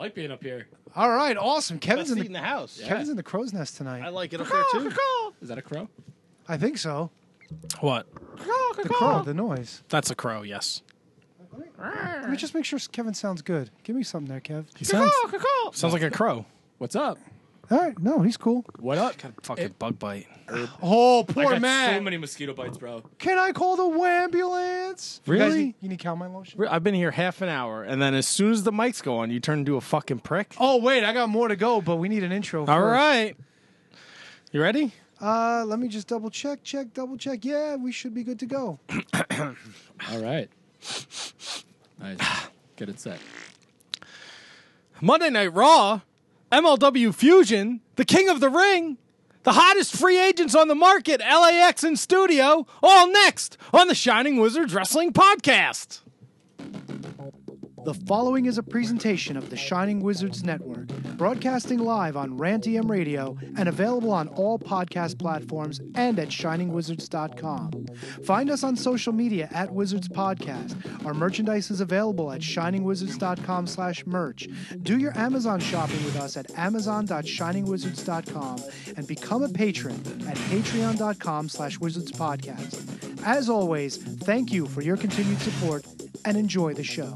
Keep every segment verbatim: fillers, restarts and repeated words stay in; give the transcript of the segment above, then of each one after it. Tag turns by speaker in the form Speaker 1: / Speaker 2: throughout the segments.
Speaker 1: like being up here.
Speaker 2: All right, awesome. Kevin's
Speaker 3: Best
Speaker 2: in
Speaker 3: seat
Speaker 2: the,
Speaker 3: in the house.
Speaker 2: Kevin's in the crow's nest tonight.
Speaker 3: I like it up there too.
Speaker 1: Is that a crow?
Speaker 2: I think so.
Speaker 3: What?
Speaker 2: The crow, the noise.
Speaker 3: That's a crow. Yes.
Speaker 2: Let me just make sure Kevin sounds good. Give me something there, Kev.
Speaker 3: He sounds sounds like a crow.
Speaker 1: What's up?
Speaker 2: All right, no, he's cool.
Speaker 1: What up?
Speaker 3: Fucking
Speaker 1: It-
Speaker 3: bug bite.
Speaker 2: Oh,
Speaker 1: I
Speaker 2: poor
Speaker 1: got
Speaker 2: man.
Speaker 1: so many mosquito bites, bro.
Speaker 2: Can I call the ambulance? You guys
Speaker 3: Really?
Speaker 2: need- you need calamine lotion?
Speaker 3: Re- I've been here half an hour, and then as soon as the mics go on, you turn into a fucking prick.
Speaker 2: Oh, wait, I got more to go, but we need an intro
Speaker 3: All
Speaker 2: first.
Speaker 3: right. You ready?
Speaker 2: Uh, let me just double check, check, double check. Yeah, we should be good to go.
Speaker 1: All right. Nice. Get it set.
Speaker 3: Monday Night Raw, M L W Fusion, the King of the Ring, the hottest free agents on the market, L A X in studio, all next on the Shining Wizards Wrestling Podcast.
Speaker 2: The following is a presentation of the Shining Wizards Network, broadcasting live on Rantium Radio and available on all podcast platforms and at shining wizards dot com. Find us on social media at Wizards Podcast. Our merchandise is available at shining wizards dot com slash merch. Do your Amazon shopping with us at amazon dot shining wizards dot com and become a patron at patreon dot com slash wizards podcast. As always, thank you for your continued support and enjoy the show.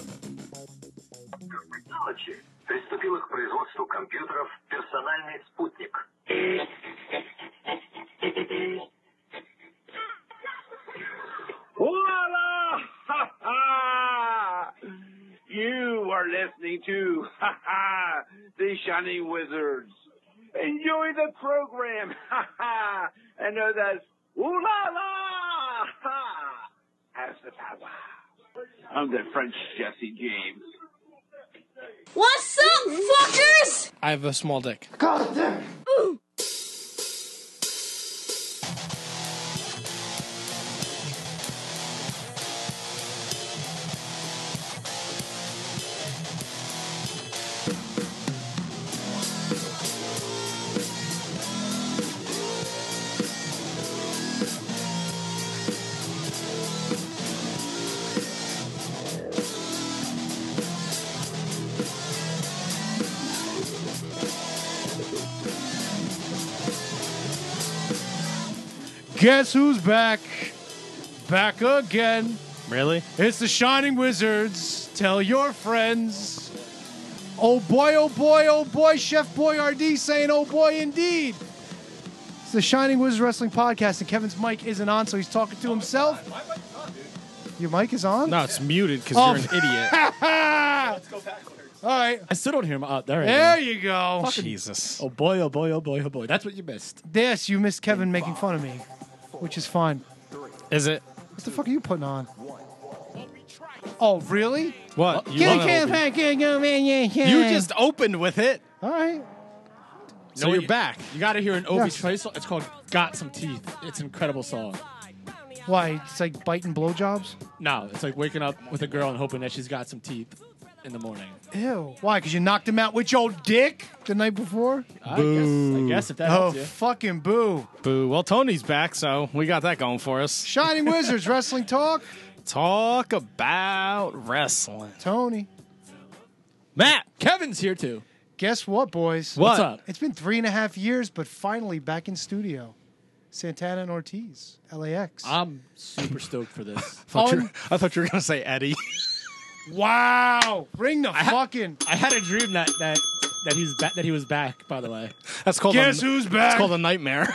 Speaker 4: Technology приступила к производству компьютеров «Персональный спутник». Voila! Ha ha! You are listening to ha ha the Shining Wizards. Enjoy the program, ha ha, and know that ooh la la ha has the power. I'm the French Jesse James.
Speaker 5: What's up, fuckers?
Speaker 3: I have a small dick.
Speaker 2: God damn. Guess who's back? Back again.
Speaker 3: Really?
Speaker 2: It's the Shining Wizards. Tell your friends. Oh boy, oh boy, oh boy, Chef Boyardee saying oh boy indeed. It's the Shining Wizards Wrestling Podcast, and Kevin's mic isn't on, so he's talking to himself. Your mic is on?
Speaker 3: No, it's muted because
Speaker 2: Oh.
Speaker 3: you're an idiot.
Speaker 1: Let's go backwards.
Speaker 2: All right.
Speaker 1: I still don't hear him. Oh, there he
Speaker 2: There
Speaker 1: is.
Speaker 2: you go.
Speaker 3: Jesus.
Speaker 1: Oh boy, oh boy, oh boy, oh boy. That's what you missed.
Speaker 2: Yes, you missed Kevin making fun of me, which is fine.
Speaker 3: Is it?
Speaker 2: What the fuck are you putting on? Oh, really?
Speaker 3: What? You,
Speaker 2: Can't-
Speaker 3: wanna-
Speaker 2: can't- can't- can't- can't- can't-
Speaker 3: you just opened with it,
Speaker 2: All right.
Speaker 3: so you're back.
Speaker 1: You got to hear an Ovi
Speaker 2: Yes.
Speaker 1: Trice song. It's called "Got Some Teeth." It's an incredible song.
Speaker 2: Why? It's like biting blowjobs?
Speaker 1: No, it's like waking up with a girl and hoping that she's got some teeth in the morning.
Speaker 2: Ew. Why? Because you knocked him out with your dick the night before?
Speaker 1: I guess, I guess if that
Speaker 2: Oh,
Speaker 1: helps you.
Speaker 2: fucking boo.
Speaker 3: Boo. Well, Tony's back, so we got that going for us.
Speaker 2: Shining Wizards Wrestling Talk.
Speaker 3: Talk about wrestling.
Speaker 2: Tony.
Speaker 3: Matt.
Speaker 1: Kevin's here too.
Speaker 2: Guess what, boys?
Speaker 3: What?
Speaker 1: What's up?
Speaker 2: It's been three and a half years, but finally back in studio. Santana and Ortiz, L A X.
Speaker 1: I'm super stoked for this.
Speaker 3: I thought, you
Speaker 2: Un-
Speaker 3: were, I thought you were going to say Eddie.
Speaker 2: Wow. Bring the fucking...
Speaker 1: I had a dream that that that he was ba- that he was back. By the way,
Speaker 3: That's called
Speaker 2: Guess
Speaker 3: a,
Speaker 2: who's back?
Speaker 3: It's called a nightmare.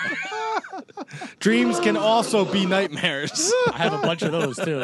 Speaker 3: Dreams can also be nightmares.
Speaker 1: I have a bunch of those too.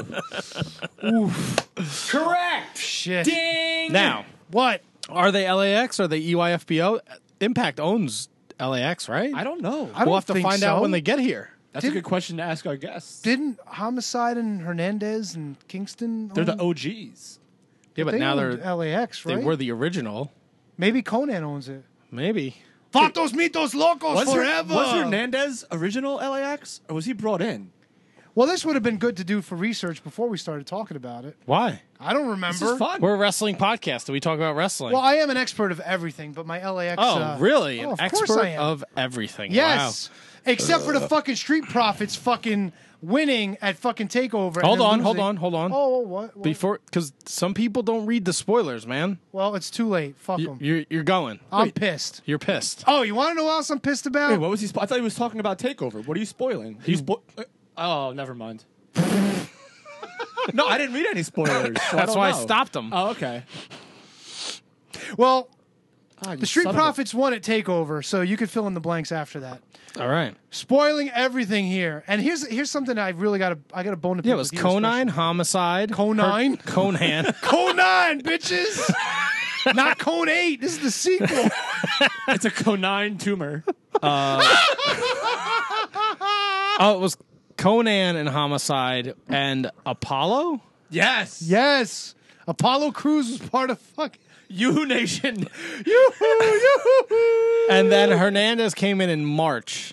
Speaker 2: Correct. Shit.
Speaker 1: Ding.
Speaker 3: Now,
Speaker 2: What?
Speaker 3: are they L A X? Are they E Y F B O? Impact owns L A X, right?
Speaker 1: I don't know.
Speaker 2: I don't
Speaker 3: we'll have to
Speaker 2: think
Speaker 3: find
Speaker 2: so.
Speaker 3: out when they get here.
Speaker 1: That's
Speaker 2: Did-
Speaker 1: a good question to ask our guests.
Speaker 2: Didn't Homicide and Hernandez and Kingston
Speaker 1: They're the
Speaker 2: own-
Speaker 1: O Gs.
Speaker 3: Yeah, but
Speaker 2: they
Speaker 3: now
Speaker 2: owned
Speaker 3: they're
Speaker 2: L A X, right?
Speaker 3: they were the original.
Speaker 2: Maybe Conan owns it.
Speaker 3: Maybe.
Speaker 2: Fatos Mitos Locos
Speaker 1: Was,
Speaker 2: forever.
Speaker 1: was Hernandez original L A X or was he brought in?
Speaker 2: Well, this would have been good to do for research before we started talking about it.
Speaker 3: Why?
Speaker 2: I don't
Speaker 1: This
Speaker 2: remember.
Speaker 1: is fun.
Speaker 3: We're a wrestling podcast. Do we talk about wrestling?
Speaker 2: Well, I am an expert of everything, but my L A X.
Speaker 3: oh,
Speaker 2: uh,
Speaker 3: really?
Speaker 2: oh,
Speaker 3: An
Speaker 2: of course
Speaker 3: expert
Speaker 2: I am.
Speaker 3: of everything.
Speaker 2: Yes. Except for the fucking Street Profits fucking winning at fucking Takeover.
Speaker 3: Hold
Speaker 2: and then
Speaker 3: on, hold
Speaker 2: losing.
Speaker 3: on, hold on.
Speaker 2: Oh, what? what?
Speaker 3: Before, because some people don't read the spoilers, man.
Speaker 2: Well, it's too late. Fuck
Speaker 3: You,
Speaker 2: them.
Speaker 3: you're you're going.
Speaker 2: I'm pissed.
Speaker 3: You're pissed.
Speaker 2: Oh, you want to know what else I'm pissed about?
Speaker 1: Wait, what was he? Spo- I thought he was talking about Takeover. What are you spoiling? He's spo- uh, oh, never mind. No, I didn't read any spoilers. So I
Speaker 3: That's
Speaker 1: don't
Speaker 3: why
Speaker 1: know.
Speaker 3: I stopped him.
Speaker 1: Oh, okay.
Speaker 2: Well,
Speaker 1: Ah, you
Speaker 2: the Street
Speaker 1: son of a-
Speaker 2: Profits won at Takeover, so you could fill in the blanks after that.
Speaker 3: All right.
Speaker 2: Spoiling everything here, and here's here's something I really got to I got a bone to pick
Speaker 3: Yeah, it was
Speaker 2: with you
Speaker 3: Conine, Homicide.
Speaker 2: Conine?
Speaker 3: Her- Conan.
Speaker 2: especially. Conine, bitches. Not Cone Eight. This is the sequel.
Speaker 1: It's a conine tumor.
Speaker 3: Oh, it was Conan and Homicide and Apollo?
Speaker 1: Yes.
Speaker 2: Yes, Apollo Crews was part of fucking.
Speaker 1: You Nation.
Speaker 3: And then Hernandez came in in March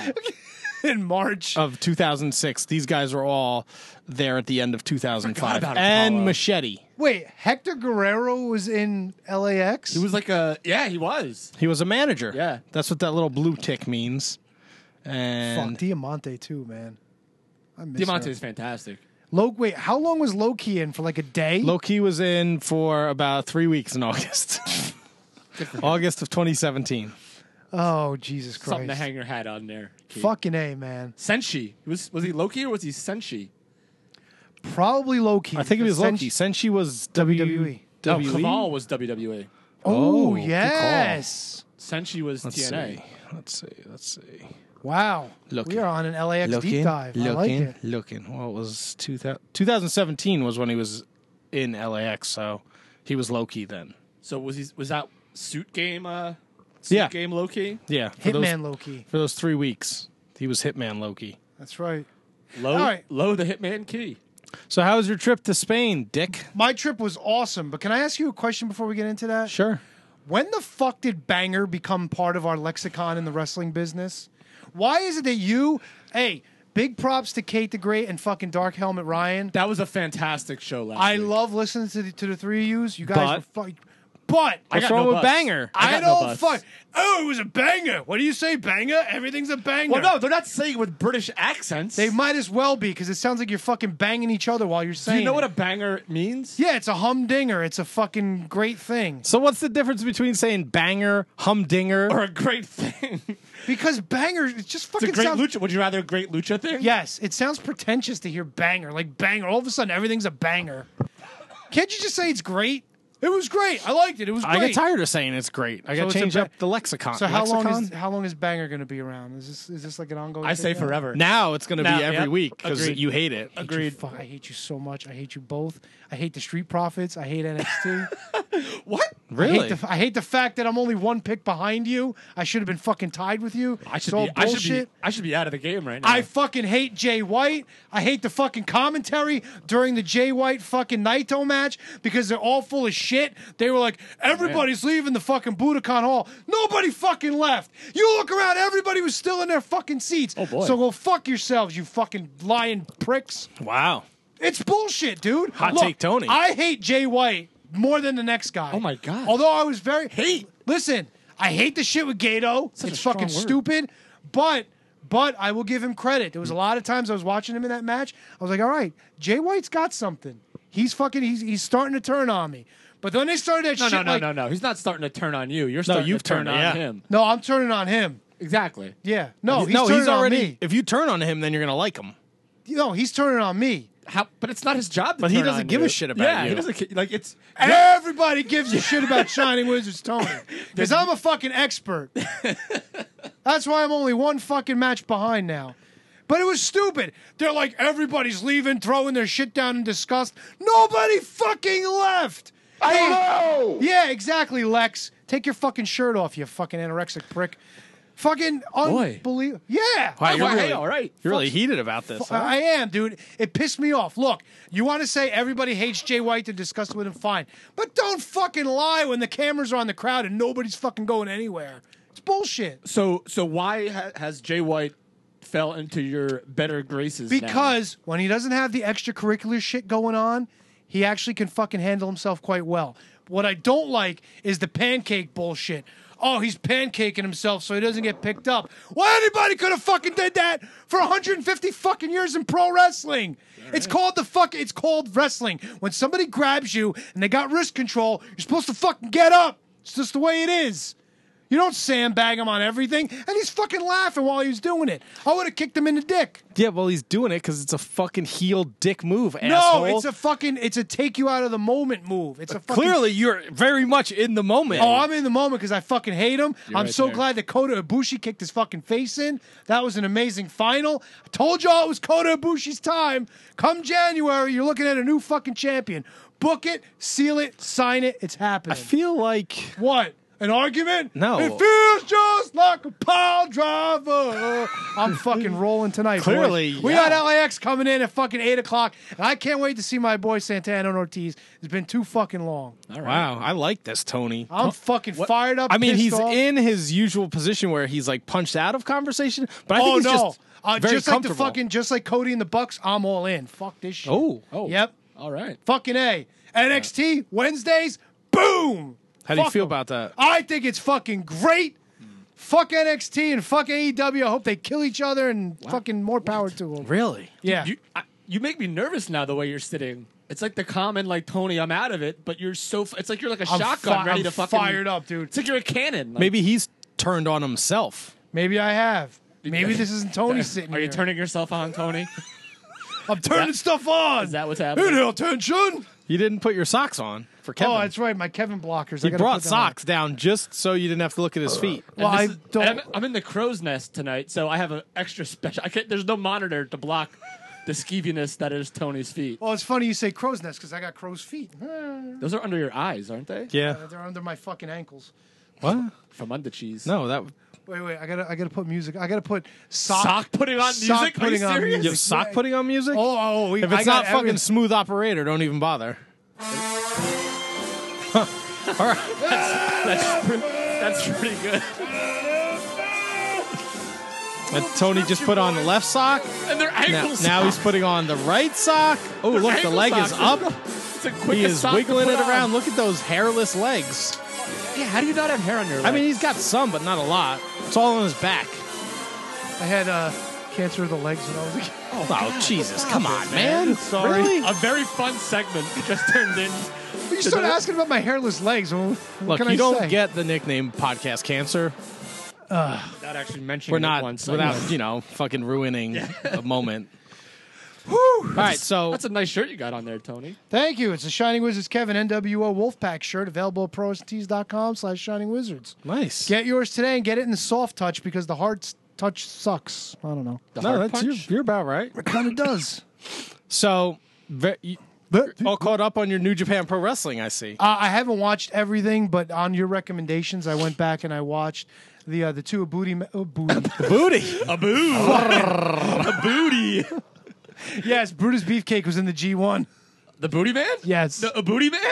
Speaker 2: In March.
Speaker 3: of two thousand six. These guys were all there at the end of two thousand five.
Speaker 1: about
Speaker 3: And
Speaker 1: Apollo.
Speaker 3: Machete.
Speaker 2: Wait, Hector Guerrero was in L A X?
Speaker 1: He was like a yeah. He was.
Speaker 3: He was a manager.
Speaker 1: Yeah.
Speaker 3: That's what that little blue tick means. And
Speaker 2: Fuck, Diamante too, man. I miss
Speaker 1: Diamante
Speaker 2: her.
Speaker 1: is fantastic.
Speaker 2: Low, wait, how long was Low Key in for? Like a day?
Speaker 3: Low Key was in for about three weeks in August. August of twenty seventeen.
Speaker 2: Oh, Jesus Christ.
Speaker 1: Something to hang your hat on there. Keith.
Speaker 2: Fucking A, man.
Speaker 1: Senshi. Was was he Loki or was he Senshi?
Speaker 2: Probably Low Key.
Speaker 3: I think it was
Speaker 2: Sen-
Speaker 3: Loki. Senshi was
Speaker 2: W
Speaker 3: W
Speaker 2: W E.
Speaker 1: No,
Speaker 3: W W E.
Speaker 1: Kaval was W W E.
Speaker 2: Oh,
Speaker 3: Oh, good
Speaker 2: yes.
Speaker 1: Senshi was
Speaker 3: Let's
Speaker 1: T N A.
Speaker 3: see. Let's see. Let's see.
Speaker 2: Wow.
Speaker 3: Looking.
Speaker 2: We are on an L A X
Speaker 3: Looking,
Speaker 2: deep dive. I like
Speaker 3: looking,
Speaker 2: it.
Speaker 3: looking. Well, it was two thousand, twenty seventeen was when he was in L A X, so he was Loki then.
Speaker 1: So was he? Was that suit game? Uh, suit
Speaker 3: Yeah.
Speaker 1: game Loki.
Speaker 3: Yeah, for those,
Speaker 2: Hitman Low Key.
Speaker 3: for those three weeks, he was Hitman Loki.
Speaker 2: That's right.
Speaker 1: Low,
Speaker 2: All right.
Speaker 1: low the Hitman Key.
Speaker 3: So, how was your trip to Spain, Dick?
Speaker 2: My trip was awesome, but can I ask you a question before we get into that?
Speaker 3: Sure.
Speaker 2: When the fuck did banger become part of our lexicon in the wrestling business? Why is it that you, hey, big props to Kate the Great and fucking Dark Helmet Ryan.
Speaker 1: That was a fantastic show last
Speaker 2: I
Speaker 1: week.
Speaker 2: love listening to the, to the three of yous. You guys
Speaker 3: But-
Speaker 2: were fucking. But
Speaker 1: I
Speaker 3: What's
Speaker 1: got
Speaker 3: wrong
Speaker 1: no
Speaker 3: with
Speaker 1: butts.
Speaker 3: banger?
Speaker 1: I
Speaker 2: I,
Speaker 1: got no
Speaker 2: don't
Speaker 1: butts.
Speaker 2: fuck. Oh, it was a banger. What do you say, banger? Everything's a banger.
Speaker 1: Well, no, they're not saying it with British accents.
Speaker 2: They might as well be because it sounds like you're fucking banging each other while you're
Speaker 1: Do
Speaker 2: saying.
Speaker 1: you know what
Speaker 2: it.
Speaker 1: a banger means?
Speaker 2: Yeah, it's a humdinger. It's a fucking great thing.
Speaker 3: So, what's the difference between saying banger, humdinger?
Speaker 1: Or a great thing?
Speaker 2: Because banger, it just
Speaker 1: It's
Speaker 2: fucking
Speaker 1: a great
Speaker 2: sounds.
Speaker 1: lucha. Would you rather a great lucha thing?
Speaker 2: Yes, it sounds pretentious to hear banger. Like banger. All of a sudden, everything's a banger. Can't you just say it's great? It was great. I liked it. It was great.
Speaker 3: I get tired of saying it's great. I got
Speaker 2: it's
Speaker 3: to
Speaker 2: a
Speaker 3: change
Speaker 2: ba-
Speaker 3: up the lexicon.
Speaker 2: So how long
Speaker 3: lexicon?
Speaker 2: is how long is banger going to be around? Is this is this like an ongoing?
Speaker 1: I
Speaker 2: thing
Speaker 1: say
Speaker 2: now?
Speaker 1: forever.
Speaker 3: Now it's going to
Speaker 1: Now,
Speaker 3: be every
Speaker 1: yep.
Speaker 3: week because
Speaker 1: Agreed.
Speaker 3: you hate it.
Speaker 2: I hate you,
Speaker 1: Agreed.
Speaker 2: fuck, I hate you so much. I hate you both. I hate the Street Profits. I hate N X T.
Speaker 1: What?
Speaker 2: I
Speaker 3: Really?
Speaker 2: hate, the, I hate the fact that I'm only one pick behind you. I should have been fucking tied with you.
Speaker 1: I should
Speaker 2: it's all
Speaker 1: be. I should
Speaker 2: bullshit.
Speaker 1: be. I should be out of the game right now.
Speaker 2: I fucking hate Jay White. I hate the fucking commentary during the Jay White fucking Naito match because they're all full of shit. They were like, everybody's leaving the fucking Budokan Hall. Nobody fucking left. You look around, everybody was still in their fucking seats.
Speaker 1: Oh, boy.
Speaker 2: So go fuck yourselves, you fucking lying pricks.
Speaker 3: Wow.
Speaker 2: It's bullshit, dude.
Speaker 3: Hot
Speaker 2: Look,
Speaker 3: take, Tony.
Speaker 2: I hate Jay White more than the next guy.
Speaker 1: Oh, my God.
Speaker 2: Although I was very
Speaker 1: Hate?
Speaker 2: Listen, I hate the shit with Gato.
Speaker 1: Such
Speaker 2: it's
Speaker 1: a strong
Speaker 2: fucking
Speaker 1: word.
Speaker 2: stupid. But but I will give him credit. There was a lot of times I was watching him in that match. I was like, all right, Jay White's got something. He's fucking he's he's starting to turn on me. But then they started that
Speaker 1: No,
Speaker 2: shit
Speaker 1: no, no,
Speaker 2: like,
Speaker 1: no, no. He's not starting to turn on you. You're starting
Speaker 3: you've
Speaker 1: to turn
Speaker 3: turned-
Speaker 1: on
Speaker 3: yeah.
Speaker 1: him.
Speaker 2: No, I'm turning on him.
Speaker 1: Exactly.
Speaker 2: Yeah. No, he's
Speaker 3: no,
Speaker 2: turning
Speaker 3: he's
Speaker 2: on
Speaker 3: already.
Speaker 2: me.
Speaker 3: If you turn on him, then you're going to like him.
Speaker 2: No, he's turning on me.
Speaker 1: How? But it's not his job. To
Speaker 3: But he
Speaker 1: turn
Speaker 3: doesn't
Speaker 1: on
Speaker 3: give
Speaker 1: you.
Speaker 3: a shit about
Speaker 1: yeah,
Speaker 3: you.
Speaker 1: he doesn't. ca- Like it's.
Speaker 2: Everybody gives a shit about Shining Wizards Tony. Because I'm a fucking expert. That's why I'm only one fucking match behind now. But it was stupid. They're like, everybody's leaving, throwing their shit down in disgust. Nobody fucking left. I know. Yeah, exactly, Lex. Take your fucking shirt off, you fucking anorexic prick. Fucking
Speaker 1: Boy.
Speaker 2: unbelievable. Yeah.
Speaker 3: Wow, you're
Speaker 1: Well, hey,
Speaker 3: really,
Speaker 1: all right.
Speaker 3: You're really heated about this. huh?
Speaker 2: I am, dude. It pissed me off. Look, you want to say everybody hates Jay White to discuss with him, fine. But don't fucking lie when the cameras are on the crowd and nobody's fucking going anywhere. It's bullshit.
Speaker 1: So, so why ha- has Jay White fell into your better graces? now?
Speaker 2: Because when he doesn't have the extracurricular shit going on, he actually can fucking handle himself quite well. What I don't like is the pancake bullshit. oh, he's pancaking himself so he doesn't get picked up. Well, anybody could have fucking did that for one hundred fifty fucking years in pro wrestling. Right. It's called the fuck. It's called wrestling. When somebody grabs you and they got wrist control, you're supposed to fucking get up. It's just the way it is. You don't sandbag him on everything. And he's fucking laughing while he was doing it. I would have kicked him in the dick.
Speaker 3: Yeah, well, he's doing it because it's a fucking heel dick move,
Speaker 2: no,
Speaker 3: asshole.
Speaker 2: it's a fucking, it's a take you out of the moment move. It's a fucking...
Speaker 3: Clearly, you're very much in the moment.
Speaker 2: Oh, I'm in the moment because I fucking hate him.
Speaker 1: You're
Speaker 2: I'm
Speaker 1: right
Speaker 2: so
Speaker 1: there.
Speaker 2: glad that Kota Ibushi kicked his fucking face in. That was an amazing final. I told y'all it was Kota Ibushi's time. Come January, you're looking at a new fucking champion. Book it, seal it, sign it. It's happening.
Speaker 3: I feel like...
Speaker 2: What? An argument?
Speaker 3: No.
Speaker 2: It feels just like a pile driver. I'm fucking rolling tonight,
Speaker 3: Clearly,
Speaker 2: boys. We
Speaker 3: yeah.
Speaker 2: got L A X coming in at fucking eight o'clock, and I can't wait to see my boy Santana and Ortiz. It's been too fucking long.
Speaker 1: All right.
Speaker 3: Wow, I like this, Tony.
Speaker 2: I'm fucking fired up.
Speaker 3: I mean,
Speaker 2: pissed
Speaker 3: he's
Speaker 2: off.
Speaker 3: in his usual position where he's like punched out of conversation, but I think
Speaker 2: Oh
Speaker 3: he's
Speaker 2: no!
Speaker 3: just
Speaker 2: uh,
Speaker 3: very
Speaker 2: just like the
Speaker 3: comfortable.
Speaker 2: fucking, just like Cody and the Bucks, I'm all in. Fuck this shit.
Speaker 3: Oh,
Speaker 1: Oh.
Speaker 2: Yep.
Speaker 1: All right.
Speaker 2: Fucking A. N X T Wednesdays. Boom.
Speaker 3: how do you
Speaker 2: Fuck
Speaker 3: feel
Speaker 2: 'em.
Speaker 3: about that?
Speaker 2: I think it's fucking great. Fuck N X T and fuck A E W. I hope they kill each other and fucking more power to them.
Speaker 3: Really?
Speaker 2: Yeah.
Speaker 1: You, I, you make me nervous now the way you're sitting. It's like the common, like, Tony, I'm out of it, but you're so... F- it's like you're like a
Speaker 2: I'm
Speaker 1: shotgun
Speaker 2: fi-
Speaker 1: ready
Speaker 2: I'm
Speaker 1: to fucking...
Speaker 2: fired up, dude.
Speaker 1: It's like you're a cannon. Like,
Speaker 3: Maybe he's turned on himself.
Speaker 2: Maybe I have. Maybe this isn't Tony sitting
Speaker 1: Are
Speaker 2: here.
Speaker 1: you turning yourself on, Tony?
Speaker 2: I'm turning
Speaker 1: that-
Speaker 2: stuff on.
Speaker 1: Is that what's happening?
Speaker 2: Hey, attention.
Speaker 3: You didn't put your socks on for Kevin.
Speaker 2: Oh, that's right. My Kevin blockers. I
Speaker 3: He
Speaker 2: gotta
Speaker 3: brought
Speaker 2: put them on.
Speaker 3: socks down just so you didn't have to look at his feet.
Speaker 1: And
Speaker 2: Well,
Speaker 1: this
Speaker 2: I
Speaker 1: is-
Speaker 2: don't-
Speaker 1: and I'm, I'm in the crow's nest tonight, so I have an extra special... I can't, there's no monitor to block the skeeviness that is Tony's feet.
Speaker 2: Well, it's funny you say crow's nest because I got crow's feet.
Speaker 1: Those are under your eyes, aren't they?
Speaker 3: Yeah.
Speaker 2: They're under my fucking ankles.
Speaker 3: What?
Speaker 1: From under cheese.
Speaker 3: No, that.
Speaker 2: Wait, wait. I gotta, I gotta put music. I gotta put sock,
Speaker 1: Sock putting on
Speaker 2: sock
Speaker 1: music? Are you
Speaker 2: putting on
Speaker 1: serious?
Speaker 2: music.
Speaker 3: You have sock
Speaker 2: Yeah.
Speaker 3: putting on music?
Speaker 2: Oh, oh, we,
Speaker 3: if
Speaker 2: I
Speaker 3: it's
Speaker 2: got
Speaker 3: not fucking
Speaker 2: every-
Speaker 3: smooth operator, don't even bother.
Speaker 1: That's, pre- that's pretty good.
Speaker 3: And Tony just put on the left sock.
Speaker 1: And their
Speaker 3: Now,
Speaker 1: ankles.
Speaker 3: now he's putting on the right sock. Oh, look, the
Speaker 1: ankle
Speaker 3: leg is
Speaker 1: socks.
Speaker 3: up.
Speaker 1: It's the
Speaker 3: He
Speaker 1: quickest
Speaker 3: is
Speaker 1: sock to
Speaker 3: wiggling
Speaker 1: put
Speaker 3: it
Speaker 1: on.
Speaker 3: around. Look at those hairless legs.
Speaker 1: Yeah, how do you not have hair on your legs?
Speaker 3: I mean, he's got some, but not a lot. It's all on his back.
Speaker 2: I had uh, cancer of the legs when I was a kid.
Speaker 3: Oh, Jesus. Come on, man.
Speaker 2: Sorry.
Speaker 3: Really?
Speaker 1: a very fun segment just turned in.
Speaker 2: You started asking about my hairless legs. Well, what
Speaker 3: Look,
Speaker 2: can
Speaker 3: you
Speaker 2: I
Speaker 3: don't
Speaker 2: say?
Speaker 3: get the nickname Podcast Cancer.
Speaker 1: Without actually mentioning
Speaker 3: We're
Speaker 1: it
Speaker 3: not,
Speaker 1: once.
Speaker 3: without, you know, fucking ruining a moment. All right, so
Speaker 1: That's a nice shirt you got on there, Tony.
Speaker 2: Thank you. It's a Shining Wizards Kevin N W O Wolfpack shirt available at prowrestlingtees.com slash Shining Wizards.
Speaker 3: nice.
Speaker 2: Get yours today and get it in the soft touch because the hard s- touch sucks. I don't know.
Speaker 1: The
Speaker 3: no,
Speaker 1: hard
Speaker 3: that's
Speaker 1: punch?
Speaker 3: you're, you're about right.
Speaker 2: It kind of does.
Speaker 3: So, ve- you, you're all caught up on your New Japan Pro Wrestling, I see.
Speaker 2: Uh, I haven't watched everything, but on your recommendations, I went back and I watched the uh, the two booty ma- oh, booty.
Speaker 3: Booty.
Speaker 1: A boo. a booty.
Speaker 2: Yes, Brutus Beefcake was in the G one.
Speaker 1: The booty man?
Speaker 2: Yes.
Speaker 1: The a booty man?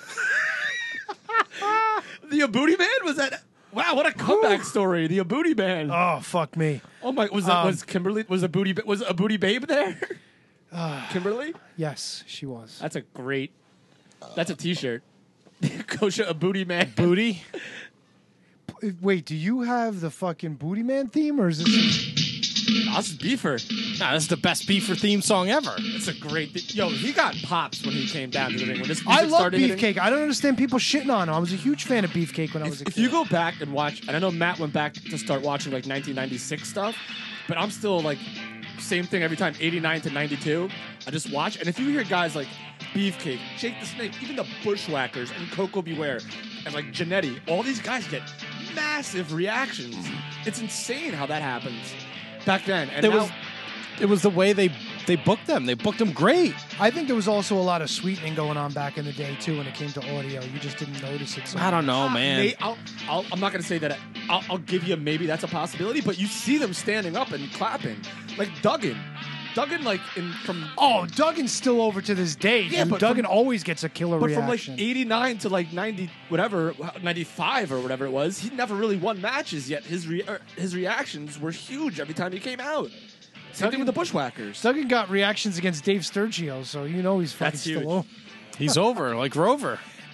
Speaker 1: the a booty man? Was that... Wow, what a comeback story. The a booty man.
Speaker 2: Oh fuck me.
Speaker 1: Oh my, was that,
Speaker 2: Um,
Speaker 1: was Kimberly, was a booty, ba- was a booty babe there? Kimberly?
Speaker 2: Yes, she was.
Speaker 1: That's a great, that's a t-shirt. Kosha, a booty man.
Speaker 3: Booty.
Speaker 2: Wait, do you have the fucking Booty Man theme, or is this?
Speaker 1: That's Beefer.
Speaker 3: Nah, this is the best Beefer theme song ever.
Speaker 1: It's a great, th- yo, he got pops when he came down to the ring. When this music
Speaker 2: I love
Speaker 1: started hitting.
Speaker 2: Beefcake. I don't understand people shitting on him. I was a huge fan of Beefcake when I was a
Speaker 1: If, if
Speaker 2: kid.
Speaker 1: you go back and watch, and I know Matt went back to start watching like nineteen ninety-six stuff, but I'm still like, same thing every time, eighty-nine to ninety-two. I just watch, and if you hear guys like Beefcake, Jake the Snake, even the Bushwhackers, and Coco Beware, and like Janetti, all these guys get massive reactions. It's insane how that happens back then. And
Speaker 3: There
Speaker 1: now,
Speaker 3: was, it was the way they they booked them. They booked them great.
Speaker 2: I think there was also a lot of sweetening going on back in the day too when it came to audio. You just didn't notice it. So
Speaker 3: I don't know, man.
Speaker 1: May- I'll, I'll, I'm not going to say that. I'll, I'll give you maybe that's a possibility, but you see them standing up and clapping. Like Duggan. Duggan, like, in from...
Speaker 2: Oh, Duggan's still over to this day.
Speaker 1: Yeah,
Speaker 2: and
Speaker 1: but
Speaker 2: Duggan
Speaker 1: from-
Speaker 2: always gets a killer
Speaker 1: But
Speaker 2: reaction.
Speaker 1: from like eighty-nine to like ninety, whatever, ninety-five or whatever it was, he never really won matches yet. His re- er, his reactions were huge every time he came out. Same
Speaker 2: Duggan-
Speaker 1: thing with the Bushwhackers.
Speaker 2: Duggan got reactions against Dave Sturgio, so you know he's fucking
Speaker 1: That's
Speaker 2: still
Speaker 1: huge.
Speaker 2: over.
Speaker 3: He's over like Rover.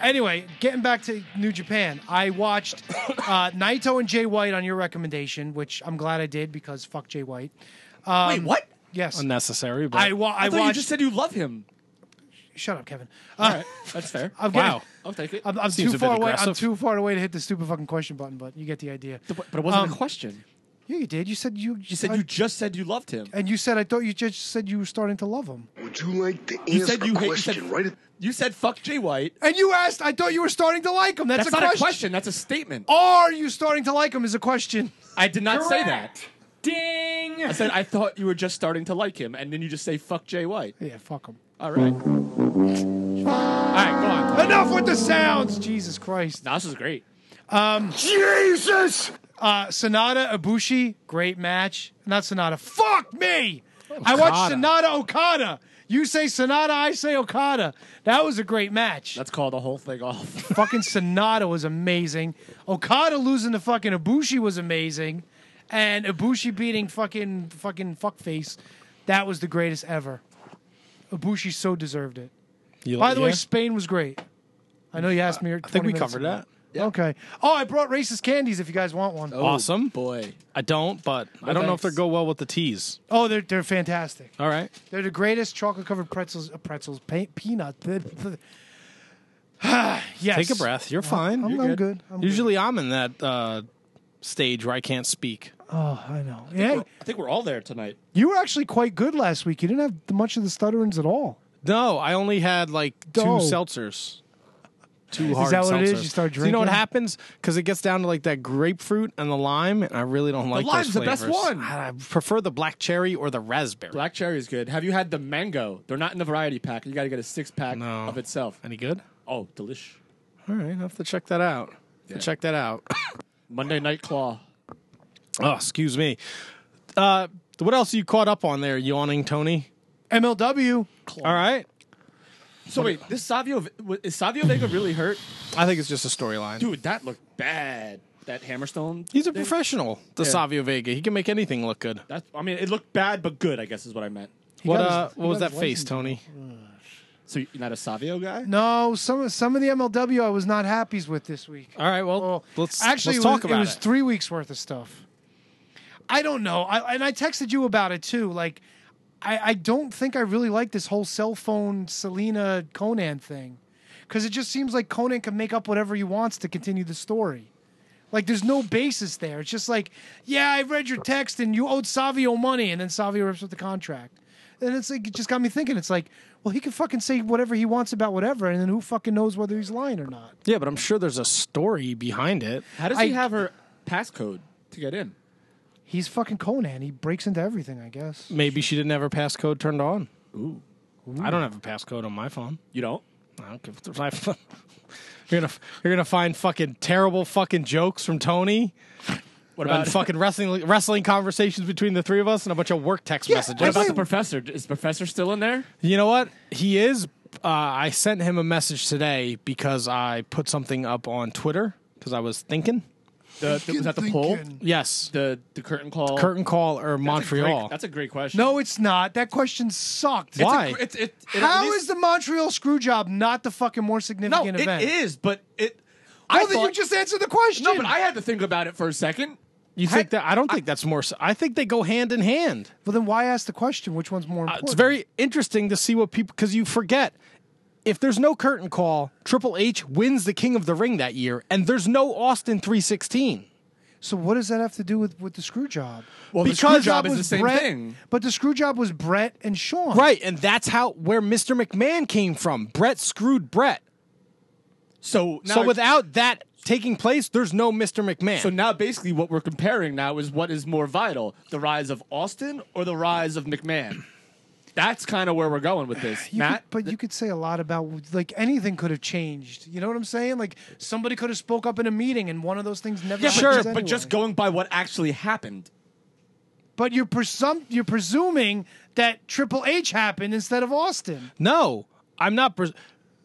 Speaker 2: Anyway, getting back to New Japan, I watched uh, Naito and Jay White on your recommendation, which I'm glad I did because fuck Jay White. Um,
Speaker 1: Wait, what?
Speaker 2: Yes.
Speaker 3: Unnecessary, but
Speaker 2: I, wa- I
Speaker 1: I thought
Speaker 2: watched.
Speaker 1: you just said you love him.
Speaker 2: Shut up, Kevin.
Speaker 1: All
Speaker 2: Uh,
Speaker 1: right, that's fair.
Speaker 2: I'm getting,
Speaker 3: wow.
Speaker 1: I'll take it.
Speaker 2: I'm, I'm
Speaker 3: Seems
Speaker 2: too
Speaker 3: a bit
Speaker 2: far away. I'm
Speaker 3: aggressive.
Speaker 2: too far away to hit the stupid fucking question button, but you get the idea.
Speaker 1: But but it wasn't
Speaker 2: Um,
Speaker 1: a question.
Speaker 2: Yeah, you did. You said you.
Speaker 1: You said
Speaker 2: I-
Speaker 1: you just said you loved him.
Speaker 2: And you said I thought you just said you were starting to love him.
Speaker 6: Would you like to
Speaker 1: You
Speaker 6: answer
Speaker 1: said you
Speaker 6: a
Speaker 1: hate. You
Speaker 6: question
Speaker 1: said,
Speaker 6: right at
Speaker 1: you said fuck Jay White.
Speaker 2: And you asked. I thought you were starting to like him. That's,
Speaker 1: That's
Speaker 2: a
Speaker 1: not
Speaker 2: question.
Speaker 1: a question. That's a statement.
Speaker 2: Are you starting to like him? Is a question.
Speaker 1: I did not say that.
Speaker 3: ding.
Speaker 1: I said I thought you were just starting to like him, and then you just say fuck Jay White.
Speaker 2: Yeah, fuck him.
Speaker 1: All right. All right, go on.
Speaker 2: Enough with the sounds. Jesus Christ.
Speaker 1: No, this is great.
Speaker 6: Jesus!
Speaker 2: Uh, Sonata Ibushi, great match. Not Sonata. Fuck me. I watched
Speaker 3: Okada.
Speaker 2: Sonata Okada. You say Sonata, I say Okada. That was a great match.
Speaker 1: Let's call the whole thing off.
Speaker 2: Fucking Sonata was amazing. Okada losing to fucking Ibushi was amazing. And Ibushi beating fucking fucking fuckface. That was the greatest ever. Ibushi so deserved it.
Speaker 3: You
Speaker 2: By
Speaker 3: like-
Speaker 2: the way,
Speaker 3: yeah?
Speaker 2: Spain was great. I know you asked me.
Speaker 3: I think we covered that.
Speaker 2: Okay. Oh, I brought racist candies if you guys want one. Oh,
Speaker 3: Awesome.
Speaker 1: Boy.
Speaker 3: I don't, but I don't know if they
Speaker 1: thanks.
Speaker 3: go well with the teas.
Speaker 2: oh they're they're fantastic.
Speaker 3: All right.
Speaker 2: They're the greatest chocolate covered pretzels. Uh, pretzels, pe- peanut. yes.
Speaker 3: Take a breath. You're fine.
Speaker 2: I'm,
Speaker 3: You're
Speaker 2: I'm
Speaker 3: good.
Speaker 2: good. I'm
Speaker 3: Usually I'm in that uh, stage where I can't speak.
Speaker 2: good. Oh, I know. Yeah,
Speaker 1: I think we're all there tonight.
Speaker 2: you were actually quite good last week. You didn't have much of the stutterings at all.
Speaker 3: No, I only had like two
Speaker 2: Dope.
Speaker 3: seltzers. Two hard
Speaker 2: that what it is?
Speaker 3: seltzers.
Speaker 2: You start
Speaker 3: So you know what
Speaker 2: drinking?
Speaker 3: happens? Because it gets down to like that grapefruit and the lime, and I really don't like
Speaker 1: lime's
Speaker 3: those
Speaker 1: the best
Speaker 3: flavors.
Speaker 1: one.
Speaker 3: I I prefer the black cherry or the raspberry.
Speaker 1: Black cherry is good. Have you had the mango? They're not in the variety pack. You got to get a six pack
Speaker 3: No.
Speaker 1: of itself.
Speaker 3: Any good?
Speaker 1: Oh, delish.
Speaker 3: All right, I have to check that out.
Speaker 1: Yeah.
Speaker 3: Check that out.
Speaker 1: Monday Night Claw.
Speaker 3: Oh, excuse me. Uh, what else are you caught up on there, yawning Tony?
Speaker 2: M L W.
Speaker 3: All right.
Speaker 1: So wait, this Savio is Savio Vega really hurt?
Speaker 3: I think it's just a storyline.
Speaker 1: Dude, that looked bad. That Hammerstone.
Speaker 3: He's a
Speaker 1: thing?
Speaker 3: professional, the
Speaker 1: Yeah.
Speaker 3: Savio Vega. He can make anything look good.
Speaker 1: That's. I mean, it looked bad but good. I guess is what I meant.
Speaker 3: What
Speaker 2: got his-
Speaker 3: uh,
Speaker 2: he
Speaker 3: what was
Speaker 2: got
Speaker 3: that
Speaker 2: his
Speaker 3: face,
Speaker 2: license.
Speaker 3: Tony?
Speaker 1: So you're not a Savio guy?
Speaker 2: No, some some of the M L W I was not happy with this week.
Speaker 3: All right, well,
Speaker 2: Well,
Speaker 3: let's
Speaker 2: actually,
Speaker 3: let's
Speaker 2: it
Speaker 3: talk
Speaker 2: was,
Speaker 3: about
Speaker 2: it
Speaker 3: it.
Speaker 2: was three weeks worth of stuff. I don't know, I, and I texted you about it too. Like, I, I don't think I really like this whole cell phone Selena Conan thing, because it just seems like Conan can make up whatever he wants to continue the story. Like, there's no basis there. It's just like, yeah, I read your text and you owed Savio money, and then Savio rips up the contract. And it's like, it just got me thinking. It's like, well, he can fucking say whatever he wants about whatever, and then who fucking knows whether he's lying or not?
Speaker 3: Yeah, but I'm sure there's a story behind it.
Speaker 1: How does
Speaker 2: I-
Speaker 1: he have her passcode to get in?
Speaker 2: He's fucking Conan. He breaks into everything, I guess.
Speaker 3: Maybe she didn't have her passcode turned on. Ooh. I don't have a passcode on my phone.
Speaker 1: You don't?
Speaker 3: I don't give a f- You're gonna you're gonna find fucking terrible fucking jokes from Tony.
Speaker 1: What
Speaker 3: And
Speaker 1: about
Speaker 3: fucking wrestling wrestling conversations between the three of us and a bunch of work text messages.
Speaker 1: What about the professor? Is the professor still in there?
Speaker 3: You know what? He is. Uh, I sent him a message today because I put something up on Twitter because I was thinking.
Speaker 1: The, the- was that the poll?
Speaker 3: Yes.
Speaker 1: The the curtain call.
Speaker 3: Curtain call or
Speaker 1: That's a
Speaker 3: Montreal.
Speaker 1: great- That's a great question.
Speaker 2: No, it's not. That question sucked.
Speaker 1: It's a
Speaker 3: Why?
Speaker 1: gr- It's, it, it,
Speaker 2: How
Speaker 1: at
Speaker 2: is
Speaker 1: least-
Speaker 2: the Montreal screw job not the fucking more
Speaker 1: no?
Speaker 2: significant
Speaker 1: It
Speaker 2: event?
Speaker 1: is, but it.
Speaker 2: Oh,
Speaker 1: I
Speaker 2: then you
Speaker 1: thought,
Speaker 2: just answered the question.
Speaker 1: no, but I had to think about it for a second.
Speaker 3: you think that? I don't think that's more. s- I think they go hand in hand.
Speaker 2: Well, then why ask the question? Which one's more
Speaker 3: Uh,
Speaker 2: important?
Speaker 3: it's very interesting to see what people because you forget. If there's no curtain call, Triple H wins the King of the Ring that year, and there's no Austin three sixteen.
Speaker 2: So what does that have to do with, with the screw job?
Speaker 1: Well, the
Speaker 3: Because
Speaker 1: screw job
Speaker 2: That
Speaker 1: is
Speaker 2: was
Speaker 1: the same
Speaker 2: Brett,
Speaker 1: thing.
Speaker 2: But the screw job was Brett and Sean.
Speaker 3: Right, and that's how where Mister McMahon came from. Brett screwed Brett.
Speaker 1: So now,
Speaker 3: so without that taking place, there's no Mister McMahon.
Speaker 1: so now basically what we're comparing now is what is more vital: the rise of Austin or the rise of McMahon. That's kind of where we're going with this,
Speaker 2: You
Speaker 1: Matt.
Speaker 2: could, but you could say a lot about like anything could have changed. You know what I'm saying? Like somebody could have spoke up in a meeting, and one of those things never.
Speaker 1: yeah,
Speaker 2: happens
Speaker 1: but,
Speaker 3: sure,
Speaker 1: just, but
Speaker 2: anyway.
Speaker 1: just going by what actually happened.
Speaker 2: But you're presum- you're presuming that Triple H happened instead of Austin.
Speaker 3: no, I'm not. Pres-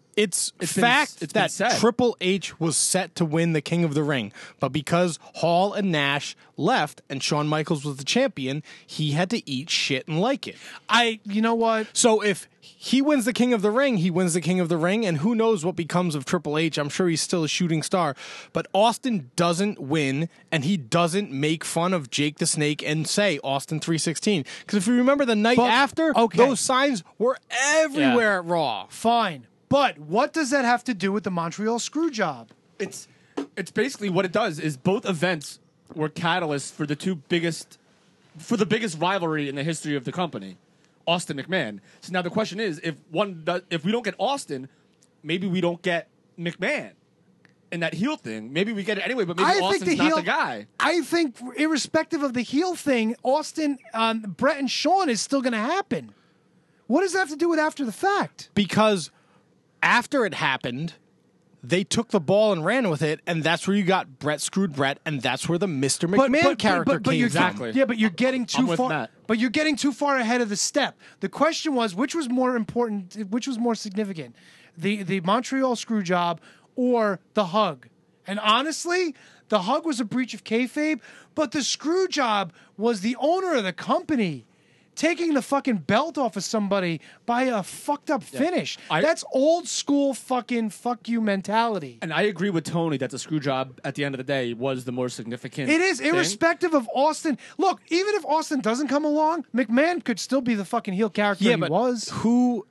Speaker 3: It's,
Speaker 1: It's been-
Speaker 3: fact
Speaker 1: it's been
Speaker 3: that
Speaker 1: said.
Speaker 3: Triple H was set to win the King of the Ring, but because Hall and Nash left and Shawn Michaels was the champion, he had to eat shit and like it.
Speaker 2: I, you know what?
Speaker 3: So if he wins the King of the Ring, he wins the King of the Ring, and who knows what becomes of Triple H. I'm sure he's still a shooting star. But Austin doesn't win, and he doesn't make fun of Jake the Snake and say Austin three sixteen. Because if you remember the night
Speaker 2: But-
Speaker 3: after,
Speaker 2: okay.
Speaker 3: those signs were everywhere at Raw.
Speaker 2: Fine. But what does that have to do with the Montreal Screwjob?
Speaker 1: It's it's basically what it does is both events were catalysts for the two biggest for the biggest rivalry in the history of the company, Austin McMahon. So now the question is, if one does, if we don't get Austin, maybe we don't get McMahon in that heel thing. Maybe we get it anyway, but maybe
Speaker 2: I
Speaker 1: Austin's
Speaker 2: think the
Speaker 1: not
Speaker 2: heel,
Speaker 1: the guy.
Speaker 2: I think, irrespective of the heel thing, Austin, um, Brett, and Shawn is still going to happen. What does that have to do with after the fact?
Speaker 3: Because after it happened, they took the ball and ran with it, and that's where you got Brett Screwed Brett, and that's where the Mister McMahon character came
Speaker 2: you're,
Speaker 1: Exactly.
Speaker 2: Yeah, but you're getting too
Speaker 1: I'm with
Speaker 2: far.
Speaker 1: Matt.
Speaker 2: But you're getting too far ahead of the step. The question was, which was more important? Which was more significant, the the Montreal Screwjob or the hug? And honestly, the hug was a breach of kayfabe, but the Screwjob was the owner of the company taking the fucking belt off of somebody by a fucked up finish.
Speaker 1: I-
Speaker 2: That's old school fucking fuck you mentality.
Speaker 1: And I agree with Tony that the screw job at the end of the day was the more significant.
Speaker 2: It is
Speaker 1: thing.
Speaker 2: irrespective of Austin. Look, even if Austin doesn't come along, McMahon could still be the fucking heel character
Speaker 3: Yeah,
Speaker 2: he
Speaker 3: but
Speaker 2: was.
Speaker 3: who?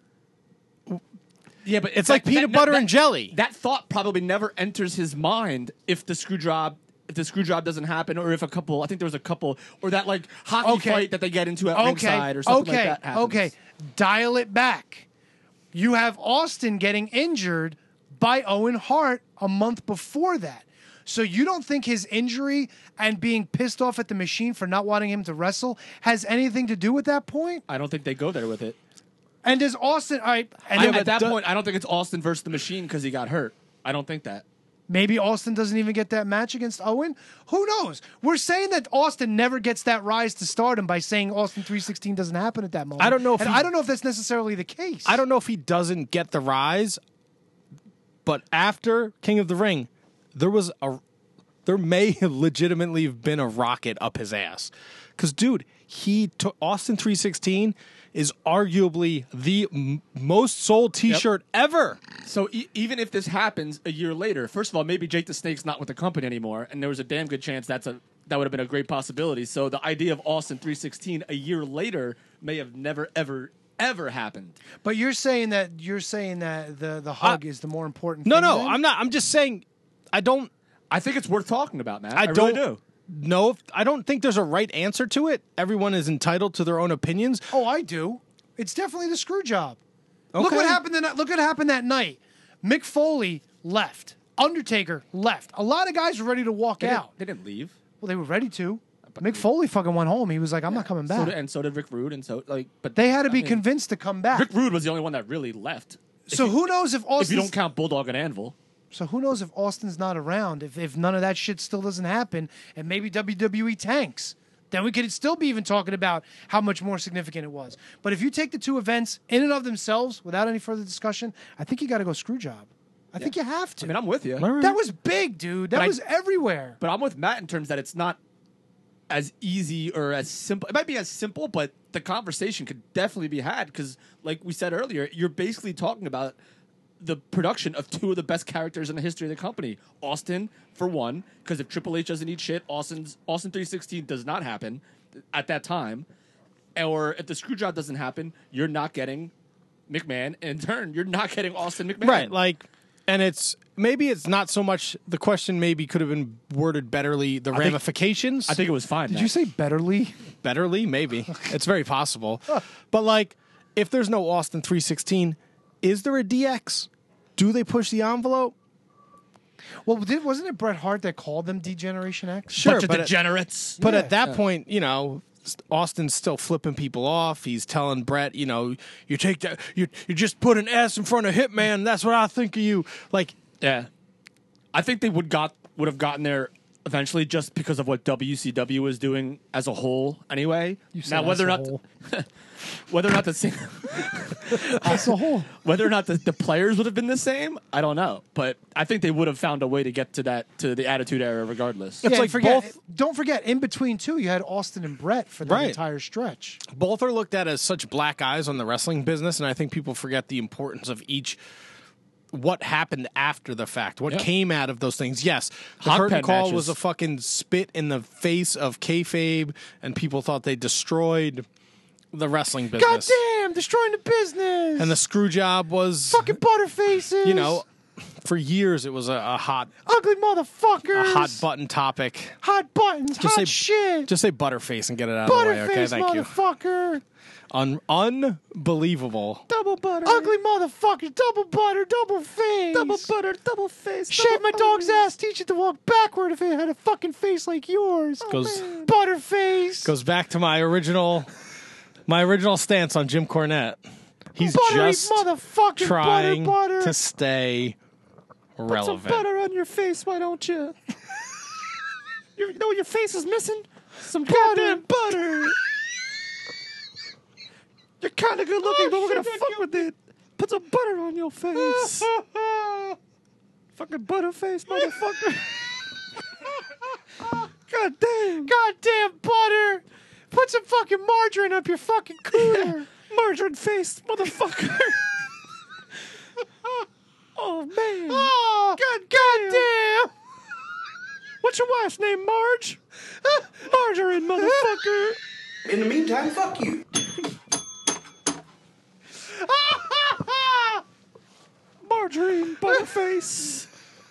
Speaker 1: Yeah, but
Speaker 3: It's like peanut butter and jelly.
Speaker 1: That thought probably never enters his mind if the screw job if the screw job doesn't happen, or if a couple, I think there was a couple, or that like hockey
Speaker 2: Okay.
Speaker 1: fight that they get into at
Speaker 2: Okay,
Speaker 1: ringside or something
Speaker 2: okay,
Speaker 1: like that happens.
Speaker 2: okay. Dial it back. You have Austin getting injured by Owen Hart a month before that. So you don't think his injury and being pissed off at the machine for not wanting him to wrestle has anything to do with that point?
Speaker 1: I don't think they go there with it.
Speaker 2: And does Austin? All right, and
Speaker 1: I,
Speaker 2: then-
Speaker 1: at that
Speaker 3: do-
Speaker 1: point, I don't think it's Austin versus the Machine because he got hurt. I don't think that.
Speaker 2: maybe Austin doesn't even get that match against Owen. Who knows? We're saying that Austin never gets that rise to stardom by saying Austin three sixteen doesn't happen at that moment.
Speaker 3: I don't know if
Speaker 2: and
Speaker 3: he-
Speaker 2: I don't know if that's necessarily the case.
Speaker 3: I don't know if he doesn't get the rise, but after King of the Ring, there was a, there may have legitimately have been a rocket up his ass. Because, dude, he took Austin three sixteen is arguably the m- most sold T-shirt ever.
Speaker 1: So e- even if this happens a year later, first of all, maybe Jake the Snake's not with the company anymore, and there was a damn good chance that's a that would have been a great possibility. So the idea of Austin three sixteen a year later may have never ever ever happened.
Speaker 2: But you're saying that you're saying that the the hug is the more important.
Speaker 3: No,
Speaker 2: thing
Speaker 3: no,
Speaker 2: then?
Speaker 3: I'm not. I'm just saying, I don't.
Speaker 1: I think it's worth talking about, man.
Speaker 3: I,
Speaker 1: I,
Speaker 3: don't
Speaker 1: really do.
Speaker 3: know. If, I don't think there's a right answer to it. Everyone is entitled to their own opinions.
Speaker 2: Oh, I do. It's definitely the screw job. Look
Speaker 3: Okay.
Speaker 2: what happened. That, look what happened that night. Mick Foley left. Undertaker left. A lot of guys were ready to walk
Speaker 1: They
Speaker 2: out.
Speaker 1: didn't, they didn't leave.
Speaker 2: Well, they were ready to. Mick Foley fucking went home. He was like, "I'm not coming back."
Speaker 1: So did, and so did Rick Rude, and so like, but
Speaker 2: They had to
Speaker 1: I
Speaker 2: be
Speaker 1: mean,
Speaker 2: convinced to come back.
Speaker 1: Rick Rude was the only one that really left.
Speaker 2: so
Speaker 1: if you,
Speaker 2: who knows if
Speaker 1: if you
Speaker 2: Austin's
Speaker 1: don't count Bulldog and Anvil.
Speaker 2: So who knows if Austin's not around, if, if none of that shit still doesn't happen, and maybe W W E tanks, then we could still be even talking about how much more significant it was. But if you take the two events in and of themselves without any further discussion, I think you got to go screw job. I think you have to.
Speaker 1: I mean, I'm with you.
Speaker 2: that was big, dude. That
Speaker 1: But I-
Speaker 2: was everywhere.
Speaker 1: But I'm with Matt in terms that it's not as easy or as simple. It might be as simple, but the conversation could definitely be had because, like we said earlier, you're basically talking about the production of two of the best characters in the history of the company. Austin, for one, because if Triple H doesn't eat shit, Austin's Austin three sixteen does not happen at that time. Or if the screw job doesn't happen, you're not getting McMahon. In turn, you're not getting Austin McMahon.
Speaker 3: Right, like, and it's maybe it's not so much the question. Maybe could have been worded betterly. The
Speaker 1: think-
Speaker 3: ramifications.
Speaker 1: I think it was fine.
Speaker 2: Did you say betterly?
Speaker 3: betterly, maybe it's very possible. But like, if there's no Austin three sixteen, is there a D X? Do they push the envelope?
Speaker 2: Well, did, wasn't it Bret Hart that called them Degeneration X?
Speaker 3: Sure,
Speaker 1: bunch of
Speaker 3: but at,
Speaker 1: degenerates?
Speaker 3: but
Speaker 2: Yeah.
Speaker 3: at that point, you know, Austin's still flipping people off. He's telling Brett, you know, you take that, you you just put an S in front of Hitman. That's what I think of you. Like,
Speaker 1: Yeah, I think they would got would have gotten there eventually, just because of what W C W is doing as a whole. Anyway,
Speaker 2: You said
Speaker 1: now whether or
Speaker 2: as
Speaker 1: not
Speaker 2: a whole.
Speaker 1: whether or not the same
Speaker 2: As a whole.
Speaker 1: whether or not the, the players would have been the same, I don't know. But I think they would have found a way to get to that to the Attitude Era regardless.
Speaker 3: It's
Speaker 2: Yeah,
Speaker 3: like
Speaker 2: forget,
Speaker 3: both-
Speaker 2: don't forget, in between, too, you had Austin and Brett for the
Speaker 3: Right.
Speaker 2: entire stretch.
Speaker 3: Both are looked at as such black eyes on the wrestling business, and I think people forget the importance of each. What happened after the fact? What
Speaker 1: Yeah.
Speaker 3: came out of those things? Yes, the
Speaker 1: Hot
Speaker 3: curtain
Speaker 1: pen
Speaker 3: call
Speaker 1: matches.
Speaker 3: was a fucking spit in the face of kayfabe, and people thought they destroyed the wrestling
Speaker 2: God
Speaker 3: business.
Speaker 2: damn, destroying the business.
Speaker 3: And the screw job was,
Speaker 2: fucking butterfaces.
Speaker 3: you know, for years it was a, a hot,
Speaker 2: ugly motherfuckers.
Speaker 3: a hot button topic.
Speaker 2: Hot buttons.
Speaker 3: Just
Speaker 2: hot
Speaker 3: say,
Speaker 2: shit.
Speaker 3: just say butterface and get it out of the way. Okay,
Speaker 2: Butterface
Speaker 3: thank you.
Speaker 2: motherfucker.
Speaker 3: Un- unbelievable.
Speaker 1: Double butter,
Speaker 2: Ugly motherfucker. Double butter. Double face.
Speaker 1: double butter, double face.
Speaker 2: Shave my dog's ass. Teach it to walk backward if it had a fucking face like yours.
Speaker 3: Goes
Speaker 2: Butterface.
Speaker 3: goes back to my original, my original stance on Jim Cornette. He's
Speaker 2: Buttery
Speaker 3: just
Speaker 2: motherfucking
Speaker 3: trying
Speaker 2: butter, butter.
Speaker 3: to stay relevant.
Speaker 1: Some butter on your face, why don't you? You know what your face is missing? Some goddamn butter. You're kind of good looking, but we're gonna fuck with it. Put some butter on your face. Fucking butterface, motherfucker. God damn.
Speaker 2: Goddamn butter. Put some fucking margarine up your fucking cooter.
Speaker 1: Margarine face, motherfucker. Oh man.
Speaker 2: Oh, God, goddamn.
Speaker 1: What's your wife's name, Marge? Margarine, motherfucker.
Speaker 6: In the meantime, fuck you.
Speaker 1: Margarine, butterface.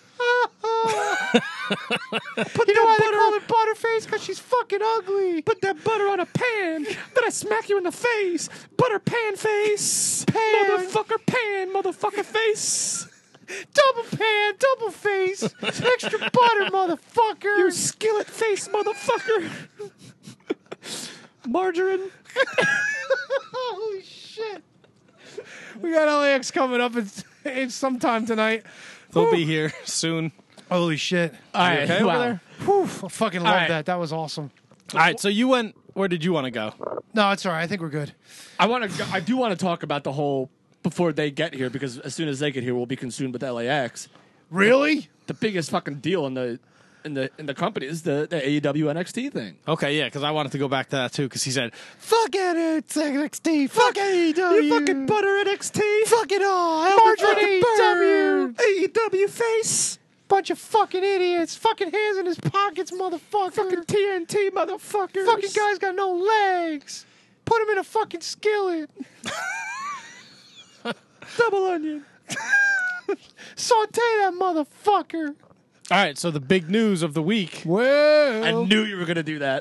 Speaker 2: You know why they call her Butterface? Because she's fucking ugly.
Speaker 1: Put that butter on a pan. Then I smack you in the face. Butter pan face.
Speaker 2: Pan.
Speaker 1: Motherfucker pan, motherfucker face.
Speaker 2: Double pan, double face, extra butter, motherfucker.
Speaker 1: You skillet face, motherfucker. Margarine.
Speaker 2: Holy shit. We got L A X coming up in, in sometime tonight.
Speaker 3: They'll be here soon.
Speaker 2: Holy shit.
Speaker 1: All right,
Speaker 3: okay over
Speaker 1: wow.
Speaker 3: there?
Speaker 2: Whew, I fucking love
Speaker 1: right.
Speaker 2: that. That was awesome.
Speaker 3: All right, so you went. Where did you want to go?
Speaker 2: No, it's all right. I think we're good.
Speaker 1: I want to. I do want to talk about the whole before they get here because as soon as they get here, we'll be consumed with L A X.
Speaker 2: Really?
Speaker 1: The biggest fucking deal in the in the in the company is the the A E W N X T thing.
Speaker 3: Okay, yeah, because I wanted to go back to that too. Because he said, "Fuck it, it's N X T. Fuck,
Speaker 2: Fuck A E W.
Speaker 1: You fucking butter N X T.
Speaker 3: fuck it all.
Speaker 2: Margarine A E W.
Speaker 1: A E W face.
Speaker 2: Bunch of fucking idiots. Fucking hands in his pockets, motherfucker.
Speaker 1: Fucking T N T motherfuckers.
Speaker 2: Fucking guy's got no legs. Put him in a fucking skillet.
Speaker 1: double onion.
Speaker 2: Saute that motherfucker.
Speaker 3: All right, so the big news of the week
Speaker 2: Well,
Speaker 1: I knew you were gonna do that.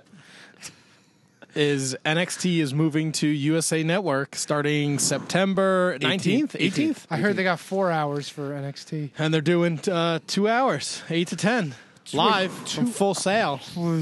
Speaker 3: is N X T is moving to U S A Network starting September nineteenth, eighteenth,
Speaker 2: I heard they got four hours for N X T.
Speaker 3: and they're doing uh, two hours, eight to ten, live from Full Sail.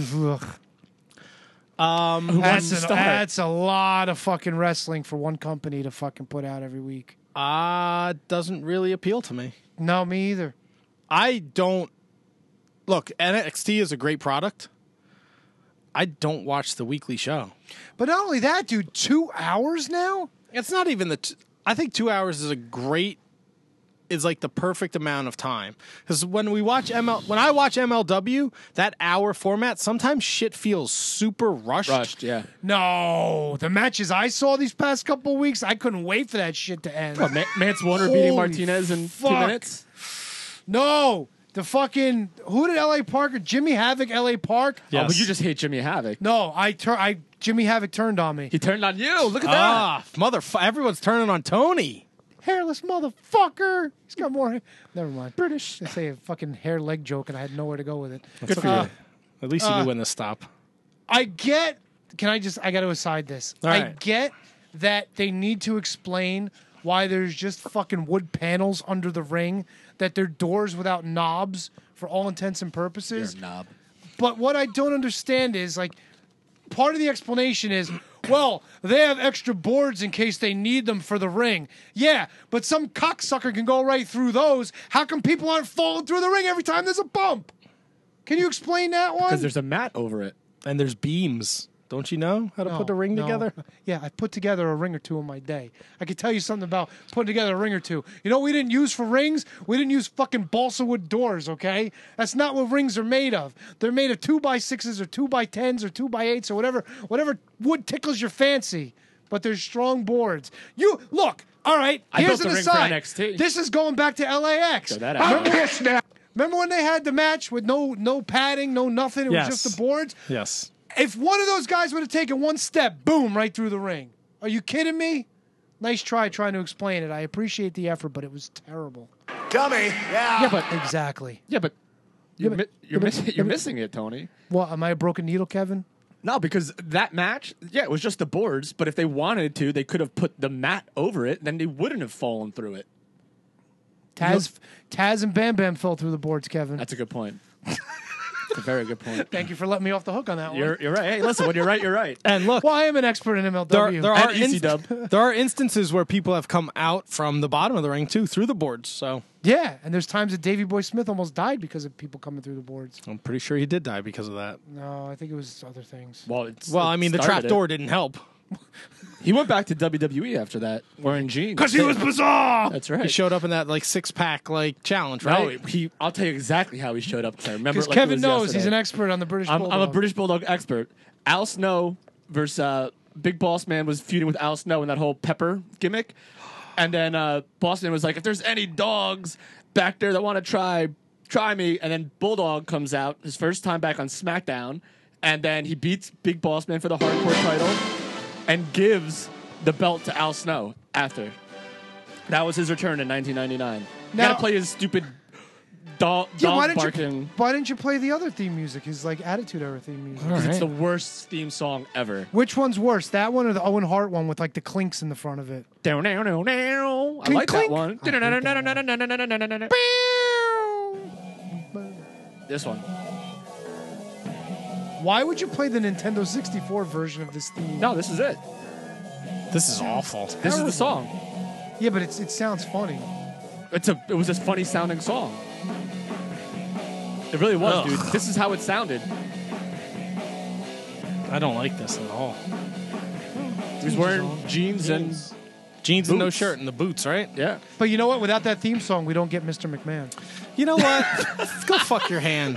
Speaker 1: Um, Who wants
Speaker 2: That's,
Speaker 1: to
Speaker 2: an,
Speaker 1: start?
Speaker 2: that's a lot of fucking wrestling for one company to fucking put out every week.
Speaker 3: Uh, doesn't really appeal to me.
Speaker 2: No, me either.
Speaker 3: I don't look. N X T is a great product. I don't watch the weekly show.
Speaker 2: But not only that, dude, two hours now?
Speaker 3: It's not even the. T- I think two hours is a great. Is like the perfect amount of time because when we watch M L, when I watch M L W, that hour format, sometimes shit feels super rushed.
Speaker 1: Rushed, yeah.
Speaker 2: No. The matches I saw these past couple of weeks, I couldn't wait for that shit to end.
Speaker 1: What, Ma- Mance Warner beating
Speaker 2: Holy
Speaker 1: Martinez in
Speaker 2: fuck.
Speaker 1: two minutes?
Speaker 2: No. The fucking, who did L A Park, Jimmy Havoc, L A Park?
Speaker 3: Yes.
Speaker 1: Oh, but you just hate Jimmy Havoc.
Speaker 2: No, I tur- I Jimmy Havoc turned on me.
Speaker 1: He turned on you. Look at that.
Speaker 3: Ah, mother! Everyone's turning on Tony.
Speaker 2: Hairless motherfucker. He's got more hair. Never mind. British. I say a fucking hair leg joke and I had nowhere to go with it.
Speaker 1: Good for
Speaker 2: Uh,
Speaker 1: you.
Speaker 3: At least you knew when to stop.
Speaker 2: I get. Can I just? I got to aside this.
Speaker 3: All
Speaker 2: I
Speaker 3: right.
Speaker 2: get that they need to explain why there's just fucking wood panels under the ring, that they're doors without knobs for all intents and purposes.
Speaker 1: knob.
Speaker 2: But what I don't understand is like, part of the explanation is, well, they have extra boards in case they need them for the ring. Yeah, but some cocksucker can go right through those. How come people aren't falling through the ring every time there's a bump? Can you explain that one?
Speaker 1: Because there's a mat over it.
Speaker 3: And there's beams. Don't you know how to
Speaker 2: No,
Speaker 3: put a ring
Speaker 2: no.
Speaker 3: together?
Speaker 2: Yeah, I put together a ring or two in my day. I could tell you something about putting together a ring or two. You know what we didn't use for rings? We didn't use fucking balsa wood doors, okay? That's not what rings are made of. They're made of two by sixes or two by tens or two by eights or whatever, whatever wood tickles your fancy. But they're strong boards. You look, all right,
Speaker 1: I
Speaker 2: here's
Speaker 1: built
Speaker 2: an
Speaker 1: the ring for
Speaker 2: aside.
Speaker 1: N X T.
Speaker 2: This is going back to L A X.
Speaker 1: Show that out.
Speaker 2: Remember, remember when they had the match with no no padding, no nothing? It
Speaker 3: Yes.
Speaker 2: was just the boards?
Speaker 3: Yes.
Speaker 2: If one of those guys would have taken one step, boom, right through the ring. Are you kidding me? Nice try trying to explain it. I appreciate the effort, but it was terrible.
Speaker 6: Dummy. Yeah.
Speaker 2: Yeah, but exactly.
Speaker 1: Yeah, but you're,
Speaker 2: but-
Speaker 1: mi- you're,
Speaker 2: yeah, but-
Speaker 1: miss-
Speaker 2: yeah,
Speaker 1: you're
Speaker 2: but-
Speaker 1: missing it, Tony.
Speaker 2: Well, am I a broken needle, Kevin?
Speaker 1: No, because that match, yeah, it was just the boards. But if they wanted to, they could have put the mat over it. Then they wouldn't have fallen through it.
Speaker 2: Taz, Taz and Bam Bam fell through the boards, Kevin.
Speaker 1: That's a good point. That's a very good point.
Speaker 2: Thank you for letting me off the hook on that one.
Speaker 1: You're, you're right. Hey, listen, when you're right, you're right.
Speaker 3: And look,
Speaker 2: Well, I am an expert in M L
Speaker 3: there,
Speaker 2: W.
Speaker 3: there are
Speaker 1: And E C
Speaker 3: inst-
Speaker 1: W.
Speaker 3: there are instances where people have come out from the bottom of the ring too through the boards. So
Speaker 2: Yeah, and there's times that Davey Boy Smith almost died because of people coming through the boards.
Speaker 3: I'm pretty sure he did die because of that.
Speaker 2: No, I think it was other things.
Speaker 1: Well, it's,
Speaker 3: Well,
Speaker 1: it
Speaker 3: I mean, the
Speaker 1: started
Speaker 3: trap
Speaker 1: it.
Speaker 3: door didn't help.
Speaker 1: He went back to W W E after that, wearing jeans.
Speaker 6: Because he was bizarre.
Speaker 1: That's
Speaker 3: He
Speaker 1: right.
Speaker 3: showed up in that like six pack like challenge,
Speaker 1: No,
Speaker 3: right?
Speaker 1: he. I'll tell you exactly how he showed up. Because I remember.
Speaker 2: Because
Speaker 1: it like it
Speaker 2: Kevin
Speaker 1: was
Speaker 2: knows
Speaker 1: yesterday.
Speaker 2: he's an expert on the British
Speaker 1: I'm,
Speaker 2: Bulldog.
Speaker 1: I'm a British Bulldog expert. Al Snow versus uh, Big Boss Man was feuding with Al Snow in that whole pepper gimmick. And then uh, Boss Man was like, if there's any dogs back there that want to try, try me. And then Bulldog comes out, his first time back on SmackDown. And then he beats Big Boss Man for the hardcore title and gives the belt to Al Snow after. That was his return in nineteen ninety-nine. You
Speaker 2: Now-
Speaker 1: gotta play his stupid dog,
Speaker 2: Yeah,
Speaker 1: dog
Speaker 2: why didn't
Speaker 1: barking.
Speaker 2: you why didn't you play the other theme music? His like Attitude Era theme music.
Speaker 1: Because it's the worst theme song ever.
Speaker 2: Which one's worse, that one or the Owen Hart one with like the clinks in the front of it?
Speaker 1: Down, down, down, down. I
Speaker 2: Clink,
Speaker 1: like
Speaker 2: clink.
Speaker 1: that one.
Speaker 2: I hate that
Speaker 1: This one.
Speaker 2: Why would you play the Nintendo sixty-four version of this theme?
Speaker 1: No, this is it.
Speaker 3: This is awful.
Speaker 1: This is the song.
Speaker 2: Yeah, but it's it sounds funny.
Speaker 1: It's a. It was a funny sounding song. It really was,
Speaker 3: Ugh.
Speaker 1: dude. This is how it sounded.
Speaker 3: I don't like this at all.
Speaker 1: He was wearing jeans and
Speaker 3: Jeans and no
Speaker 1: Boots.
Speaker 3: shirt and the boots, right?
Speaker 1: yeah.
Speaker 2: But you know what? Without that theme song, we don't get Mister McMahon.
Speaker 3: You know what? Go fuck your hand.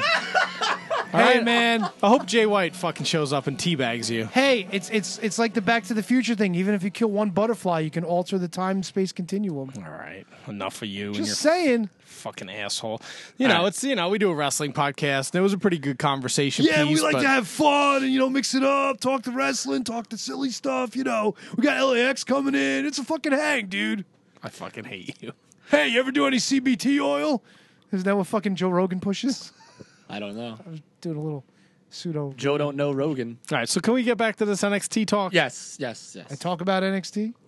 Speaker 2: Hey, man.
Speaker 3: I hope Jay White fucking shows up and teabags you.
Speaker 2: Hey, it's it's it's like the Back to the Future thing. Even if you kill one butterfly, you can alter the time space continuum.
Speaker 3: All right, enough of you and
Speaker 2: Just
Speaker 3: your
Speaker 2: saying.
Speaker 3: fucking asshole. You know,
Speaker 1: All right.
Speaker 3: it's you know we do a wrestling podcast. And it was a pretty good conversation.
Speaker 6: Yeah, we
Speaker 3: piece,
Speaker 6: like
Speaker 3: but
Speaker 6: to have fun and, you know, mix it up, talk to wrestling, talk to silly stuff, you know. We got L A X coming in. It's a fucking hang, dude.
Speaker 3: I fucking hate you.
Speaker 6: Hey, you ever do any C B T oil?
Speaker 2: Isn't that what fucking Joe Rogan pushes?
Speaker 1: I don't know.
Speaker 2: Doing a little pseudo.
Speaker 1: Joe don't know Rogan.
Speaker 3: All right, so can we get back to this N X T talk?
Speaker 1: Yes, yes,
Speaker 2: I
Speaker 1: yes.
Speaker 2: talk about N X T.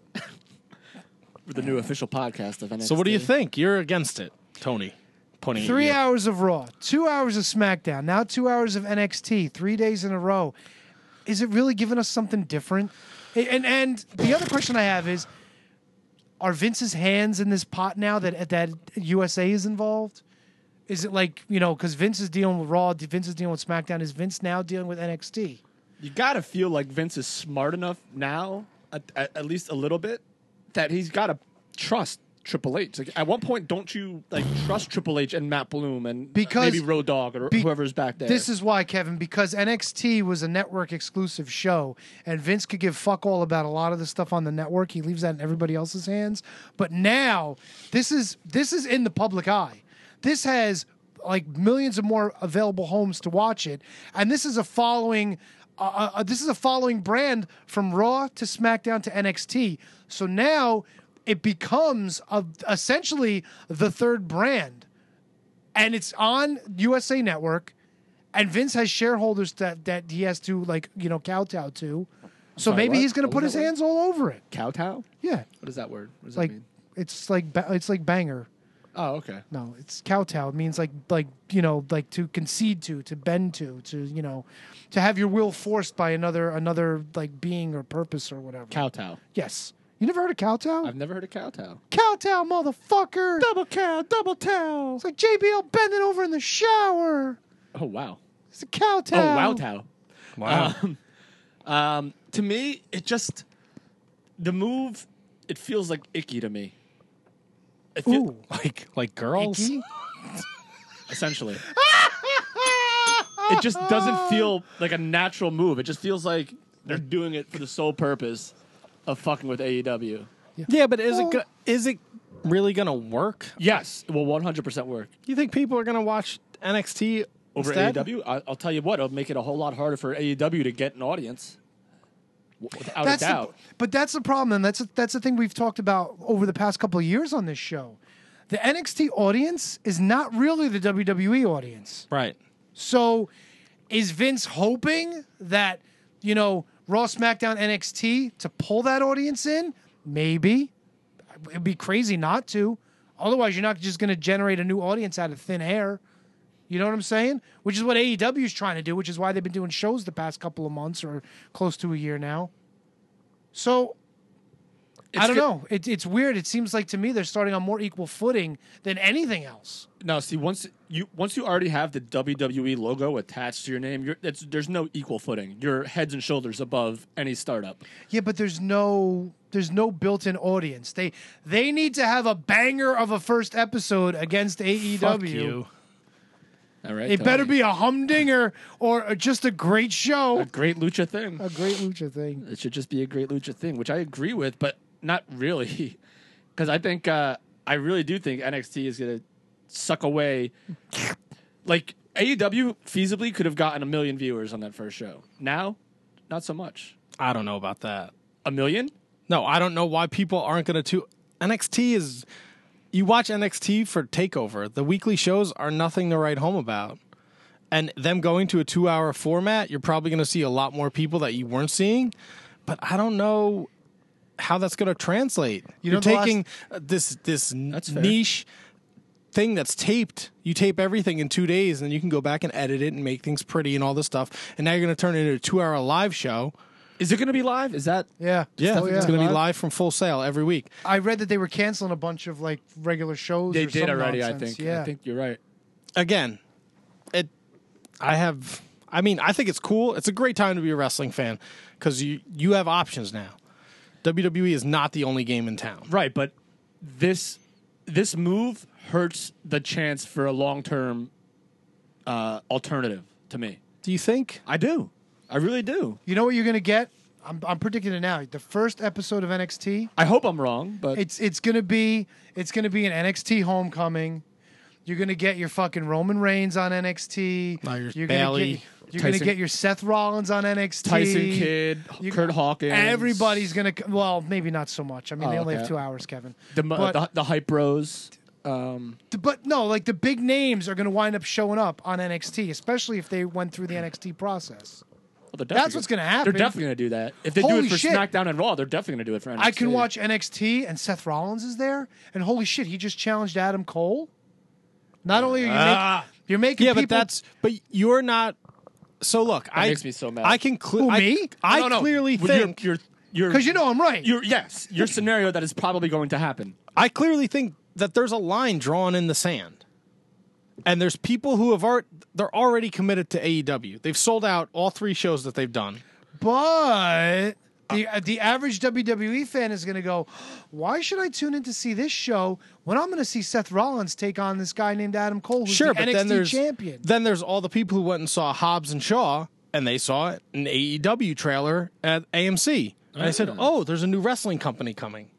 Speaker 1: With the new official podcast of N X T.
Speaker 3: So what do you think? You're against it, Tony. Pointing
Speaker 2: Three
Speaker 3: at you.
Speaker 2: hours of Raw, two hours of SmackDown, now two hours of N X T, three days in a row. Is it really giving us something different? And and the other question I have is, are Vince's hands in this pot now that that U S A is involved? Is it like, you know, because Vince is dealing with Raw, Vince is dealing with SmackDown. Is Vince now dealing with N X T?
Speaker 1: You gotta feel like Vince is smart enough now, at, at, at least a little bit, that he's gotta trust Triple H. Like, at one point, don't you like trust Triple H and Matt Bloom and
Speaker 2: Because-
Speaker 1: maybe Road Dogg or
Speaker 2: Be-
Speaker 1: whoever's back there?
Speaker 2: This is why, Kevin, because N X T was a network exclusive show, and Vince could give fuck all about a lot of the stuff on the network. He leaves that in everybody else's hands. But now, this is this is in the public eye. This has like millions of more available homes to watch it, and this is a following. Uh, uh, this is a following brand from Raw to SmackDown to N X T. So now it becomes a, essentially the third brand. And it's on U S A Network, and Vince has shareholders that, that he has to, like, you know, kowtow to. So
Speaker 1: sorry,
Speaker 2: maybe
Speaker 1: what?
Speaker 2: he's going to
Speaker 1: What
Speaker 2: put
Speaker 1: was
Speaker 2: his
Speaker 1: that word?
Speaker 2: hands all over it.
Speaker 1: Kowtow?
Speaker 2: Yeah,
Speaker 1: What is that word? What does
Speaker 2: like
Speaker 1: that mean?
Speaker 2: it's like ba- it's like banger.
Speaker 1: Oh, okay.
Speaker 2: No, it's kowtow. It means like like you know like to concede to, to bend to, to you know, to have your will forced by another another like being or purpose or whatever.
Speaker 1: Kowtow.
Speaker 2: Yes, you never heard of kowtow?
Speaker 1: I've never heard of kowtow.
Speaker 2: Kowtow, motherfucker.
Speaker 1: Double cow, double towel.
Speaker 2: It's like J B L bending over in the shower.
Speaker 1: Oh wow.
Speaker 2: It's a kowtow.
Speaker 1: Oh wow, Tao.
Speaker 3: Wow.
Speaker 1: Um, um, to me, it just the move. It feels like icky to me. It feel,
Speaker 2: Ooh.
Speaker 3: like like girls.
Speaker 2: Icky?
Speaker 1: essentially. It just doesn't feel like a natural move. It just feels like they're doing it for the sole purpose of fucking with A E W.
Speaker 3: Yeah, but is
Speaker 2: Well-
Speaker 3: it go- is it really gonna work?
Speaker 1: Yes, it will one hundred percent work.
Speaker 3: You think people are gonna watch N X T
Speaker 1: Over
Speaker 3: instead?
Speaker 1: A E W, I, I'll tell you what, it'll make it a whole lot harder for A E W to get an audience. W- Without
Speaker 2: That's
Speaker 1: a
Speaker 2: the,
Speaker 1: doubt.
Speaker 2: but that's the problem, and that's that's the thing we've talked about over the past couple of years on this show. The N X T audience is not really the W W E audience.
Speaker 3: Right.
Speaker 2: So, is Vince hoping that you know Raw, SmackDown, N X T to pull that audience in? Maybe. It'd be crazy not to. Otherwise, you're not just going to generate a new audience out of thin air. You know what I'm saying? Which is what A E W is trying to do, which is why they've been doing shows the past couple of months or close to a year now. So, I
Speaker 1: It's
Speaker 2: don't
Speaker 1: good-
Speaker 2: know. It, it's weird. It seems like to me they're starting on more equal footing than anything else.
Speaker 1: No, see, once you once you already have the W W E logo attached to your name, you're, it's, there's no equal footing. You're heads and shoulders above any startup.
Speaker 2: Yeah, but there's no there's no built-in audience. They they need to have a banger of a first episode against A E W.
Speaker 3: Fuck you.
Speaker 1: All right,
Speaker 2: It better be a humdinger or just a great show.
Speaker 1: a great lucha thing.
Speaker 2: A great lucha thing.
Speaker 1: It should just be a great lucha thing, which I agree with, but not really, because I think uh, I really do think N X T is gonna suck away. Like A E W feasibly could have gotten a million viewers on that first show. Now, not so much.
Speaker 3: I don't know about that.
Speaker 1: A million?
Speaker 3: No, I don't know why people aren't going to tune. N X T is. You watch N X T for TakeOver. The weekly shows are nothing to write home about. And them going to a two-hour format, you're probably going to see a lot more people that you weren't seeing. But I don't know how that's going to translate.
Speaker 2: You
Speaker 3: You're
Speaker 2: know, the last-
Speaker 3: taking uh, this this
Speaker 1: That's fair.
Speaker 3: niche thing that's taped. You tape everything in two days, and then you can go back and edit it and make things pretty and all this stuff. And now you're going to turn it into a two-hour live show.
Speaker 1: Is it going to be live? Is that
Speaker 2: Yeah.
Speaker 3: Yeah,
Speaker 2: Oh,
Speaker 3: it's going to be live from Full Sail every week.
Speaker 2: I read that they were canceling a bunch of like regular shows.
Speaker 1: they
Speaker 2: or
Speaker 1: did
Speaker 2: some
Speaker 1: already?
Speaker 2: nonsense.
Speaker 1: I think.
Speaker 2: Yeah.
Speaker 1: I think you're right.
Speaker 3: Again, it. I have. I mean, I think it's cool. It's a great time to be a wrestling fan because you you have options now. W W E is not the only game in town.
Speaker 1: Right, but this this move hurts the chance for a long term uh, alternative to me.
Speaker 3: Do you think?
Speaker 1: I do. I really do.
Speaker 2: You know what you're gonna get? I'm, I'm predicting it now. The first episode of N X T,
Speaker 1: I hope I'm wrong, but
Speaker 2: it's it's gonna be it's gonna be an N X T homecoming. You're gonna get your fucking Roman Reigns on N X T.
Speaker 3: Now your
Speaker 2: you're
Speaker 3: Bayley,
Speaker 2: gonna get you're
Speaker 1: Tyson-
Speaker 2: gonna get your Seth Rollins on N X T.
Speaker 1: Tyson Kidd,
Speaker 2: You-
Speaker 1: Kurt Hawkins,
Speaker 2: Everybody's gonna c- well, maybe not so much. I mean,
Speaker 1: Oh,
Speaker 2: they only
Speaker 1: okay.
Speaker 2: have two hours, Kevin.
Speaker 1: the mu-
Speaker 2: but-
Speaker 1: the, the hype bros. Um,
Speaker 2: But no, like the big names are gonna wind up showing up on N X T, especially if they went through the N X T process.
Speaker 1: well, they're
Speaker 2: That's
Speaker 1: definitely
Speaker 2: what's gonna happen.
Speaker 1: They're definitely going to do that. If they do
Speaker 2: Holy
Speaker 1: it for
Speaker 2: shit.
Speaker 1: SmackDown and Raw, they're definitely going to do it for N X T.
Speaker 2: I can watch N X T and Seth Rollins is there, and holy shit, he just challenged Adam Cole. Not only are you
Speaker 3: Ah.
Speaker 2: making, you're making
Speaker 3: Yeah,
Speaker 2: people,
Speaker 3: but that's. But you're not. So look, I
Speaker 1: makes me so mad.
Speaker 3: I can. Cle-
Speaker 2: Who,
Speaker 3: I,
Speaker 2: me?
Speaker 3: I
Speaker 1: No, no.
Speaker 3: clearly
Speaker 1: Well, you're-
Speaker 3: think.
Speaker 1: you're you're
Speaker 2: because you know I'm right.
Speaker 1: you're yes, your scenario that is probably going to happen.
Speaker 3: I clearly think that there's a line drawn in the sand. And there's people who have already, they're already committed to A E W. They've sold out all three shows that they've done.
Speaker 2: But the uh, the average W W E fan is going to go, why should I tune in to see this show when I'm going to see Seth Rollins take on this guy named Adam Cole, who's
Speaker 3: Sure,
Speaker 2: the
Speaker 3: but
Speaker 2: N X T
Speaker 3: then there's
Speaker 2: champion?
Speaker 3: then there's all the people who went and saw Hobbs and Shaw, and they saw an A E W trailer at A M C. And I said, "Oh, there's a new wrestling company coming."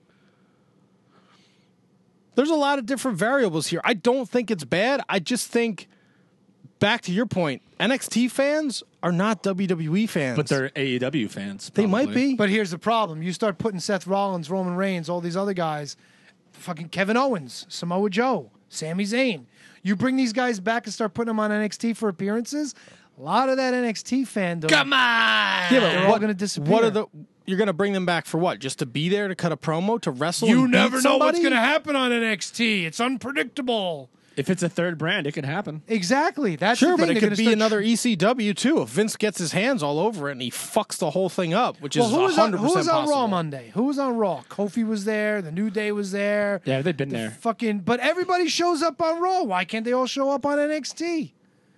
Speaker 3: There's a lot of different variables here. I don't think it's bad. I just think, back to your point, N X T fans are not W W E fans.
Speaker 1: But they're A E W fans.
Speaker 3: they might
Speaker 1: probably.
Speaker 3: be.
Speaker 2: But here's the problem: you start putting Seth Rollins, Roman Reigns, all these other guys, fucking Kevin Owens, Samoa Joe, Sami Zayn. You bring these guys back and start putting them on N X T for appearances. A lot of that N X T fandom.
Speaker 1: Come on.
Speaker 3: Yeah, but
Speaker 2: They're all
Speaker 3: what,
Speaker 2: gonna disappear.
Speaker 3: What are the? You're going to bring them back for what? Just to be there to cut a promo to wrestle?
Speaker 2: You
Speaker 3: and beat
Speaker 2: never know what's
Speaker 3: somebody?
Speaker 2: going to happen on N X T. It's unpredictable.
Speaker 1: If it's a third brand, it could happen.
Speaker 2: Exactly. That's
Speaker 3: Sure,
Speaker 2: the thing.
Speaker 3: but it
Speaker 2: They're
Speaker 3: could
Speaker 2: gonna
Speaker 3: be
Speaker 2: start-
Speaker 3: another E C W too. If Vince gets his hands all over it and he fucks the whole thing up, which
Speaker 2: Well,
Speaker 3: is
Speaker 2: who was on,
Speaker 3: one hundred
Speaker 2: who
Speaker 3: percent
Speaker 2: was on
Speaker 3: possible.
Speaker 2: Raw Monday? Who was on Raw? Kofi was there. The New Day was there.
Speaker 1: Yeah, they've been
Speaker 2: The
Speaker 1: there.
Speaker 2: Fucking, but everybody shows up on Raw. Why can't they all show up on N X T?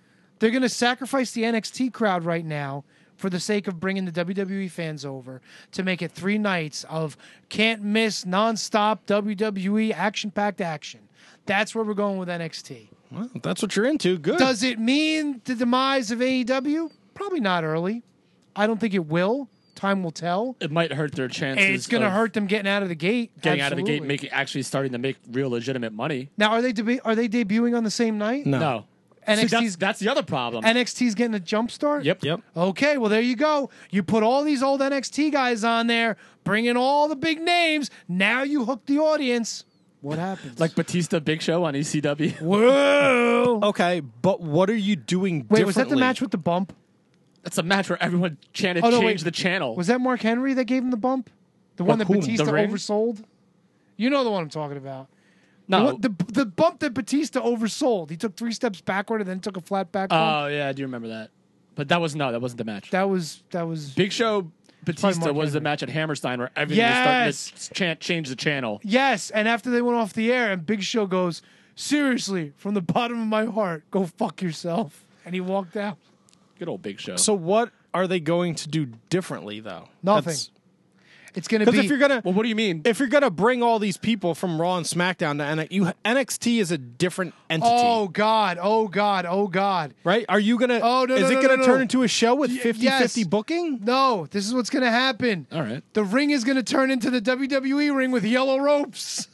Speaker 2: They're going to sacrifice the N X T crowd right now for the sake of bringing the W W E fans over to make it three nights of can't miss, nonstop W W E action-packed action. That's where we're going with N X T.
Speaker 3: Well, if that's what you're into. Good.
Speaker 2: Does it mean the demise of A E W? Probably not early. I don't think it will. Time will tell.
Speaker 1: It might hurt their chances.
Speaker 2: It's going to
Speaker 1: of
Speaker 2: hurt them getting out of the gate.
Speaker 1: Getting out of the gate,
Speaker 2: Absolutely.
Speaker 1: making actually starting to make real legitimate money.
Speaker 2: Now, are they deb- are they debuting on the same night?
Speaker 3: No.
Speaker 1: No.
Speaker 2: N X T's
Speaker 1: See, that's, that's the other problem.
Speaker 2: N X T's getting a jump start?
Speaker 1: Yep.
Speaker 3: Yep.
Speaker 2: Okay, well, there you go. You put all these old N X T guys on there, bring in all the big names. Now you hook the audience. What happens?
Speaker 1: Like Batista Big Show on E C W.
Speaker 2: whoa.
Speaker 3: Okay, but what are you doing
Speaker 2: Wait, was that the
Speaker 3: differently?
Speaker 2: match with the bump?
Speaker 1: It's a match where everyone chanted
Speaker 2: Oh, no,
Speaker 1: change
Speaker 2: wait.
Speaker 1: the channel.
Speaker 2: Was that Mark Henry that gave him the bump? The one
Speaker 1: What,
Speaker 2: that
Speaker 1: whom?
Speaker 2: Batista
Speaker 1: The Ring?
Speaker 2: oversold? You know the one I'm talking about.
Speaker 1: no.
Speaker 2: The, one- the, the bump that Batista oversold. He took three steps backward and then took a flat back bump.
Speaker 1: Oh, yeah, I do remember that. But that was no, that wasn't the match.
Speaker 2: that was that was
Speaker 1: Big Show Batista
Speaker 2: Mark
Speaker 1: was the
Speaker 2: Henry.
Speaker 1: match at Hammerstein where everything
Speaker 2: Yes.
Speaker 1: was starting to chant, change the channel.
Speaker 2: yes. And after they went off the air, and Big Show goes, "Seriously, from the bottom of my heart, go fuck yourself," and he walked out.
Speaker 1: Good old Big Show.
Speaker 3: So what are they going to do differently, though?
Speaker 2: Nothing. It's going to
Speaker 3: Because
Speaker 2: be
Speaker 3: if you're gonna,
Speaker 1: well, what do you mean?
Speaker 3: if you're gonna bring all these people from Raw and SmackDown to N X T, you, N X T is a different entity,
Speaker 2: oh god, oh god, oh god.
Speaker 3: right? Are you gonna?
Speaker 2: Oh, no,
Speaker 3: is
Speaker 2: no,
Speaker 3: it
Speaker 2: no,
Speaker 3: gonna
Speaker 2: no,
Speaker 3: turn
Speaker 2: no.
Speaker 3: into a show with
Speaker 2: Y-
Speaker 3: fifty-fifty
Speaker 2: yes.
Speaker 3: booking?
Speaker 2: No, this is what's going to happen.
Speaker 1: All right.
Speaker 2: The ring is going to turn into the W W E ring with yellow ropes.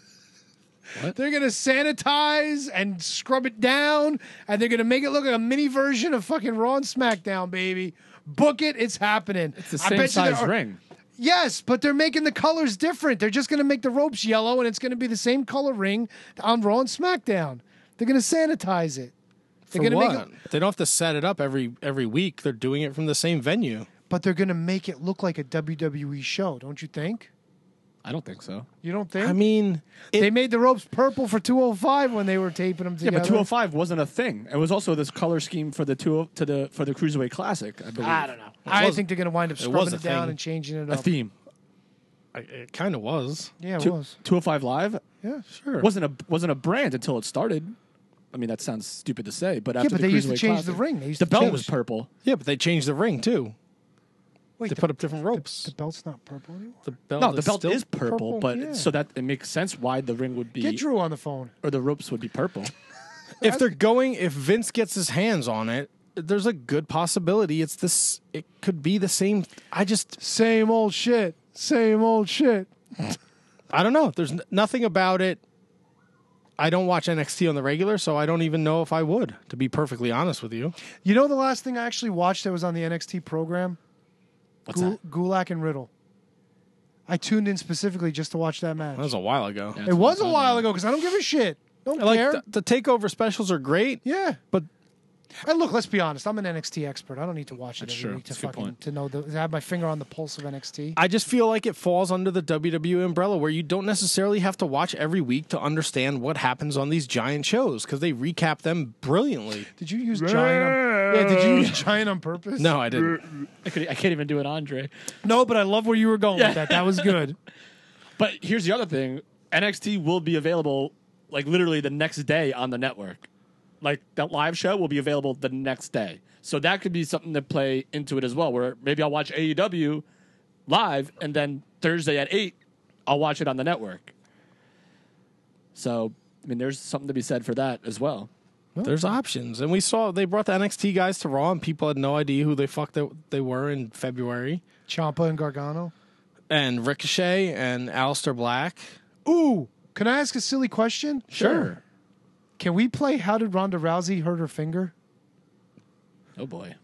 Speaker 1: What?
Speaker 2: They're going to sanitize and scrub it down, and they're going to make it look like a mini version of fucking Raw and SmackDown, baby. Book it, it's happening.
Speaker 1: It's the
Speaker 2: I
Speaker 1: same
Speaker 2: bet you there
Speaker 1: size
Speaker 2: are-
Speaker 1: ring.
Speaker 2: Yes, but they're making the colors different. They're just going to make the ropes yellow, and it's going to be the same color ring on Raw and SmackDown. They're going to sanitize it. They're
Speaker 3: For
Speaker 2: gonna
Speaker 3: what?
Speaker 2: make it,
Speaker 3: They don't have to set it up every every week. They're doing it from the same venue.
Speaker 2: but they're going to make it look like a W W E show, don't you think?
Speaker 1: I don't think so.
Speaker 2: You don't think?
Speaker 3: I mean, it,
Speaker 2: they made the ropes purple for two oh five when they were taping them
Speaker 1: Yeah,
Speaker 2: together.
Speaker 1: but two oh five wasn't a thing. It was also this color scheme for the two to the for the Cruiserweight Classic. I believe.
Speaker 2: I don't know. I
Speaker 3: was-
Speaker 2: think they're going to wind up
Speaker 3: it
Speaker 2: scrubbing
Speaker 3: was
Speaker 2: it,
Speaker 3: a
Speaker 2: down
Speaker 3: thing.
Speaker 2: and changing it
Speaker 1: A
Speaker 2: up.
Speaker 1: theme.
Speaker 3: I- it kind of was.
Speaker 2: Yeah, it
Speaker 1: Two,
Speaker 2: was.
Speaker 1: two oh five Live
Speaker 2: Yeah.
Speaker 3: Sure.
Speaker 1: wasn't a wasn't a brand until it started. I mean, that sounds stupid to say, but after
Speaker 2: but
Speaker 1: the
Speaker 2: they used to
Speaker 1: Cruiserweight
Speaker 2: change
Speaker 1: Classic,
Speaker 2: the ring. They used
Speaker 1: the
Speaker 2: to
Speaker 1: belt
Speaker 2: change-
Speaker 1: was purple.
Speaker 3: Yeah, but they changed the ring too.
Speaker 2: Wait,
Speaker 3: They
Speaker 2: the,
Speaker 3: put up different ropes.
Speaker 2: the belt's not purple anymore.
Speaker 3: The belt
Speaker 1: No, the
Speaker 3: is
Speaker 1: belt
Speaker 3: still
Speaker 1: is purple,
Speaker 2: purple,
Speaker 1: but
Speaker 2: yeah.
Speaker 1: so that it makes sense why the ring would be
Speaker 2: Get Drew on the phone.
Speaker 1: or the ropes would be purple.
Speaker 3: If they're going, if Vince gets his hands on it, there's a good possibility it's this. It could be the same. I just,
Speaker 2: Same old shit. Same old shit.
Speaker 3: I don't know. There's n- nothing about it. I don't watch N X T on the regular, so I don't even know if I would, to be perfectly honest with you.
Speaker 2: You know the last thing I actually watched that was on the N X T program?
Speaker 1: What's
Speaker 2: Gul-
Speaker 1: that?
Speaker 2: Gulak and Riddle. I tuned in specifically just to watch that match.
Speaker 3: That was a while ago.
Speaker 1: Yeah.
Speaker 2: it was a while ago because I don't give a shit. Don't
Speaker 3: Like
Speaker 2: care.
Speaker 3: the, the takeover specials are great,
Speaker 2: yeah.
Speaker 3: but
Speaker 2: And look, let's be honest. I'm an N X T expert. I don't need to watch it
Speaker 1: That's
Speaker 2: every
Speaker 1: true.
Speaker 2: week to
Speaker 1: That's a good
Speaker 2: fucking
Speaker 1: point.
Speaker 2: to know the, to have my finger on the pulse of N X T.
Speaker 3: I just feel like it falls under the W W E umbrella where you don't necessarily have to watch every week to understand what happens on these giant shows because they recap them brilliantly.
Speaker 2: Did you use giant? On, yeah, did you use giant on purpose?
Speaker 3: No, I didn't.
Speaker 1: I, could, I can't even do it, Andre.
Speaker 2: no, but I love where you were going
Speaker 1: Yeah.
Speaker 2: with that. That was good.
Speaker 1: But here's the other thing: N X T will be available like literally the next day on the network. Like that live show will be available the next day, so that could be something to play into it as well. Where maybe I'll watch A E W live, and then Thursday at eight, I'll watch it on the network. So, I mean, there's something to be said for that as well.
Speaker 3: There's options. And we saw they brought the N X T guys to Raw, and people had no idea who they fuck they, they were in February.
Speaker 2: Ciampa and Gargano.
Speaker 3: And Ricochet and Aleister Black.
Speaker 2: Ooh, can I ask a silly question?
Speaker 1: Sure.
Speaker 2: Can we play How Did Ronda Rousey Hurt Her Finger?
Speaker 1: Oh boy.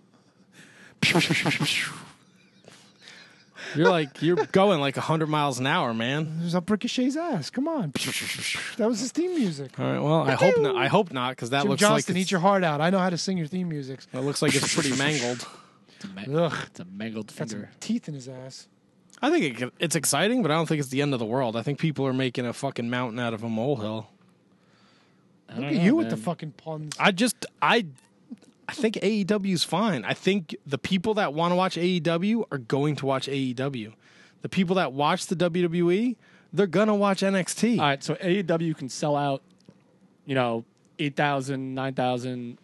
Speaker 3: You're like you're going like hundred miles an hour, man.
Speaker 2: It was up Ricochet's ass. Come on. That was his theme music.
Speaker 3: All right. Well, I hope not. I hope not, because that
Speaker 2: Jim
Speaker 3: looks
Speaker 2: Johnston,
Speaker 3: like
Speaker 2: eat
Speaker 3: it's,
Speaker 2: your heart out. I know how to sing your theme music.
Speaker 3: that looks like it's pretty mangled.
Speaker 1: It's a, ma-
Speaker 2: Ugh.
Speaker 1: it's a mangled
Speaker 2: Got some
Speaker 1: finger.
Speaker 2: teeth in his ass.
Speaker 3: I think it, could- it's exciting, but I don't think it's the end of the world. I think people are making a fucking mountain out of a molehill.
Speaker 1: I don't
Speaker 2: Look at
Speaker 1: know,
Speaker 2: you with the
Speaker 1: man.
Speaker 2: fucking puns.
Speaker 3: I just I I think A E W is fine. I think the people that want to watch A E W are going to watch A E W. The people that watch the W W E, they're gonna watch N X T.
Speaker 1: All right, so A E W can sell out, you know, eight thousand, nine thousand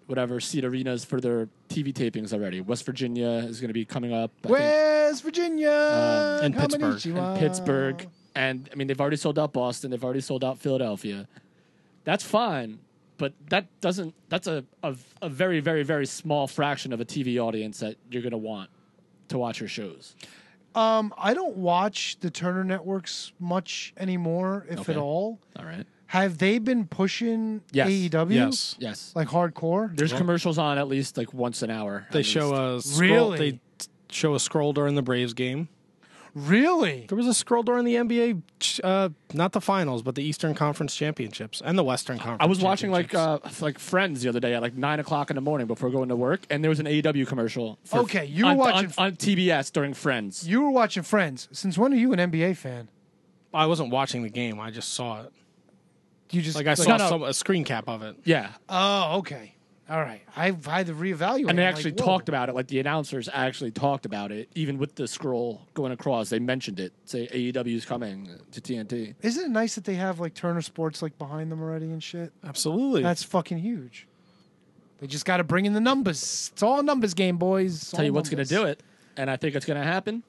Speaker 1: whatever seat arenas for their T V tapings already. West Virginia is going to be coming up. I think,
Speaker 2: West Virginia
Speaker 1: Um,
Speaker 3: and Pittsburgh.
Speaker 2: Konnichiwa.
Speaker 1: and Pittsburgh. And, I mean, they've already sold out Boston. They've already sold out Philadelphia. That's fine. But that doesn't, that's a, a, a very, very, very small fraction of a T V audience that you're going to want to watch your shows.
Speaker 2: Um, I don't watch the Turner Networks much anymore, if
Speaker 1: Okay.
Speaker 2: at all.
Speaker 1: All right.
Speaker 2: Have they been pushing
Speaker 1: Yes.
Speaker 2: A E W?
Speaker 3: Yes.
Speaker 1: Yes.
Speaker 2: Like hardcore?
Speaker 1: There's commercials on at least like once an hour.
Speaker 3: They
Speaker 1: at
Speaker 3: show
Speaker 1: least.
Speaker 3: a scroll,
Speaker 2: Really?
Speaker 3: They show a scroll during the Braves game.
Speaker 2: Really?
Speaker 3: There was a scroll during the N B A, ch- uh, not the finals, but the Eastern Conference Championships and the Western Conference.
Speaker 1: I was watching like
Speaker 3: Championships.
Speaker 1: uh, like Friends the other day at like nine o'clock in the morning before going to work, and there was an A E W commercial. For,
Speaker 2: Okay, you were
Speaker 1: on,
Speaker 2: watching-
Speaker 1: on, on T B S during Friends.
Speaker 2: You were watching Friends. Since when are you an N B A fan?
Speaker 3: I wasn't watching the game. I just saw it.
Speaker 2: You just
Speaker 3: Like I saw
Speaker 1: No, no.
Speaker 3: some a screen cap of it.
Speaker 1: Yeah,
Speaker 2: Oh, okay. All right. I've had to reevaluate.
Speaker 1: and they
Speaker 2: I'm
Speaker 1: actually
Speaker 2: like, whoa.
Speaker 1: talked about it. Like the announcers actually talked about it, even with the scroll going across. They mentioned it. Say A E W is coming to T N T.
Speaker 2: Isn't it nice that they have like Turner Sports like behind them already and shit?
Speaker 3: Absolutely.
Speaker 2: That's fucking huge. They just got to bring in the numbers. It's all a numbers game, boys. It's
Speaker 1: Tell
Speaker 2: all
Speaker 1: you what's going to
Speaker 2: numbers.
Speaker 1: do it, and I think it's going to happen.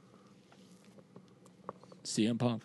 Speaker 1: C M Punk.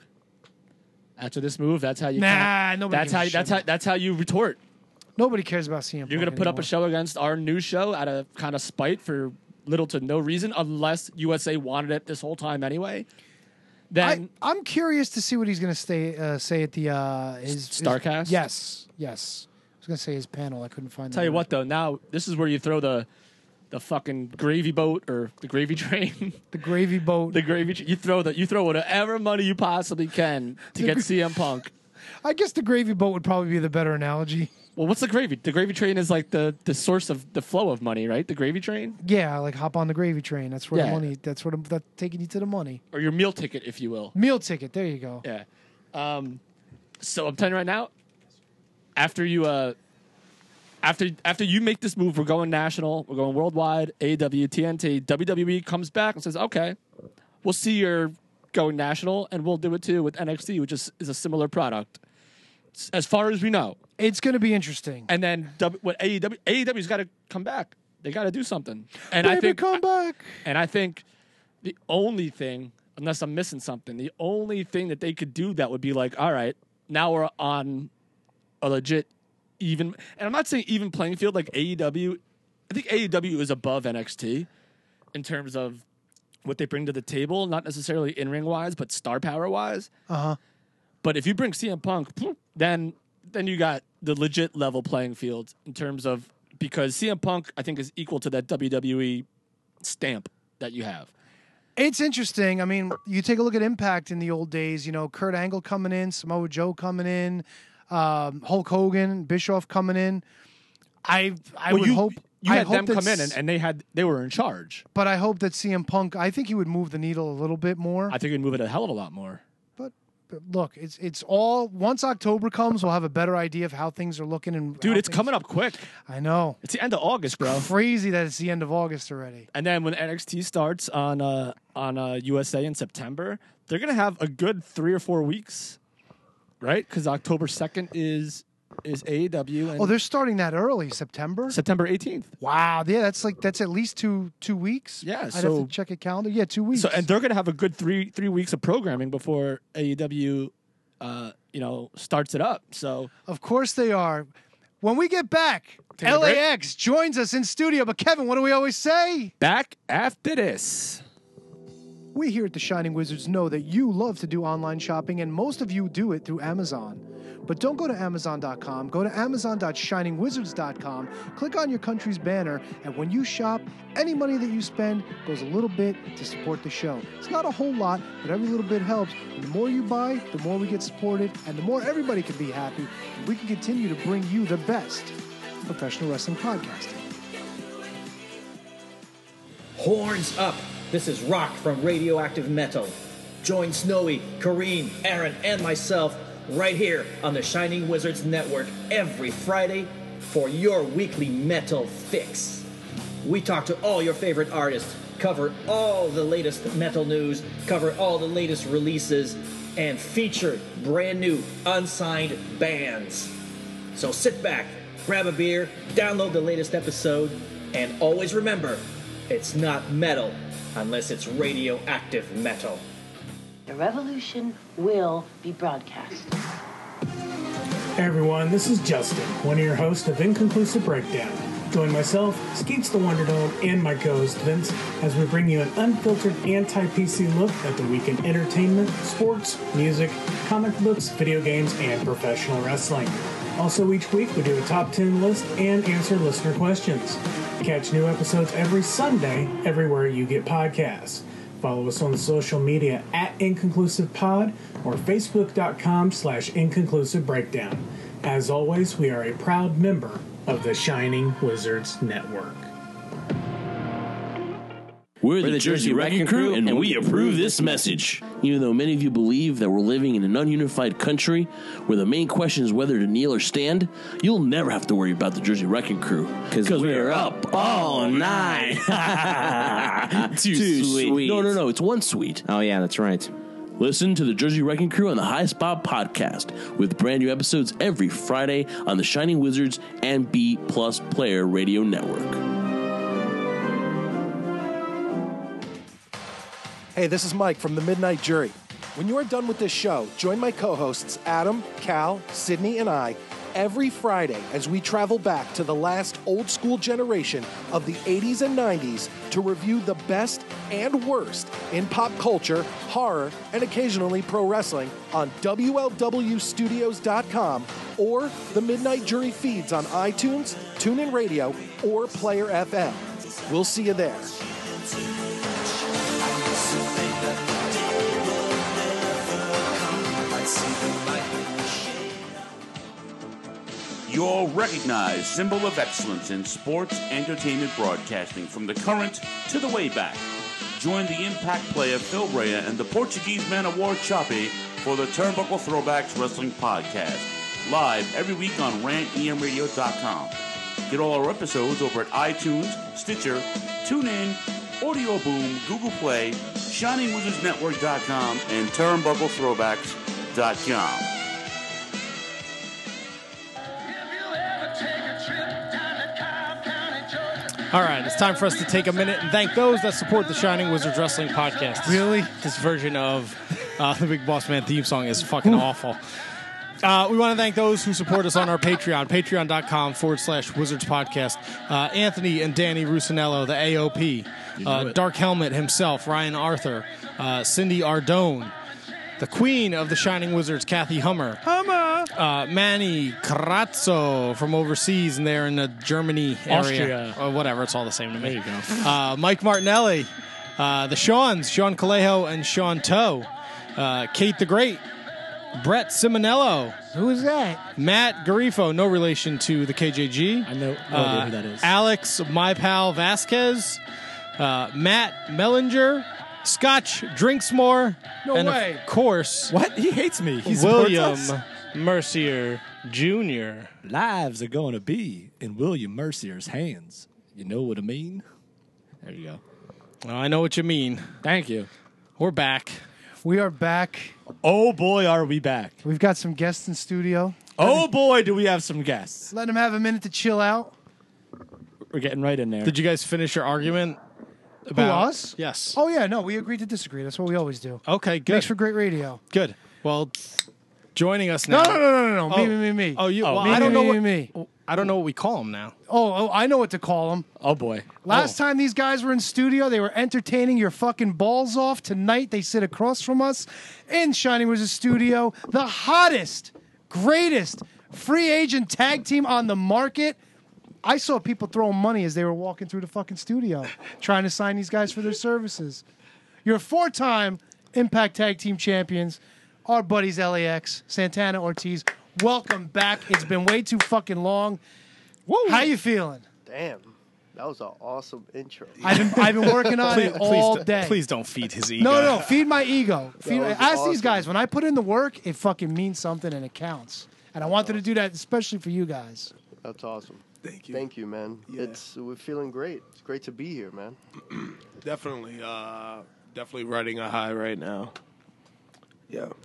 Speaker 1: After this move, that's how you.
Speaker 2: Nah,
Speaker 1: count-
Speaker 2: nobody
Speaker 1: That's
Speaker 2: gives
Speaker 1: how.
Speaker 2: a
Speaker 1: you- That's
Speaker 2: shit.
Speaker 1: how. That's how you retort.
Speaker 2: Nobody cares about C M Punk.
Speaker 1: You're going to put up a
Speaker 2: anymore.
Speaker 1: show against our new show out of kind of spite for little to no reason, unless U S A wanted it this whole time anyway. Then
Speaker 2: I, I'm curious to see what he's going to stay uh, say at the uh, his his-
Speaker 1: Starcast?
Speaker 2: yes, yes. I was going to say his panel. I couldn't find. the
Speaker 1: tell you
Speaker 2: word.
Speaker 1: what, though, now this is where you throw the the fucking gravy boat or the gravy train.
Speaker 2: the gravy boat.
Speaker 1: the gravy. Tr- you throw the you throw whatever money you possibly can to get C M Punk.
Speaker 2: I guess the gravy boat would probably be the better analogy.
Speaker 1: Well, what's the gravy? The gravy train is like the, the source of the flow of money, right? The gravy train,
Speaker 2: Yeah, like hop on the gravy train. That's where
Speaker 1: Yeah.
Speaker 2: the money. That's where the, that's taking you to the money.
Speaker 1: or your meal ticket, if you will.
Speaker 2: Meal ticket. There you go.
Speaker 1: Yeah. Um, so I'm telling you right now, after you uh, after after you make this move, we're going national, we're going worldwide. A E W, T N T, W W E comes back and says, "Okay, we'll see you're going national, and we'll do it too with N X T, which is, is a similar product, s- as far as we know."
Speaker 2: It's going to be interesting.
Speaker 1: And then w, what A E W A E W's got to come back. They got to do something. And I
Speaker 2: Baby,
Speaker 1: think
Speaker 2: come back.
Speaker 1: and I think the only thing, unless I'm missing something, the only thing that they could do that would be like, all right, now we're on a legit even, and I'm not saying even playing field like A E W. I think A E W is above N X T in terms of what they bring to the table, not necessarily in ring wise, but star power wise.
Speaker 2: Uh huh.
Speaker 1: But if you bring C M Punk, then then you got the legit level playing field in terms of, because C M Punk I think is equal to that W W E stamp that you have.
Speaker 2: It's interesting. I mean, you take a look at Impact in the old days. You know, Kurt Angle coming in, Samoa Joe coming in, um, Hulk Hogan, Bischoff coming in. I I
Speaker 1: Well,
Speaker 2: would
Speaker 1: you,
Speaker 2: hope
Speaker 1: you
Speaker 2: I
Speaker 1: had
Speaker 2: hope
Speaker 1: them come in
Speaker 2: that's-
Speaker 1: and, and they had they were in charge.
Speaker 2: but I hope that C M Punk. I think he would move the needle a little bit more.
Speaker 1: I think it'd move it a hell of a lot more.
Speaker 2: But, but look, it's it's all once October comes, we'll have a better idea of how things are looking. And
Speaker 1: Dude,
Speaker 2: how
Speaker 1: it's
Speaker 2: things-
Speaker 1: coming up quick.
Speaker 2: I know.
Speaker 1: It's the end of August, bro.
Speaker 2: Crazy that it's the end of August already.
Speaker 1: And then when N X T starts on uh, on uh, U S A in September, they're gonna have a good three or four weeks, right? Because October second is is A E W and
Speaker 2: Oh, they're starting that early, September.
Speaker 1: September eighteenth.
Speaker 2: Wow, yeah, that's like that's at least two two weeks.
Speaker 1: Yeah,
Speaker 2: I'd
Speaker 1: so-
Speaker 2: have to check a calendar. Yeah, two weeks.
Speaker 1: So and they're gonna have a good three three weeks of programming before A E W, uh, you know, starts it up. So
Speaker 2: Of course they are. When we get back,
Speaker 1: Take a
Speaker 2: L A X joins us in studio. But Kevin, what do we always say?
Speaker 1: back after this.
Speaker 2: We here at the Shining Wizards know that you love to do online shopping, and most of you do it through Amazon. But don't go to amazon dot com. Go to amazon dot shining wizards dot com. Click on your country's banner, and when you shop, any money that you spend goes a little bit to support the show. It's not a whole lot, but every little bit helps. And the more you buy, the more we get supported, and the more everybody can be happy. And we can continue to bring you the best professional wrestling podcasting.
Speaker 7: Horns up! This is Rock from Radioactive Metal. Join Snowy, Kareem, Aaron, and myself right here on the Shining Wizards Network every Friday for your weekly metal fix. We talk to all your favorite artists, cover all the latest metal news, cover all the latest releases, and feature brand new unsigned bands. So sit back, grab a beer, download the latest episode, and always remember, it's not metal unless it's radioactive metal.
Speaker 8: The revolution will be broadcast.
Speaker 9: Hey everyone, this is Justin, one of your hosts of Inconclusive Breakdown. Join myself, Skeets the Wonder Dome, and my co-host Vince as we bring you an unfiltered anti-P C look at the week in entertainment, sports, music, comic books, video games, and professional wrestling. Also, each week we do a top ten list and answer listener questions. Catch new episodes every Sunday everywhere you get podcasts. Follow us on the social media at Inconclusive Pod or Facebook.com slash Inconclusive Breakdown. As always, we are a proud member of the Shining Wizards Network.
Speaker 10: We're the, the Jersey Wrecking Crew, and we approve this message. Even though many of you believe that we're living in an ununified country where the main question is whether to kneel or stand, you'll never have to worry about the Jersey Wrecking Crew. Because we're up all night. Too, Too sweet. sweet. No, no, no. It's one sweet.
Speaker 11: Oh, yeah, that's right.
Speaker 10: Listen to the Jersey Wrecking Crew on the High Spot Podcast with brand new episodes every Friday on the Shining Wizards and B Plus Player Radio Network.
Speaker 12: Hey, this is Mike from the Midnight Jury. When you are done with this show, join my co-hosts Adam, Cal, Sydney, and I every Friday as we travel back to the last old-school generation of the eighties and nineties to review the best and worst in pop culture, horror, and occasionally pro wrestling on W L W Studios dot com or the Midnight Jury feeds on iTunes, TuneIn Radio, or Player F M. We'll see you there.
Speaker 13: Your recognized symbol of excellence in sports entertainment broadcasting from the current to the way back. Join the Impact player Phil Brea and the Portuguese man of war Choppy for the Turnbuckle Throwbacks Wrestling Podcast, live every week on rant E M radio dot com. Get all our episodes over at iTunes, Stitcher, TuneIn, Audio Boom, Google Play, Shining Wizards Network dot com, and Turnbuckle Throwbacks dot com.
Speaker 3: All right, it's time for us to take a minute and thank those that support the Shining Wizards Wrestling Podcast.
Speaker 2: Really?
Speaker 3: This version of uh, the Big Boss Man theme song is fucking awful. Uh, we want to thank those who support us on our Patreon, patreon.com forward slash Wizards Podcast. Uh, Anthony and Danny Rusinello, the A O P. Uh, Dark Helmet himself, Ryan Arthur. Uh, Cindy Ardone. The queen of the Shining Wizards, Kathy Hummer.
Speaker 2: Hummer!
Speaker 3: Uh, Manny Carazzo from overseas, and they're in the Germany area.
Speaker 1: Austria.
Speaker 3: Or whatever, it's all the same to me.
Speaker 1: There you go.
Speaker 3: Uh, Mike Martinelli. Uh, the Seans, Sean Calejo and Sean Toe. Uh, Kate the Great. Brett Simonello.
Speaker 2: Who is that?
Speaker 3: Matt Garifo, no relation to the K J G.
Speaker 1: I know no
Speaker 3: uh,
Speaker 1: idea who that is.
Speaker 3: Alex, my pal Vasquez. Uh, Matt Mellinger. Scotch Drinks More.
Speaker 2: No
Speaker 3: and
Speaker 2: way.
Speaker 3: Of course,
Speaker 1: What? He hates me. He
Speaker 3: William
Speaker 1: supports us.
Speaker 3: Mercier Junior
Speaker 1: Lives are going to be in William Mercier's hands. You know what I mean? There you go.
Speaker 3: Well, I know what you mean.
Speaker 1: Thank you.
Speaker 3: We're back.
Speaker 2: We are back.
Speaker 1: Oh, boy, are we back.
Speaker 2: We've got some guests in studio.
Speaker 1: Oh, boy, do we have some guests.
Speaker 2: Let them have a minute to chill out.
Speaker 1: We're getting right in there.
Speaker 3: Did you guys finish your argument? About
Speaker 2: Who, us?
Speaker 3: Yes.
Speaker 2: Oh, yeah, no, we agreed to disagree. That's what we always do.
Speaker 3: Okay, good.
Speaker 2: Makes for great radio.
Speaker 3: Good. Well, joining us
Speaker 2: No,
Speaker 3: now.
Speaker 2: no, no, no, no, no.
Speaker 3: Oh.
Speaker 2: Me, me, me, me.
Speaker 3: Oh, you.
Speaker 2: Oh,
Speaker 3: well,
Speaker 2: me,
Speaker 3: I don't
Speaker 2: me,
Speaker 3: know
Speaker 2: me,
Speaker 3: what.
Speaker 2: me, me.
Speaker 3: I don't know what we call them now.
Speaker 2: Oh, oh, I know what to call them.
Speaker 1: Oh, boy.
Speaker 2: Last time these guys were in studio, they were entertaining your fucking balls off. Tonight, they sit across from us in Shining Wizards Studio. The hottest, greatest free agent tag team on the market. I saw people throwing money as they were walking through the fucking studio trying to sign these guys for their services. Your four-time Impact Tag Team Champions, our buddies L A X, Santana Ortiz. Welcome back. It's been way too fucking long. Woo. How you feeling?
Speaker 14: Damn, that was an awesome intro.
Speaker 2: I've been, I've been working on
Speaker 3: please,
Speaker 2: it all
Speaker 3: please,
Speaker 2: day.
Speaker 3: Please don't feed his ego.
Speaker 2: No, no, feed my ego. Feed,
Speaker 14: was
Speaker 2: ask
Speaker 14: awesome.
Speaker 2: these guys, when I put in the work, it fucking means something and it counts. And I wanted to do that especially for you guys.
Speaker 14: That's awesome.
Speaker 6: Thank you.
Speaker 14: Thank you, man.
Speaker 6: Yeah.
Speaker 14: It's we're feeling great. It's great to be here, man.
Speaker 6: Definitely, uh, definitely riding a high right now. Yeah.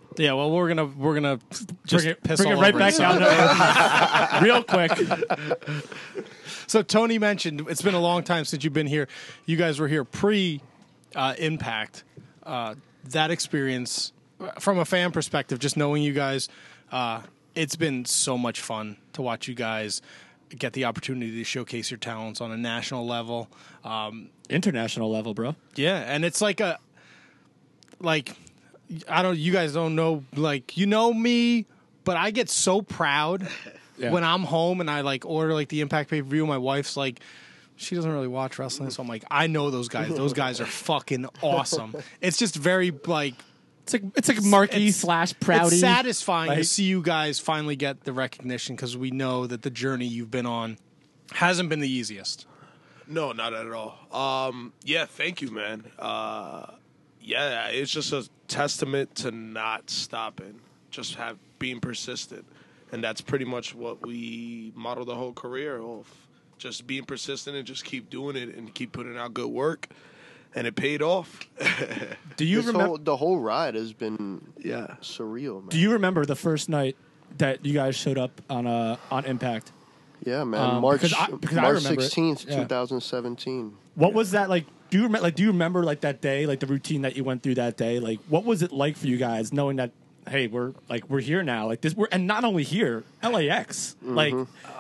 Speaker 3: Yeah, well, we're gonna we're gonna just
Speaker 1: Bring it,
Speaker 3: piss
Speaker 1: bring it
Speaker 3: all
Speaker 1: right
Speaker 3: over
Speaker 1: back
Speaker 3: yourself.
Speaker 1: down to earth real quick.
Speaker 3: So Tony mentioned it's been a long time since you've been here. You guys were here pre uh, Impact. Uh, that experience, from a fan perspective, just knowing you guys, uh, it's been so much fun to watch you guys get the opportunity to showcase your talents on a national level, um,
Speaker 1: international level, bro.
Speaker 3: Yeah, and it's like a like. I don't. You guys don't know. Like, you know me, but I get so proud
Speaker 1: Yeah.
Speaker 3: when I'm home and I like order like the Impact pay per view. My wife's like, she doesn't really watch wrestling, so I'm like, I know those guys. Those guys are fucking awesome. It's just very like,
Speaker 1: it's like it's like marquee
Speaker 3: it's,
Speaker 1: slash proudy.
Speaker 3: It's satisfying
Speaker 1: like,
Speaker 3: to see you guys finally get the recognition because we know that the journey you've been on hasn't been the easiest.
Speaker 11: No, not at all. Um, yeah, thank you, man. Uh, yeah, it's just a testament to not stopping, just have being persistent, and that's pretty much what we model the whole career off. Just being persistent and just keep doing it and keep putting out good work, and it paid off.
Speaker 1: Do you
Speaker 14: This
Speaker 1: remember
Speaker 14: whole, the whole ride has been
Speaker 11: yeah
Speaker 14: surreal, man.
Speaker 1: Do you remember the first night that you guys showed up on uh, on Impact?
Speaker 14: Yeah, man.
Speaker 1: Um,
Speaker 14: March
Speaker 1: because I, because I
Speaker 14: March
Speaker 1: remember it.
Speaker 14: sixteenth,
Speaker 1: Yeah.
Speaker 14: twenty seventeen.
Speaker 1: What was that like? Do you remember? Like, do you remember like that day, like the routine that you went through that day? Like, what was it like for you guys, knowing that hey, we're like we're here now, like this, we're and not only here, L A X, like,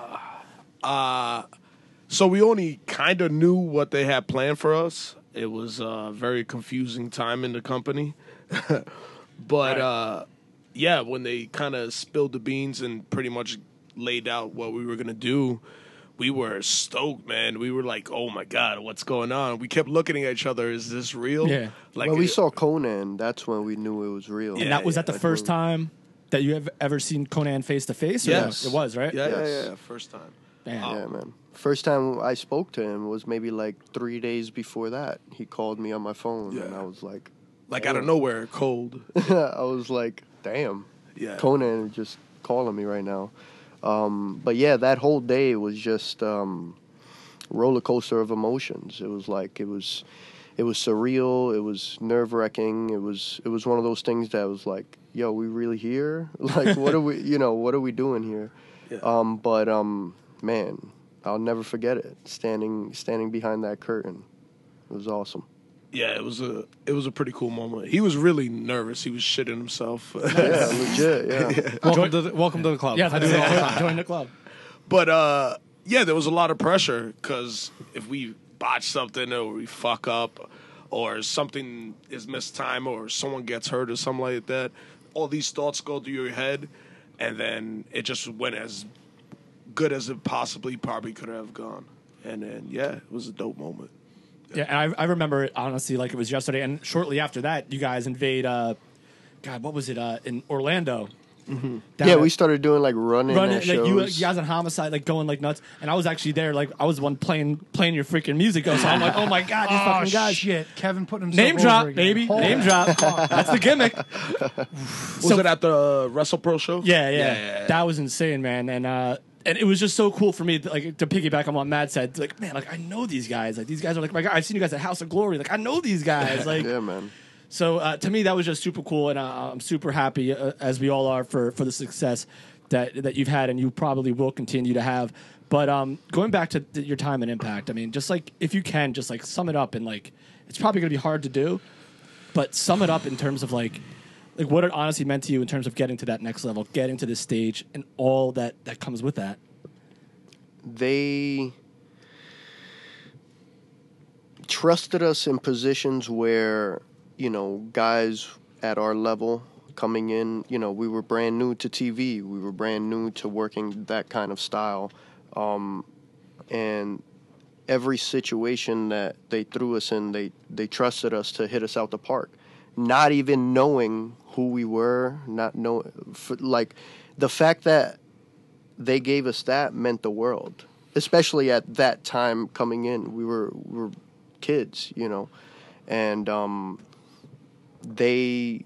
Speaker 11: Uh, so we only kind of knew what they had planned for us. It was a very confusing time in the company. But,
Speaker 1: Right.
Speaker 11: uh, yeah, when they kind of spilled the beans and pretty much laid out what we were going to do, we were stoked, man. We were like, oh, my God, what's going on? We kept looking at each other. Is this real?
Speaker 1: Yeah.
Speaker 11: Like,
Speaker 14: when we
Speaker 11: it-
Speaker 14: saw Conan, that's when we knew it was real.
Speaker 1: and that was that the
Speaker 14: That's
Speaker 1: first
Speaker 14: when-
Speaker 1: time that you have ever seen Conan face to face? or
Speaker 11: Yes.
Speaker 1: no? It was right.
Speaker 11: Yeah,
Speaker 14: Yes.
Speaker 11: yeah, yeah, first time.
Speaker 1: Damn.
Speaker 14: Yeah, man. First time I spoke to him was maybe like three days before that. He called me on my phone, and I was like,
Speaker 11: Like
Speaker 14: damn.
Speaker 11: out of nowhere, cold.
Speaker 14: I was like, damn.
Speaker 11: Yeah.
Speaker 14: Conan is just calling me right now. Um, but yeah, that whole day was just um, roller coaster of emotions. It was like it was, it was surreal. It was nerve wracking. It was it was one of those things that was like, yo, we really here? Like, what are we? You know, what are we doing here?
Speaker 11: Yeah.
Speaker 14: Um, but um, man, I'll never forget it. Standing standing behind that curtain, it was awesome.
Speaker 11: Yeah, it was a it was a pretty cool moment. He was really nervous. He was shitting himself.
Speaker 14: Yeah, legit. Yeah.
Speaker 3: Welcome to the, welcome to the club.
Speaker 1: Yeah, I do it all the time. Join the club.
Speaker 11: But uh, yeah, there was a lot of pressure because if we botch something or we fuck up or something is missed time or someone gets hurt or something like that, all these thoughts go through your head, and then it just went as good as it possibly probably could have gone. And then yeah, it was a dope moment.
Speaker 1: Yeah, and I, I remember it honestly like it was yesterday. And shortly after that, you guys invade. Uh, God, what was it? Uh, in Orlando.
Speaker 14: Mm-hmm.
Speaker 1: Down
Speaker 14: Yeah,
Speaker 1: at-
Speaker 14: we started doing like running,
Speaker 1: running
Speaker 14: at
Speaker 1: like
Speaker 14: shows.
Speaker 1: you, you guys on Homicide, like going like nuts. And I was actually there, like I was the one playing playing your freaking music. So I'm like, oh my god, these
Speaker 2: Oh,
Speaker 1: fucking guys!
Speaker 2: shit. Kevin putting himself
Speaker 1: Name
Speaker 2: over
Speaker 1: drop,
Speaker 2: again.
Speaker 1: baby.
Speaker 2: Holy
Speaker 1: Name drop.
Speaker 2: fuck.
Speaker 1: That's the gimmick.
Speaker 11: Was it at the WrestlePro show?
Speaker 1: Yeah, yeah,
Speaker 11: Yeah, yeah, yeah.
Speaker 1: that was insane, man. And uh, and it was just so cool for me, to, like to piggyback on what Matt said. Like, man, like I know these guys. Like these guys are like my guys. I've seen you guys at House of Glory. Like I know these guys. Like,
Speaker 14: yeah, man.
Speaker 1: So uh, to me, that was just super cool, and uh, I'm super happy, uh, as we all are, for for the success that that you've had, and you probably will continue to have. But um, going back to th- your time and Impact, I mean, just like if you can, just like sum it up, and like it's probably going to be hard to do, but sum it up in terms of like like what it honestly meant to you in terms of getting to that next level, getting to this stage, and all that that comes with that.
Speaker 14: They trusted us in positions where, you know, guys at our level coming in, you know, we were brand new to T V. We were brand new to working that kind of style. Um, and every situation that they threw us in, they, they trusted us to hit us out the park. Not even knowing who we were, not know, f- like the fact that they gave us that meant the world, especially at that time coming in. We were we were kids, you know, and um, they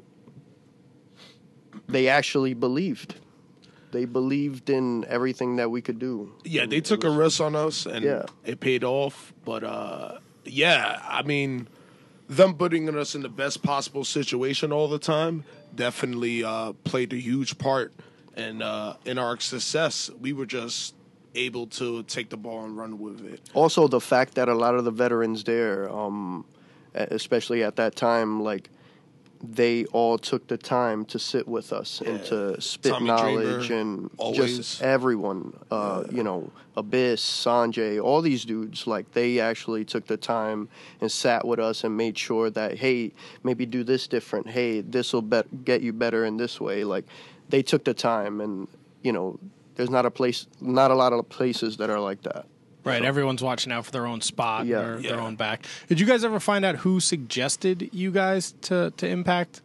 Speaker 14: they actually believed. They believed in everything that we could do.
Speaker 11: Yeah, they took a risk on us, and
Speaker 14: Yeah.
Speaker 11: it paid off. But uh, yeah, I mean, them putting us in the best possible situation all the time definitely uh, played a huge part in uh, in our success. We were just able to take the ball and run with it.
Speaker 14: Also, the fact that a lot of the veterans there, um, especially at that time, like they all took the time to sit with us yeah. and to spit
Speaker 11: Tommy
Speaker 14: knowledge
Speaker 11: Dreamer,
Speaker 14: and
Speaker 11: always.
Speaker 14: just everyone, uh, yeah. you know, Abyss, Sanjay, all these dudes, like they actually took the time and sat with us and made sure that, hey, maybe do this different. Hey, this will bet- get you better in this way. Like they took the time, and, you know, there's not a place, not a lot of places that are like that.
Speaker 3: Right,
Speaker 14: So-
Speaker 3: everyone's watching out for their own spot,
Speaker 14: Yeah.
Speaker 3: their,
Speaker 14: Yeah.
Speaker 3: their own back. Did you guys ever find out who suggested you guys to, to Impact?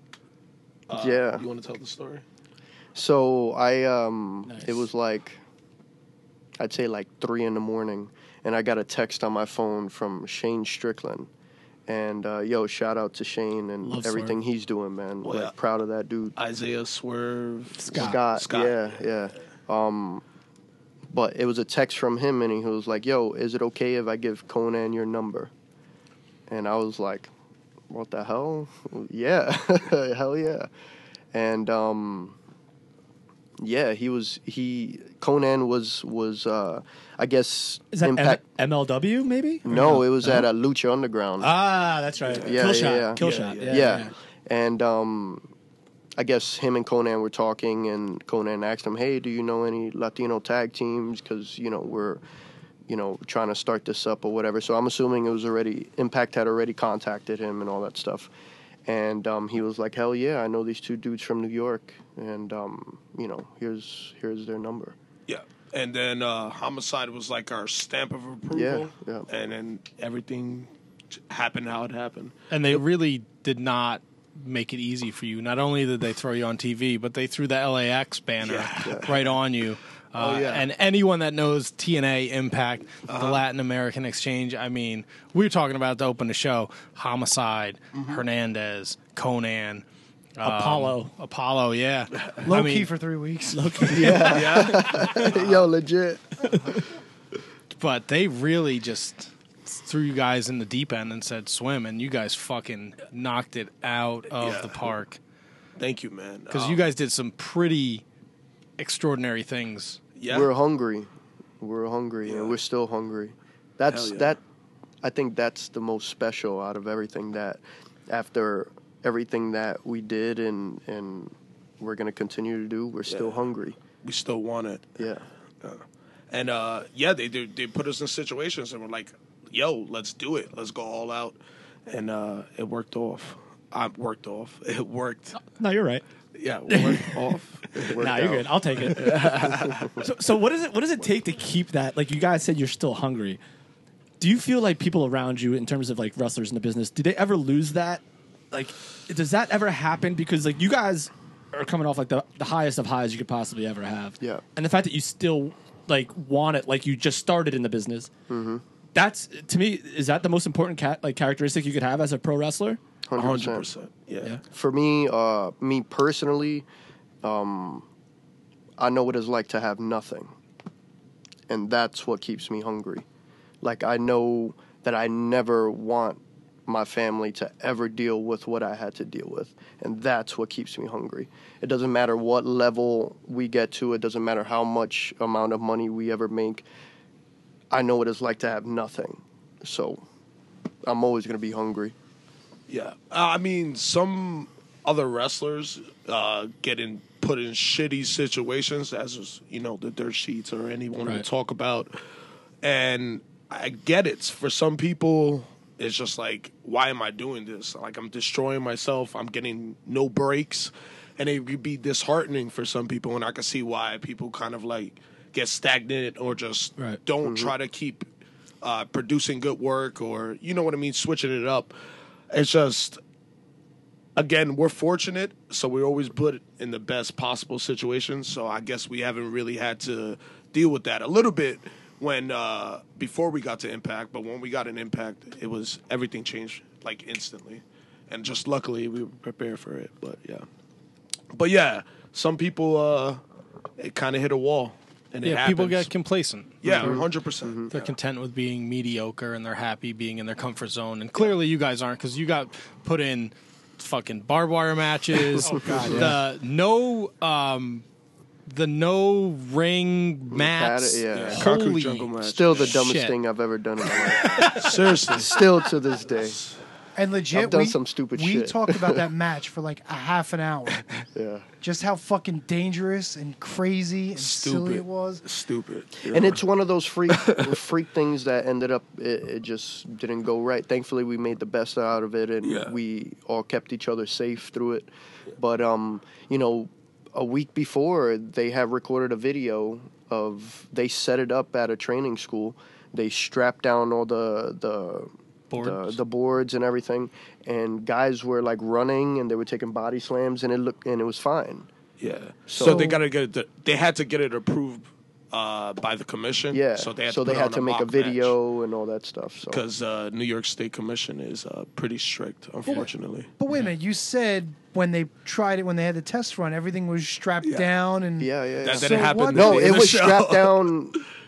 Speaker 11: Uh,
Speaker 14: Yeah.
Speaker 11: You want to tell the story?
Speaker 14: So I, um,
Speaker 1: Nice.
Speaker 14: it was like, I'd say like three in the morning, and I got a text on my phone from Shane Strickland. And, uh, yo, shout out to Shane and
Speaker 11: Love
Speaker 14: everything
Speaker 11: Swerve.
Speaker 14: he's doing, man.
Speaker 11: Oh,
Speaker 14: like,
Speaker 11: yeah.
Speaker 14: proud of that dude.
Speaker 11: Isaiah Swerve.
Speaker 14: Scott.
Speaker 11: Scott.
Speaker 14: Yeah, yeah. Um, but it was a text from him, and he was like, yo, is it okay if I give Conan your number? And I was like, what the hell? Yeah, hell yeah. And, um, yeah, he was, he, Conan was, was uh, I guess,
Speaker 1: Is that
Speaker 14: Impact.
Speaker 1: M- MLW maybe? Or
Speaker 14: No, it was
Speaker 1: No?
Speaker 14: at a Lucha Underground.
Speaker 1: Ah, that's right.
Speaker 14: Yeah,
Speaker 1: Kill
Speaker 14: yeah,
Speaker 1: shot.
Speaker 14: yeah.
Speaker 1: Kill
Speaker 14: Yeah,
Speaker 1: shot.
Speaker 14: yeah.
Speaker 1: Yeah.
Speaker 14: Yeah.
Speaker 1: yeah.
Speaker 14: And um, I guess him and Conan were talking, and Conan asked him, hey, do you know any Latino tag teams? Because, you know, we're, you know, trying to start this up or whatever. So I'm assuming it was already, Impact had already contacted him and all that stuff. And um, he was like, hell yeah, I know these two dudes from New York. And, um, you know, here's here's their number.
Speaker 11: Yeah. And then uh, Homicide was like our stamp of approval.
Speaker 14: Yeah, yeah.
Speaker 11: And then everything happened how it happened.
Speaker 3: And they really did not make it easy for you. Not only did they throw you on T V, but they threw the L A X banner
Speaker 11: Yeah.
Speaker 3: right on you. Uh,
Speaker 11: Oh, yeah.
Speaker 3: And anyone that knows T N A, Impact, the
Speaker 11: Uh-huh.
Speaker 3: Latin American Exchange, I mean, we were talking about to open the show, Homicide,
Speaker 11: Mm-hmm.
Speaker 3: Hernandez, Conan. um,
Speaker 1: Apollo.
Speaker 3: Apollo, yeah.
Speaker 2: Low
Speaker 3: I
Speaker 2: key
Speaker 3: mean,
Speaker 2: for three weeks.
Speaker 1: Low key.
Speaker 14: Yeah. Yo, legit.
Speaker 3: but they really just threw you guys in the deep end and said swim, and you guys fucking knocked it out of
Speaker 11: Yeah.
Speaker 3: the park.
Speaker 11: Thank you, man.
Speaker 3: Because
Speaker 11: Um,
Speaker 3: you guys did some pretty extraordinary things.
Speaker 11: Yeah.
Speaker 14: We're hungry. We're hungry, and we're still hungry. That's
Speaker 11: Hell yeah.
Speaker 14: that. I think that's the most special out of everything. That after everything that we did and and we're gonna continue to do, we're still
Speaker 11: Yeah.
Speaker 14: hungry.
Speaker 11: we still want it.
Speaker 14: Yeah.
Speaker 11: And uh, yeah, they do. They put us in situations, and we're like, "Yo, let's do it. Let's go all out." And uh, it worked off. I worked off. It worked.
Speaker 1: No, you're right.
Speaker 11: Yeah, it worked off. It worked
Speaker 1: Nah, you're
Speaker 11: out.
Speaker 1: good. I'll take it. so, so what is it? What does it take to keep that? Like you guys said, you're still hungry. Do you feel like people around you, in terms of like wrestlers in the business, do they ever lose that? Like, does that ever happen? Because like you guys are coming off like the, the highest of highs you could possibly ever have.
Speaker 14: Yeah.
Speaker 1: And the fact that you still like want it, like you just started in the business.
Speaker 14: Mm-hmm.
Speaker 1: That's to me. Is that the most important ca- like characteristic you could have as a pro wrestler?
Speaker 14: Hundred
Speaker 11: percent. Yeah.
Speaker 14: For me, uh, me personally, um, I know what it's like to have nothing, and that's what keeps me hungry. Like I know that I never want my family to ever deal with what I had to deal with, and that's what keeps me hungry. It doesn't matter what level we get to. It doesn't matter how much amount of money we ever make. I know what it's like to have nothing, so I'm always gonna be hungry.
Speaker 11: Yeah, uh, I mean, some other wrestlers uh, get in, put in shitty situations, as is, you know, the dirt sheets or anyone we
Speaker 1: Right.
Speaker 11: talk about, and I get it. For some people, it's just like, why am I doing this? Like, I'm destroying myself. I'm getting no breaks, and it could be disheartening for some people. And I can see why people kind of like get stagnant or just
Speaker 1: Right.
Speaker 11: don't try to keep uh, producing good work, or you know what I mean, switching it up. It's just, again, we're fortunate, so we're always put in the best possible situations. So I guess we haven't really had to deal with that a little bit when uh, before we got to Impact. But when we got an Impact, it was everything changed like instantly, and just luckily we were prepared for it. But yeah, but yeah, some people uh, it kind of hit a wall, And it
Speaker 3: yeah, people
Speaker 11: happens.
Speaker 3: get complacent.
Speaker 11: Yeah,
Speaker 3: They're-
Speaker 11: one hundred percent.
Speaker 3: They're content with being mediocre and they're happy being in their comfort zone. And clearly, you guys aren't because you got put in fucking barbed wire matches.
Speaker 1: Oh, God, yeah.
Speaker 3: The no, um, the no ring mats.
Speaker 14: Yeah.
Speaker 11: Yeah, concrete
Speaker 3: Holy
Speaker 11: jungle match.
Speaker 14: Still the dumbest
Speaker 3: shit.
Speaker 14: thing I've ever done in my life.
Speaker 11: Seriously.
Speaker 14: Still to this day.
Speaker 2: And legit,
Speaker 14: I've done
Speaker 2: we,
Speaker 14: some stupid
Speaker 2: we
Speaker 14: shit.
Speaker 2: talked about that match for like a half an hour.
Speaker 14: Yeah.
Speaker 2: Just how fucking dangerous and crazy and silly
Speaker 11: Stupid.
Speaker 2: it was.
Speaker 11: Stupid.
Speaker 14: And it's one of those freak freak things that ended up it, it just didn't go right. Thankfully, we made the best out of it, and
Speaker 11: Yeah.
Speaker 14: we all kept each other safe through it. But um, you know, a week before, they have recorded a video of they set it up at a training school. They strapped down all the the. The, the boards and everything, and guys were like running and they were taking body slams, and it looked and it was fine.
Speaker 11: Yeah. So,
Speaker 14: So-
Speaker 11: they got to get it. They had to get it approved uh, by the commission.
Speaker 14: Yeah,
Speaker 11: So they had
Speaker 14: so
Speaker 11: to,
Speaker 14: they
Speaker 11: put
Speaker 14: had
Speaker 11: on
Speaker 14: to make a
Speaker 11: mock
Speaker 14: video and all that stuff. So
Speaker 11: because uh, New York State Commission is uh, pretty strict, unfortunately.
Speaker 2: But wait a minute, you said when they tried it, when they had the test run, everything was strapped down and
Speaker 14: yeah, yeah. yeah.
Speaker 11: That
Speaker 2: So
Speaker 11: didn't happen.
Speaker 2: what-
Speaker 14: No,
Speaker 11: in
Speaker 14: it
Speaker 11: the
Speaker 14: was
Speaker 11: show.
Speaker 14: strapped down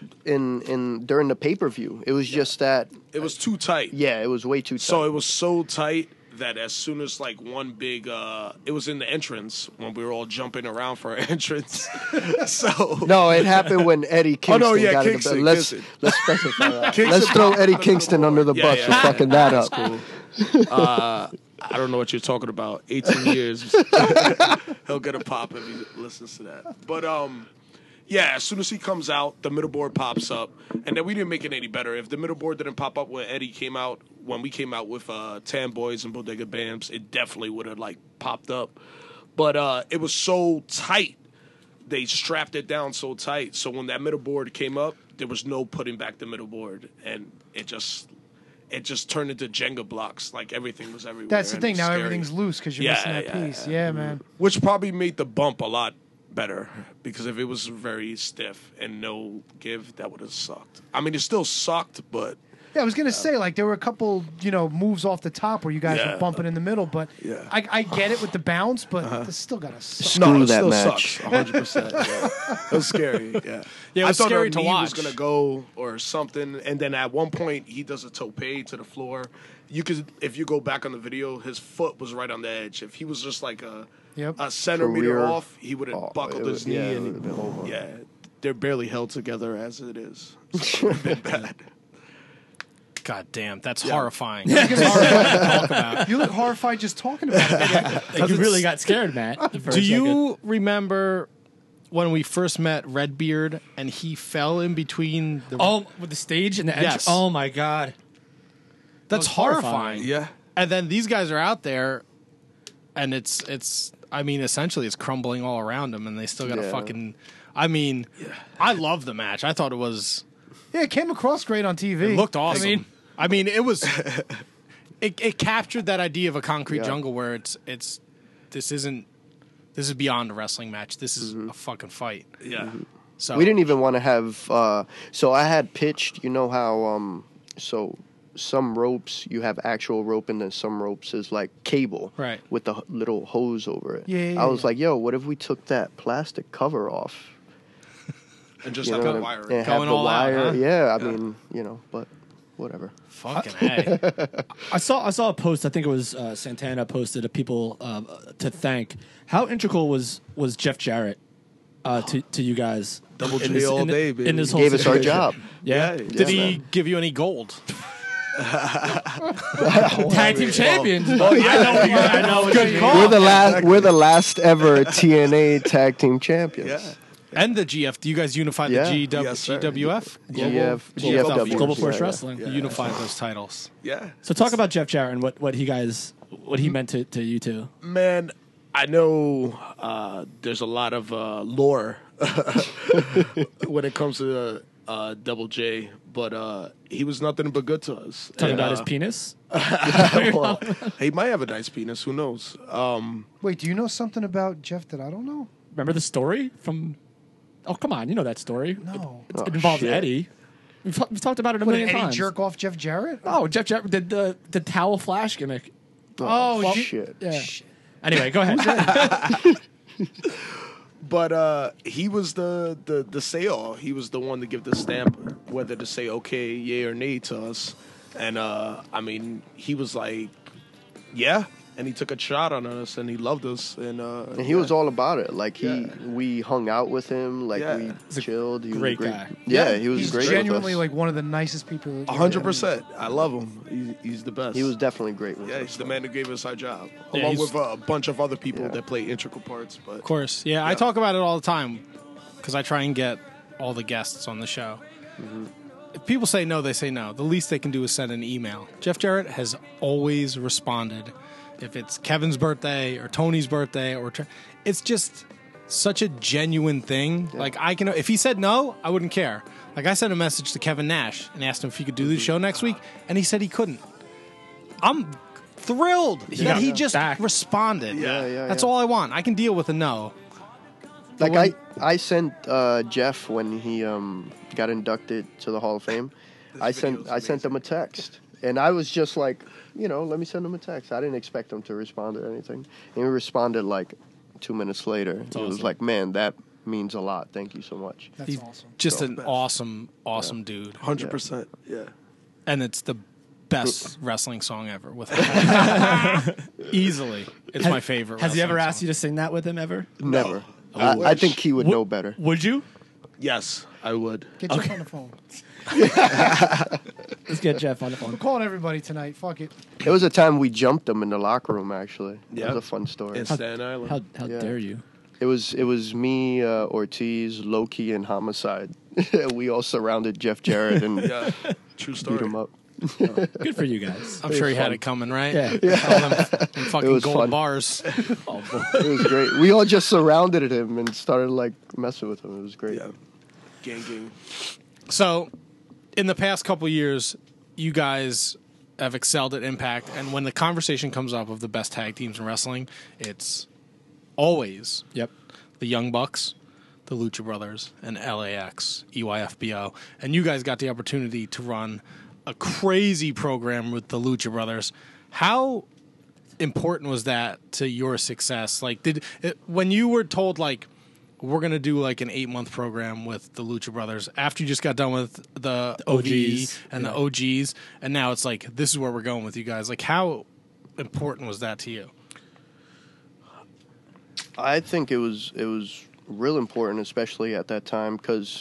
Speaker 14: in in during the pay per view. It was just that.
Speaker 11: It was too tight.
Speaker 14: Yeah, it was way too tight.
Speaker 11: So it was so tight that as soon as like one big, uh, it was in the entrance when we were all jumping around for our entrance. so
Speaker 14: no, it happened when Eddie
Speaker 11: Oh,
Speaker 14: Kingston
Speaker 11: no, yeah,
Speaker 14: got
Speaker 11: Kingston,
Speaker 14: in the Let's
Speaker 11: Kingston.
Speaker 14: let's specify that.
Speaker 11: Kingston
Speaker 14: Let's throw
Speaker 11: popped
Speaker 14: Eddie
Speaker 11: the
Speaker 14: Kingston under the
Speaker 11: Yeah,
Speaker 14: bus
Speaker 11: yeah,
Speaker 14: for
Speaker 11: yeah.
Speaker 14: fucking that
Speaker 11: That's
Speaker 14: up.
Speaker 11: cool. Uh, I don't know what you're talking about. eighteen years. He'll get a pop if he listens to that. But um, yeah, as soon as he comes out, the middle board pops up, and then we didn't make it any better. If the middle board didn't pop up when Eddie came out, when we came out with uh, Tan Boys and Bodega Bams, it definitely would have like popped up. But uh, it was so tight. They strapped it down so tight. So when that middle board came up, there was no putting back the middle board, and it just it just turned into Jenga blocks. Like everything was everywhere.
Speaker 2: that's the
Speaker 11: and it
Speaker 2: thing.
Speaker 11: was
Speaker 2: Now
Speaker 11: scary.
Speaker 2: everything's loose because you're
Speaker 11: Yeah,
Speaker 2: missing that
Speaker 11: yeah,
Speaker 2: piece.
Speaker 11: yeah.
Speaker 2: Yeah, man.
Speaker 11: Which probably made the bump a lot better, because if it was very stiff and no give, that would have sucked. I mean, it still sucked, but
Speaker 2: Yeah, I was gonna say like there were a couple, you know, moves off the top where you guys
Speaker 11: Yeah.
Speaker 2: were bumping in the middle, but
Speaker 11: Yeah.
Speaker 2: I, I get it with the bounce, but
Speaker 11: Uh-huh.
Speaker 2: this still gotta suck.
Speaker 11: no,
Speaker 14: Screw
Speaker 11: it
Speaker 14: that
Speaker 11: still
Speaker 14: match.
Speaker 11: sucks. one hundred percent. Yeah. It was scary. Yeah,
Speaker 3: Yeah, it
Speaker 11: I
Speaker 3: was
Speaker 11: thought
Speaker 3: scary
Speaker 11: our
Speaker 3: to
Speaker 11: knee was
Speaker 3: watch.
Speaker 11: gonna go or something, and then at one point he does a tope to the floor. You could, if you go back on the video, his foot was right on the edge. If he was just like a
Speaker 2: Yep.
Speaker 11: a centimeter
Speaker 14: Career-
Speaker 11: off, he would have
Speaker 14: Oh,
Speaker 11: buckled
Speaker 14: it
Speaker 11: his
Speaker 14: would-
Speaker 11: knee,
Speaker 14: yeah, it
Speaker 11: and
Speaker 14: would've been over.
Speaker 11: yeah, they're barely held together as it is. So it would've been bad.
Speaker 3: God damn, that's
Speaker 11: Yeah.
Speaker 3: horrifying. It's horrifying to talk about.
Speaker 2: You look horrified just talking about it.
Speaker 1: Like you really got scared, Matt. for a
Speaker 3: Do
Speaker 1: second.
Speaker 3: you remember when we first met Redbeard and he fell in between the
Speaker 1: Oh, with the stage and the entrance.
Speaker 3: Yes.
Speaker 1: Oh my god.
Speaker 3: That's
Speaker 1: was
Speaker 3: horrifying.
Speaker 1: horrifying.
Speaker 11: Yeah.
Speaker 3: And then these guys are out there and it's it's I mean essentially it's crumbling all around them and they still got to
Speaker 14: Yeah.
Speaker 3: fucking I mean I love the match. I thought it was
Speaker 2: Yeah, it came across great on T V.
Speaker 3: it looked awesome.
Speaker 2: I mean,
Speaker 3: I mean it was it, it captured that idea of a concrete
Speaker 14: Yeah.
Speaker 3: jungle where it's it's this isn't this is beyond a wrestling match. This is a fucking fight.
Speaker 11: Yeah.
Speaker 3: So
Speaker 14: We didn't even want to have. Uh, so I had pitched. You know how? Um, so some ropes you have actual rope, and then some ropes is like cable,
Speaker 3: Right.
Speaker 14: with the h- little hose over it.
Speaker 2: Yeah, yeah,
Speaker 14: I was
Speaker 2: yeah.
Speaker 14: like, yo, what if we took that plastic cover off?
Speaker 11: And just
Speaker 14: You
Speaker 11: have
Speaker 14: know,
Speaker 11: the
Speaker 14: and-
Speaker 11: wire.
Speaker 14: and have
Speaker 3: Going
Speaker 14: the
Speaker 3: all out,
Speaker 14: wire.
Speaker 3: huh?
Speaker 14: Yeah, I mean, you know, but whatever.
Speaker 3: fucking A.
Speaker 1: I saw I saw a post. I think it was uh, Santana posted of people uh, to thank. How integral was was Jeff Jarrett uh, to to you guys?
Speaker 11: Double
Speaker 1: in
Speaker 11: J
Speaker 1: this-
Speaker 11: all
Speaker 1: in the-
Speaker 11: day, baby.
Speaker 1: in this whole
Speaker 14: Gave us our
Speaker 1: situation?
Speaker 14: job.
Speaker 1: Yeah,
Speaker 11: Yeah.
Speaker 3: Did he give you any gold?
Speaker 1: tag team champions.
Speaker 11: Oh yeah, I know. What you, I know. What you mean.
Speaker 14: We're the last. We're the last ever T N A tag team champions.
Speaker 11: Yeah.
Speaker 3: And the G F. Do you guys unify
Speaker 14: Yeah.
Speaker 3: the G W,
Speaker 11: Yes, sir.
Speaker 3: G W F?
Speaker 14: G F,
Speaker 3: Global-
Speaker 14: G F W.
Speaker 1: Global Force
Speaker 14: Yeah, yeah.
Speaker 1: Wrestling.
Speaker 3: You unified those titles.
Speaker 11: Yeah.
Speaker 1: So talk about Jeff Jarrett and what, what he guys what he meant to, to you two.
Speaker 11: Man, I know uh, there's a lot of uh, lore when it comes to uh, Double J, but uh, he was nothing but good to us.
Speaker 1: Talking
Speaker 11: And,
Speaker 1: about
Speaker 11: uh,
Speaker 1: his penis.
Speaker 11: well, he might have a nice penis. Who knows? Um,
Speaker 2: wait, do you know something about Jeff that I don't know?
Speaker 1: Remember the story from? Oh come on, you know that story.
Speaker 2: No.
Speaker 1: It,
Speaker 14: Oh,
Speaker 1: it involves
Speaker 14: shit.
Speaker 1: Eddie. We've, we've talked about it a
Speaker 2: What,
Speaker 1: million
Speaker 2: did Eddie
Speaker 1: times.
Speaker 2: jerk off Jeff Jarrett?
Speaker 1: Oh, Jeff Jarrett did the the towel flash gimmick.
Speaker 2: Oh,
Speaker 1: well,
Speaker 2: shit.
Speaker 14: Shit.
Speaker 1: Yeah. Anyway, go ahead.
Speaker 11: But uh, he was the, the, the say-all. He was the one to give the stamp, whether to say okay, yay or nay to us. And, uh, I mean, he was like, yeah. And he took a shot on us, and he loved us. And, uh,
Speaker 14: and he
Speaker 11: yeah.
Speaker 14: was all about it. Like, he,
Speaker 11: Yeah.
Speaker 14: we hung out with him. Like,
Speaker 11: Yeah.
Speaker 14: we
Speaker 11: He's a
Speaker 14: chilled. He
Speaker 1: great
Speaker 14: was a great
Speaker 1: guy.
Speaker 14: Yeah,
Speaker 11: Yeah,
Speaker 14: he was
Speaker 2: He's
Speaker 14: great
Speaker 2: genuinely
Speaker 14: with us.
Speaker 2: like one of the nicest people.
Speaker 11: A hundred percent. I love him. He's, he's the best.
Speaker 14: He was definitely great with
Speaker 11: Yeah,
Speaker 14: us.
Speaker 11: he's the man who gave us our job,
Speaker 3: Yeah,
Speaker 11: along
Speaker 3: he's-
Speaker 11: with uh, a bunch of other people
Speaker 14: Yeah.
Speaker 11: that play integral parts. But
Speaker 3: Of course. Yeah, I talk about it all the time because I try and get all the guests on the show. If people say no, they say no. The least they can do is send an email. Jeff Jarrett has always responded. If it's Kevin's birthday or Tony's birthday, or Tre- it's just such a genuine thing. Like I can, if he said no, I wouldn't care. Like I sent a message to Kevin Nash and asked him if he could do the show next week, and he said he couldn't. I'm thrilled that
Speaker 1: got
Speaker 3: he just
Speaker 1: back.
Speaker 3: responded.
Speaker 14: Yeah, yeah,
Speaker 3: That's
Speaker 14: yeah.
Speaker 3: all I want. I can deal with a no.
Speaker 14: Like
Speaker 3: when-
Speaker 14: I, I sent uh, Jeff when he um, got inducted to the Hall of Fame. I sent I sent him a text, and I was just like, you know, let me send him a text. I didn't expect him to respond to anything, and he responded like two minutes later. He was
Speaker 3: awesome.
Speaker 14: like, "Man, that means a lot. Thank you so much."
Speaker 2: That's
Speaker 3: He's
Speaker 2: awesome.
Speaker 3: just
Speaker 11: So
Speaker 3: an
Speaker 11: best.
Speaker 3: awesome, awesome dude.
Speaker 11: hundred percent. Yeah.
Speaker 3: And it's the best wrestling song ever. With easily, it's
Speaker 1: Has-
Speaker 3: my favorite.
Speaker 1: Has he ever
Speaker 3: wrestling
Speaker 1: asked you to sing that with him ever?
Speaker 14: Never.
Speaker 11: I
Speaker 14: I, I
Speaker 11: wish.
Speaker 14: think he would know better.
Speaker 1: Would you?
Speaker 11: Yes, I would.
Speaker 2: Get Jeff on the phone.
Speaker 1: Let's get Jeff on the
Speaker 2: We're
Speaker 1: phone.
Speaker 2: calling everybody tonight. Fuck it.
Speaker 14: There was a time we jumped him in the locker room. Actually,
Speaker 11: Yeah.
Speaker 14: that was a fun story.
Speaker 11: In Staten Island.
Speaker 1: How how
Speaker 14: Yeah.
Speaker 1: dare you?
Speaker 14: It was it was me, uh, Ortiz, Loki, and Homicide. We all surrounded Jeff Jarrett and
Speaker 11: Yeah. True
Speaker 14: beat
Speaker 11: story.
Speaker 14: him up.
Speaker 1: Good for you guys.
Speaker 3: I'm
Speaker 14: It
Speaker 3: sure
Speaker 14: was
Speaker 3: he had
Speaker 14: fun.
Speaker 3: it coming, right?
Speaker 1: Yeah.
Speaker 3: All them, them fucking
Speaker 14: was
Speaker 3: gold
Speaker 14: fun.
Speaker 3: bars.
Speaker 1: Oh, boy.
Speaker 14: It was great. We all just surrounded him and started like messing with him. It was great.
Speaker 11: Yeah. Gang, gang.
Speaker 3: So, in the past couple years, you guys have excelled at Impact, and when the conversation comes up of the best tag teams in wrestling, it's always
Speaker 1: Yep.
Speaker 3: the Young Bucks, the Lucha Brothers, and L A X, E Y F B O. And you guys got the opportunity to run a crazy program with the Lucha Brothers. How important was that to your success? Like, did it, when you were told, like, we're going to do like an eight month program with the Lucha Brothers after you just got done with the,
Speaker 1: O
Speaker 3: O G
Speaker 1: Gs,
Speaker 3: and
Speaker 1: yeah.
Speaker 3: the O Gs, and now it's like, this is where we're going with you guys. Like, how important was that to you?
Speaker 14: I think it was it was real important, especially at that time, because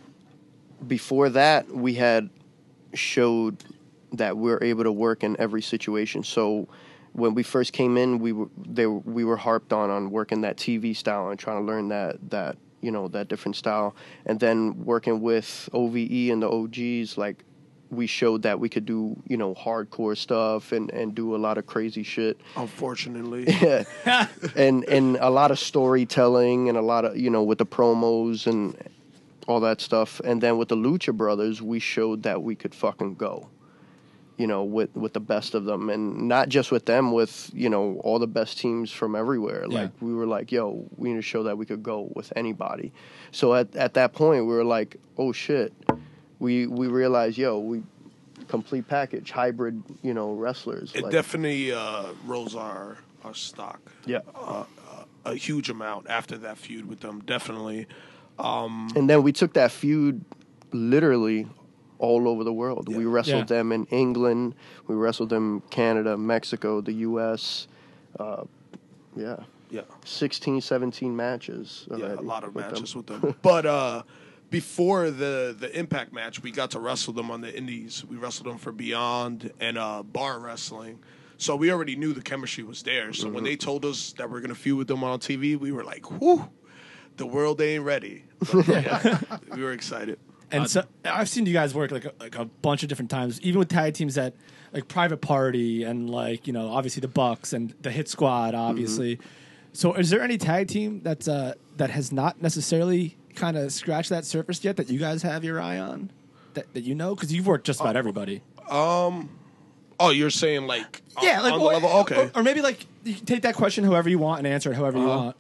Speaker 14: before that we had showed that we're able to work in every situation. So when we first came in, we were they were, we were harped on on working that T V style and trying to learn that that you know that different style, and then working with O V E and the O Gs, like we showed that we could do you know hardcore stuff and and do a lot of crazy shit.
Speaker 11: Unfortunately.
Speaker 14: Yeah. and and a lot of storytelling and a lot of you know with the promos and all that stuff. And then with the Lucha Brothers, we showed that we could fucking go. You know, with with the best of them, and not just with them, with you know all the best teams from everywhere.
Speaker 1: Yeah.
Speaker 14: Like we were like, yo, we need to show that we could go with anybody. So at at that point, we were like, oh shit, we we realized, yo, we complete package, hybrid, you know, wrestlers.
Speaker 11: It
Speaker 14: like,
Speaker 11: definitely uh, rose our our stock.
Speaker 14: Yeah.
Speaker 11: Uh, uh, a huge amount after that feud with them. Definitely. Um,
Speaker 14: And then we took that feud literally all over the world. We wrestled
Speaker 11: Yeah.
Speaker 14: them in England. We wrestled them in Canada, Mexico, the U S Uh, yeah.
Speaker 11: Yeah.
Speaker 14: sixteen, seventeen matches.
Speaker 11: Yeah, a
Speaker 14: already
Speaker 11: lot of
Speaker 14: with
Speaker 11: matches
Speaker 14: them.
Speaker 11: with them. But uh, before the the Impact match, we got to wrestle them on the Indies. We wrestled them for Beyond and uh, Bar Wrestling. So we already knew the chemistry was there. So when
Speaker 14: Mhm.
Speaker 11: they told us that we're going to feud with them on T V, we were like, whew, the world ain't ready. But, yeah, we were excited.
Speaker 1: And so I've seen you guys work like a, like a bunch of different times, even with tag teams that like Private Party and like you know obviously the Bucks and the Hit Squad, obviously. So is there any tag team that's uh, that has not necessarily kind of scratched that surface yet that you guys have your eye on that, that you know because you've worked just about everybody.
Speaker 11: Um, oh, you're saying like on,
Speaker 1: Yeah, like
Speaker 11: on the
Speaker 1: or,
Speaker 11: level? Okay.
Speaker 1: or, or maybe like you can take that question however you want and answer it however you
Speaker 11: Uh-huh.
Speaker 1: want.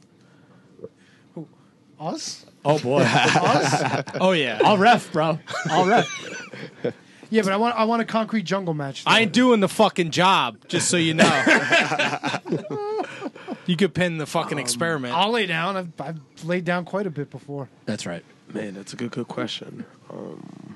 Speaker 2: Us?
Speaker 1: Oh boy,
Speaker 2: Us?
Speaker 3: Oh yeah,
Speaker 1: I'll ref, bro. I'll ref.
Speaker 2: Yeah, but I want I want a concrete jungle match.
Speaker 3: I ain't doing the fucking job, just so you know. You could pin the fucking experiment.
Speaker 2: I'll lay down. I've, I've laid down quite a bit before.
Speaker 1: That's right.
Speaker 11: Man, that's a good, good question. Um,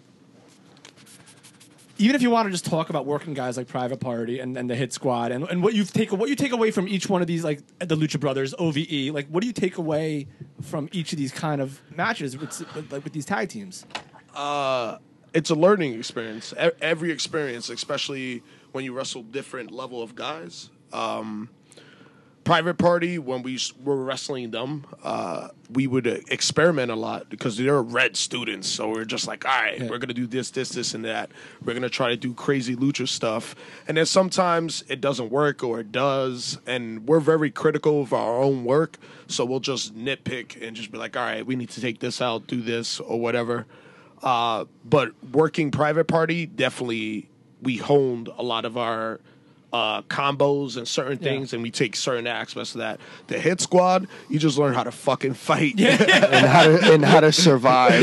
Speaker 1: Even if you want to just talk about working guys like Private Party and, and the Hit Squad and, and what you take what you take away from each one of these, like the Lucha Brothers, O V E, like what do you take away from each of these kind of matches with, like with these tag teams?
Speaker 11: Uh, it's a learning experience. E- every experience, especially when you wrestle different level of guys. Um, Private Party, when we s- were wrestling them, uh, we would uh, experiment a lot because they're red students. So we're just like, all right, we're going to do this, this, this, and that. We're going to try to do crazy lucha stuff. And then sometimes it doesn't work or it does. And we're very critical of our own work. So we'll just nitpick and just be like, all right, we need to take this out, do this, or whatever. Uh, but working Private Party, definitely we honed a lot of our uh, combos and certain things, yeah. and we take certain aspects of that. The Hit Squad, you just learn how to fucking fight
Speaker 14: and how to and how to survive.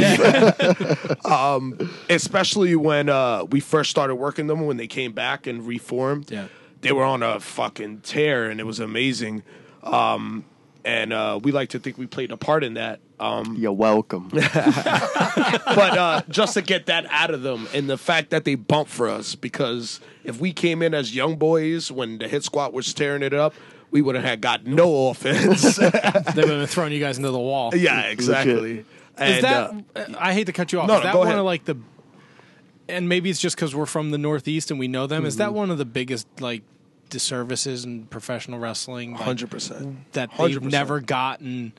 Speaker 11: um, especially when uh, we first started working them, when they came back and reformed.
Speaker 1: Yeah.
Speaker 11: They were on a fucking tear, and it was amazing. Um, and uh, we like to think we played a part in that. Um,
Speaker 14: You're welcome.
Speaker 11: but uh, just to get that out of them, and the fact that they bumped for us, because if we came in as young boys when the Hit Squad was tearing it up, we would have had got no offense.
Speaker 3: They would have thrown you guys into the wall.
Speaker 11: Yeah, exactly.
Speaker 3: Is
Speaker 11: And,
Speaker 3: that?
Speaker 11: uh,
Speaker 3: I hate to cut you off.
Speaker 11: No,
Speaker 3: is
Speaker 11: no,
Speaker 3: that
Speaker 11: go
Speaker 3: one
Speaker 11: ahead.
Speaker 3: of like the? And maybe it's just because we're from the Northeast and we know them. Is that one of the biggest like disservices in professional wrestling? Like,
Speaker 11: one hundred percent.
Speaker 3: That
Speaker 11: one hundred
Speaker 3: they've
Speaker 11: percent.
Speaker 3: never gotten.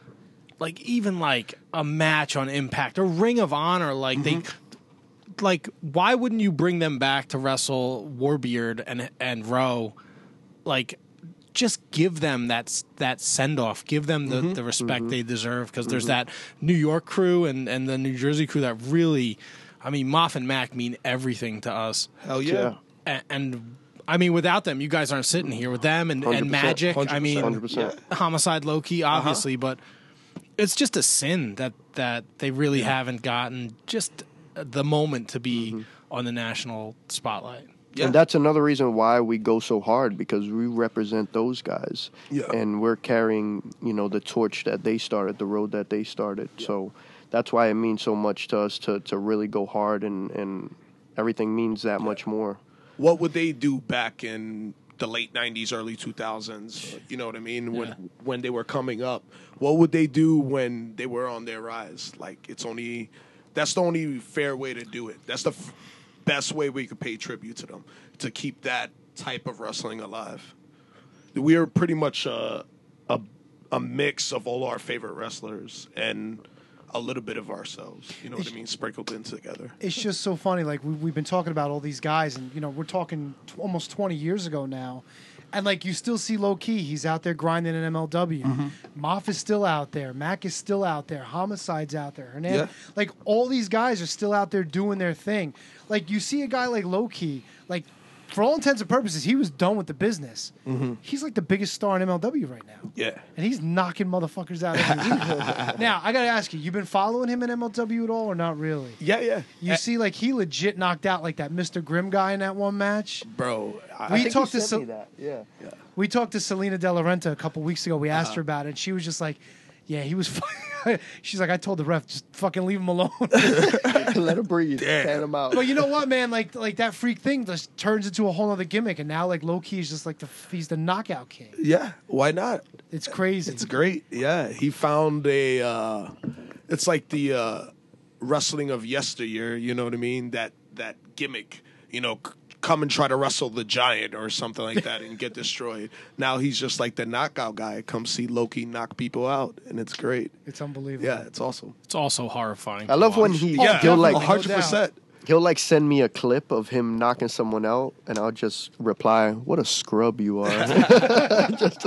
Speaker 3: Like even like a match on Impact or Ring of Honor, like
Speaker 11: Mm-hmm.
Speaker 3: they, like why wouldn't you bring them back to wrestle Warbeard and and Rowe? Like, just give them that that send off, give them the,
Speaker 11: Mm-hmm.
Speaker 3: the respect they deserve, because there's that New York crew and and the New Jersey crew that really, I mean, Moff and Mac mean everything to us.
Speaker 11: Hell yeah.
Speaker 3: And, and I mean, without them, you guys aren't sitting here. With them and, and Magic, I mean,
Speaker 14: one hundred percent.
Speaker 3: Homicide Low-Key, obviously, but it's just a sin that, that they really haven't gotten just the moment to be on the national spotlight.
Speaker 14: And that's another reason why we go so hard, because we represent those guys.
Speaker 11: Yeah.
Speaker 14: And we're carrying, you know, the torch that they started, the road that they started. Yeah. So that's why it means so much to us to, to really go hard, and, and everything means that yeah. much more.
Speaker 11: What would they do back in the late nineties, early two thousands? You know what I mean?
Speaker 3: Yeah.
Speaker 11: When when they were coming up, what would they do when they were on their rise? Like, it's only that's the only fair way to do it. That's the f- best way we could pay tribute to them, to keep that type of wrestling alive. We are pretty much a a, a mix of all our favorite wrestlers and a little bit of ourselves, you know what I mean, sprinkled in together.
Speaker 2: It's just so funny. Like we, we've been talking about all these guys, and you know, we're talking t- almost twenty years ago now, and like you still see Low Key. He's out there grinding in M L W.
Speaker 11: Mm-hmm.
Speaker 2: Moff is still out there. Mac is still out there. Homicide's out there. Hernandez,
Speaker 11: Yeah.
Speaker 2: like all these guys are still out there doing their thing. Like you see a guy like Low Key, like for all intents and purposes, he was done with the business.
Speaker 11: Mm-hmm.
Speaker 2: He's like the biggest star in M L W right now.
Speaker 11: Yeah.
Speaker 2: And he's knocking motherfuckers out every week. Now, I got to ask you, you been following him in M L W at all or not really?
Speaker 11: Yeah, yeah.
Speaker 2: You
Speaker 11: Uh,
Speaker 2: see, like, he legit knocked out, like, that Mister Grimm guy in that one match.
Speaker 11: Bro, I,
Speaker 2: We
Speaker 14: I think
Speaker 2: talked
Speaker 14: you
Speaker 2: to
Speaker 14: sent me
Speaker 2: Sel-
Speaker 14: that. Yeah.
Speaker 11: yeah.
Speaker 2: We talked to Selena De La Renta a couple weeks ago. We asked
Speaker 11: Uh-huh.
Speaker 2: her about it, and she was just like, yeah, he was fine. She's like, I told the ref, just fucking leave him alone.
Speaker 14: Let him breathe.
Speaker 11: Damn.
Speaker 14: Pan him out.
Speaker 2: But you know what, man? Like, like that freak thing just turns into a whole other gimmick, and now, like, Low Key is just like the he's the knockout king.
Speaker 11: Yeah, why not?
Speaker 2: It's crazy.
Speaker 11: It's great. Yeah, he found a. Uh, it's like the uh, wrestling of yesteryear. You know what I mean? That that gimmick. You know, c- come and try to wrestle the giant or something like that and get destroyed. Now he's just like the knockout guy. Come see Loki knock people out, and it's great.
Speaker 2: It's unbelievable.
Speaker 11: Yeah, it's awesome.
Speaker 3: It's also horrifying.
Speaker 14: I
Speaker 3: to
Speaker 14: love when
Speaker 3: watch.
Speaker 14: he
Speaker 11: Yeah,
Speaker 14: he'll like
Speaker 11: one hundred percent.
Speaker 14: he'll like send me a clip of him knocking someone out, and I'll just reply, "What a scrub you are!" Just-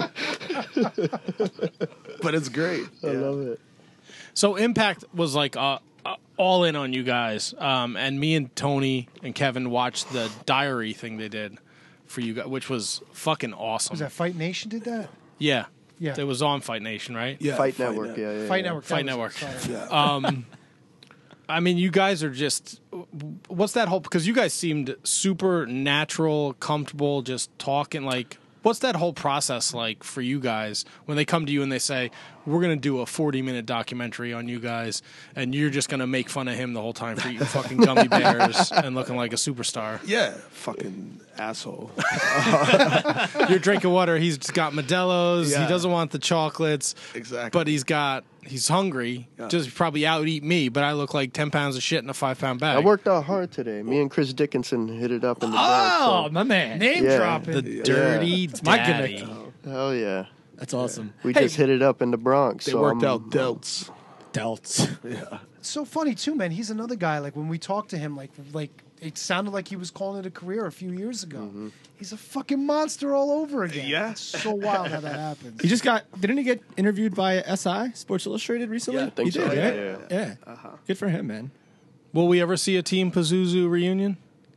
Speaker 11: But it's great.
Speaker 14: I love it.
Speaker 3: So Impact was like uh, uh, all in on you guys, um, and me and Tony and Kevin watched the diary thing they did for you guys, which was fucking awesome.
Speaker 2: Was that Fight Nation did that?
Speaker 3: Yeah,
Speaker 2: Yeah.
Speaker 3: It was on Fight Nation, right?
Speaker 11: Yeah,
Speaker 14: Fight
Speaker 11: Fight
Speaker 14: Network.
Speaker 11: Net.
Speaker 14: Yeah, yeah.
Speaker 2: Fight
Speaker 14: yeah.
Speaker 2: Network.
Speaker 3: Fight
Speaker 2: that was-
Speaker 3: Network.
Speaker 2: sorry.
Speaker 11: Yeah.
Speaker 3: Um, I mean, you guys are just. What's that whole? Because you guys seemed super natural, comfortable, just talking like What's that whole process like for you guys when they come to you and they say, we're going to do a forty-minute documentary on you guys, and you're just going to make fun of him the whole time for eating fucking gummy bears and looking like a superstar?
Speaker 11: Yeah, fucking asshole.
Speaker 3: You're drinking water. He's got Modelo's.
Speaker 11: Yeah.
Speaker 3: He doesn't want the chocolates.
Speaker 11: Exactly.
Speaker 3: But he's got, he's hungry.
Speaker 11: Yeah.
Speaker 3: Just probably out eat me, but I look like ten pounds of shit in a five-pound bag.
Speaker 14: I worked out hard today. Me and Chris Dickinson hit it up in the
Speaker 1: Oh,
Speaker 14: Bronx. so-
Speaker 1: my man.
Speaker 2: Name
Speaker 14: Yeah.
Speaker 2: dropping.
Speaker 3: The dirty
Speaker 1: It's my
Speaker 3: daddy.
Speaker 1: gimmick.
Speaker 14: Hell yeah.
Speaker 1: That's awesome.
Speaker 14: We
Speaker 1: Hey,
Speaker 14: just hit it up in the Bronx.
Speaker 11: They
Speaker 14: so
Speaker 11: worked
Speaker 14: I'm-
Speaker 11: out delts.
Speaker 1: Delts.
Speaker 11: Yeah.
Speaker 2: It's so funny too, man. He's another guy. Like when we talked to him, like like it sounded like he was calling it a career a few years ago.
Speaker 14: Mm-hmm.
Speaker 2: He's a fucking monster all over again.
Speaker 11: Yeah.
Speaker 2: It's so wild how that happens.
Speaker 1: He just got, didn't he get interviewed by S I, Sports Illustrated, recently?
Speaker 14: Yeah, I think
Speaker 1: he
Speaker 14: so.
Speaker 1: did,
Speaker 14: Yeah,
Speaker 1: right?
Speaker 14: yeah,
Speaker 1: Yeah.
Speaker 11: Uh-huh.
Speaker 1: Good for him, man.
Speaker 3: Will we ever see a Team Pazuzu reunion?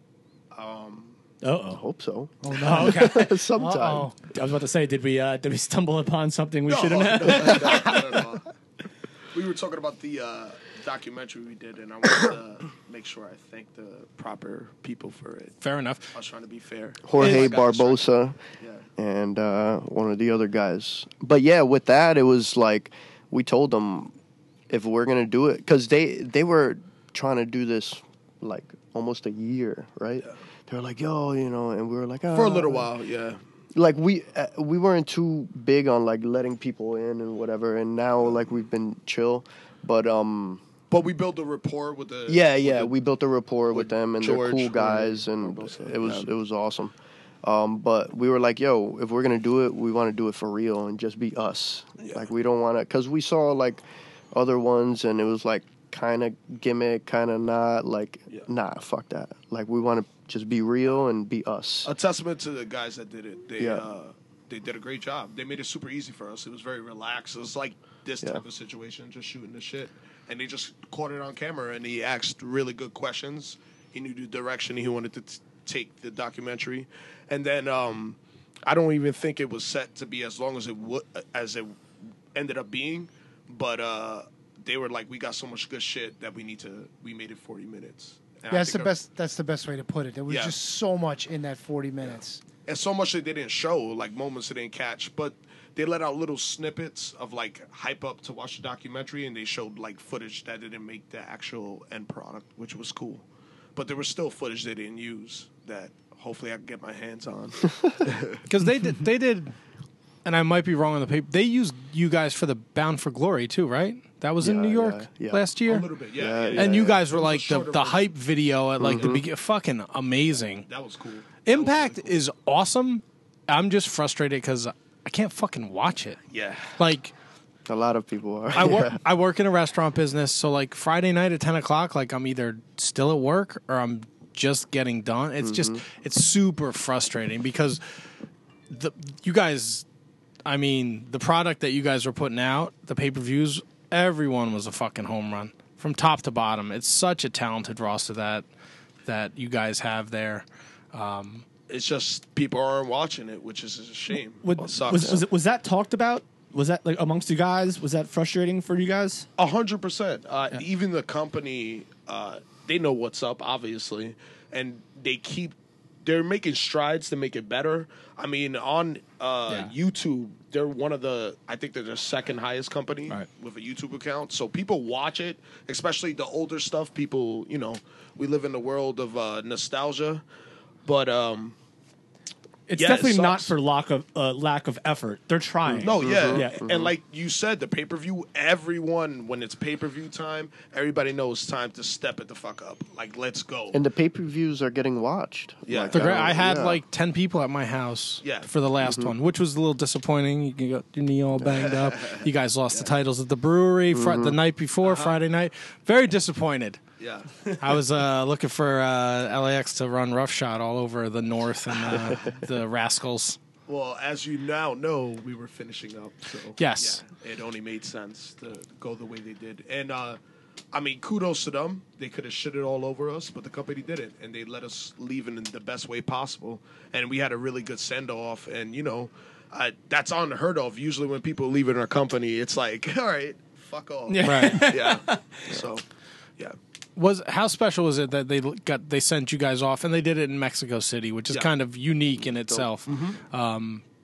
Speaker 11: Um,
Speaker 1: Uh
Speaker 14: I
Speaker 1: oh.
Speaker 14: hope so.
Speaker 2: Oh no.
Speaker 1: okay.
Speaker 14: Sometime.
Speaker 2: Uh-oh.
Speaker 1: I was about to say, did we uh, did we stumble upon something we
Speaker 11: no,
Speaker 1: shouldn't
Speaker 11: no,
Speaker 1: have?
Speaker 11: no, no, no, no. We were talking about the uh, documentary we did, and I wanted to make sure I thank the proper people for it.
Speaker 3: Fair enough.
Speaker 11: I was trying to be fair.
Speaker 14: Jorge
Speaker 11: My guy was trying-
Speaker 14: Barbosa
Speaker 11: Yeah.
Speaker 14: and uh, one of the other guys. But yeah, with that, it was like we told them if we're gonna do it because they they were trying to do this like almost a year, right?
Speaker 11: Yeah.
Speaker 14: They were like, "Yo, you know," and we were like, oh.
Speaker 11: For a little while, yeah.
Speaker 14: Like we uh, we weren't too big on like letting people in and whatever, and now like we've been chill, but um.
Speaker 11: But we built a rapport with the
Speaker 14: Yeah,
Speaker 11: with
Speaker 14: yeah,
Speaker 11: the-
Speaker 14: we built a rapport with,
Speaker 11: with
Speaker 14: them, and
Speaker 11: George,
Speaker 14: they're cool guys,
Speaker 11: Jorge,
Speaker 14: and
Speaker 11: Barbosa,
Speaker 14: it was
Speaker 11: yeah.
Speaker 14: it was awesome. Um, but we were like, yo, if we're gonna do it, we want to do it for real and just be us.
Speaker 11: Yeah.
Speaker 14: Like we don't want to, because we saw like other ones, and it was like kind of gimmick, kind of not. Like,
Speaker 11: Yeah.
Speaker 14: nah, fuck that. Like we want to just be real and be us.
Speaker 11: A testament to the guys that did it. They
Speaker 14: Yeah.
Speaker 11: uh, they did a great job. They made it super easy for us. It was very relaxed. It was like this
Speaker 14: Yeah.
Speaker 11: type of situation, just shooting the shit. And they just caught it on camera, and he asked really good questions. He knew the direction he wanted to t- take the documentary, and then um, I don't even think it was set to be as long as it would as it ended up being. But uh, they were like, we got so much good shit that we need to. We made it forty minutes. And I
Speaker 2: Yeah, that's the
Speaker 11: think our-
Speaker 2: best. That's the best way to put it. There was
Speaker 11: Yeah.
Speaker 2: just so much in that forty minutes.
Speaker 11: And so much that they didn't show, like moments they didn't catch, but they let out little snippets of like hype up to watch the documentary, and they showed like footage that didn't make the actual end product, which was cool. But there was still footage they didn't use that hopefully I can get my hands on.
Speaker 3: Because they did, they did, and I might be wrong on the paper. They used you guys for the Bound for Glory too, right? That was in
Speaker 14: Yeah,
Speaker 3: New York
Speaker 14: yeah, yeah.
Speaker 3: last year.
Speaker 11: A little bit, yeah.
Speaker 14: Yeah,
Speaker 11: yeah,
Speaker 14: yeah.
Speaker 3: And you
Speaker 14: yeah.
Speaker 3: guys were
Speaker 11: It was a
Speaker 3: like the,
Speaker 11: shorter
Speaker 3: the
Speaker 11: version.
Speaker 3: hype video at like the
Speaker 14: Mm-hmm.
Speaker 3: beginning. Fucking amazing.
Speaker 11: That was cool.
Speaker 3: Impact is awesome. I'm just frustrated because I can't fucking watch it.
Speaker 11: Yeah.
Speaker 3: Like
Speaker 14: A lot of people are.
Speaker 3: I work
Speaker 14: Yeah.
Speaker 3: I work in a restaurant business, so like Friday night at ten o'clock, like I'm either still at work or I'm just getting done. It's just it's super frustrating because the you guys, I mean, the product that you guys were putting out, the pay per views, everyone was a fucking home run from top to bottom. It's such a talented roster that that you guys have there. Um,
Speaker 11: It's just people aren't watching it, which is a shame.
Speaker 1: Would-
Speaker 11: It sucks.
Speaker 1: was, was, it- was that talked about? Was that like amongst you guys? Was that frustrating for you guys?
Speaker 11: A hundred percent. Uh, Even the company, uh, they know what's up, obviously, and they keep. They're making strides to make it better. I mean, on uh, YouTube, they're one of the. I think they're the second highest company
Speaker 1: Right.
Speaker 11: with a YouTube account. So people watch it, especially the older stuff. People, you know, we live in the world of uh, nostalgia, but um,
Speaker 1: It's
Speaker 11: yeah, it
Speaker 1: definitely not
Speaker 11: sucks.
Speaker 1: for lack of uh, lack of effort. They're trying.
Speaker 11: No, yeah.
Speaker 1: yeah.
Speaker 11: And like you said, the pay per view, everyone, when it's pay per view time, everybody knows it's time to step it the fuck up. Like, let's go.
Speaker 14: And the pay per views are getting watched.
Speaker 11: Yeah.
Speaker 14: Like,
Speaker 3: the great,
Speaker 14: don't-
Speaker 3: I had
Speaker 14: yeah.
Speaker 3: like ten people at my house
Speaker 11: Yeah.
Speaker 3: for the last
Speaker 14: Mm-hmm.
Speaker 3: one, which was a little disappointing. You you got your knee all banged up. You guys lost the titles at the brewery fr-
Speaker 14: Mm-hmm.
Speaker 3: the night before, Friday night. Very disappointed.
Speaker 11: yeah.
Speaker 3: I was uh, looking for uh, L A X to run roughshod all over the North and uh, the Rascals.
Speaker 11: Well, as you now know, we were finishing up. So
Speaker 3: Yes.
Speaker 11: yeah, it only made sense to go the way they did. And uh, I mean, kudos to them. They could have shit it all over us, but the company did it, and they let us leave in the best way possible. And we had a really good send off. And you know, uh, that's unheard of. Usually, when people leave in our company, it's like, all right, fuck off.
Speaker 3: Yeah. Right.
Speaker 11: yeah. So, yeah.
Speaker 3: Was how special was it that they got they sent you guys off and they did it in Mexico City, which is
Speaker 11: Yeah.
Speaker 3: kind of unique in itself.
Speaker 11: Mm-hmm.
Speaker 3: Um,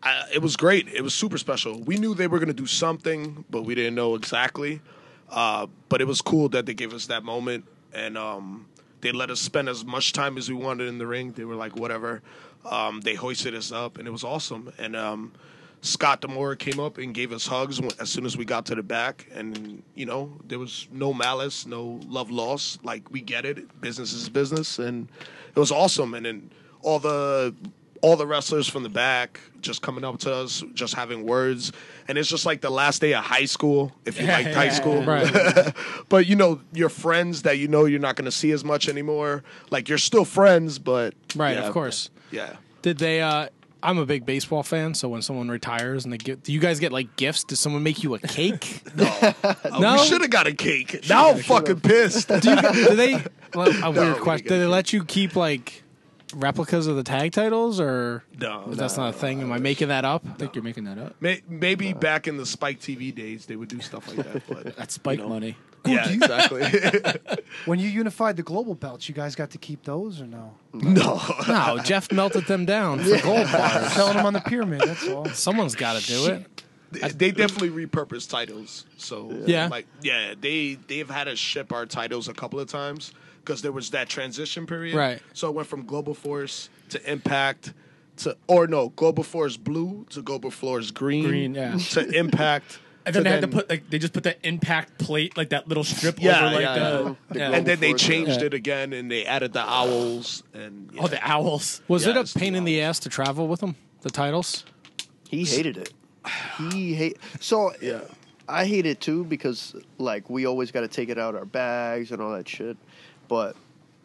Speaker 11: I, it was great. It was super special. We knew they were going to do something, but we didn't know exactly. Uh, but it was cool that they gave us that moment, and um, they let us spend as much time as we wanted in the ring. They were like, whatever. Um, they hoisted us up, and it was awesome. And um, Scott D'Amore came up and gave us hugs as soon as we got to the back. And, you know, there was no malice, no love lost. Like, we get it. Business is business. And it was awesome. And then all the all the wrestlers from the back just coming up to us, just having words. And it's just like the last day of high school, if you liked high school.
Speaker 3: Right.
Speaker 11: But, you know, your friends that you know you're not going to see as much anymore, like, you're still friends, but...
Speaker 3: Right,
Speaker 11: yeah,
Speaker 3: of course.
Speaker 11: Yeah.
Speaker 3: Did they, uh, I'm a big baseball fan, so when someone retires and they get, do you guys get, like, gifts? Does someone make you a cake?
Speaker 11: no.
Speaker 3: No?
Speaker 11: We should have got a cake. Now I'm fucking pissed.
Speaker 3: do, you, do they, well, a
Speaker 11: No,
Speaker 3: weird
Speaker 11: we
Speaker 3: question, do they let you keep, like, replicas of the tag titles, or
Speaker 11: No,
Speaker 3: that's
Speaker 11: no,
Speaker 3: not a thing? Am I making that up?
Speaker 1: I think you're making that up.
Speaker 11: May- Maybe back in the Spike T V days, they would do stuff like that. But
Speaker 1: That's Spike
Speaker 11: you know.
Speaker 1: money.
Speaker 11: Yeah, exactly.
Speaker 2: When you unified the global belts, you guys got to keep those or no?
Speaker 11: no.
Speaker 3: No, Jeff melted them down for gold bars.
Speaker 2: Selling them on the pyramid, that's all.
Speaker 3: Someone's got to do it.
Speaker 11: They- They definitely repurposed titles. So
Speaker 3: Yeah.
Speaker 11: like yeah, they they've had us ship our titles a couple of times because there was that transition period.
Speaker 3: Right.
Speaker 11: So it went from Global Force to Impact to or no Global Force Blue to Global Force Green.
Speaker 1: Green, yeah.
Speaker 11: To Impact.
Speaker 1: And then
Speaker 11: to
Speaker 1: they had to put like they just put that impact plate, like that little strip
Speaker 11: Yeah,
Speaker 1: over like
Speaker 11: yeah,
Speaker 1: the,
Speaker 11: yeah.
Speaker 1: yeah.
Speaker 11: And then they
Speaker 14: Force,
Speaker 11: changed
Speaker 1: yeah.
Speaker 11: it again, and they added the owls and yeah.
Speaker 1: Oh, the owls.
Speaker 3: Was
Speaker 11: Yeah,
Speaker 3: it a
Speaker 11: it's the
Speaker 3: pain in the ass to travel with them, the titles?
Speaker 14: He hated it. He hate so
Speaker 11: Yeah.
Speaker 14: I hate it too because like we always got to take it out our bags and all that shit, but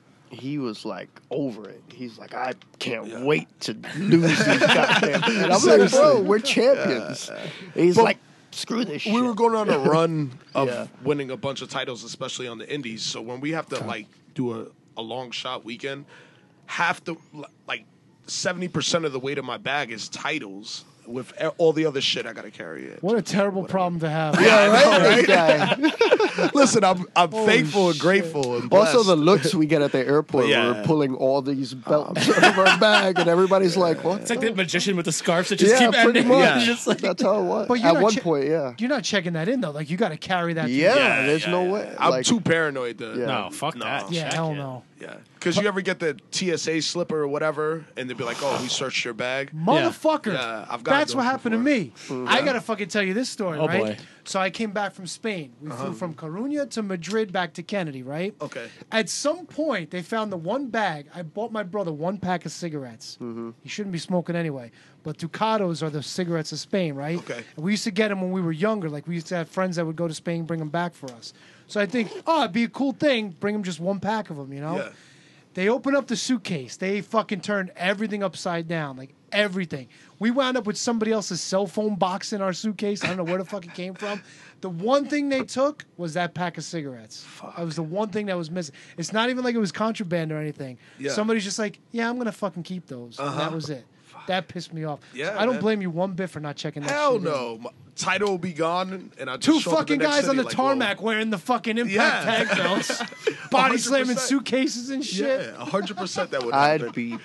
Speaker 14: he was like over it. He's like, I can't wait to lose these goddamn. And I'm like, bro, we're champions. And he's
Speaker 11: But
Speaker 14: like, screw this shit.
Speaker 11: we were going on a run of
Speaker 14: Yeah.
Speaker 11: winning a bunch of titles, especially on the indies. So when we have to like do a, a long shot weekend, half the like seventy percent of the weight of my bag is titles. With e- all the other shit, I gotta carry it.
Speaker 2: What a terrible problem to have.
Speaker 11: Yeah, right.
Speaker 14: This guy.
Speaker 11: Listen, I'm I'm
Speaker 2: Holy
Speaker 11: thankful and
Speaker 2: shit.
Speaker 11: grateful and
Speaker 14: Also, the
Speaker 11: blessed.
Speaker 14: looks we get at the airport,
Speaker 11: Yeah.
Speaker 14: we're pulling all these belts out of our bag, and everybody's like, "What?"
Speaker 1: It's like the magician with the scarves that just
Speaker 14: yeah,
Speaker 1: keep
Speaker 14: pretty
Speaker 1: ending.
Speaker 14: much.
Speaker 1: Yeah. Just like,
Speaker 14: That's how it was.
Speaker 2: But you're
Speaker 14: At
Speaker 2: not
Speaker 14: one
Speaker 2: che-
Speaker 14: point, yeah.
Speaker 2: You're not checking that in though. Like you got to carry that. to-
Speaker 14: Yeah,
Speaker 11: Yeah,
Speaker 14: there's
Speaker 11: yeah,
Speaker 14: no
Speaker 11: yeah.
Speaker 14: way.
Speaker 11: I'm
Speaker 14: like,
Speaker 11: too paranoid to.
Speaker 14: Yeah.
Speaker 3: No, fuck
Speaker 11: No.
Speaker 3: that.
Speaker 2: Yeah,
Speaker 3: Check
Speaker 2: hell
Speaker 3: it.
Speaker 2: no.
Speaker 11: Yeah, because you ever get the T S A slipper or whatever, and they'd be like, "Oh, we searched your bag."
Speaker 2: Motherfucker.
Speaker 11: Yeah, I've got
Speaker 2: That's
Speaker 11: those
Speaker 2: what happened to me.
Speaker 11: Mhm.
Speaker 2: I got to fucking tell you this story,
Speaker 1: Oh,
Speaker 2: right?
Speaker 1: boy.
Speaker 2: So I came back from Spain. We
Speaker 11: Uh-huh.
Speaker 2: flew from Coruña to Madrid back to Kennedy, right?
Speaker 11: Okay.
Speaker 2: At some point, they found the one bag. I bought my brother one pack of cigarettes.
Speaker 11: Mm-hmm.
Speaker 2: He shouldn't be smoking anyway. But Ducados are the cigarettes of Spain, right?
Speaker 11: Okay.
Speaker 2: And we used to get them when we were younger. Like, we used to have friends that would go to Spain, bring them back for us. So I think, oh, it'd be a cool thing. Bring them just one pack of them, you know?
Speaker 11: Yeah.
Speaker 2: They open up the suitcase. They fucking turned everything upside down, like everything. We wound up with somebody else's cell phone box in our suitcase. I don't know where the fuck it came from. The one thing they took was that pack of cigarettes. That was the one thing that was missing. It's not even like it was contraband or anything.
Speaker 11: Yeah.
Speaker 2: Somebody's just like, yeah, I'm gonna fucking keep those. And
Speaker 11: Uh-huh.
Speaker 2: that was it. That pissed me off.
Speaker 11: Yeah,
Speaker 2: I don't
Speaker 11: man.
Speaker 2: blame you one bit for not checking that
Speaker 11: Hell
Speaker 2: shit in.
Speaker 11: no. My title will be gone, and I just
Speaker 2: Two
Speaker 11: show up at the
Speaker 2: fucking
Speaker 11: next
Speaker 2: guys on
Speaker 11: city
Speaker 2: the
Speaker 11: like,
Speaker 2: tarmac wearing the fucking impact
Speaker 11: Yeah.
Speaker 2: tag belts, body slamming
Speaker 11: one hundred percent.
Speaker 2: suitcases and
Speaker 11: Whoa.
Speaker 2: shit.
Speaker 11: Yeah, one hundred percent that would
Speaker 14: I'd
Speaker 11: happen.
Speaker 14: be.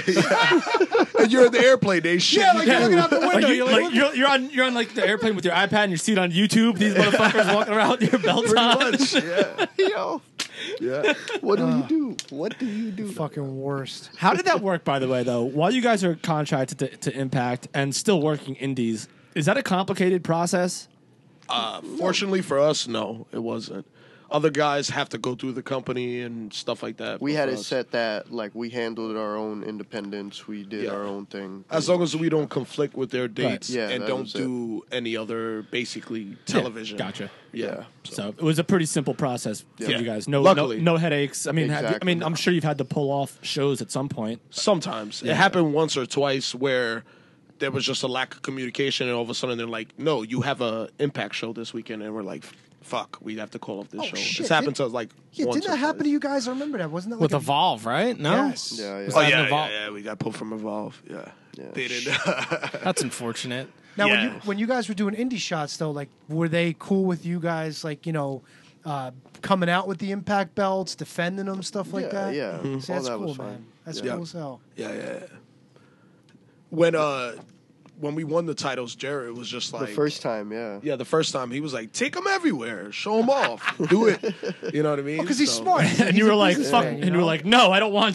Speaker 11: And you're in the airplane, they shit.
Speaker 2: Yeah, like you're looking out the window.
Speaker 1: Like you,
Speaker 2: you're like,
Speaker 1: like
Speaker 2: look-
Speaker 1: you're, you're on you're on like the airplane with your iPad and your seat on YouTube. These motherfuckers walking around with your belts
Speaker 11: Pretty
Speaker 1: on.
Speaker 11: much, yeah.
Speaker 14: Yo,
Speaker 11: Yeah.
Speaker 14: what do you do? What do you do?
Speaker 2: fucking worst.
Speaker 1: How did that work, by the way, though? While you guys are contracted to, to Impact and still working indies, is that a complicated process?
Speaker 11: Uh, fortunately for us, no, it wasn't. Other guys have to go through the company and stuff like that.
Speaker 14: We
Speaker 11: but
Speaker 14: had
Speaker 11: for
Speaker 14: it
Speaker 11: us-
Speaker 14: set that like we handled our own independence. We did
Speaker 11: Yeah.
Speaker 14: our own thing.
Speaker 11: As long as we don't conflict with their dates
Speaker 14: Yeah,
Speaker 11: and
Speaker 14: that
Speaker 11: don't
Speaker 14: was it.
Speaker 11: do any other, basically, television.
Speaker 1: Gotcha.
Speaker 11: Yeah.
Speaker 1: So it was a pretty simple process for
Speaker 11: Yeah.
Speaker 1: you guys. No,
Speaker 11: Luckily.
Speaker 1: no, no headaches. I mean, have you- I
Speaker 14: Exactly.
Speaker 1: mean, I'm sure you've had to pull off shows at some point.
Speaker 11: Sometimes.
Speaker 1: Yeah.
Speaker 11: It happened once or twice where there was just a lack of communication, and all of a sudden they're like, no, you have a Impact show this weekend. And we're like, fuck, we have to call off this
Speaker 2: Oh,
Speaker 11: show.
Speaker 2: shit.
Speaker 11: It's happened
Speaker 2: Did-
Speaker 11: to us like
Speaker 2: Yeah,
Speaker 11: once
Speaker 2: didn't
Speaker 11: or
Speaker 2: that happen
Speaker 11: twice.
Speaker 2: to you guys? I remember that. Wasn't that like
Speaker 3: With
Speaker 2: a,
Speaker 3: Evolve, right? No?
Speaker 2: Yes.
Speaker 14: Yeah, yeah.
Speaker 3: Was
Speaker 11: Oh,
Speaker 3: that
Speaker 11: yeah,
Speaker 3: Evolve?
Speaker 11: yeah, yeah. We got pulled from Evolve. Yeah.
Speaker 14: Yeah.
Speaker 11: They didn't.
Speaker 3: That's unfortunate.
Speaker 2: Now, when
Speaker 11: Yeah.
Speaker 2: you when you guys were doing indie shots, though, like, were they cool with you guys? Like, you know, uh, coming out with the impact belts, defending them, stuff like
Speaker 14: Yeah,
Speaker 2: that.
Speaker 14: yeah.
Speaker 2: See,
Speaker 14: Mhm.
Speaker 2: that's
Speaker 14: All that
Speaker 2: cool,
Speaker 14: was fine.
Speaker 2: man. That's
Speaker 11: Yeah.
Speaker 2: cool as hell.
Speaker 11: Yeah, yeah. yeah. When uh, when we won the titles, Jared was just like
Speaker 14: the first time, yeah.
Speaker 11: Yeah, the first time he was like, take them everywhere, show them off, do it. You know what I mean?
Speaker 2: Because he's
Speaker 11: So-
Speaker 2: smart.
Speaker 1: and
Speaker 2: He's
Speaker 1: you
Speaker 2: a
Speaker 1: were like,
Speaker 2: businessman,
Speaker 1: fuck,
Speaker 2: you
Speaker 1: and you
Speaker 2: know?
Speaker 1: were like, no, I don't want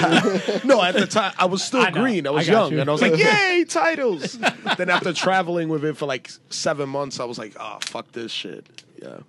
Speaker 1: to.
Speaker 11: No, at the time I was still
Speaker 1: I know.
Speaker 11: green. I was
Speaker 1: I got
Speaker 11: young,
Speaker 1: you.
Speaker 11: and I was like, "Yay, titles!" Then after traveling with it for like seven months, I was like, "Oh, fuck this shit." Yeah,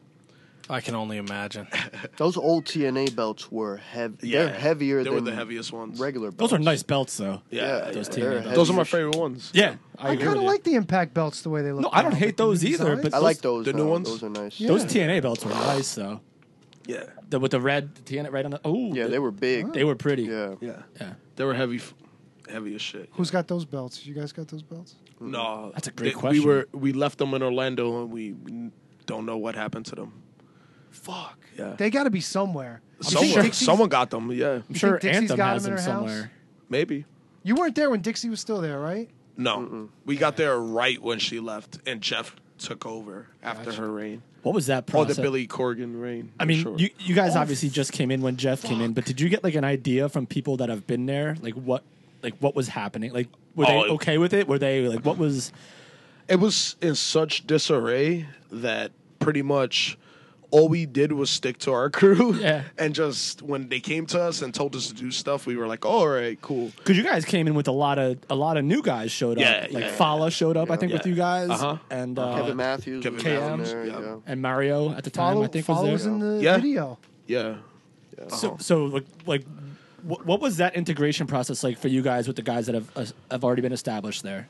Speaker 3: I can only imagine.
Speaker 14: Those old T N A belts were heavy.
Speaker 11: Yeah,
Speaker 14: They're heavier
Speaker 11: they were
Speaker 14: than
Speaker 11: the heaviest ones.
Speaker 14: regular belts.
Speaker 1: Those are nice belts, though.
Speaker 11: yeah,
Speaker 14: Yeah,
Speaker 1: those
Speaker 14: yeah,
Speaker 1: T N A
Speaker 14: they're
Speaker 1: belts.
Speaker 11: those are my
Speaker 14: heavy as
Speaker 11: favorite ones.
Speaker 1: Yeah, I,
Speaker 2: I
Speaker 1: agree
Speaker 2: kind of
Speaker 1: with you.
Speaker 2: like the impact belts the way they look.
Speaker 1: No, I don't
Speaker 2: now,
Speaker 1: hate
Speaker 2: the
Speaker 1: those
Speaker 2: new
Speaker 1: either,
Speaker 2: designs.
Speaker 1: but
Speaker 14: I like those.
Speaker 11: the new
Speaker 14: now.
Speaker 11: ones?
Speaker 14: Those are nice.
Speaker 2: Yeah.
Speaker 1: Those T N A belts were nice, though.
Speaker 11: Yeah,
Speaker 1: The, with the red T N A right on the. Oh,
Speaker 14: Yeah, they were big.
Speaker 1: They were pretty.
Speaker 14: Yeah.
Speaker 11: yeah,
Speaker 1: Yeah.
Speaker 11: they were heavy, f- heavy as shit.
Speaker 2: Who's got those belts? You guys got those belts?
Speaker 11: No,
Speaker 1: That's a great
Speaker 11: they-
Speaker 1: question.
Speaker 11: We were we left them in Orlando, and we don't know what happened to them.
Speaker 2: Fuck.
Speaker 11: Yeah,
Speaker 2: They got to be somewhere. I'm
Speaker 11: someone
Speaker 2: sure Dixie's-
Speaker 11: someone got them. Yeah,
Speaker 1: I'm sure
Speaker 2: think Dixie's
Speaker 1: Anthem
Speaker 2: got
Speaker 1: has
Speaker 2: them
Speaker 1: them
Speaker 2: in her house?
Speaker 1: somewhere.
Speaker 11: maybe.
Speaker 2: You weren't there when Dixie was still there, right?
Speaker 11: No, we got there right when she left, and Jeff took over after
Speaker 2: Gotcha.
Speaker 11: her reign.
Speaker 1: What was that
Speaker 11: Or
Speaker 1: process?
Speaker 11: the Billy Corgan reign.
Speaker 1: I mean,
Speaker 11: sure.
Speaker 1: you you guys
Speaker 2: Oh,
Speaker 1: obviously just came in when Jeff came in, but did you get like an idea from people that have been there, like what, like what was happening? Like, were
Speaker 11: Oh,
Speaker 1: they
Speaker 11: it-
Speaker 1: okay with it? Were they like, what was?
Speaker 11: It was in such disarray that pretty much all we did was stick to our crew.
Speaker 1: Yeah.
Speaker 11: And just when they came to us and told us to do stuff, we were like, oh, all right, cool.
Speaker 1: Because you guys came in with a lot of a lot of new guys showed up.
Speaker 11: Yeah,
Speaker 1: like
Speaker 11: yeah,
Speaker 1: Fala showed up, I think,
Speaker 11: Yeah.
Speaker 1: with you guys,
Speaker 11: Uh-huh.
Speaker 1: and uh,
Speaker 14: Kevin Matthews.
Speaker 11: Kevin
Speaker 14: was
Speaker 1: Matthews,
Speaker 14: down there,
Speaker 11: yeah.
Speaker 14: yeah.
Speaker 1: and Mario at the time,
Speaker 2: Follow,
Speaker 1: I think,
Speaker 2: follow
Speaker 1: was
Speaker 2: was
Speaker 1: there.
Speaker 2: in the
Speaker 11: Yeah.
Speaker 2: video.
Speaker 11: Yeah. yeah.
Speaker 1: So, so like, like, what, what was that integration process like for you guys with the guys that have uh, have already been established there?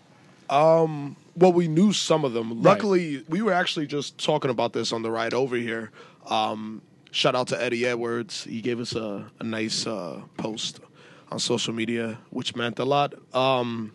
Speaker 11: Um, well, we knew some of them. Luckily, we were actually just talking about this on the ride over here. Um, shout out to Eddie Edwards. He gave us a, a nice uh, post on social media, which meant a lot. Um,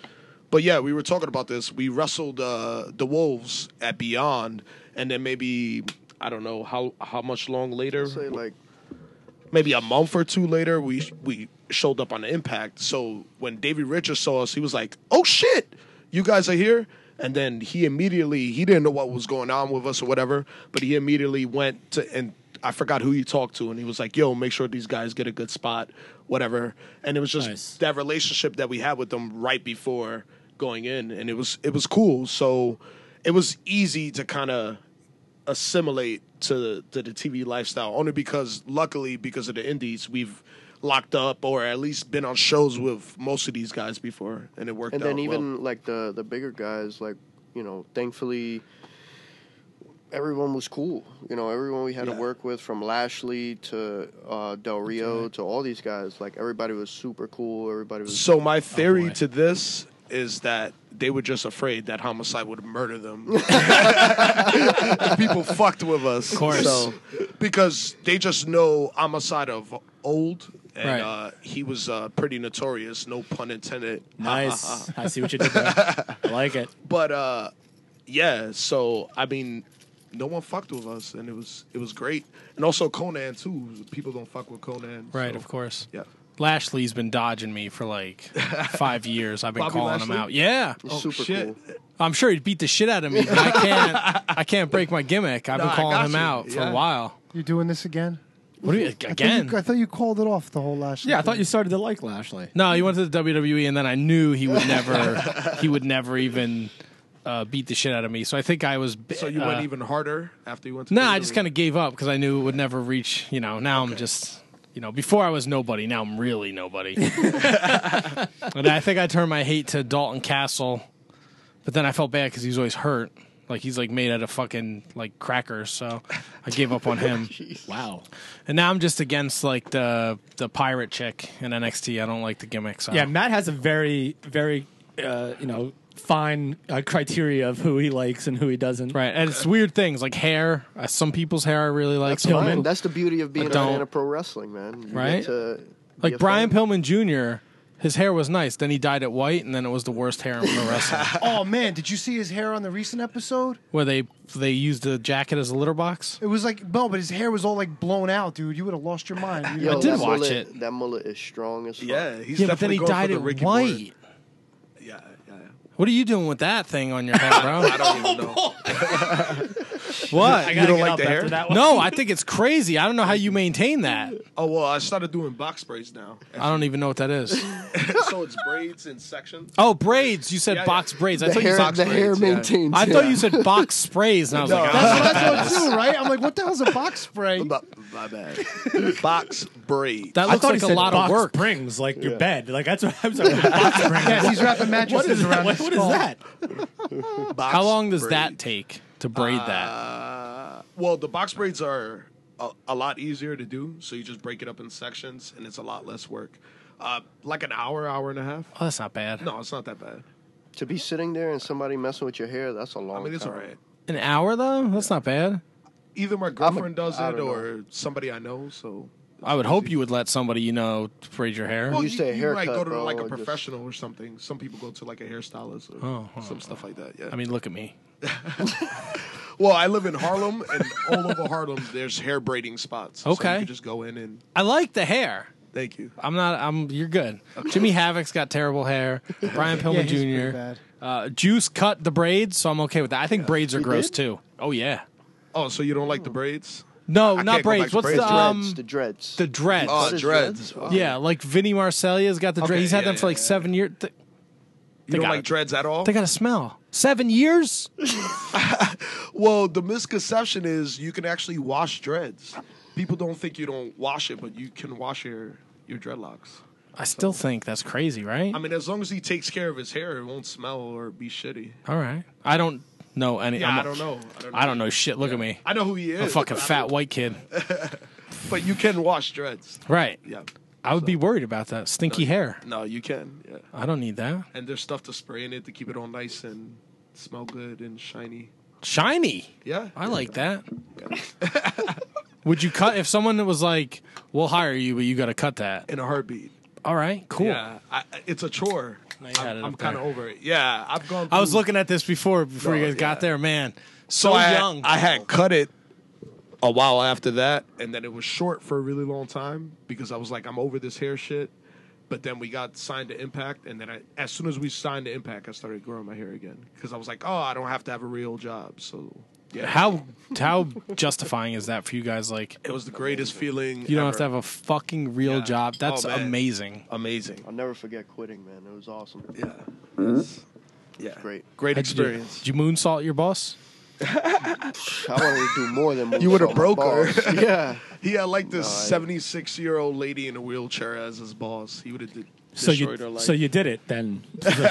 Speaker 11: but yeah, we were talking about this. We wrestled uh, the Wolves at Beyond, and then maybe I don't know how how much long later.
Speaker 14: Say like
Speaker 11: Maybe a month or two later, we we showed up on the Impact. So when Davey Richards saw us, he was like, "Oh shit, you guys are here!" And then he immediately he didn't know what was going on with us or whatever, but he immediately went to and I forgot who he talked to, and he was like, "Yo, make sure these guys get a good spot, whatever." And it was just
Speaker 1: Nice.
Speaker 11: that relationship that we had with them right before going in, and it was it was cool. So it was easy to kind of assimilate to to the T V lifestyle, only because luckily because of the indies we've locked up or at least been on shows with most of these guys before, and it worked
Speaker 14: and
Speaker 11: out
Speaker 14: then even
Speaker 11: well.
Speaker 14: like the the bigger guys, like, you know, thankfully everyone was cool. You know, everyone we had
Speaker 11: Yeah.
Speaker 14: to work with, from Lashley to uh, Del Rio to all these guys, like everybody was super cool. Everybody was
Speaker 11: So my theory
Speaker 1: boy.
Speaker 11: to this is that they were just afraid that Homicide would murder them. If people fucked with us. Of
Speaker 3: course.
Speaker 11: So, because they just know Homicide of old, and
Speaker 3: Right.
Speaker 11: uh, he was uh, pretty notorious, no pun intended.
Speaker 1: Nice. I see what you did there. I like it.
Speaker 11: But uh, yeah, so I mean, no one fucked with us, and it was it was great. And also Conan too. People don't fuck with Conan.
Speaker 3: Right,
Speaker 11: so,
Speaker 3: of course.
Speaker 11: Yeah.
Speaker 3: Lashley's been dodging me for like five years. I've been
Speaker 11: Bobby
Speaker 3: calling him
Speaker 11: Lashley?
Speaker 3: out. Yeah.
Speaker 14: He's
Speaker 11: Oh,
Speaker 14: super
Speaker 11: shit.
Speaker 14: cool.
Speaker 3: I'm sure he'd beat the shit out of me, but I can't. I can't break my gimmick. I've
Speaker 11: No,
Speaker 3: been
Speaker 11: I
Speaker 3: calling
Speaker 11: got
Speaker 3: him
Speaker 11: you.
Speaker 3: out for
Speaker 11: Yeah.
Speaker 3: a while.
Speaker 2: You doing this again?
Speaker 3: What do you
Speaker 2: I thought
Speaker 3: again?
Speaker 2: you, I thought you called it off the whole last.
Speaker 1: Yeah, I thought you started to like Lashley.
Speaker 3: No, he went to the W W E, and then I knew he would never. he would never even uh, beat the shit out of me. So I think I was.
Speaker 11: So you
Speaker 3: uh,
Speaker 11: went even harder after you went to
Speaker 3: No,
Speaker 11: W
Speaker 3: I
Speaker 11: W E?
Speaker 3: just kind of gave up because I knew it would never reach. You know, now I'm just. You know, before I was nobody, now I'm really nobody. And I think I turned my hate to Dalton Castle, but then I felt bad because he was always hurt. Like he's like made out of fucking like crackers, so I gave up on him.
Speaker 1: Wow.
Speaker 3: And now I'm just against like the the pirate chick in N X T. I don't like the gimmick. So
Speaker 1: Yeah, Matt has a very, very, uh, you know, fine uh, criteria of who he likes and who he doesn't.
Speaker 3: right, and it's weird things like hair. Uh, some people's hair I really like.
Speaker 14: That's
Speaker 3: Some
Speaker 14: fine.
Speaker 3: people-
Speaker 14: That's the beauty of being a
Speaker 3: don't.
Speaker 14: fan of pro wrestling, man. You get
Speaker 3: Right?
Speaker 14: to be
Speaker 3: like
Speaker 14: a
Speaker 3: Brian
Speaker 14: fan.
Speaker 3: Pillman Junior His hair was nice. Then he dyed it white, and then it was the worst hair in pro wrestling.
Speaker 2: Oh man, did you see his hair on the recent episode?
Speaker 3: Where they they used the jacket as a litter box.
Speaker 2: It was like no, but his hair was all like blown out, dude. You would have lost your mind. You
Speaker 14: Yo,
Speaker 3: I did
Speaker 14: that
Speaker 3: watch
Speaker 14: mullet,
Speaker 3: it.
Speaker 14: That mullet is strong as fuck.
Speaker 11: Yeah, he's
Speaker 3: Yeah, but then
Speaker 11: definitely
Speaker 3: he
Speaker 11: going for
Speaker 3: dyed
Speaker 11: the
Speaker 3: it
Speaker 11: Ricky
Speaker 3: white.
Speaker 11: Morton. Yeah, yeah, yeah.
Speaker 3: What are you doing with that thing on your head, bro?
Speaker 11: I don't even know.
Speaker 3: What?
Speaker 11: You don't like the hair?
Speaker 3: No, I think it's crazy. I don't know how you maintain that.
Speaker 11: Oh, well, I started doing box braids now.
Speaker 3: I don't even know what that is.
Speaker 11: So it's braids in sections.
Speaker 3: Oh, braids. You said
Speaker 11: Yeah,
Speaker 3: box
Speaker 11: yeah.
Speaker 3: braids. I
Speaker 14: The
Speaker 3: thought
Speaker 14: hair-
Speaker 3: you said
Speaker 14: the hair maintains,
Speaker 3: I thought
Speaker 14: yeah.
Speaker 3: you said box sprays, and I was
Speaker 11: No.
Speaker 3: like,
Speaker 11: That's
Speaker 3: oh,
Speaker 11: what I
Speaker 3: badass.
Speaker 2: Too, right? I'm like, what the hell's a box spray?
Speaker 11: My, my bad. Box braid.
Speaker 3: That
Speaker 1: I
Speaker 3: looks
Speaker 1: thought
Speaker 3: like
Speaker 1: he
Speaker 3: a
Speaker 1: said
Speaker 3: lot
Speaker 1: box
Speaker 3: of work.
Speaker 1: springs, like your
Speaker 11: Yeah.
Speaker 1: bed. Like that's what I was like. Box springs.
Speaker 2: Yes, he's wrapping
Speaker 1: What
Speaker 2: mattresses
Speaker 1: is,
Speaker 2: around
Speaker 1: what,
Speaker 2: his
Speaker 1: what is
Speaker 2: skull.
Speaker 1: that?
Speaker 11: Box
Speaker 3: How long does
Speaker 11: braid.
Speaker 3: that take to braid that?
Speaker 11: Uh, well, the box braids are a, a lot easier to do, so you just break it up in sections, and it's a lot less work. Uh, like an hour, hour and a half.
Speaker 3: Oh, that's not bad.
Speaker 11: No, it's not that bad.
Speaker 14: To be sitting there and somebody messing with your hair, that's a long
Speaker 11: I mean, it's
Speaker 14: time.
Speaker 11: all right.
Speaker 3: An hour though? That's not bad.
Speaker 11: Either my girlfriend does
Speaker 14: I
Speaker 11: it
Speaker 14: don't
Speaker 11: or somebody I know. So
Speaker 3: I would hope you would let somebody you know braid your hair.
Speaker 11: well,
Speaker 14: You
Speaker 11: you,
Speaker 14: say
Speaker 11: you might
Speaker 14: haircut,
Speaker 11: go to
Speaker 14: bro,
Speaker 11: like a
Speaker 14: or just-
Speaker 11: professional or something. Some people go to like a hairstylist or
Speaker 3: Oh, oh,
Speaker 11: some stuff like that. Yeah.
Speaker 3: I mean, look at me.
Speaker 11: well, I live in Harlem, and all over Harlem, there's hair braiding spots. So
Speaker 3: Okay.
Speaker 11: you can just go in and
Speaker 3: I like the hair.
Speaker 11: thank you.
Speaker 3: I'm not. I'm. You're good. Jimmy Havoc's got terrible hair. Brian Pillman
Speaker 2: Yeah, he's pretty
Speaker 3: Junior
Speaker 2: bad.
Speaker 3: Uh, Juice cut the braids, so I'm okay with that. I think braids are
Speaker 14: He
Speaker 3: gross
Speaker 14: did?
Speaker 3: too. Oh yeah.
Speaker 11: Oh, so you don't like the braids?
Speaker 3: No,
Speaker 11: I
Speaker 3: not
Speaker 11: can't go back
Speaker 3: braids.
Speaker 11: to
Speaker 3: What's
Speaker 11: braids.
Speaker 3: the
Speaker 14: Dreads,
Speaker 3: um
Speaker 14: the dreads.
Speaker 3: the dreads?
Speaker 11: Oh,
Speaker 14: What is
Speaker 11: dreads.
Speaker 14: dreads?
Speaker 3: Yeah, like Vinny Marcelia's got the dreads.
Speaker 11: Okay,
Speaker 3: He's had
Speaker 11: yeah,
Speaker 3: them for like
Speaker 11: yeah,
Speaker 3: seven years. Th-
Speaker 11: You don't
Speaker 3: got
Speaker 11: like
Speaker 3: it.
Speaker 11: dreads at all?
Speaker 3: They got to smell. Seven years?
Speaker 11: Well, the misconception is you can actually wash dreads. People don't think you don't wash it, but you can wash your your dreadlocks.
Speaker 3: I still think that's crazy, right?
Speaker 11: I mean, as long as he takes care of his hair, it won't smell or be shitty.
Speaker 3: All right. I don't know any.
Speaker 11: Yeah,
Speaker 3: I'm
Speaker 11: I
Speaker 3: a-
Speaker 11: don't know. I don't know.
Speaker 3: I don't know shit. Look at me.
Speaker 11: I know who he is.
Speaker 3: I'm a fucking
Speaker 11: but I
Speaker 3: fat
Speaker 11: don't-
Speaker 3: white kid.
Speaker 11: But you can wash dreads.
Speaker 3: Right.
Speaker 11: Yeah.
Speaker 3: I would be worried about that. Stinky hair.
Speaker 11: No, you can. Yeah.
Speaker 3: I don't need that.
Speaker 11: And there's stuff to spray in it to keep it all nice and smell good and shiny.
Speaker 3: Shiny.
Speaker 11: Yeah.
Speaker 3: I like that. Would you cut if someone was like, "We'll hire you, but you got to cut that"?
Speaker 11: In a heartbeat.
Speaker 3: All right, cool.
Speaker 11: Yeah, I, it's a chore.
Speaker 3: Now you had it
Speaker 11: I'm, I'm
Speaker 3: up
Speaker 11: kind of
Speaker 3: there.
Speaker 11: over it. Yeah, I've gone.
Speaker 3: I was
Speaker 11: through-
Speaker 3: looking at this before before you
Speaker 11: No,
Speaker 3: guys got
Speaker 11: yeah.
Speaker 3: there, man. So,
Speaker 11: So I,
Speaker 3: young.
Speaker 11: I had cut it a while after that, and then it was short for a really long time because I was like, I'm over this hair shit. But then we got signed to Impact, and then I, as soon as we signed to Impact, I started growing my hair again because I was like, oh, I don't have to have a real job. So yeah,
Speaker 3: How how justifying is that for you guys? Like,
Speaker 11: it was the greatest feeling.
Speaker 3: you don't have to
Speaker 11: ever.
Speaker 3: have a fucking real
Speaker 11: Yeah.
Speaker 3: job. That's
Speaker 11: Oh, man.
Speaker 3: amazing.
Speaker 11: Amazing.
Speaker 14: I'll never forget quitting, man. It was awesome.
Speaker 11: Yeah. Yeah.
Speaker 14: Great.
Speaker 11: Great
Speaker 3: Did you,
Speaker 11: experience.
Speaker 3: did you moonsault your boss?
Speaker 14: I wanted to do more than
Speaker 11: You would have
Speaker 14: moonsault my
Speaker 11: broke her.
Speaker 14: boss. Yeah.
Speaker 11: He had like this
Speaker 14: No, I-
Speaker 11: seventy-six year old lady in a wheelchair as his boss. He would have
Speaker 1: So
Speaker 11: destroyed her
Speaker 1: you
Speaker 11: life.
Speaker 1: so you did it then.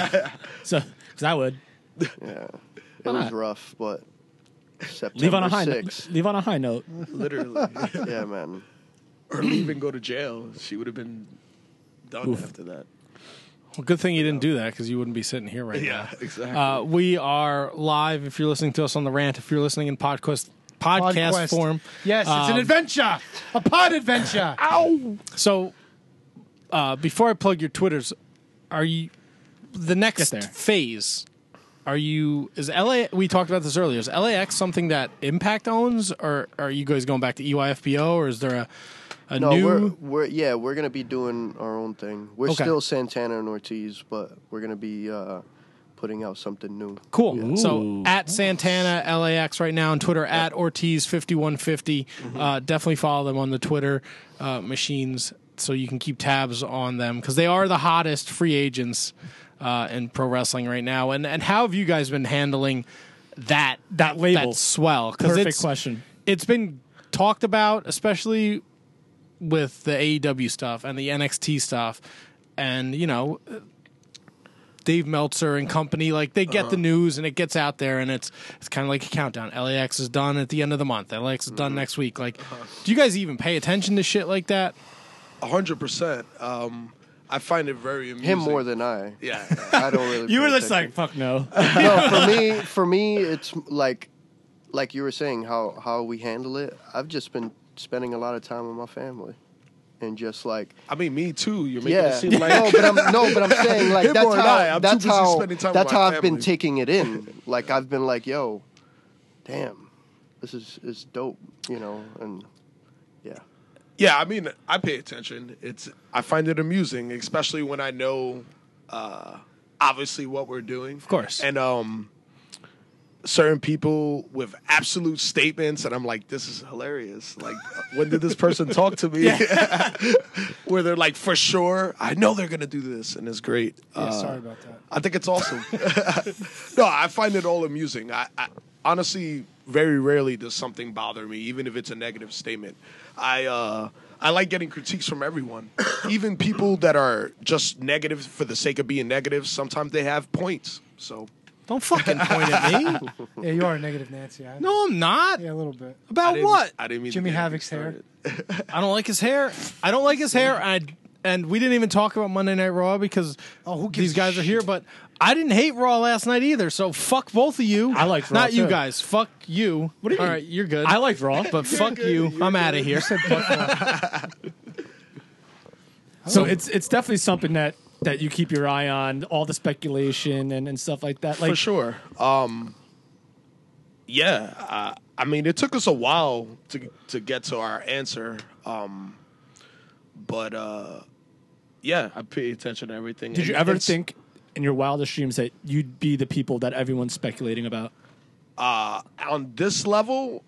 Speaker 1: so because I would
Speaker 14: Yeah. It
Speaker 1: Why
Speaker 14: was
Speaker 1: not?
Speaker 14: rough, but September
Speaker 1: leave on a high note.
Speaker 14: sixth.
Speaker 1: Leave on a high note.
Speaker 11: Literally.
Speaker 14: Yeah, man.
Speaker 11: Or leave and go to jail. She would have been done
Speaker 1: Oof.
Speaker 11: after that.
Speaker 3: Well, good thing you didn't do that because you wouldn't be sitting here right
Speaker 11: Yeah,
Speaker 3: now.
Speaker 11: exactly.
Speaker 3: Uh, we are live. If you're listening to us on the rant, if you're listening in podcast podcast
Speaker 2: Podquest.
Speaker 3: form,
Speaker 2: Yes, it's an
Speaker 3: um,
Speaker 2: adventure. A pod adventure.
Speaker 3: Ow! So, uh, before I plug your Twitters, are you the next
Speaker 1: Get there.
Speaker 3: phase? Are you is L A? We talked about this earlier. Is L A X something that Impact owns, or are you guys going back to E Y F B O, or is there a a
Speaker 14: no,
Speaker 3: new?
Speaker 14: we're we're yeah, we're gonna be doing our own thing. We're
Speaker 3: Okay.
Speaker 14: still Santana and Ortiz, but we're gonna be uh, putting out something new.
Speaker 3: Cool. So at Santana L A X right now on Twitter, at Ortiz fifty-one fifty. Uh, definitely follow them on the Twitter uh, machines so you can keep tabs on them because they are the hottest free agents uh, in pro wrestling right now. And and how have you guys been handling that
Speaker 1: That label.
Speaker 3: that swell? 'Cause
Speaker 1: Perfect
Speaker 3: it's,
Speaker 1: question.
Speaker 3: It's been talked about, especially with the A E W stuff and the N X T stuff, and you know. Dave Meltzer and company, like they get the news and it gets out there and it's it's kind of like a countdown. L A X is done at the end of the month. L A X is done next week. Like, do you guys even pay attention to shit like that?
Speaker 11: A hundred percent. Um, I find it very amusing.
Speaker 14: Him more than I.
Speaker 11: Yeah.
Speaker 14: I don't really.
Speaker 1: You
Speaker 14: pay
Speaker 1: were just
Speaker 14: attention.
Speaker 1: like, fuck no.
Speaker 14: No, for me, for me, it's like, like you were saying, how how we handle it. I've just been spending a lot of time with my family, and just like,
Speaker 11: I mean, me too. You're making
Speaker 14: yeah,
Speaker 11: it seem like
Speaker 14: no, but I'm no, but I'm saying like
Speaker 11: Him
Speaker 14: that's
Speaker 11: more than
Speaker 14: how
Speaker 11: I. I'm too
Speaker 14: that's
Speaker 11: busy
Speaker 14: how
Speaker 11: spending time with
Speaker 14: that's
Speaker 11: my
Speaker 14: how I've been
Speaker 11: family.
Speaker 14: taking it in. Like I've been like, yo, damn, this is is dope, you know, and yeah.
Speaker 11: Yeah, I mean, I pay attention. It's I find it amusing, especially when I know, uh, obviously what we're doing. Of
Speaker 3: course.
Speaker 11: And um, certain people with absolute statements, and I'm like, this is hilarious. Like, when did this person talk to me? Where they're like, for sure, I know they're gonna do this, and it's great.
Speaker 2: Yeah,
Speaker 11: Uh,
Speaker 2: sorry about that.
Speaker 11: I think it's awesome. No, I find it all amusing. I, I honestly, very rarely does something bother me, even if it's a negative statement. I uh, I like getting critiques from everyone, even people that are just negative for the sake of being negative. Sometimes they have points. So
Speaker 3: don't fucking point at me.
Speaker 2: Yeah, you are a negative Nancy. I
Speaker 3: No, I'm not.
Speaker 2: Yeah, a little bit.
Speaker 3: About what?
Speaker 11: I didn't mean
Speaker 2: Jimmy
Speaker 11: to get
Speaker 2: Havoc's hair.
Speaker 3: I don't like his hair. I don't like his hair. And, and we didn't even talk about Monday Night Raw because
Speaker 2: oh, who gives
Speaker 3: these guys
Speaker 2: a
Speaker 3: are here. But I didn't hate Raw last night either. So fuck both of you.
Speaker 1: I liked Raw,
Speaker 3: Not you
Speaker 1: too.
Speaker 3: guys. Fuck you.
Speaker 1: What do you
Speaker 3: All
Speaker 1: mean?
Speaker 3: right, you're good.
Speaker 1: I liked Raw.
Speaker 3: But fuck you. I'm out of here.
Speaker 1: So it's it's definitely something that, that you keep your eye on, all the speculation and, and stuff like that. Like
Speaker 11: for sure. Um, yeah, uh, I mean, it took us a while to to get to our answer, um, but uh, yeah, I pay attention to everything.
Speaker 1: Did you
Speaker 11: And
Speaker 1: ever
Speaker 11: it's-
Speaker 1: think in your wildest dreams that you'd be the people that everyone's speculating about?
Speaker 11: Uh, on this level,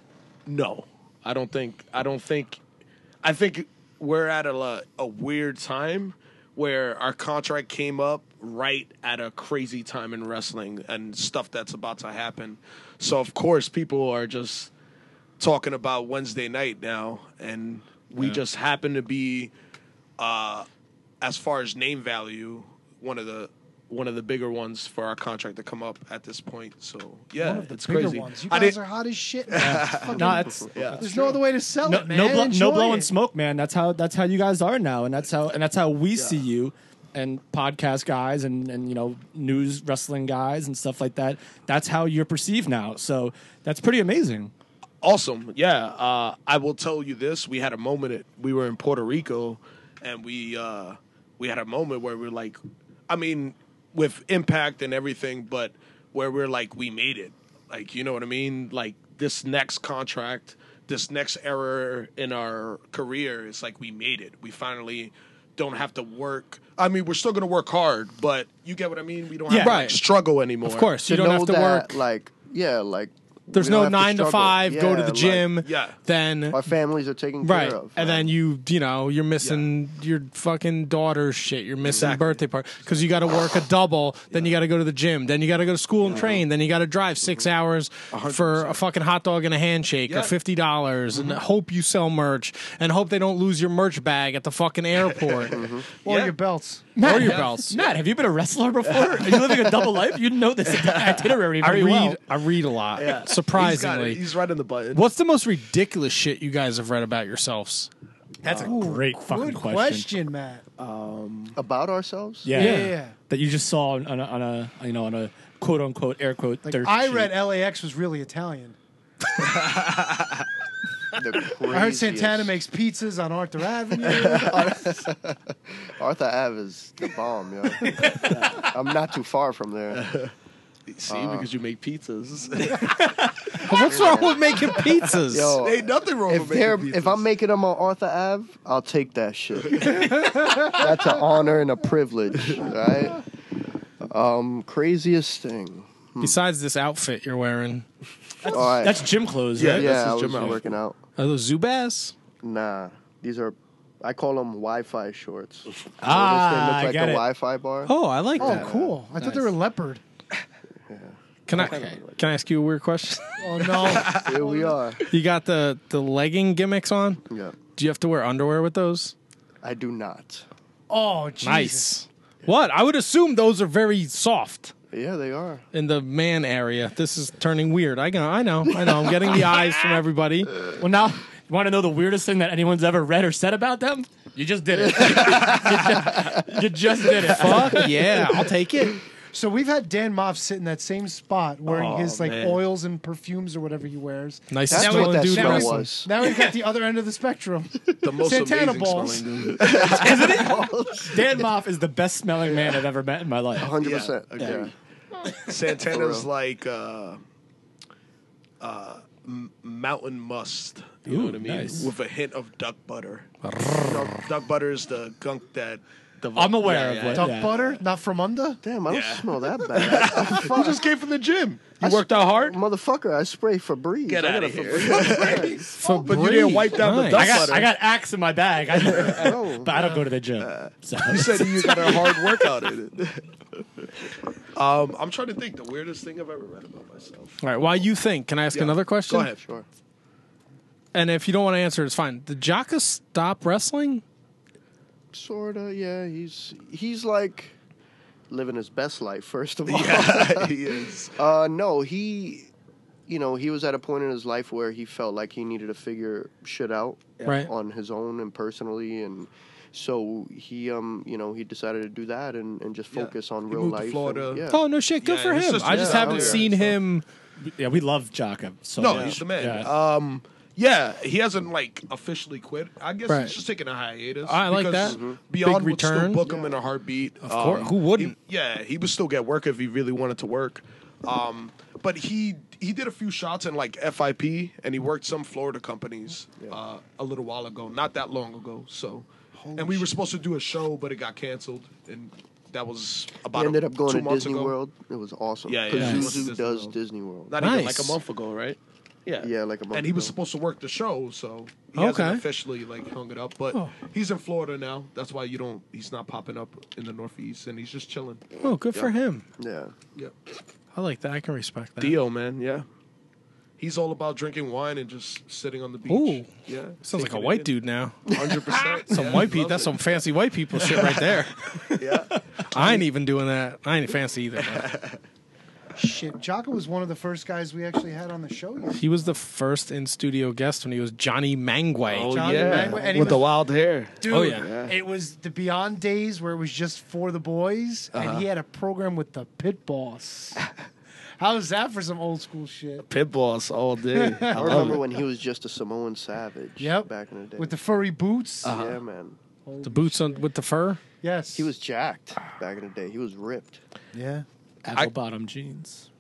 Speaker 11: no, I don't think. I don't think. I think we're at a a weird time where our contract came up right at a crazy time in wrestling and stuff that's about to happen. So of course, people are just talking about Wednesday night now, and we
Speaker 1: Yeah.
Speaker 11: just happen to be, uh, as far as name value, one of the. One of the bigger ones for our contract to come up at this point. So yeah,
Speaker 2: One of the
Speaker 11: it's
Speaker 2: bigger
Speaker 11: crazy.
Speaker 2: ones. You
Speaker 11: I
Speaker 2: guys
Speaker 11: didn't-
Speaker 2: are hot as shit. Man. Fucking-
Speaker 1: No, it's
Speaker 11: Yeah.
Speaker 2: There's no other way to sell
Speaker 1: no,
Speaker 2: it, man.
Speaker 1: no, blow,
Speaker 2: Enjoy
Speaker 1: no blowing
Speaker 2: it.
Speaker 1: smoke, man. That's how that's how you guys are now, and that's how and that's how we see you, and podcast guys, and and you know news wrestling guys and stuff like that. That's how you're perceived now. So that's pretty amazing.
Speaker 11: Awesome. Yeah. Uh, I will tell you this. We had a moment. At, we were in Puerto Rico, and we uh, we had a moment where we're like, I mean, with Impact and everything, but where we're like, we made it. Like, you know what I mean? Like, this next contract, this next era in our career, it's like we made it. We finally don't have to work. I mean, we're still going to work hard, but you get what I mean? We don't
Speaker 3: Yeah.
Speaker 11: have to
Speaker 3: Right.
Speaker 11: like, struggle anymore.
Speaker 3: Of course, you
Speaker 14: To
Speaker 3: don't
Speaker 14: know
Speaker 3: have to
Speaker 14: that,
Speaker 3: work.
Speaker 14: Like, yeah, like
Speaker 3: There's
Speaker 14: we don't
Speaker 3: no
Speaker 14: have
Speaker 3: nine to
Speaker 14: struggle.
Speaker 3: five. Go to
Speaker 14: Yeah,
Speaker 3: the
Speaker 14: like,
Speaker 3: gym.
Speaker 11: Yeah.
Speaker 3: Then
Speaker 14: our families are taken
Speaker 3: right,
Speaker 14: care of.
Speaker 3: and then you, you know, you're missing your fucking daughter's shit. You're missing
Speaker 11: Exactly.
Speaker 3: birthday party because you got to work a double. Then you got to go to the gym. Then you got to go to school and train. Then you got to drive six hours for a fucking hot dog and a handshake
Speaker 11: Yeah.
Speaker 3: or fifty dollars, and hope you sell merch and hope they don't lose your merch bag at the fucking airport
Speaker 2: Or
Speaker 11: Yeah.
Speaker 2: your belts.
Speaker 3: or your belts.
Speaker 1: Matt, have you been a wrestler before? Are you living a double life? You know this itinerary
Speaker 3: I
Speaker 1: very
Speaker 3: read.
Speaker 1: well.
Speaker 3: I read a lot.
Speaker 11: Yeah. He's, got it.
Speaker 3: Surprisingly.
Speaker 11: He's right in the button.
Speaker 3: What's the most ridiculous shit you guys have read about yourselves?
Speaker 1: That's a great fucking
Speaker 2: Good
Speaker 1: question.
Speaker 2: question, Matt.
Speaker 14: About ourselves?
Speaker 1: Yeah.
Speaker 2: Yeah, yeah, yeah.
Speaker 1: That you just saw on a, on a you know on a quote unquote air quote.
Speaker 2: Like,
Speaker 1: dirt
Speaker 2: I
Speaker 1: sheet.
Speaker 2: read L A X was really Italian.
Speaker 14: The
Speaker 2: I heard Santana
Speaker 14: craziest.
Speaker 2: makes pizzas on Arthur Avenue.
Speaker 14: Arthur Ave is the bomb, yo. I'm not too far from there.
Speaker 11: See, because you make pizzas.
Speaker 3: What's wrong with making pizzas?
Speaker 14: Yo,
Speaker 11: Ain't nothing wrong
Speaker 14: if
Speaker 11: with making
Speaker 14: they're
Speaker 11: pizzas.
Speaker 14: if I'm making them on Arthur Ave, I'll take that shit. That's an honor and a privilege, right? Um, craziest thing.
Speaker 3: Besides this outfit you're wearing,
Speaker 14: All right.
Speaker 1: That's gym clothes,
Speaker 11: Yeah,
Speaker 1: right?
Speaker 11: that's
Speaker 14: yeah, I
Speaker 11: his
Speaker 14: was
Speaker 11: gym outfit.
Speaker 14: working out.
Speaker 3: are those Zubaz?
Speaker 14: Nah, these are. I call them Wi-Fi shorts. So
Speaker 1: Ah,
Speaker 14: this thing
Speaker 1: I
Speaker 14: looks like
Speaker 1: get
Speaker 14: the
Speaker 1: it.
Speaker 14: Wi-Fi bar.
Speaker 3: Oh, I like
Speaker 2: Oh,
Speaker 3: that.
Speaker 2: cool. I thought they were leopard.
Speaker 3: Can I can I ask you a weird question?
Speaker 2: Oh, no.
Speaker 14: Here we are.
Speaker 3: You got the the legging gimmicks on?
Speaker 14: Yeah,
Speaker 3: Do you have to wear underwear with those?
Speaker 14: I do not.
Speaker 2: Oh, Jesus.
Speaker 3: Nice. What? I would assume those are very soft
Speaker 14: Yeah, they are.
Speaker 3: in the man area. This is turning weird. I know. I know. I know. I'm getting the eyes from everybody.
Speaker 1: Well, now you want to know the weirdest thing that anyone's ever read or said about them? You just did it. you, just, you just did it.
Speaker 3: Fuck yeah, I'll take it.
Speaker 2: So we've had Dan Moff sit in that same spot wearing
Speaker 11: Oh,
Speaker 2: his like
Speaker 11: man.
Speaker 2: oils and perfumes or whatever he wears.
Speaker 3: Nice
Speaker 14: That's
Speaker 3: smelling
Speaker 14: what that
Speaker 3: dude.
Speaker 14: smell
Speaker 3: wrestling.
Speaker 14: was.
Speaker 2: Now we've got the other end of the spectrum.
Speaker 11: The most
Speaker 2: Santana
Speaker 11: amazing
Speaker 2: balls.
Speaker 11: smelling dude.
Speaker 1: Dan Moff is the best smelling man I've ever met in my life.
Speaker 14: one hundred percent.
Speaker 11: Yeah,
Speaker 14: Yeah.
Speaker 11: Santana's
Speaker 14: For real.
Speaker 11: like uh, uh, m- mountain must. You know
Speaker 1: Ooh,
Speaker 11: what I mean?
Speaker 1: nice.
Speaker 11: With a hint of duck butter. duck, duck butter is the gunk that The
Speaker 1: I'm aware
Speaker 11: yeah,
Speaker 1: of
Speaker 11: yeah,
Speaker 1: what.
Speaker 2: Duck
Speaker 1: yeah.
Speaker 2: butter, not from under.
Speaker 14: Damn, I don't
Speaker 11: Yeah.
Speaker 14: smell that bad.
Speaker 11: You just came from the gym. You
Speaker 14: I
Speaker 11: worked out hard.
Speaker 14: Motherfucker, I spray Febreze.
Speaker 11: Get
Speaker 14: I
Speaker 11: out
Speaker 14: got
Speaker 11: of
Speaker 14: a
Speaker 11: here.
Speaker 14: Febreze.
Speaker 11: But you didn't wipe down the
Speaker 3: Nice.
Speaker 11: duck
Speaker 1: I got
Speaker 11: butter.
Speaker 1: I got Axe in my bag, I,
Speaker 14: No.
Speaker 1: but I don't go to the gym. So.
Speaker 11: You said you got a hard workout in it. um, I'm trying to think the weirdest thing I've ever read about myself.
Speaker 3: All right, while you think, can I ask
Speaker 11: Yeah.
Speaker 3: another question?
Speaker 11: Go ahead.
Speaker 14: Sure.
Speaker 3: And if you don't want to answer, it's fine. Did Jaka stop wrestling?
Speaker 14: Sorta, yeah. He's he's like living his best life. First of all,
Speaker 11: Yeah, he is.
Speaker 14: Uh, no, he, you know, he was at a point in his life where he felt like he needed to figure shit out
Speaker 3: Right.
Speaker 14: on his own and personally, and so he, um, you know, he decided to do that and, and just
Speaker 11: Yeah.
Speaker 14: focus on
Speaker 11: He
Speaker 14: real
Speaker 11: moved to
Speaker 14: life.
Speaker 11: Florida.
Speaker 14: And, yeah.
Speaker 3: Oh, no shit. Good
Speaker 11: Yeah,
Speaker 3: for
Speaker 11: his
Speaker 3: him.
Speaker 11: sister-
Speaker 3: I just
Speaker 11: yeah,
Speaker 3: haven't
Speaker 11: yeah.
Speaker 3: seen him.
Speaker 1: Yeah, we love Jaka so
Speaker 11: No,
Speaker 1: much.
Speaker 11: he's the man.
Speaker 1: Yeah.
Speaker 11: Um, yeah, he hasn't like officially quit. I guess
Speaker 3: Right.
Speaker 11: he's just taking a hiatus.
Speaker 3: I like
Speaker 11: because
Speaker 3: that. Mhm.
Speaker 11: Beyond
Speaker 3: Big
Speaker 11: would still
Speaker 3: return.
Speaker 11: book him in a heartbeat. Of
Speaker 3: course. Who wouldn't?
Speaker 11: yeah, he would still get work if he really wanted to work. Um, but he he did a few shots in like F I P, and he worked some Florida companies uh, a little while ago, not that long ago. So, and we were supposed to do a show, but it got canceled, and that was about
Speaker 14: He ended
Speaker 11: a,
Speaker 14: up going
Speaker 11: two
Speaker 14: to
Speaker 11: months
Speaker 14: Disney
Speaker 11: ago.
Speaker 14: World. It was awesome.
Speaker 11: Yeah, yeah.
Speaker 14: Because
Speaker 11: Nice.
Speaker 14: Zuzu does Disney World.
Speaker 11: Not even like
Speaker 3: Nice.
Speaker 11: a month ago, right? Yeah,
Speaker 14: Yeah, like a month
Speaker 11: And he was
Speaker 14: ago.
Speaker 11: supposed to work the show, so he
Speaker 3: Okay.
Speaker 11: hasn't officially like hung it up. But
Speaker 3: Oh.
Speaker 11: he's in Florida now. That's why you don't. He's not popping up in the Northeast, and he's just chilling.
Speaker 3: Oh, good for him.
Speaker 14: Yeah.
Speaker 11: Yep.
Speaker 3: I like that. I can respect that.
Speaker 11: Dio, man. Yeah. He's all about drinking wine and just sitting on the beach.
Speaker 3: Ooh.
Speaker 11: Yeah.
Speaker 3: Sounds like a
Speaker 11: taking it
Speaker 3: white
Speaker 11: in.
Speaker 3: dude now.
Speaker 11: Hundred percent.
Speaker 3: Some white people. That's some fancy white people shit right there.
Speaker 14: Yeah.
Speaker 3: I ain't even doing that. I ain't fancy either. but
Speaker 2: Shit, Jaka was one of the first guys we actually had on the show. Here.
Speaker 3: He was the first in studio guest when he was Johnny Mangway.
Speaker 11: Oh
Speaker 2: Johnny
Speaker 11: yeah,
Speaker 2: Mangway, and he
Speaker 11: with the
Speaker 2: was-
Speaker 11: wild hair.
Speaker 2: Dude,
Speaker 3: Oh, yeah.
Speaker 2: it was the Beyond days where it was just for the boys,
Speaker 11: Uh-huh.
Speaker 2: and he had a program with the Pit Boss. How's that for some old school shit?
Speaker 11: Pit boss all day.
Speaker 14: I
Speaker 11: love
Speaker 14: remember
Speaker 11: it.
Speaker 14: when he was just a Samoan savage.
Speaker 2: Yep.
Speaker 14: Back in the day.
Speaker 2: With the furry boots.
Speaker 11: Uh-huh.
Speaker 14: Yeah, man.
Speaker 3: The boots on with the fur.
Speaker 2: Yes.
Speaker 14: He was jacked back in the day. He was ripped.
Speaker 2: Yeah.
Speaker 1: Apple bottom jeans.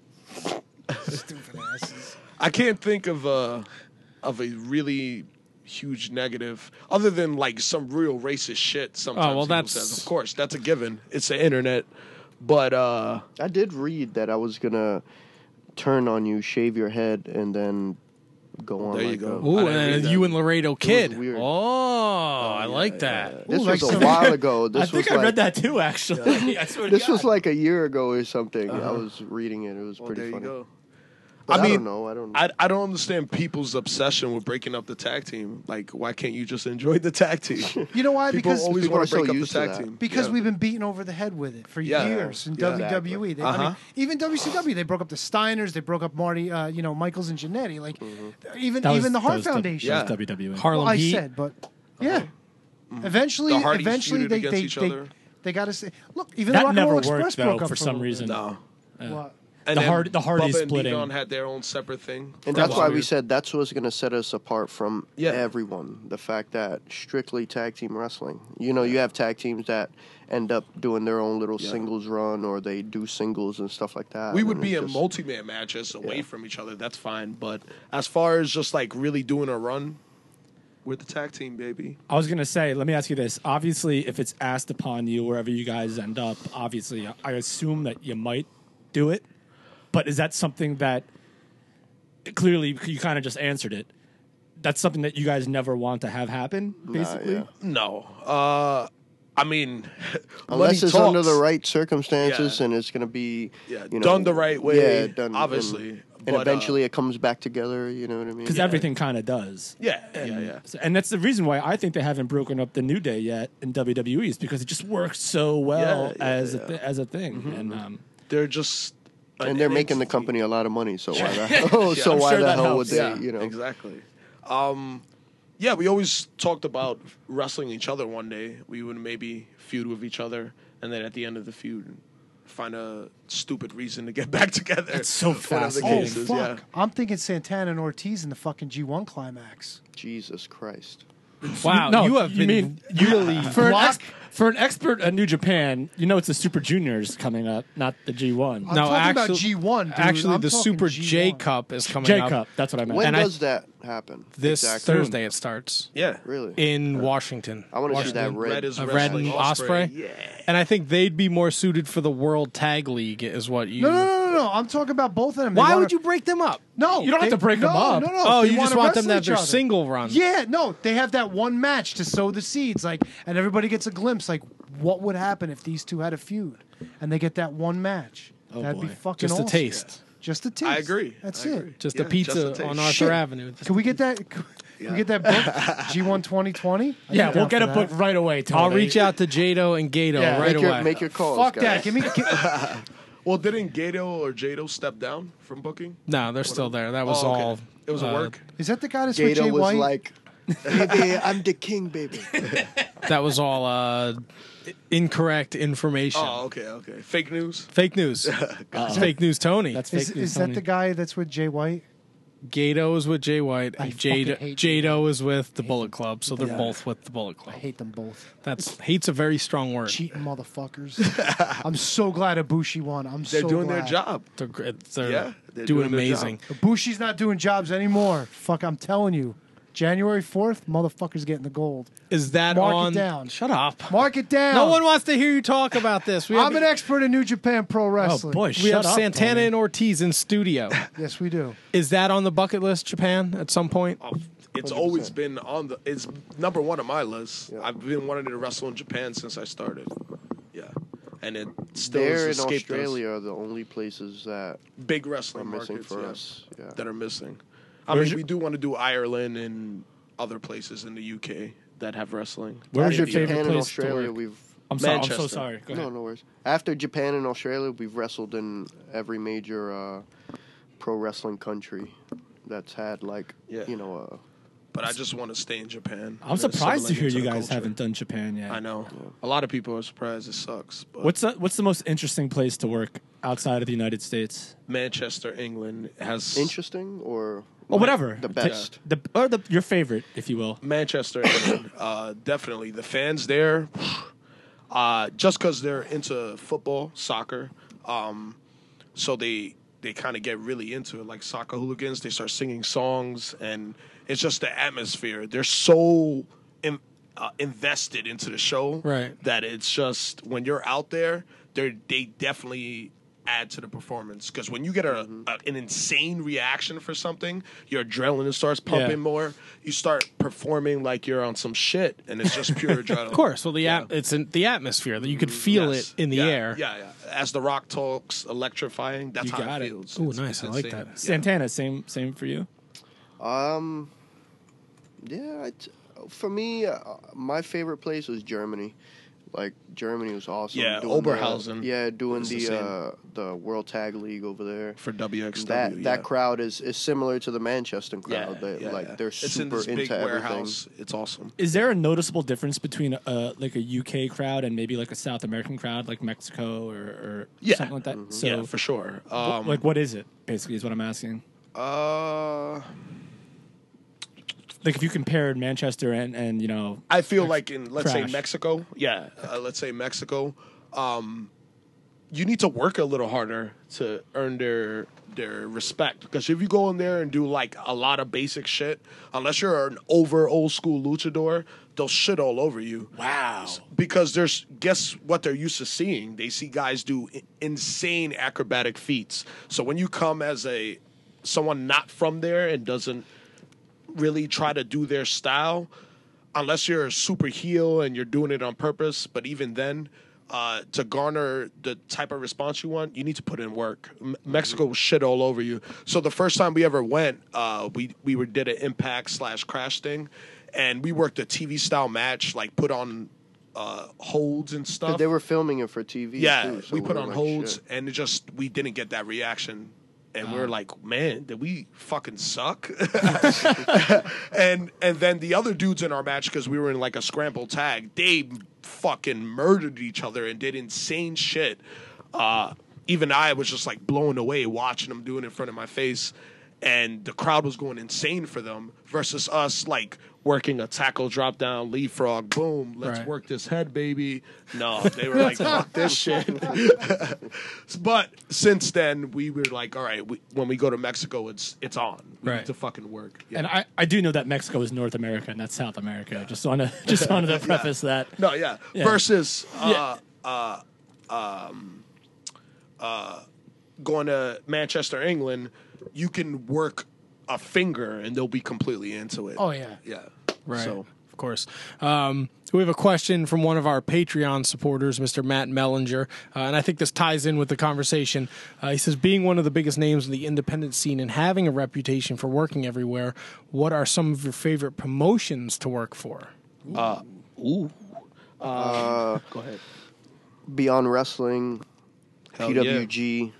Speaker 2: Stupid asses.
Speaker 11: I can't think of a of a really huge negative other than like some real racist shit. Sometimes
Speaker 3: Oh, well,
Speaker 11: people
Speaker 3: that's-
Speaker 11: says. Of course, that's a given. It's the internet, but uh,
Speaker 14: I did read that I was gonna turn on you, shave your head, and then go on.
Speaker 11: There you
Speaker 14: like
Speaker 11: go.
Speaker 14: a-
Speaker 3: Ooh,
Speaker 11: I didn't read
Speaker 3: and
Speaker 11: that.
Speaker 3: you and Laredo Kid.
Speaker 14: weird.
Speaker 3: Oh, I like that.
Speaker 14: This
Speaker 2: Ooh,
Speaker 14: was
Speaker 2: like
Speaker 14: a
Speaker 2: some-
Speaker 14: while ago. This
Speaker 1: I
Speaker 14: was
Speaker 1: think I
Speaker 14: like,
Speaker 1: read that too, actually. I swear to
Speaker 14: This
Speaker 1: God.
Speaker 14: was like a year ago or something. I
Speaker 11: Uh-huh.
Speaker 14: was reading it. It was
Speaker 11: well,
Speaker 14: pretty
Speaker 11: there you
Speaker 14: funny.
Speaker 11: go.
Speaker 14: But
Speaker 11: I
Speaker 14: I,
Speaker 11: mean,
Speaker 14: don't know. I don't.
Speaker 11: I, I don't understand people's obsession with breaking up the tag team. Like, why can't you just enjoy the tag team?
Speaker 2: You know why?
Speaker 11: People
Speaker 2: Because
Speaker 11: always
Speaker 14: people
Speaker 11: want
Speaker 14: are
Speaker 11: to
Speaker 14: so
Speaker 11: break up the
Speaker 14: used to
Speaker 11: tag
Speaker 14: that.
Speaker 11: team.
Speaker 2: Because
Speaker 11: Yeah.
Speaker 2: we've been beaten over the head with it for
Speaker 11: Yeah.
Speaker 2: years in
Speaker 11: Yeah.
Speaker 2: W W E. They, I mean,
Speaker 11: Uh-huh.
Speaker 2: even W C W, they broke up the Steiners, they broke up Marty, uh, you know, Michaels and Jannetty. Like even
Speaker 1: That was-
Speaker 2: even the
Speaker 1: that
Speaker 2: Hart
Speaker 1: was the-
Speaker 2: Foundation.
Speaker 1: that was
Speaker 11: Yeah.
Speaker 1: W W E.
Speaker 3: Harlem
Speaker 2: Well, I
Speaker 3: Heat.
Speaker 2: said, but yeah. Eventually,
Speaker 11: The Hardys
Speaker 2: eventually
Speaker 11: feuded
Speaker 2: they
Speaker 11: against
Speaker 2: they,
Speaker 11: each
Speaker 2: they,
Speaker 11: other.
Speaker 2: they got to say, look, even the
Speaker 1: That
Speaker 2: Rock and
Speaker 1: never
Speaker 2: Roll
Speaker 1: worked
Speaker 2: Express
Speaker 1: though
Speaker 2: broke up
Speaker 1: for some
Speaker 2: a
Speaker 1: reason.
Speaker 11: No.
Speaker 2: What?
Speaker 11: And
Speaker 1: The
Speaker 11: then
Speaker 1: Hard- the Hardys
Speaker 11: Bubba and
Speaker 1: splitting.
Speaker 11: Egon had their own separate thing.
Speaker 14: and
Speaker 11: That
Speaker 14: that's
Speaker 11: was
Speaker 14: why we
Speaker 11: weird.
Speaker 14: said that's what's going to set us apart from
Speaker 11: Yeah.
Speaker 14: everyone. The fact that strictly tag team wrestling. You know, you have tag teams that end up doing their own little
Speaker 11: Yeah.
Speaker 14: singles run, or they do singles and stuff like that.
Speaker 11: We
Speaker 14: and
Speaker 11: would be
Speaker 14: it's
Speaker 11: in
Speaker 14: just-
Speaker 11: multi-man matches away
Speaker 14: Yeah.
Speaker 11: from each other. That's fine. But as far as just like really doing a run, we're the tag team, baby.
Speaker 1: I was gonna say, let me ask you this. Obviously, if it's asked upon you wherever you guys end up, obviously, I assume that you might do it. But is that something that clearly you kind of just answered it? That's something that you guys never want to have happen, basically.
Speaker 14: yeah.
Speaker 11: No. Uh, I mean,
Speaker 14: Unless
Speaker 11: money
Speaker 14: it's under the
Speaker 11: talks.
Speaker 14: right circumstances
Speaker 11: Yeah.
Speaker 14: and it's going to be
Speaker 11: Yeah,
Speaker 14: you know,
Speaker 11: done the right way,
Speaker 14: Yeah, done
Speaker 11: obviously.
Speaker 14: And,
Speaker 11: But,
Speaker 14: and eventually
Speaker 11: uh,
Speaker 14: it comes back together. You know what I mean?
Speaker 1: Because everything kind of does.
Speaker 11: Yeah,
Speaker 1: And,
Speaker 11: yeah, yeah.
Speaker 1: so- and that's the reason why I think they haven't broken up the New Day yet in W W E is because it just works so well
Speaker 11: Yeah, yeah,
Speaker 1: as
Speaker 11: yeah.
Speaker 1: a th- as a thing.
Speaker 11: Mhm.
Speaker 1: And um,
Speaker 11: They're just an
Speaker 14: And they're making the
Speaker 11: entity.
Speaker 14: company a lot of money. So why the hell?
Speaker 11: Yeah,
Speaker 14: so
Speaker 11: I'm
Speaker 14: why
Speaker 1: sure
Speaker 14: the
Speaker 1: that
Speaker 14: hell
Speaker 1: helps.
Speaker 14: would they?
Speaker 11: Yeah,
Speaker 14: You know?
Speaker 11: exactly. Um, yeah, we always talked about wrestling each other one day. We would maybe feud with each other, and then at the end of the feud, find a stupid reason to get back together.
Speaker 1: That's so
Speaker 11: Whatever the
Speaker 1: fascinating.
Speaker 2: Oh
Speaker 11: case is,
Speaker 2: fuck!
Speaker 11: yeah.
Speaker 2: I'm thinking Santana and Ortiz in the fucking G one climax.
Speaker 14: Jesus Christ!
Speaker 3: Wow,
Speaker 1: no,
Speaker 3: you have
Speaker 1: you
Speaker 3: been
Speaker 1: mean
Speaker 3: really
Speaker 1: for an,
Speaker 2: Block-
Speaker 1: ex- for an expert at New Japan, you know it's the Super Juniors coming up, not the G one.
Speaker 2: I'm
Speaker 3: no,
Speaker 2: talking
Speaker 3: actually,
Speaker 2: about G one. Dude.
Speaker 3: actually,
Speaker 2: I'm
Speaker 3: the
Speaker 2: talking
Speaker 3: Super
Speaker 2: G one.
Speaker 3: J Cup is coming
Speaker 1: J
Speaker 3: up.
Speaker 1: Cup, that's what I meant.
Speaker 14: When
Speaker 3: And I-
Speaker 14: does that happen?
Speaker 3: This
Speaker 14: exactly?
Speaker 3: Thursday it starts.
Speaker 11: Yeah.
Speaker 14: Really?
Speaker 3: In Washington.
Speaker 14: I want to see that
Speaker 3: Washington.
Speaker 14: red.
Speaker 11: Red is
Speaker 3: A red
Speaker 11: wrestling
Speaker 3: and
Speaker 11: Osprey.
Speaker 3: Osprey.
Speaker 11: Yeah.
Speaker 3: And I think they'd be more suited for the World Tag League, is what you.
Speaker 2: No, no, no, no, no. I'm talking about both of them. They
Speaker 3: Why
Speaker 2: wanna-
Speaker 3: would you break them up?
Speaker 2: No,
Speaker 1: You don't have
Speaker 2: they-
Speaker 1: to break
Speaker 2: no,
Speaker 1: them up.
Speaker 2: No, no,
Speaker 3: Oh,
Speaker 2: They
Speaker 3: you just
Speaker 2: wanna
Speaker 3: want them to
Speaker 2: wrestle
Speaker 3: have
Speaker 2: each
Speaker 3: their
Speaker 2: other.
Speaker 3: single run.
Speaker 2: Yeah, no, they have that one match to sow the seeds, like, and everybody gets a glimpse, like, what would happen if these two had a feud, and they get that one match.
Speaker 1: Oh,
Speaker 2: That'd be
Speaker 1: boy.
Speaker 2: fucking
Speaker 3: Just a
Speaker 2: awesome.
Speaker 3: taste.
Speaker 2: Just a taste.
Speaker 11: I agree.
Speaker 2: That's
Speaker 11: I
Speaker 2: it.
Speaker 11: agree.
Speaker 3: Just
Speaker 11: Yeah,
Speaker 3: a pizza
Speaker 11: just a taste.
Speaker 3: on Arthur
Speaker 2: Shit.
Speaker 3: Avenue.
Speaker 2: Can we get that? Can we get that book? G one twenty twenty.
Speaker 1: Yeah, we'll get a book right away, Tony.
Speaker 3: I'll reach out to Jado and Gato
Speaker 1: Yeah.
Speaker 3: right
Speaker 14: Make your,
Speaker 3: away.
Speaker 14: make your calls,
Speaker 2: Fuck
Speaker 14: guys.
Speaker 2: that. Give me. Give,
Speaker 11: Well, didn't Gato or Jado step down from booking?
Speaker 3: No, they're still there. That was
Speaker 11: Oh, okay.
Speaker 3: all.
Speaker 11: It was a
Speaker 3: uh,
Speaker 11: work.
Speaker 2: is that the guy that's with
Speaker 14: Gato
Speaker 2: Jay
Speaker 14: was
Speaker 2: White?
Speaker 14: like, baby, I'm the king, baby.
Speaker 3: That was all uh, incorrect information.
Speaker 11: Oh, okay, okay. Fake news.
Speaker 3: Fake news. It's fake news, Tony.
Speaker 1: That's
Speaker 2: is
Speaker 1: fake news,
Speaker 2: is that
Speaker 1: Tony.
Speaker 2: the guy that's with Jay White?
Speaker 3: Gato is with Jay White,
Speaker 2: I
Speaker 3: and
Speaker 2: fucking
Speaker 3: Jado,
Speaker 2: hate
Speaker 3: Jado is with the Bullet Club, so they're
Speaker 2: Yeah.
Speaker 3: both with the Bullet
Speaker 2: I
Speaker 3: Club.
Speaker 2: hate them both.
Speaker 3: That's hate's a very strong word.
Speaker 2: Cheating motherfuckers. I'm so glad Ibushi won. I'm
Speaker 11: They're
Speaker 2: so
Speaker 11: doing
Speaker 2: glad.
Speaker 11: their job.
Speaker 3: They're, gr- they're
Speaker 11: Yeah, they're
Speaker 3: doing,
Speaker 11: doing their
Speaker 3: amazing.
Speaker 2: Ibushi's not doing jobs anymore. Fuck, I'm telling you. January fourth, motherfuckers getting the gold.
Speaker 3: Is that
Speaker 2: Mark
Speaker 3: on?
Speaker 2: it down.
Speaker 3: Shut up.
Speaker 2: Mark it down.
Speaker 3: No one wants to hear you talk about this. We have,
Speaker 2: I'm an expert in New Japan Pro Wrestling.
Speaker 1: Oh, boy,
Speaker 3: we
Speaker 1: shut
Speaker 3: have
Speaker 1: up,
Speaker 3: Santana
Speaker 1: Tony.
Speaker 3: and Ortiz in studio.
Speaker 2: Yes, we do.
Speaker 3: Is that on the bucket list, Japan, at some point?
Speaker 11: Oh, it's always been on the. It's number one on my list. I've been wanting to wrestle in Japan since I started. Yeah, and it still
Speaker 14: There
Speaker 11: has
Speaker 14: in
Speaker 11: escaped
Speaker 14: Australia are the only places that
Speaker 11: Big wrestling
Speaker 14: are missing
Speaker 11: markets
Speaker 14: for
Speaker 11: yeah,
Speaker 14: us. Yeah.
Speaker 11: that are missing. I
Speaker 1: Where's
Speaker 11: mean,
Speaker 1: your-
Speaker 11: we do want to do Ireland and other places in the U K that have wrestling.
Speaker 1: Where was your
Speaker 14: After
Speaker 1: favorite
Speaker 14: Japan and
Speaker 1: place to
Speaker 14: Australia,
Speaker 1: work?
Speaker 14: we've
Speaker 1: I'm sorry. I'm so
Speaker 11: Manchester.
Speaker 1: sorry. Go
Speaker 14: no,
Speaker 1: ahead.
Speaker 14: no worries. After Japan and Australia, we've wrestled in every major uh, pro wrestling country that's had like
Speaker 11: Yeah.
Speaker 14: you know. Uh,
Speaker 11: But I just want to stay in Japan.
Speaker 1: I'm surprised to
Speaker 11: assimilating
Speaker 1: hear you
Speaker 11: the
Speaker 1: guys
Speaker 11: culture.
Speaker 1: haven't done Japan yet.
Speaker 11: I know. A lot of people are surprised. It sucks. But
Speaker 1: What's the, what's the most interesting place to work outside of the United States?
Speaker 11: Manchester, England has
Speaker 14: interesting or
Speaker 1: Or whatever.
Speaker 14: the best.
Speaker 1: The or the your favorite, if you will.
Speaker 11: Manchester, England, uh, definitely. The fans there, uh, just because they're into football, soccer, um, so they they kind of get really into it. Like soccer hooligans, they start singing songs, and it's just the atmosphere. They're so in, uh, invested into the show
Speaker 3: Right.
Speaker 11: that it's just when you're out there, they they definitely add to the performance because when you get a, a an insane reaction for something, your adrenaline starts pumping
Speaker 3: Yeah.
Speaker 11: more. You start performing like you're on some shit, and it's just pure adrenaline.
Speaker 3: Of course. Well, the at, it's in the atmosphere that you could feel
Speaker 11: Yes.
Speaker 3: it in the
Speaker 11: Yeah,
Speaker 3: air.
Speaker 11: Yeah, yeah. As the Rock talks, electrifying. That's
Speaker 1: You
Speaker 11: how
Speaker 1: got
Speaker 11: it
Speaker 1: it.
Speaker 11: feels.
Speaker 3: Ooh,
Speaker 11: It's-
Speaker 3: nice.
Speaker 11: it's
Speaker 3: I like
Speaker 11: insane.
Speaker 3: that.
Speaker 1: Santana, same same for you.
Speaker 14: Um, yeah, I t- for me, uh, my favorite place was Germany. Like Germany was awesome.
Speaker 11: Yeah,
Speaker 14: Doing the-
Speaker 11: Oberhausen
Speaker 14: yeah, doing
Speaker 11: is the
Speaker 14: the
Speaker 11: same.
Speaker 14: uh, the World Tag League over there
Speaker 11: For W X W.
Speaker 14: That
Speaker 11: yeah.
Speaker 14: that crowd is, is similar to the Manchester crowd.
Speaker 11: Yeah,
Speaker 14: They,
Speaker 11: yeah,
Speaker 14: like
Speaker 11: yeah.
Speaker 14: they're
Speaker 11: It's in
Speaker 14: super
Speaker 11: this big
Speaker 14: into everything.
Speaker 11: warehouse. It's awesome.
Speaker 1: Is there a noticeable difference between uh, like a U K crowd and maybe like a South American crowd, like Mexico or, or
Speaker 11: Yeah.
Speaker 1: something like that? So,
Speaker 11: yeah, for sure.
Speaker 1: wh-
Speaker 11: Um,
Speaker 1: like, what is it? Basically, is what I'm asking.
Speaker 11: uh,
Speaker 1: Like, if you compared Manchester and and you know,
Speaker 11: I feel like in let's
Speaker 1: Crash.
Speaker 11: say Mexico, yeah, uh, let's say Mexico, um, you need to work a little harder to earn their their respect. Because if you go in there and do like a lot of basic shit, unless you're an over old school luchador, they'll shit all over you.
Speaker 1: wow,
Speaker 11: Because there's guess what they're used to seeing. They see guys do i- insane acrobatic feats. So when you come as a someone not from there and doesn't really try to do their style, unless you're a super heel and you're doing it on purpose. But even then, uh, to garner the type of response you want, you need to put in work. M- Mexico will shit all over you. So the first time we ever went, uh, we we were did an Impact slash Crash thing, and we worked a T V style match, like put on uh, holds and
Speaker 14: 'Cause
Speaker 11: stuff.
Speaker 14: they were filming it for T V.
Speaker 11: Yeah,
Speaker 14: too, so
Speaker 11: we put
Speaker 14: were
Speaker 11: on
Speaker 14: like,
Speaker 11: holds,
Speaker 14: shit.
Speaker 11: and it just we didn't get that reaction, and we were like, "Man, did we fucking suck?" and and then the other dudes in our match, because we were in like a scramble tag, they fucking murdered each other and did insane shit. Uh, even I was just like blown away watching them doing it in front of my face. and the crowd was going insane for them versus us like working a tackle drop down leapfrog, boom, let's
Speaker 3: Right.
Speaker 11: work this head, baby. No, they were like, fuck this shit. But since then, we were like, all right, we, when we go to Mexico, it's it's on. We
Speaker 1: Right.
Speaker 11: need to fucking work. Yeah.
Speaker 1: And I, I do know that Mexico is North America and that's South America. Just want to just wanted to preface
Speaker 11: Yeah.
Speaker 1: that.
Speaker 11: No, yeah.
Speaker 1: Yeah.
Speaker 11: Versus uh,
Speaker 1: Yeah.
Speaker 11: uh, um, uh, going to Manchester, England, you can work a finger and they'll be completely into it.
Speaker 3: Oh, yeah.
Speaker 11: Yeah.
Speaker 3: Right.
Speaker 11: So,
Speaker 3: of course. Um, we have a question from one of our Patreon supporters, Mister Matt Mellinger, uh, and I think this ties in with the conversation. Uh, he says, being one of the biggest names in the independent scene and having a reputation for working everywhere, what are some of your favorite promotions to work for?
Speaker 11: Uh, ooh.
Speaker 14: Uh,
Speaker 11: Go ahead.
Speaker 14: Beyond Wrestling,
Speaker 11: Hell
Speaker 14: P W G,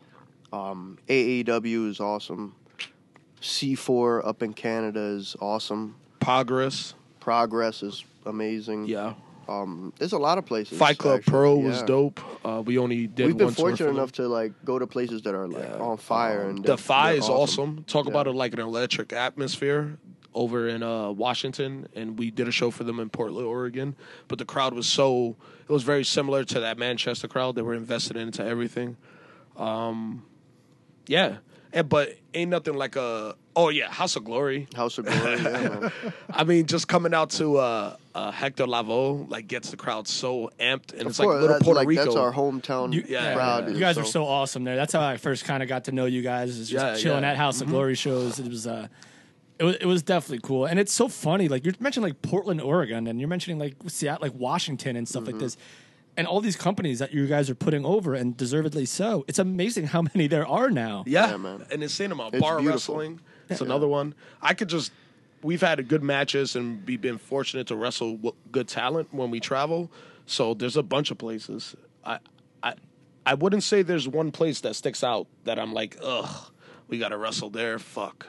Speaker 14: um, A E W is awesome. C four up in Canada is awesome.
Speaker 11: Progress.
Speaker 14: Progress is amazing.
Speaker 11: Yeah.
Speaker 14: Um, there's a lot of places.
Speaker 11: Fight Club
Speaker 14: actually,
Speaker 11: Pro was
Speaker 14: yeah.
Speaker 11: dope. Uh, we only did
Speaker 14: We've been
Speaker 11: one tour for
Speaker 14: fortunate
Speaker 11: them.
Speaker 14: enough to like go to places that are like on fire and they're-
Speaker 11: Defy
Speaker 14: they're
Speaker 11: is awesome. Talk
Speaker 14: Yeah.
Speaker 11: about it like an electric atmosphere over in uh, Washington, and we did a show for them in Portland, Oregon. But the crowd was so it was very similar to that Manchester crowd. They were invested into everything. Um, yeah, and but ain't nothing like a oh yeah House of Glory.
Speaker 14: House of Glory. Yeah, man.
Speaker 11: I mean, just coming out to uh, uh, Hector Lavoe like gets the crowd so amped, and
Speaker 14: Of
Speaker 11: it's like
Speaker 14: course,
Speaker 11: little
Speaker 14: that's
Speaker 11: Puerto
Speaker 14: like-
Speaker 11: Rico.
Speaker 14: that's our hometown
Speaker 1: You,
Speaker 11: Yeah,
Speaker 14: crowd.
Speaker 1: You guys
Speaker 14: so.
Speaker 1: are so awesome there. That's how I first kind of got to know you guys. Is just
Speaker 11: Yeah,
Speaker 1: chilling
Speaker 11: yeah.
Speaker 1: at House of
Speaker 11: Mhm.
Speaker 1: Glory shows. It was uh, it was it was definitely cool, and it's so funny. Like you're mentioning like Portland, Oregon, and you're mentioning like Seattle, like Washington, and stuff
Speaker 11: Mm-hmm.
Speaker 1: like this, and all these companies that you guys are putting over, and deservedly so. It's amazing how many there are now.
Speaker 11: Yeah,
Speaker 14: Yeah, man.
Speaker 11: and insane amount.
Speaker 14: It's
Speaker 11: Bar
Speaker 14: beautiful.
Speaker 11: wrestling. It's another one. I could just. We've had good matches, and we've been fortunate to wrestle w- good talent when we travel. So there's a bunch of places. I, I, I wouldn't say there's one place that sticks out that I'm like, ugh, we got to wrestle there. Fuck.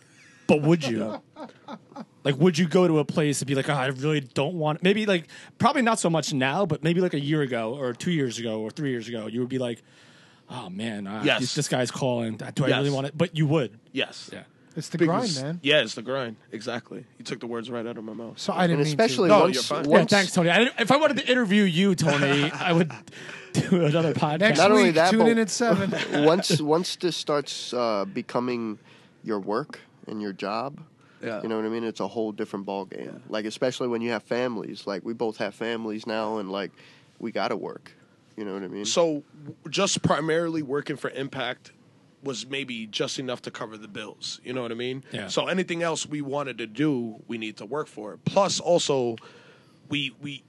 Speaker 1: But would you? Like, would you go to a place and be like, oh, I really don't want... Maybe, like, probably not so much now, but maybe like a year ago or two years ago or three years ago, you would be like, oh, man, uh,
Speaker 11: Yes.
Speaker 1: this, this guy's calling. Do I
Speaker 11: Yes.
Speaker 1: really want it? But you would.
Speaker 11: Yes.
Speaker 1: Yeah.
Speaker 2: It's the
Speaker 11: Because-
Speaker 2: grind, man.
Speaker 11: Yeah, it's the grind. Exactly. You took the words right out of my mouth.
Speaker 2: So I didn't
Speaker 14: And
Speaker 2: mean
Speaker 14: especially
Speaker 2: to.
Speaker 11: No,
Speaker 14: once,
Speaker 11: you're fine.
Speaker 1: Yeah,
Speaker 14: once
Speaker 1: thanks, Tony. I, if I wanted to interview you, Tony, I would do another podcast.
Speaker 2: Next
Speaker 14: Not
Speaker 2: week,
Speaker 14: only that,
Speaker 2: tune
Speaker 14: but-
Speaker 2: in at seven.
Speaker 14: once once this starts uh, becoming your work and your job,
Speaker 11: Yeah.
Speaker 14: you know what I mean? It's a whole different ball game. Like especially when you have families. Like we both have families now, and like we got to work. You know what I mean?
Speaker 11: So just primarily working for Impact was maybe just enough to cover the bills. You know what I mean?
Speaker 1: Yeah.
Speaker 11: So anything else we wanted to do, we need to work for it. Plus, also, we we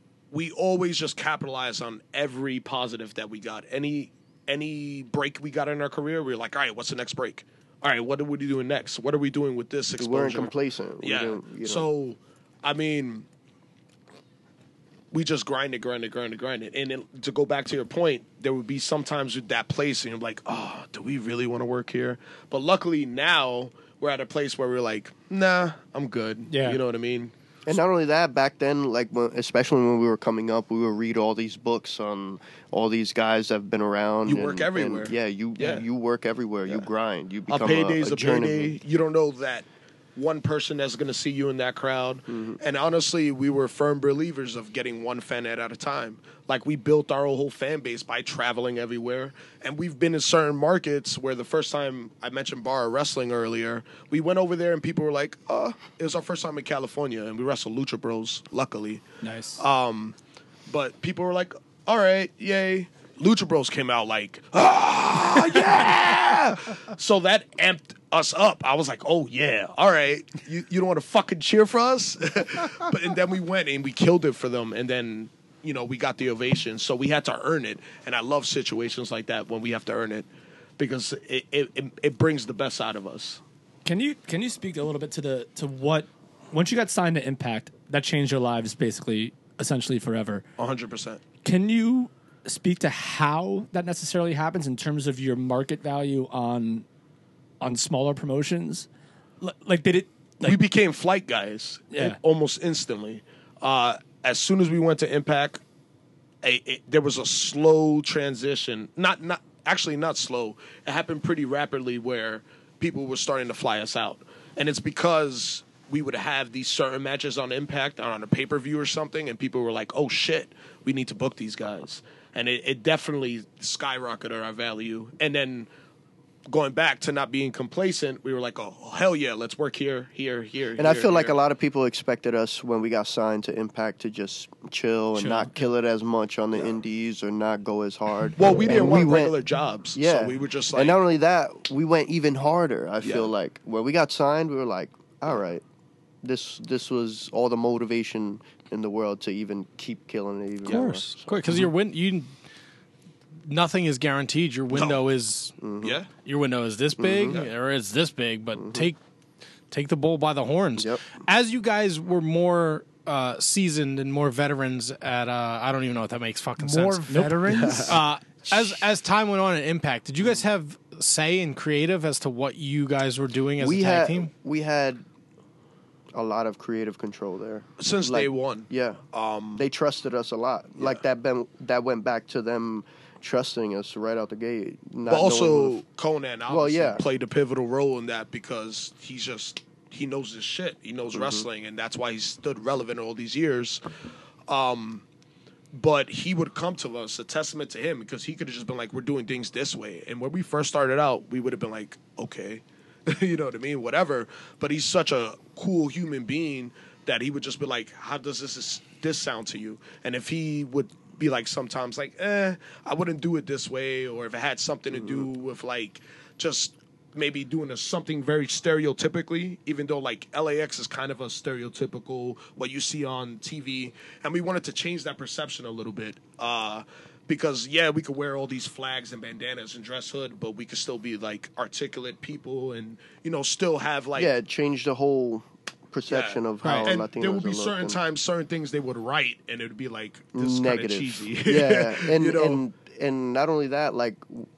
Speaker 11: we always just capitalize on every positive that we got. Any any break we got in our career, we we're like, all right, what's the next break? All right, what are we doing next? What are we doing with this
Speaker 14: we
Speaker 11: exposure?
Speaker 14: weren't complacent. We
Speaker 11: Yeah.
Speaker 14: didn't, you know.
Speaker 11: So, I mean, we just grind it, grind it, grind it, grind it. And then to go back to your point, there would be sometimes with that place, and you're like, oh, do we really want to work here? But luckily now we're at a place where we're like, nah, I'm good.
Speaker 1: Yeah.
Speaker 11: You know what I mean?
Speaker 14: And not only that, back then, like when, especially when we were coming up, we would read all these books on all these guys that have been around.
Speaker 11: You
Speaker 14: and-
Speaker 11: work everywhere.
Speaker 14: and, yeah, you
Speaker 11: Yeah.
Speaker 14: you work everywhere. You grind. You
Speaker 11: A
Speaker 14: become
Speaker 11: payday's
Speaker 14: a,
Speaker 11: a,
Speaker 14: a journeyman.
Speaker 11: payday. You don't know that one person that's going to see you in that crowd.
Speaker 14: Mm-hmm.
Speaker 11: And honestly, we were firm believers of getting one fan at a time. Like we built our whole fan base by traveling everywhere. And we've been in certain markets where the first time I mentioned bar wrestling earlier, we went over there and people were like, oh, it was our first time in California. And we wrestled Lucha Bros, luckily.
Speaker 1: Nice.
Speaker 11: Um, but people were like, all right, yay. Lucha Bros came out like, ah, yeah. So that amped us up. I was like, oh, yeah, all right. You, you don't want to fucking cheer for us? But and then we went and we killed it for them. And then, you know, we got the ovation. So we had to earn it. And I love situations like that when we have to earn it because it, it, it, it brings the best out of us.
Speaker 1: Can you can you speak a little bit to the to what once you got signed to Impact that changed your lives basically essentially forever?
Speaker 11: one hundred percent.
Speaker 1: Can you speak to how that necessarily happens in terms of your market value on on smaller promotions? L- like did it like,
Speaker 11: we became flight guys
Speaker 1: Yeah.
Speaker 11: almost instantly. Uh, as soon as we went to Impact, a, a, there was a slow transition. Not not actually not slow. It happened pretty rapidly where people were starting to fly us out. And it's because we would have these certain matches on Impact or on a pay-per-view or something, and people were like, oh, shit, we need to book these guys. And it, it definitely skyrocketed our value. And then going back to not being complacent, we were like, oh, hell yeah, let's work here, here, here,
Speaker 14: And
Speaker 11: here,
Speaker 14: I feel like
Speaker 11: here.
Speaker 14: a lot of people expected us when we got signed to Impact to just chill and
Speaker 11: Chill.
Speaker 14: not kill it as much on the indies or not go as hard.
Speaker 11: Well, we didn't
Speaker 14: And
Speaker 11: want
Speaker 14: we went-
Speaker 11: regular jobs,
Speaker 14: Yeah.
Speaker 11: so we were just like...
Speaker 14: and not only that, we went even harder, I feel
Speaker 11: Yeah.
Speaker 14: like. When we got signed, we were like, all right, this this was all the motivation in the world to even keep killing it even
Speaker 3: Of course, of course, because your win you nothing is guaranteed. Your window is
Speaker 11: Yeah.
Speaker 3: Your window is this big
Speaker 14: Mhm.
Speaker 3: or it's this big, but take take the bull by the horns.
Speaker 14: Yep.
Speaker 3: As you guys were more uh, seasoned and more veterans at uh, I don't even know what that makes fucking
Speaker 2: More
Speaker 3: sense.
Speaker 2: veterans?
Speaker 3: uh, as as time went on at Impact, did you guys have say in creative as to what you guys were doing as
Speaker 14: we
Speaker 3: a tag
Speaker 14: had,
Speaker 3: team?
Speaker 14: We had a lot of creative control there.
Speaker 11: Since
Speaker 14: Like,
Speaker 11: day one.
Speaker 14: Yeah.
Speaker 11: Um,
Speaker 14: they trusted us a lot. Like that been, that went back to them trusting us right out the gate. Not
Speaker 11: But also,
Speaker 14: knowing-
Speaker 11: Conan
Speaker 14: Well,
Speaker 11: obviously
Speaker 14: yeah.
Speaker 11: played a pivotal role in that because he's just he knows his shit. He knows
Speaker 14: Mhm.
Speaker 11: wrestling, and that's why he's stood relevant all these years. Um, but he would come to us, a testament to him, because he could have just been like, "We're doing things this way." And when we first started out, we would have been like, "Okay." You know what I mean? Whatever. But he's such a cool human being that he would just be like, how does this this sound to you? And if he would be like sometimes like, eh, I wouldn't do it this way, or if it had something to do with like just maybe doing a, something very stereotypically, even though like L A X is kind of a stereotypical what you see on T V, and we wanted to change that perception a little bit. Uh, Because, yeah, we could wear all these flags and bandanas and dress hood, but we could still be, like, articulate people and, you know, still have, like...
Speaker 14: yeah, it changed the whole perception of how
Speaker 11: and
Speaker 14: Latinos
Speaker 11: there would be
Speaker 14: are
Speaker 11: certain
Speaker 14: looking.
Speaker 11: times, certain things they would write, and it would be, like, this is kind of
Speaker 14: Negative.
Speaker 11: cheesy.
Speaker 14: Yeah, and,
Speaker 11: you know?
Speaker 14: and and not only that, like,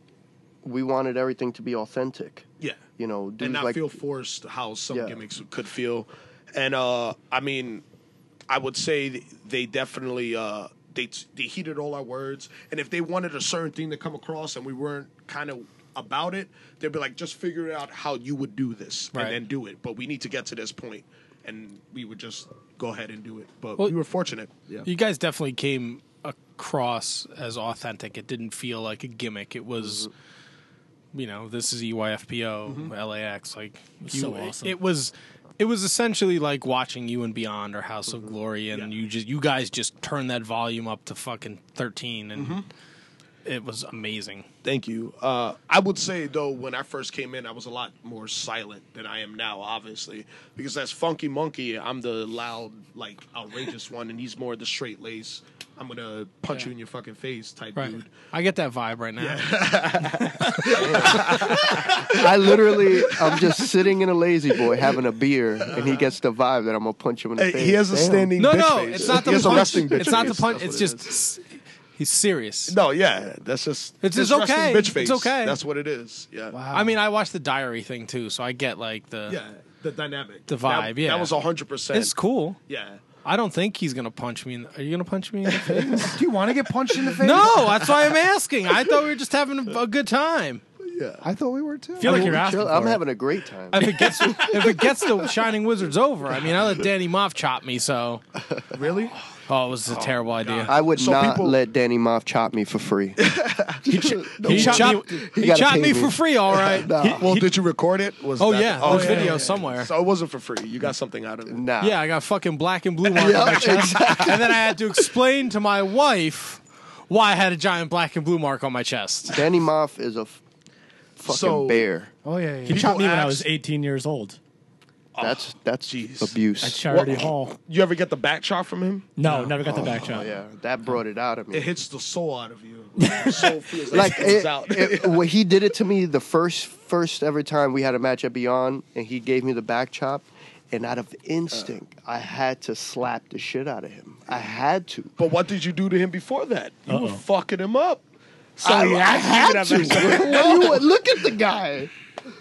Speaker 14: we wanted everything to be authentic.
Speaker 11: Yeah.
Speaker 14: You know, dudes
Speaker 11: and not
Speaker 14: like,
Speaker 11: feel forced how some
Speaker 14: Yeah.
Speaker 11: gimmicks could feel. And, uh, I mean, I would say they definitely... Uh, They, they heeded all our words, and if they wanted a certain thing to come across and we weren't kind of about it, they'd be like, just figure out how you would do this
Speaker 3: Right.
Speaker 11: and then do it. But we need to get to this point, and we would just go ahead and do it. But
Speaker 3: Well,
Speaker 11: we were fortunate. Yeah.
Speaker 3: You guys definitely came across as authentic. It didn't feel like a gimmick. It was, you know, this is E Y F P O, L A X. Like, you,
Speaker 1: So
Speaker 3: it-
Speaker 1: awesome.
Speaker 3: It was, it was essentially like watching You and Beyond or House of Glory, and you just, you guys just turned that volume up to fucking thirteen, and it was amazing.
Speaker 11: Thank you. Uh, I would say, though, when I first came in, I was a lot more silent than I am now, obviously. Because as Funky Monkey, I'm the loud, like, outrageous one, and he's more the straight lace. I'm going to punch you in your fucking face type
Speaker 3: Right.
Speaker 11: dude.
Speaker 3: I get that vibe right now.
Speaker 14: I literally, I'm just sitting in a lazy boy having a beer, and he gets the vibe that I'm gonna punch him in the
Speaker 11: Hey,
Speaker 14: face.
Speaker 11: he has a
Speaker 14: Damn.
Speaker 11: standing
Speaker 3: No,
Speaker 11: bitch
Speaker 3: no,
Speaker 11: face.
Speaker 3: it's not the
Speaker 11: He has a
Speaker 3: punch.
Speaker 11: resting bitch
Speaker 3: It's not the
Speaker 11: face.
Speaker 3: punch.
Speaker 11: That's
Speaker 3: It's
Speaker 11: what it
Speaker 3: just he's serious.
Speaker 11: No, yeah, that's just
Speaker 3: It's
Speaker 11: his
Speaker 3: just
Speaker 11: resting
Speaker 3: okay.
Speaker 11: Bitch face.
Speaker 3: It's okay.
Speaker 11: That's what it is. Yeah.
Speaker 3: I mean, I watched the diary thing too, so I get like the
Speaker 11: Yeah, the dynamic,
Speaker 3: the vibe.
Speaker 11: That,
Speaker 3: yeah,
Speaker 11: that was a hundred percent.
Speaker 3: It's cool.
Speaker 11: Yeah.
Speaker 3: I don't think he's gonna punch me. In the, are you gonna punch me in the face?
Speaker 2: Do you want to get punched in the face?
Speaker 3: No, that's why I'm asking. I thought we were just having a, a good time.
Speaker 11: Yeah,
Speaker 2: I thought we were too.
Speaker 3: I feel like
Speaker 14: I'm
Speaker 3: you're asking.
Speaker 14: chill-
Speaker 3: For
Speaker 14: I'm
Speaker 3: it.
Speaker 14: having a great time.
Speaker 3: If it gets if it gets the Shining Wizards over, I mean, I let Danny Moff chop me. So
Speaker 11: really,
Speaker 3: oh, it was a terrible idea.
Speaker 14: I would
Speaker 11: So
Speaker 14: not
Speaker 11: people-
Speaker 14: let Danny Moff chop me for free.
Speaker 3: He, ch-
Speaker 14: No,
Speaker 3: he
Speaker 14: he
Speaker 3: chopped
Speaker 14: gotta-
Speaker 3: me.
Speaker 14: he
Speaker 3: He
Speaker 14: gotta
Speaker 3: chopped
Speaker 14: pay
Speaker 3: me
Speaker 14: me.
Speaker 3: for free. All right.
Speaker 14: Nah.
Speaker 3: He-
Speaker 11: Well,
Speaker 3: he-
Speaker 11: did you record it? Was
Speaker 3: Oh
Speaker 11: that-
Speaker 3: yeah, there's
Speaker 11: yeah,
Speaker 3: video
Speaker 11: yeah.
Speaker 3: somewhere.
Speaker 11: So it wasn't for free. You got something out of it.
Speaker 14: Nah.
Speaker 3: Yeah, I got fucking black and blue mark on
Speaker 14: Yeah,
Speaker 3: my chest,
Speaker 14: exactly.
Speaker 3: and then I had to explain to my wife why I had a giant black and blue mark on my chest.
Speaker 14: Danny Moff is a f- fucking
Speaker 11: So-
Speaker 14: bear.
Speaker 2: Oh yeah, yeah.
Speaker 1: He
Speaker 11: People
Speaker 1: chopped me when I
Speaker 11: ask-
Speaker 1: was eighteen years old
Speaker 14: That's that's
Speaker 11: jeez.
Speaker 14: abuse.
Speaker 1: at Charity
Speaker 11: What-
Speaker 1: Hall.
Speaker 11: You ever get the back chop from him?
Speaker 1: No, never got the back
Speaker 14: Oh,
Speaker 1: shot.
Speaker 14: yeah, that brought it out of me.
Speaker 11: It hits the soul out of you. Your soul feels
Speaker 14: like
Speaker 11: like it comes
Speaker 14: it,
Speaker 11: out.
Speaker 14: it- when he did it to me the first first ever time we had a match at Beyond, and he gave me the back chop, and out of instinct, I had to slap the shit out of him. I had to.
Speaker 11: But what did you do to him before that? You were
Speaker 1: Uh-oh.
Speaker 11: fucking him up. So
Speaker 14: I,
Speaker 11: you
Speaker 14: I
Speaker 11: had
Speaker 14: had
Speaker 11: to
Speaker 14: to.
Speaker 11: give it up.
Speaker 14: What do you- look at the guy.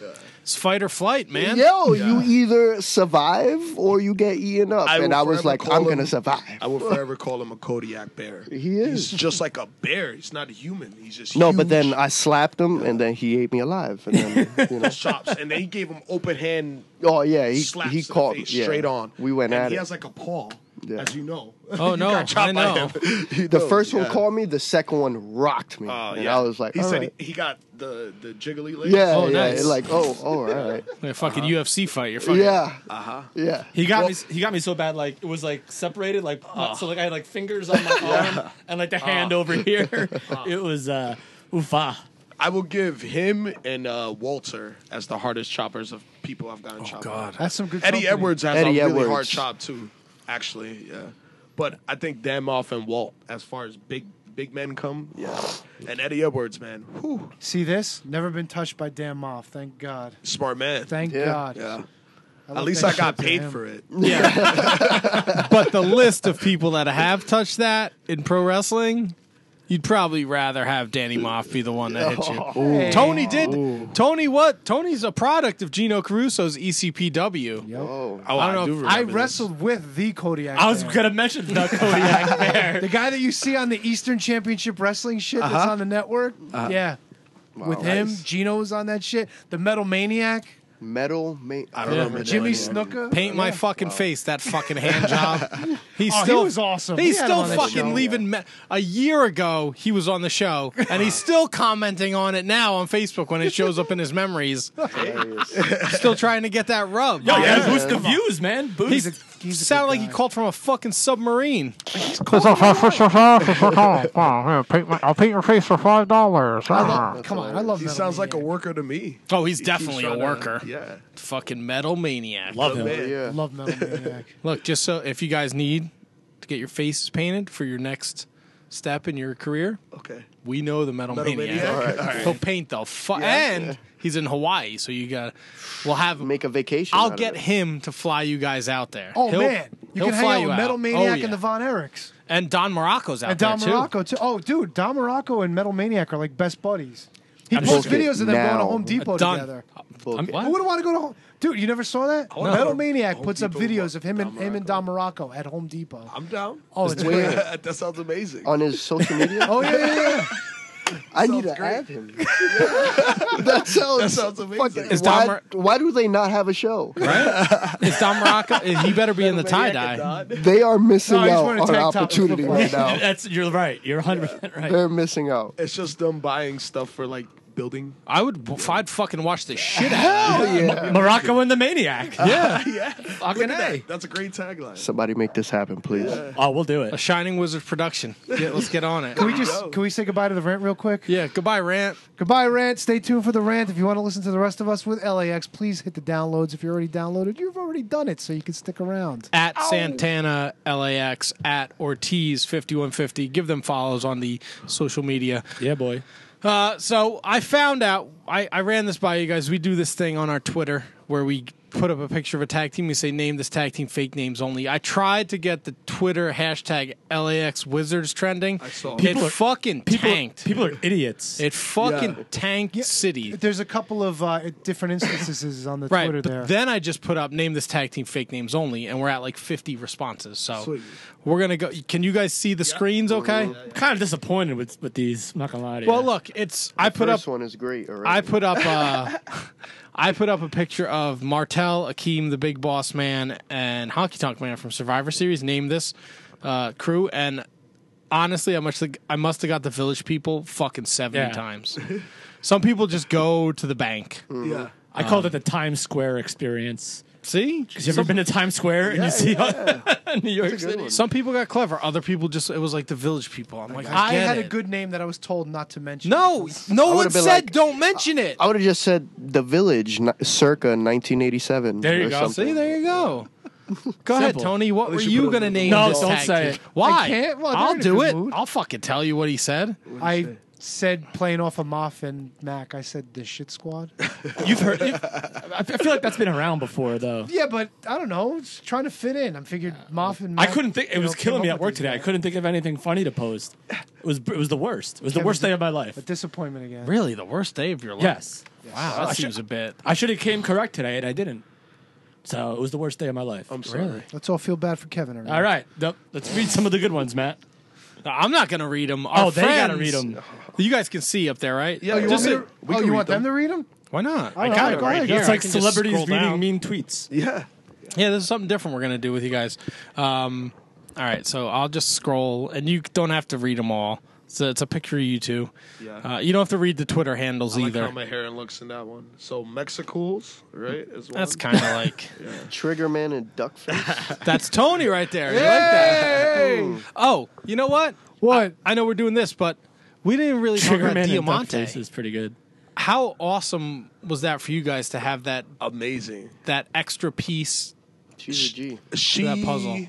Speaker 3: It's fight or flight, man.
Speaker 14: Yo, you either survive or you get eaten up.
Speaker 11: I
Speaker 14: and
Speaker 11: will
Speaker 14: I was
Speaker 11: forever
Speaker 14: like,
Speaker 11: call
Speaker 14: I'm
Speaker 11: him-
Speaker 14: going to survive.
Speaker 11: I will forever call him a Kodiak bear.
Speaker 14: He is.
Speaker 11: He's just like a bear. He's not a human. He's just
Speaker 14: No,
Speaker 11: huge.
Speaker 14: but then I slapped him, and then he ate me alive. And then, you know.
Speaker 11: chops, and then he gave him open hand.
Speaker 14: Oh, yeah, he,
Speaker 11: slaps
Speaker 14: he
Speaker 11: to the
Speaker 14: caught
Speaker 11: face
Speaker 14: yeah.
Speaker 11: straight on.
Speaker 14: We went
Speaker 11: and
Speaker 14: at
Speaker 11: he
Speaker 14: it.
Speaker 11: has like a paw,
Speaker 14: Yeah.
Speaker 11: as you know.
Speaker 3: Oh,
Speaker 11: You
Speaker 3: no,
Speaker 11: got chopped
Speaker 3: I
Speaker 11: by
Speaker 3: know.
Speaker 11: him. You
Speaker 14: The
Speaker 11: know,
Speaker 14: first one
Speaker 11: yeah.
Speaker 14: called me, the second one rocked me.
Speaker 11: Oh,
Speaker 14: and
Speaker 11: yeah.
Speaker 14: I was like,
Speaker 11: he
Speaker 14: all
Speaker 11: said
Speaker 14: right.
Speaker 11: he, he got the the jiggly legs.
Speaker 14: Yeah,
Speaker 3: Oh,
Speaker 14: yeah,
Speaker 3: nice.
Speaker 14: like, oh, oh, all right.
Speaker 3: Like a fucking U F C fight. You're fucking.
Speaker 14: Yeah,
Speaker 11: Uh huh.
Speaker 14: yeah.
Speaker 1: He got
Speaker 11: Well-
Speaker 1: me. He got me so bad, like it was like separated, like so. Like I had like fingers on my arm and like the hand over here. It was uh, oofa.
Speaker 11: I will give him and uh, Walter as the hardest choppers of people I've gotten chopped.
Speaker 3: God.
Speaker 11: by.
Speaker 2: That's some good
Speaker 11: Eddie
Speaker 2: company.
Speaker 11: Edwards has
Speaker 14: Eddie
Speaker 11: a really
Speaker 14: Edwards.
Speaker 11: hard chop too. Actually, yeah. But I think Damoff and Walt, as far as big big men come, yeah. And Eddie Edwards, man, whew,
Speaker 2: See this? Never been touched by Dan Moff. Thank God.
Speaker 11: smart man.
Speaker 2: Thank
Speaker 14: Yeah.
Speaker 2: God.
Speaker 11: Yeah.
Speaker 2: I love
Speaker 11: At least
Speaker 2: that
Speaker 11: I got
Speaker 2: shit
Speaker 11: paid
Speaker 2: him.
Speaker 11: for it.
Speaker 3: But the list of people that have touched that in pro wrestling, you'd probably rather have Danny Moff be the one that hit you.
Speaker 2: Hey.
Speaker 3: Tony did. Tony what? Tony's a product of Gino Caruso's E C P W.
Speaker 14: Oh,
Speaker 11: Oh,
Speaker 3: I don't know
Speaker 11: do
Speaker 3: if-
Speaker 2: I
Speaker 11: remember this.
Speaker 2: wrestled with the Kodiak.
Speaker 1: I was
Speaker 2: Bear.
Speaker 1: gonna mention the Kodiak bear.
Speaker 2: The guy that you see on the Eastern Championship Wrestling shit that's
Speaker 11: Uh-huh.
Speaker 2: on the network. Yeah. With him,
Speaker 14: nice.
Speaker 2: Gino was on that shit. The Metal Maniac,
Speaker 14: metal, ma-
Speaker 11: I don't
Speaker 3: Yeah.
Speaker 11: remember
Speaker 2: Jimmy
Speaker 11: that anymore.
Speaker 2: Snuka.
Speaker 3: Paint my
Speaker 2: Yeah.
Speaker 3: fucking face, that fucking hand job. He's
Speaker 2: Oh, he
Speaker 3: still
Speaker 2: was awesome.
Speaker 3: He's
Speaker 2: We had him
Speaker 3: still
Speaker 2: on that
Speaker 3: fucking
Speaker 2: show.
Speaker 3: leaving. Me- a year ago, he was on the show, and he's still commenting on it now on Facebook when it shows up in his memories. Still trying to get that rub.
Speaker 1: Yo, yeah,
Speaker 14: yeah.
Speaker 1: boost the views, man. Boost.
Speaker 3: He's,
Speaker 2: a- he's a
Speaker 3: sounded
Speaker 2: good
Speaker 3: like he
Speaker 2: guy.
Speaker 3: called from a fucking submarine.
Speaker 15: I'll paint your face for five dollars.
Speaker 2: I love, come on, I love
Speaker 11: He
Speaker 2: Metal
Speaker 11: sounds like a
Speaker 2: Maniac.
Speaker 11: worker to me.
Speaker 3: Oh, he's
Speaker 11: He
Speaker 3: definitely
Speaker 11: keeps
Speaker 3: a
Speaker 11: trying to-
Speaker 3: worker.
Speaker 11: yeah.
Speaker 3: Fucking metal maniac.
Speaker 1: Love him.
Speaker 11: Man.
Speaker 14: yeah.
Speaker 2: I love Metal Maniac.
Speaker 3: Look, just so if you guys need to get your faces painted for your next step in your career,
Speaker 11: Okay.
Speaker 3: we know the metal,
Speaker 11: Metal
Speaker 3: maniac.
Speaker 11: Maniac? All right. All right.
Speaker 3: He'll paint the fu-
Speaker 11: Yeah.
Speaker 3: and he's in Hawaii, so you got. We'll have.
Speaker 14: Make a vacation.
Speaker 3: I'll
Speaker 14: out of
Speaker 3: get
Speaker 14: it.
Speaker 3: him to fly you guys out there.
Speaker 2: Oh
Speaker 3: He'll-
Speaker 2: man, you
Speaker 3: he'll
Speaker 2: can hang
Speaker 3: fly
Speaker 2: out
Speaker 3: you
Speaker 2: with Metal
Speaker 3: out.
Speaker 2: Maniac
Speaker 3: Oh, yeah.
Speaker 2: and the Von Erichs.
Speaker 3: And Don Morocco's out
Speaker 2: And Don
Speaker 3: there too.
Speaker 2: Morocco too. Oh, dude, Don Morocco and Metal Maniac are like best buddies. He
Speaker 14: I'm
Speaker 2: posts
Speaker 14: bullshit
Speaker 2: videos of them going to
Speaker 14: now.
Speaker 2: Home Depot
Speaker 3: Done.
Speaker 2: together.
Speaker 14: Book it.
Speaker 2: Who would want to go to home? Dude, you never saw that?
Speaker 11: wanna
Speaker 2: Metal
Speaker 11: go to
Speaker 2: Maniac
Speaker 11: Home
Speaker 2: puts up
Speaker 11: Depot
Speaker 2: videos
Speaker 11: with
Speaker 2: of him
Speaker 11: Don
Speaker 2: and him and Don Morocco at Home Depot.
Speaker 11: I'm down.
Speaker 2: Oh, it's
Speaker 14: Where?
Speaker 2: weird.
Speaker 11: That sounds amazing.
Speaker 14: On his social media?
Speaker 2: Oh yeah, yeah, yeah.
Speaker 14: I need to
Speaker 11: great.
Speaker 14: add him. that sounds,
Speaker 11: That sounds amazing.
Speaker 14: fucking-
Speaker 3: Is
Speaker 14: why,
Speaker 3: Dom Mor-
Speaker 14: why do they not have a show?
Speaker 3: Right? It's Don Morocco. He better be in the tie dye.
Speaker 14: They are missing
Speaker 2: No, he's
Speaker 14: out
Speaker 2: wearing a
Speaker 14: on an
Speaker 2: tank top
Speaker 14: opportunity
Speaker 2: with
Speaker 14: right now.
Speaker 1: That's you're right. You're one hundred percent right.
Speaker 14: They're missing out.
Speaker 11: It's just them buying stuff for like building.
Speaker 3: I would. I'd fucking watch the shit out of that.
Speaker 14: yeah.
Speaker 1: Morocco and the Maniac.
Speaker 3: Yeah.
Speaker 11: yeah.
Speaker 1: Fucking
Speaker 11: Look at
Speaker 1: A.
Speaker 11: that. That's a great tagline.
Speaker 14: Somebody make this happen, please.
Speaker 1: Oh, we'll do
Speaker 3: A
Speaker 1: it.
Speaker 3: Shining Wizard production. Yeah, let's get on it.
Speaker 2: Can we just can we say goodbye to the rant real quick?
Speaker 3: Yeah. Goodbye, rant.
Speaker 2: Goodbye, rant. Stay tuned for the rant. If you want to listen to the rest of us with L A X, please hit the downloads. If you're already downloaded, you've already done it, so you can stick around.
Speaker 3: At Santana L A X, at Ortiz fifty-one fifty. Give them follows on the social media.
Speaker 1: Yeah, boy.
Speaker 3: Uh, so I found out, I, I ran this by you guys. We do this thing on our Twitter where we put up a picture of a tag team. We say, name this tag team, fake names only. I tried to get the Twitter hashtag L A X Wizards trending. I
Speaker 11: saw
Speaker 3: it.
Speaker 1: People are-
Speaker 3: fucking
Speaker 1: People,
Speaker 3: tanked.
Speaker 1: people are idiots.
Speaker 3: It fucking
Speaker 11: Yeah.
Speaker 3: tanked City.
Speaker 2: There's a couple of uh, different instances on the
Speaker 3: Right,
Speaker 2: Twitter
Speaker 3: but
Speaker 2: there.
Speaker 3: then I just put up name this tag team fake names only, and we're at like fifty responses. So
Speaker 11: Sweet.
Speaker 3: we're gonna go. Can you guys see the screens? Okay.
Speaker 1: I'm kind of disappointed with with these. I'm not gonna lie to you.
Speaker 3: Well, look, it's I put
Speaker 14: First
Speaker 3: up.
Speaker 14: one is great already.
Speaker 3: I put up. Uh, I put up a picture of Martel, Akeem, the Big Boss Man, and Honky Tonk Man from Survivor Series. Name this uh, crew, and honestly, I must I must have got the Village people fucking seventy
Speaker 1: Yeah.
Speaker 3: times. Some people just go to the bank.
Speaker 11: Yeah.
Speaker 1: I called it the Times Square experience.
Speaker 3: See,
Speaker 1: Because you ever been to Times Square and you see New York City?
Speaker 3: Some people got clever. Other people just it was like the Village people. I'm like, I,
Speaker 2: I
Speaker 3: get
Speaker 2: had
Speaker 3: it.
Speaker 2: a good name that I was told not to mention.
Speaker 3: No,
Speaker 2: because-
Speaker 3: no
Speaker 14: I
Speaker 3: one
Speaker 14: would've been
Speaker 3: said
Speaker 14: like-
Speaker 3: don't mention it.
Speaker 14: I would have just said The Village, n- circa nineteen eighty-seven.
Speaker 1: There you
Speaker 14: or
Speaker 1: go.
Speaker 14: something.
Speaker 3: See, there you go. Go ahead,
Speaker 1: Simple.
Speaker 3: Tony. What
Speaker 11: At
Speaker 3: were
Speaker 11: least you
Speaker 3: you
Speaker 11: put it
Speaker 3: gonna
Speaker 11: on the-
Speaker 3: name
Speaker 1: No,
Speaker 3: this
Speaker 1: don't
Speaker 3: tag
Speaker 1: say
Speaker 3: team?
Speaker 1: it.
Speaker 3: Why?
Speaker 2: I can't. Well, they're
Speaker 3: I'll
Speaker 2: in a
Speaker 3: do
Speaker 2: good
Speaker 3: it.
Speaker 2: mood.
Speaker 3: I'll fucking tell you what he said.
Speaker 2: I said playing off of Moff and Mac. I said the shit squad.
Speaker 1: You've heard. You've, I feel like that's been around before, though.
Speaker 2: Yeah, but I don't know. Just trying to fit in. I figured Moff and
Speaker 1: I
Speaker 2: Mac,
Speaker 1: couldn't think. It
Speaker 2: you
Speaker 1: was
Speaker 2: know,
Speaker 1: killing
Speaker 2: came
Speaker 1: me
Speaker 2: up
Speaker 1: at
Speaker 2: with
Speaker 1: work
Speaker 2: these
Speaker 1: today. I
Speaker 2: guys.
Speaker 1: couldn't think of anything funny to post. It was. It was the worst. It was the
Speaker 2: Kevin's
Speaker 1: worst day of my life.
Speaker 2: A disappointment again.
Speaker 3: Really, the worst day of your life.
Speaker 1: Yes.
Speaker 3: Wow, that
Speaker 1: I
Speaker 3: seems
Speaker 1: should-
Speaker 3: a bit.
Speaker 1: I should have came correct today, and I didn't. So it was the worst day of my life.
Speaker 11: I'm sorry.
Speaker 3: Really?
Speaker 2: Let's all feel bad for Kevin.
Speaker 1: All right, th- let's read some of the good ones, Matt.
Speaker 3: No, I'm not going to read them.
Speaker 1: Oh, they gotta read 'em.
Speaker 3: You guys can see up there, right?
Speaker 2: Oh, you want, me to, oh, you want them to read them?
Speaker 3: Why not?
Speaker 2: I got it right
Speaker 3: here.
Speaker 1: It's
Speaker 3: I
Speaker 1: like
Speaker 3: can just
Speaker 1: celebrities
Speaker 3: scroll
Speaker 1: reading
Speaker 3: down.
Speaker 1: mean tweets.
Speaker 11: Yeah.
Speaker 3: Yeah, this is something different we're going to do with you guys. Um, all right, so I'll just scroll, and you don't have to read them all. So it's a picture of you two.
Speaker 11: Yeah.
Speaker 3: Uh, you don't have to read the Twitter handles
Speaker 11: I like
Speaker 3: either.
Speaker 11: how my hair looks in that one. So Mexicools, right? Is one.
Speaker 3: That's kind of like
Speaker 11: yeah.
Speaker 14: Triggerman and Duckface.
Speaker 3: that's Tony right there. You like that?
Speaker 14: Hey!
Speaker 3: Oh, you know what?
Speaker 2: What?
Speaker 3: I, I know we're doing this, but we didn't really talk about
Speaker 1: Triggerman and
Speaker 3: Diamante.
Speaker 1: Duckface is pretty good.
Speaker 3: How awesome was that for you guys to have that
Speaker 11: amazing
Speaker 3: that extra piece?
Speaker 14: She's a G.
Speaker 11: She,
Speaker 3: that puzzle.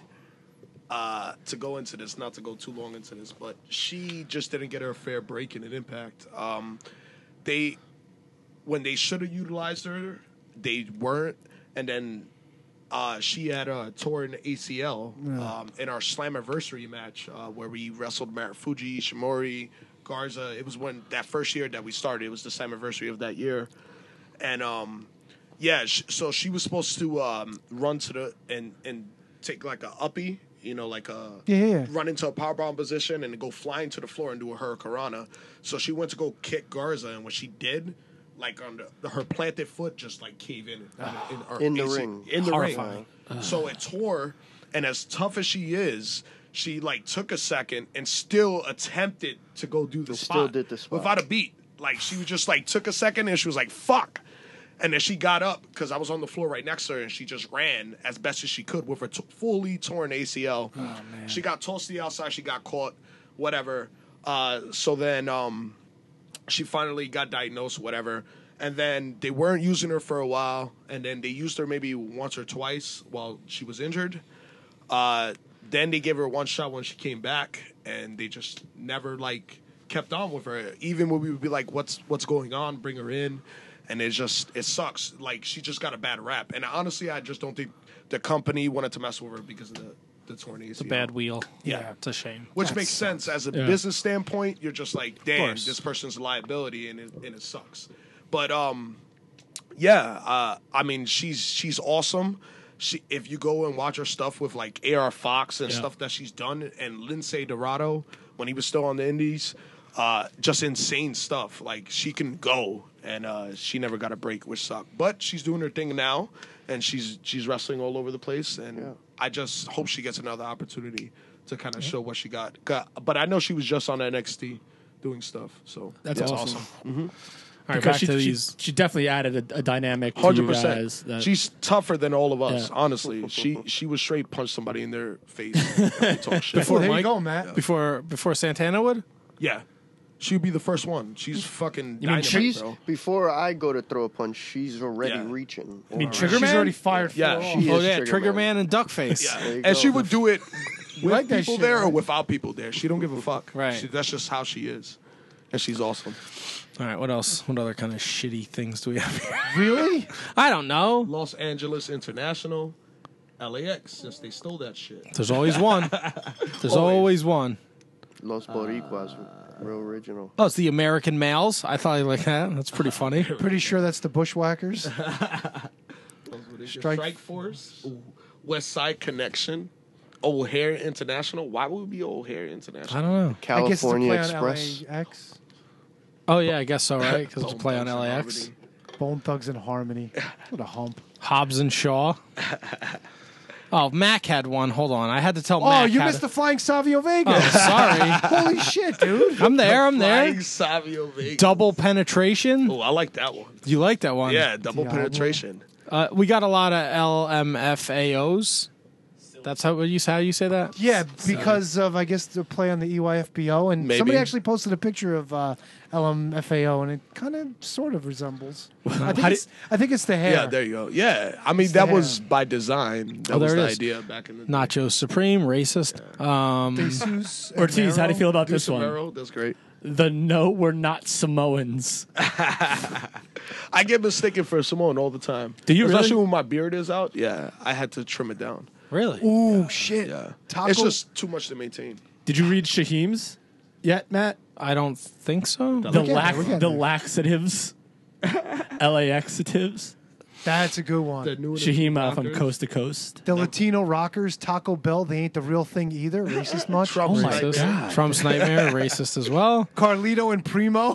Speaker 11: Uh, to go into this, not to go too long into this, but she just didn't get her fair break in an Impact. Um, they, when they should have utilized her, they weren't, and then uh, she had a torn A C L um, in our Slammiversary match uh, where we wrestled Marufuji, Ishimori, Garza. It was when that first year that we started. It was the Slammiversary of that year, and um, yeah, sh- so she was supposed to um, run to the and and take like a uppie. You know, like a
Speaker 2: Yeah, yeah.
Speaker 11: run into a powerbomb position and go flying to the floor and do a hurricanrana. So she went to go kick Garza, and when she did, like on the, her planted foot just like cave in in, in, her
Speaker 14: In the
Speaker 11: A C
Speaker 14: ring.
Speaker 11: in the
Speaker 14: Horrifying.
Speaker 11: ring. So it tore, and as tough as she is, she like took a second and still attempted to go do the
Speaker 14: Still
Speaker 11: spot
Speaker 14: did the spot.
Speaker 11: without a beat. Like she was just like took a second and she was like fuck. And then she got up because I was on the floor right next to her, and she just ran as best as she could with her t- fully torn A C L.
Speaker 2: Oh, man.
Speaker 11: She got tossed to the outside. She got caught, whatever. Uh, so then um, she finally got diagnosed, whatever. And then they weren't using her for a while, and then they used her maybe once or twice while she was injured. Uh, then they gave her one shot when she came back, and they just never like kept on with her. Even when we would be like, "What's what's going on? Bring her in." And it just, it sucks. Like, she just got a bad rap. And honestly, I just don't think the company wanted to mess with her because of the, the torn A C L.
Speaker 3: It's a bad wheel.
Speaker 11: Yeah.
Speaker 3: It's a shame.
Speaker 11: Which
Speaker 2: That
Speaker 11: makes
Speaker 2: sucks.
Speaker 11: sense. As a
Speaker 3: Yeah.
Speaker 11: business standpoint, you're just like, damn,
Speaker 3: course.
Speaker 11: this person's a liability, and it, and it sucks. But, um, yeah, uh, I mean, she's she's awesome. She, if you go and watch her stuff with, like, A R Fox and
Speaker 1: Yeah.
Speaker 11: stuff that she's done, and Lindsay Dorado, when he was still on the Indies, uh, just insane stuff. Like, she can go, and uh, she never got a break, which sucked. But she's doing her thing now, and she's she's wrestling all over the place, and
Speaker 14: Yeah.
Speaker 11: I just hope she gets another opportunity to kind of show what she got. 'Cause- But I know she was just on N X T doing stuff, so
Speaker 1: That's
Speaker 11: yeah.
Speaker 1: awesome.
Speaker 11: Mm-hmm.
Speaker 3: All right,
Speaker 1: Because
Speaker 3: back
Speaker 1: she,
Speaker 3: to
Speaker 1: she,
Speaker 3: these.
Speaker 1: she definitely added a, a dynamic to
Speaker 11: Hundred
Speaker 1: you guys.
Speaker 11: percent.
Speaker 1: That,
Speaker 11: She's tougher than all of us.
Speaker 1: Yeah.
Speaker 11: Honestly, she she was straight punch somebody in their face. and talk shit.
Speaker 3: Before
Speaker 2: there you
Speaker 3: Mike-
Speaker 2: go, Matt.
Speaker 3: Before before Santana would?
Speaker 11: Yeah, she'd be the first one. She's fucking.
Speaker 1: You mean
Speaker 11: dynamite,
Speaker 14: She's
Speaker 11: bro.
Speaker 14: before I go to throw a punch. She's already
Speaker 11: Yeah.
Speaker 14: reaching.
Speaker 1: I mean,
Speaker 14: Or-
Speaker 1: Trigger
Speaker 2: She's
Speaker 1: Man?
Speaker 2: already fired
Speaker 11: Yeah.
Speaker 2: for all.
Speaker 14: She
Speaker 3: Oh
Speaker 14: is
Speaker 3: yeah,
Speaker 14: Trigger
Speaker 3: Trigger
Speaker 14: Man.
Speaker 3: Man and Duckface.
Speaker 11: Yeah,
Speaker 14: There you
Speaker 11: and she
Speaker 14: go.
Speaker 11: would do it with
Speaker 2: like that
Speaker 11: people
Speaker 2: shit,
Speaker 11: there or
Speaker 2: right?
Speaker 11: without people there. She don't give a fuck.
Speaker 3: Right.
Speaker 11: She, that's just how she is, and she's awesome.
Speaker 3: All right, what else? What other kind of shitty things do we have here?
Speaker 2: Really?
Speaker 3: I don't know.
Speaker 11: Los Angeles International, L A X, since they stole that shit.
Speaker 3: There's always one. There's always one.
Speaker 14: Los Boricuas, real original.
Speaker 3: Oh, it's the American males. I thought you like that. That's pretty funny.
Speaker 2: Pretty sure that's the Bushwhackers.
Speaker 11: Strike,
Speaker 2: Strike-
Speaker 11: Force, Ooh. West Side Connection, O'Hare International. Why would we be O'Hare International?
Speaker 3: I don't know.
Speaker 2: I guess it's a
Speaker 14: California
Speaker 2: play on
Speaker 14: Express.
Speaker 2: L A X.
Speaker 3: Oh yeah, I guess so, right? Because it's a
Speaker 11: Bone
Speaker 3: play on
Speaker 11: Thugs
Speaker 3: L A
Speaker 11: and
Speaker 3: X.
Speaker 11: Harmony.
Speaker 2: Bone Thugs and Harmony. What a hump.
Speaker 3: Hobbs and Shaw. Oh, Mac had one. Hold on, I had to tell
Speaker 2: Oh,
Speaker 3: Mac.
Speaker 2: you
Speaker 3: how
Speaker 2: missed
Speaker 3: to-
Speaker 2: the Flying Savio Vega.
Speaker 3: Oh, sorry.
Speaker 2: Holy shit, dude.
Speaker 3: I'm there. I'm
Speaker 11: Flying
Speaker 3: there.
Speaker 11: Savio Vega.
Speaker 3: Double penetration.
Speaker 11: Oh, I like that one.
Speaker 3: You like that one?
Speaker 11: Yeah, double
Speaker 2: Diablo.
Speaker 11: penetration.
Speaker 3: Uh, we got a lot of L M F A Os. That's how you how you say that?
Speaker 2: Yeah, because of, I guess, the play on the E Y F B O. And
Speaker 11: Maybe.
Speaker 2: somebody actually posted a picture of uh, L M F A O, and it kind of sort of resembles. I think,
Speaker 11: How
Speaker 2: it's, I think it's the hair.
Speaker 11: Yeah, there you go. Yeah, I mean
Speaker 2: It's the
Speaker 11: that was
Speaker 2: hair.
Speaker 11: by design. That
Speaker 3: Oh,
Speaker 11: was
Speaker 3: there
Speaker 11: the
Speaker 3: it is.
Speaker 11: idea back in the day.
Speaker 3: Nacho Supreme, racist. Um,
Speaker 2: Jesus
Speaker 1: Ortiz, how do you feel about this one?
Speaker 11: Samaro, that's great.
Speaker 1: The no, we're not Samoans.
Speaker 11: I get mistaken for Samoan all the time.
Speaker 1: Do you
Speaker 11: Especially
Speaker 1: really?
Speaker 11: when my beard is out. Yeah, I had to trim it down.
Speaker 3: really?
Speaker 2: Ooh, shit.
Speaker 11: Yeah,
Speaker 2: Taco?
Speaker 11: it's just too much to maintain.
Speaker 1: Did you read Shaheem's yet, Matt?
Speaker 3: I don't think so.
Speaker 1: The
Speaker 2: getting there,
Speaker 1: lax,
Speaker 2: we're getting
Speaker 1: the
Speaker 2: there.
Speaker 1: laxatives. L A X-atives.
Speaker 2: That's a good one.
Speaker 1: Shahima from Coast to Coast.
Speaker 2: The Latino rockers, Taco Bell, they ain't the real thing either. Racist much?
Speaker 3: Oh my God. Trump's Nightmare, racist as well.
Speaker 2: Carlito and Primo.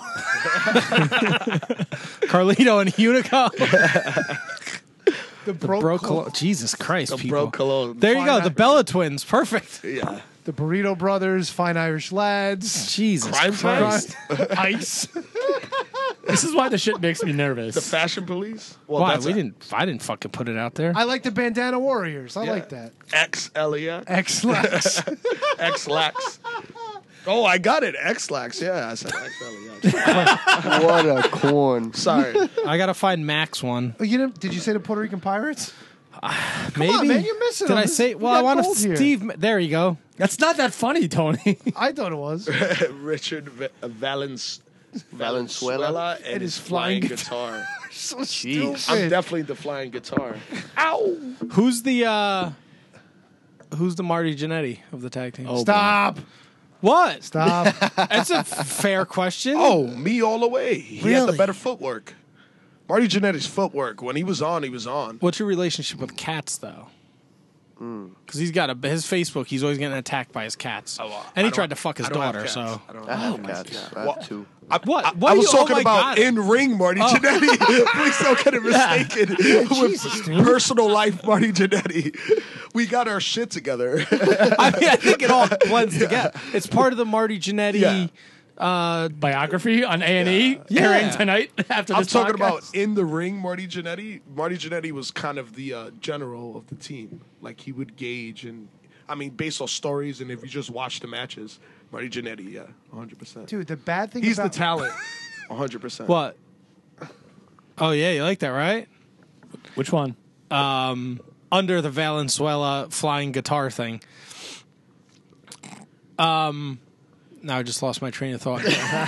Speaker 3: Carlito and Unico.
Speaker 2: The
Speaker 3: The
Speaker 2: broke
Speaker 3: bro
Speaker 2: clo-
Speaker 3: colo- Jesus Christ,
Speaker 11: The
Speaker 3: people.
Speaker 11: bro cologne.
Speaker 3: There you
Speaker 2: Fine
Speaker 3: go.
Speaker 2: Irish.
Speaker 3: The Bella twins. Perfect.
Speaker 11: Yeah.
Speaker 2: The Burrito Brothers, Fine Irish Lads.
Speaker 3: Jesus
Speaker 11: Crime
Speaker 3: Christ.
Speaker 2: Ice.
Speaker 1: This is why the shit makes me nervous.
Speaker 11: The Fashion Police. Well,
Speaker 3: Why?
Speaker 11: that's
Speaker 3: We
Speaker 11: a-
Speaker 3: didn't. I didn't fucking put it out there.
Speaker 2: I like the Bandana Warriors. I
Speaker 11: Yeah.
Speaker 2: like that.
Speaker 11: X L E X.
Speaker 2: X-Lax.
Speaker 11: X-Lax. Oh, I got it. X-Lax. Yeah, I said X L E X.
Speaker 14: What a corn.
Speaker 11: Sorry.
Speaker 3: I gotta find Max one.
Speaker 2: Oh, you didn't, did you say the Puerto Rican Pirates?
Speaker 3: Maybe.
Speaker 2: on, man, you're missing
Speaker 3: Did
Speaker 2: them.
Speaker 3: I
Speaker 2: This-
Speaker 3: say?
Speaker 2: we
Speaker 3: Well, I
Speaker 2: got
Speaker 3: want to.
Speaker 2: gold here.
Speaker 3: Steve. There you go.
Speaker 1: That's not that funny, Tony.
Speaker 2: I thought it was.
Speaker 11: Richard v- Valens-
Speaker 14: Valenzuela.
Speaker 11: Valenzuela and
Speaker 2: And
Speaker 11: his
Speaker 2: his
Speaker 11: flying
Speaker 2: flying
Speaker 11: guitar.
Speaker 2: So
Speaker 11: I'm
Speaker 2: stupid.
Speaker 11: definitely the flying guitar. Ow!
Speaker 3: Who's the? uh Who's the Marty Jannetty of the tag team?
Speaker 2: Stop.
Speaker 3: What?
Speaker 2: Stop.
Speaker 3: That's a fair question.
Speaker 11: Oh, me all the way. He had
Speaker 2: Really?
Speaker 11: the better footwork. Marty Jannetty's footwork. When he was on, he was on.
Speaker 3: What's your relationship with cats, though? Because he's got a his Facebook. He's always getting attacked by his cats,
Speaker 11: Oh, well,
Speaker 3: and
Speaker 11: I
Speaker 3: he tried to
Speaker 11: don't-
Speaker 3: fuck his
Speaker 11: I don't have
Speaker 3: daughter.
Speaker 11: cats.
Speaker 3: So
Speaker 11: I don't
Speaker 14: I
Speaker 11: have
Speaker 14: have
Speaker 11: cats.
Speaker 14: cats. I
Speaker 11: Well,
Speaker 14: have two.
Speaker 11: I,
Speaker 3: What?
Speaker 11: I,
Speaker 3: What
Speaker 11: I
Speaker 3: do
Speaker 11: was
Speaker 3: you- oh
Speaker 11: talking
Speaker 3: my
Speaker 11: about
Speaker 3: God.
Speaker 11: in ring Marty Jannetty. Please don't get it mistaken with personal life Marty Jannetty. We got our shit together.
Speaker 3: I mean, I think it all blends together. It's part of the Marty Jannetty.
Speaker 11: Yeah.
Speaker 3: Uh,
Speaker 1: Biography on A and E
Speaker 3: Yeah.
Speaker 1: airing tonight after
Speaker 11: I'm
Speaker 1: this
Speaker 11: talking
Speaker 1: podcast.
Speaker 11: about in the ring Marty Jannetty. Marty Jannetty was kind of the uh, general of the team. Like he would gauge and, I mean, based on stories and if you just watch the matches, Marty Jannetty, yeah, one hundred percent.
Speaker 2: Dude, the bad thing
Speaker 11: He's
Speaker 2: about
Speaker 11: the talent, one hundred percent.
Speaker 3: what? Oh yeah, you like that, right?
Speaker 1: Which one?
Speaker 3: Um, under the Valenzuela flying guitar thing. Um, now I just lost my train of thought.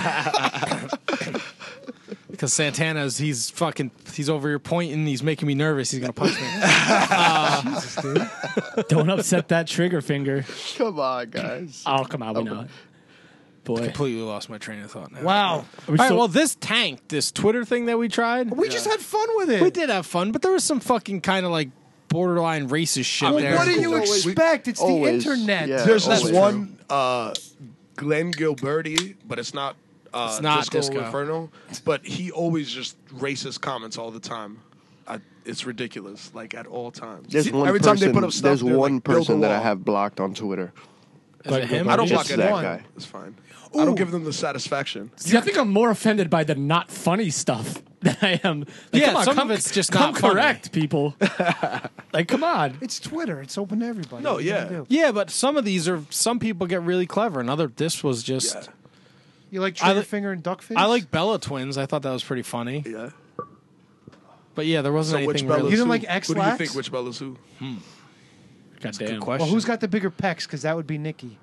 Speaker 3: Because Santana's, he's fucking, he's over here pointing. He's making me nervous. He's gonna punch me. Uh,
Speaker 2: Jesus, dude.
Speaker 1: Don't upset that trigger finger.
Speaker 14: Come on, guys.
Speaker 1: Oh, come on, we know it. Boy.
Speaker 3: completely lost my train of thought now.
Speaker 2: Wow.
Speaker 1: Are we
Speaker 3: All right,
Speaker 1: still-
Speaker 3: well, this tanked, this Twitter thing that we tried.
Speaker 2: We just had fun with it.
Speaker 3: We did have fun, but there was some fucking kind of like borderline racist shit
Speaker 2: Well,
Speaker 3: there.
Speaker 2: what do you
Speaker 14: Always-
Speaker 2: expect? It's
Speaker 14: always,
Speaker 2: the internet.
Speaker 14: yeah.
Speaker 11: There's this
Speaker 14: always.
Speaker 11: one uh, Glenn Gilberti, but it's not. Uh,
Speaker 3: It's not
Speaker 11: Disco,
Speaker 3: Disco.
Speaker 11: Inferno, but he always just racist comments all the time. I, it's ridiculous, like at all times.
Speaker 14: There's one
Speaker 11: Every
Speaker 14: person,
Speaker 11: time they put up stuff,
Speaker 14: there's
Speaker 11: they're
Speaker 14: one
Speaker 11: like, build a
Speaker 14: person that I
Speaker 11: wall.
Speaker 14: have blocked on Twitter.
Speaker 3: Is it him?
Speaker 11: I don't
Speaker 14: Just
Speaker 11: block
Speaker 14: that
Speaker 11: anyone.
Speaker 14: guy.
Speaker 11: It's fine. I don't give them the satisfaction.
Speaker 1: See, I think I'm more offended by the not funny stuff than I am. Like,
Speaker 3: Yeah,
Speaker 1: come on,
Speaker 3: some
Speaker 1: come,
Speaker 3: of it's just
Speaker 1: come
Speaker 3: not funny.
Speaker 1: correct, people. Like, come on.
Speaker 2: It's Twitter. It's open to everybody.
Speaker 11: No,
Speaker 2: What are you
Speaker 11: yeah.
Speaker 2: gonna do?
Speaker 3: Yeah, but some of these are some people get really clever, and other this was just.
Speaker 11: Yeah.
Speaker 2: You like
Speaker 3: I li-
Speaker 2: Triggerfinger and Duckface?
Speaker 3: I like Bella Twins. I thought that was pretty funny.
Speaker 11: Yeah.
Speaker 3: But yeah, there wasn't
Speaker 11: So which
Speaker 3: anything
Speaker 11: Bella's
Speaker 3: really.
Speaker 2: You didn't
Speaker 11: who?
Speaker 2: like
Speaker 11: Who do you
Speaker 2: X-Lax?
Speaker 11: think? Which Bella's who?
Speaker 1: God
Speaker 3: Good
Speaker 1: damn.
Speaker 3: question.
Speaker 2: Well, who's got the bigger pecs? Because that would be Nikki.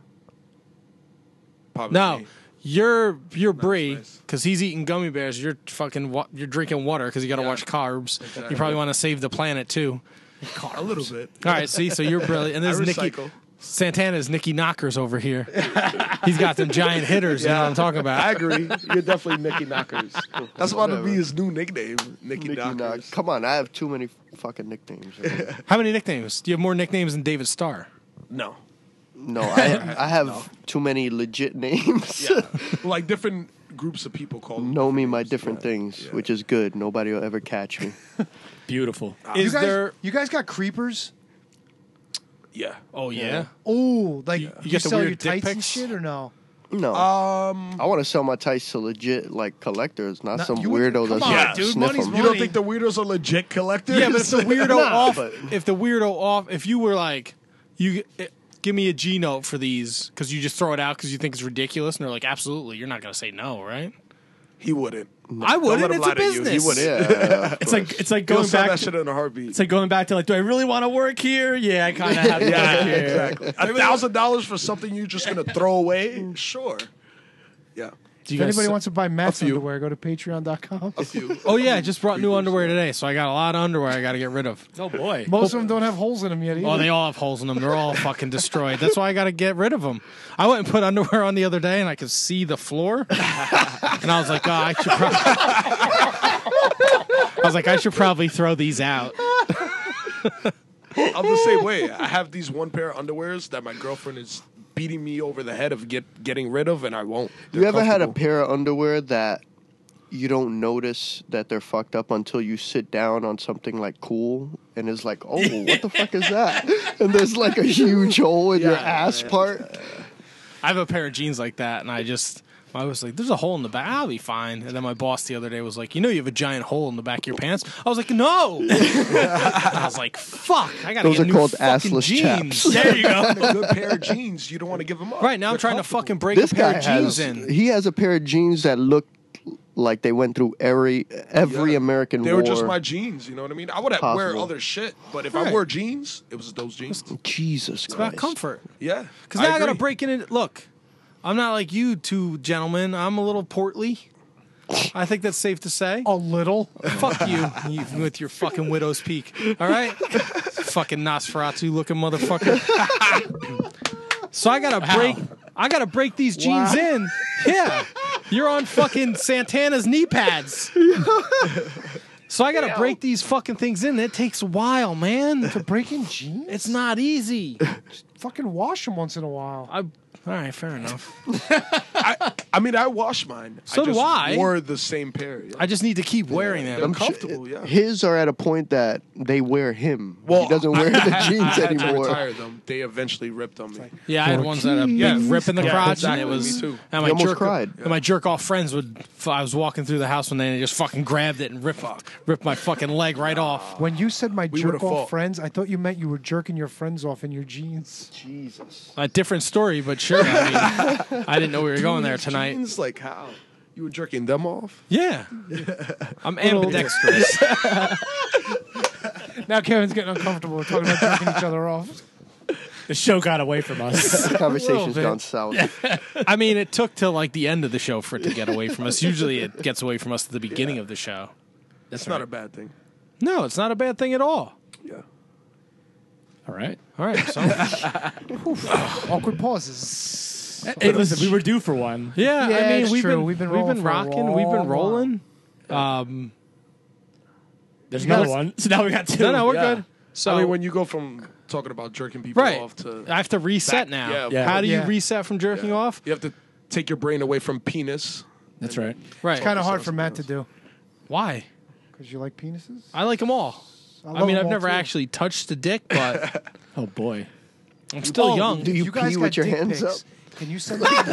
Speaker 11: Probably
Speaker 3: No,
Speaker 11: me.
Speaker 3: you're you're Brie
Speaker 11: nice.
Speaker 3: because he's eating gummy bears. You're fucking wa- you're drinking water because you got to
Speaker 11: Yeah.
Speaker 3: watch carbs.
Speaker 11: Exactly.
Speaker 3: You probably want to save the planet too.
Speaker 11: A little bit.
Speaker 3: All right, see, so you're brilliant. And
Speaker 11: I
Speaker 3: there's Nikki
Speaker 11: recycle.
Speaker 3: Santana's Nikki Knockers over here. He's got them giant hitters. You know what I'm talking about?
Speaker 11: I agree. You're definitely Nicky Knockers. That's about to be his new nickname, Nicky,
Speaker 14: Nicky
Speaker 11: Knockers.
Speaker 14: Knock. Come on, I have too many fucking nicknames.
Speaker 3: How many nicknames? Do you have more nicknames than David Starr?
Speaker 11: No.
Speaker 14: No, I I have too many legit names.
Speaker 11: Yeah. Like different groups of people call them.
Speaker 14: Know me my different things, which is good. Nobody will ever catch me.
Speaker 1: Beautiful.
Speaker 2: you
Speaker 3: Is
Speaker 2: guys,
Speaker 3: there?
Speaker 2: You guys got creepers?
Speaker 11: Yeah.
Speaker 3: Oh yeah.
Speaker 2: Oh, like you,
Speaker 3: get the
Speaker 2: sell
Speaker 3: weird
Speaker 2: your
Speaker 3: dick
Speaker 2: tights and
Speaker 3: pics?
Speaker 2: shit or no?
Speaker 14: No.
Speaker 11: Um,
Speaker 14: I want to sell my tights to legit like collectors, not
Speaker 2: No,
Speaker 14: some
Speaker 2: you would-
Speaker 14: weirdo
Speaker 2: come
Speaker 14: that's
Speaker 2: on,
Speaker 14: just
Speaker 2: dude,
Speaker 14: sniff
Speaker 2: money's
Speaker 14: 'em.
Speaker 2: money.
Speaker 11: You don't think the weirdos are legit collectors?
Speaker 3: Yeah, but if the weirdo
Speaker 2: Nah,
Speaker 3: off,
Speaker 14: but-
Speaker 3: if the weirdo off, if you were like, you eh, give me a G note for these because you just throw it out because you think it's ridiculous, and they're like, absolutely, you're not gonna say no, right?
Speaker 11: He wouldn't.
Speaker 3: I wouldn't.
Speaker 11: let him
Speaker 3: It's
Speaker 11: lie
Speaker 3: a
Speaker 11: to you. He
Speaker 3: business.
Speaker 11: wouldn't.
Speaker 14: Yeah, of
Speaker 1: It's
Speaker 14: course.
Speaker 1: like it's like
Speaker 11: He'll
Speaker 1: going
Speaker 11: sell
Speaker 1: back.
Speaker 11: that
Speaker 1: To,
Speaker 11: shit in a heartbeat.
Speaker 1: it's like going back to like, do I really want to work here? Yeah, I kind of have to
Speaker 11: yeah,
Speaker 1: work here.
Speaker 11: exactly. A thousand dollars for something you're just gonna throw away? Sure. Yeah.
Speaker 3: Do
Speaker 2: If
Speaker 3: you guys-
Speaker 2: anybody wants to buy Matt's
Speaker 11: few.
Speaker 2: underwear, go to patreon dot com.
Speaker 11: A few.
Speaker 3: Oh yeah, I just brought new underwear today, so I got a lot of underwear I got to get rid of.
Speaker 1: Oh boy.
Speaker 2: Most of them don't have holes in them yet either.
Speaker 3: Oh, they all have holes in them. They're all fucking destroyed. That's why I got to get rid of them. I went and put underwear on the other day, and I could see the floor, and I was like, oh, I should probably. was like, I should probably throw these out.
Speaker 11: I'm the same way. I have these one pair of underwears that my girlfriend is beating me over the head of get getting rid of, and I won't. They're
Speaker 14: You ever had a
Speaker 11: comfortable.
Speaker 14: pair of underwear that you don't notice that they're fucked up until you sit down on something like cool, and it's like, oh, what the fuck is that? And there's like a huge hole in your ass part.
Speaker 3: I have a pair of jeans like that, and I just, I was like, there's a hole in the back. I'll be fine. And then my boss the other day was like, you know you have a giant hole in the back of your pants? I was like, no. And I was like, fuck, I got to
Speaker 14: Those
Speaker 3: get
Speaker 14: are
Speaker 3: new
Speaker 14: called
Speaker 3: fucking
Speaker 14: assless
Speaker 3: jeans.
Speaker 14: chaps.
Speaker 3: There you go.
Speaker 11: A good pair of jeans, you don't want to give them up.
Speaker 3: Right, now I'm
Speaker 11: They're
Speaker 3: trying to
Speaker 11: comfortable.
Speaker 3: fucking break
Speaker 14: This
Speaker 3: a pair
Speaker 14: guy
Speaker 3: of jeans
Speaker 14: has,
Speaker 3: in.
Speaker 14: he has a pair of jeans that look like they went through every every
Speaker 11: Yeah.
Speaker 14: American
Speaker 11: They
Speaker 14: war.
Speaker 11: were just my jeans, you know what I mean? I would wear
Speaker 14: possible.
Speaker 11: other shit, but if
Speaker 3: Right.
Speaker 11: I wore jeans, it was those jeans.
Speaker 14: Jesus
Speaker 3: It's
Speaker 14: Christ.
Speaker 3: about comfort.
Speaker 11: Yeah.
Speaker 3: Because now I, got to
Speaker 11: agree.
Speaker 3: break in it. Look, I'm not like you two gentlemen. I'm a little portly. I think that's safe to say.
Speaker 2: A little.
Speaker 3: Fuck you, you with your fucking widow's peak. All right? Fucking Nosferatu looking motherfucker. So I gotta break I gotta break these jeans
Speaker 2: Wow.
Speaker 3: in. Yeah. You're on fucking Santana's knee pads. So I gotta break these fucking things in. It takes a while, man.
Speaker 2: To break in jeans?
Speaker 3: It's not easy.
Speaker 2: Fucking wash them once in a while.
Speaker 3: I all right, fair enough.
Speaker 11: I, I mean, I wash mine.
Speaker 3: So
Speaker 11: I
Speaker 3: do
Speaker 11: just
Speaker 3: I.
Speaker 11: wore the same pair. Yeah.
Speaker 3: I just need to keep wearing them.
Speaker 11: They're
Speaker 14: I'm sure-
Speaker 11: comfortable, yeah.
Speaker 14: His are at a point that they wear him.
Speaker 11: Well,
Speaker 14: he doesn't wear
Speaker 11: I,
Speaker 14: the
Speaker 11: I had-
Speaker 14: jeans
Speaker 11: I had
Speaker 14: anymore.
Speaker 11: To retire them. They eventually ripped on me.
Speaker 3: Yeah, I had ones that had a big
Speaker 11: Yeah.
Speaker 3: rip in the
Speaker 11: Yeah,
Speaker 3: crotch,
Speaker 11: exactly.
Speaker 3: and it was.
Speaker 11: Me too.
Speaker 3: And
Speaker 14: You
Speaker 3: my
Speaker 14: almost
Speaker 3: jerk,
Speaker 14: cried.
Speaker 3: And my jerk off friends would. f- I was walking through the house one day, and they just fucking grabbed it and ripped, ripped my fucking leg right off.
Speaker 2: When you said my
Speaker 11: We
Speaker 2: jerk
Speaker 11: would've
Speaker 2: off
Speaker 11: fought.
Speaker 2: friends, I thought you meant you were jerking your friends off in your jeans.
Speaker 14: Jesus.
Speaker 3: A different story, but sure. I mean, I didn't know we were going there tonight.
Speaker 11: Jeans, like how? You were jerking them off?
Speaker 3: Yeah, I'm ambidextrous.
Speaker 2: Now Kevin's getting uncomfortable talking about jerking each other off.
Speaker 1: The show got away from us.
Speaker 14: The conversation's
Speaker 2: bit.
Speaker 14: gone south.
Speaker 3: I mean, it took till like the end of the show for it to get away from us. Usually, it gets away from us at the beginning of the show.
Speaker 11: That's not a bad thing.
Speaker 3: No, it's not a bad thing at all.
Speaker 11: Yeah.
Speaker 1: All right.
Speaker 3: All right, so
Speaker 2: Awkward pauses.
Speaker 1: Hey, listen, we were due for one.
Speaker 3: yeah,
Speaker 2: Yeah,
Speaker 3: I mean,
Speaker 2: it's
Speaker 3: we've
Speaker 2: true.
Speaker 3: been
Speaker 2: We've been
Speaker 3: we've
Speaker 2: rolling
Speaker 3: been
Speaker 2: for a
Speaker 3: rocking, we've been
Speaker 2: long
Speaker 3: rolling. Um,
Speaker 1: There's
Speaker 2: You
Speaker 1: another
Speaker 2: guys-
Speaker 1: one. So now we got two.
Speaker 3: no, no, we're
Speaker 11: Yeah.
Speaker 3: good. So
Speaker 11: I mean, when you go from talking about jerking people
Speaker 3: right,
Speaker 11: off to
Speaker 3: I have to reset
Speaker 11: back-
Speaker 3: now.
Speaker 11: yeah,
Speaker 1: Yeah.
Speaker 3: How do you
Speaker 2: Yeah.
Speaker 3: reset from jerking
Speaker 11: Yeah.
Speaker 3: off?
Speaker 11: you have to take your brain away from penis.
Speaker 1: That's right.
Speaker 3: Right.
Speaker 2: It's kind of
Speaker 11: Focus
Speaker 2: hard
Speaker 11: on
Speaker 2: for Matt to
Speaker 11: something
Speaker 2: do.
Speaker 3: Why?
Speaker 2: Because you like penises?
Speaker 3: I like them all. I,
Speaker 2: love
Speaker 3: mean,
Speaker 2: them
Speaker 3: I've
Speaker 2: all,
Speaker 3: never
Speaker 2: too.
Speaker 3: actually touched a dick, but
Speaker 1: Oh boy.
Speaker 3: I'm still
Speaker 2: Oh,
Speaker 3: young.
Speaker 14: Do you
Speaker 2: guys
Speaker 14: pee
Speaker 2: got
Speaker 14: with your
Speaker 2: dick
Speaker 14: hands
Speaker 2: pics.
Speaker 14: up?
Speaker 2: Can you send that to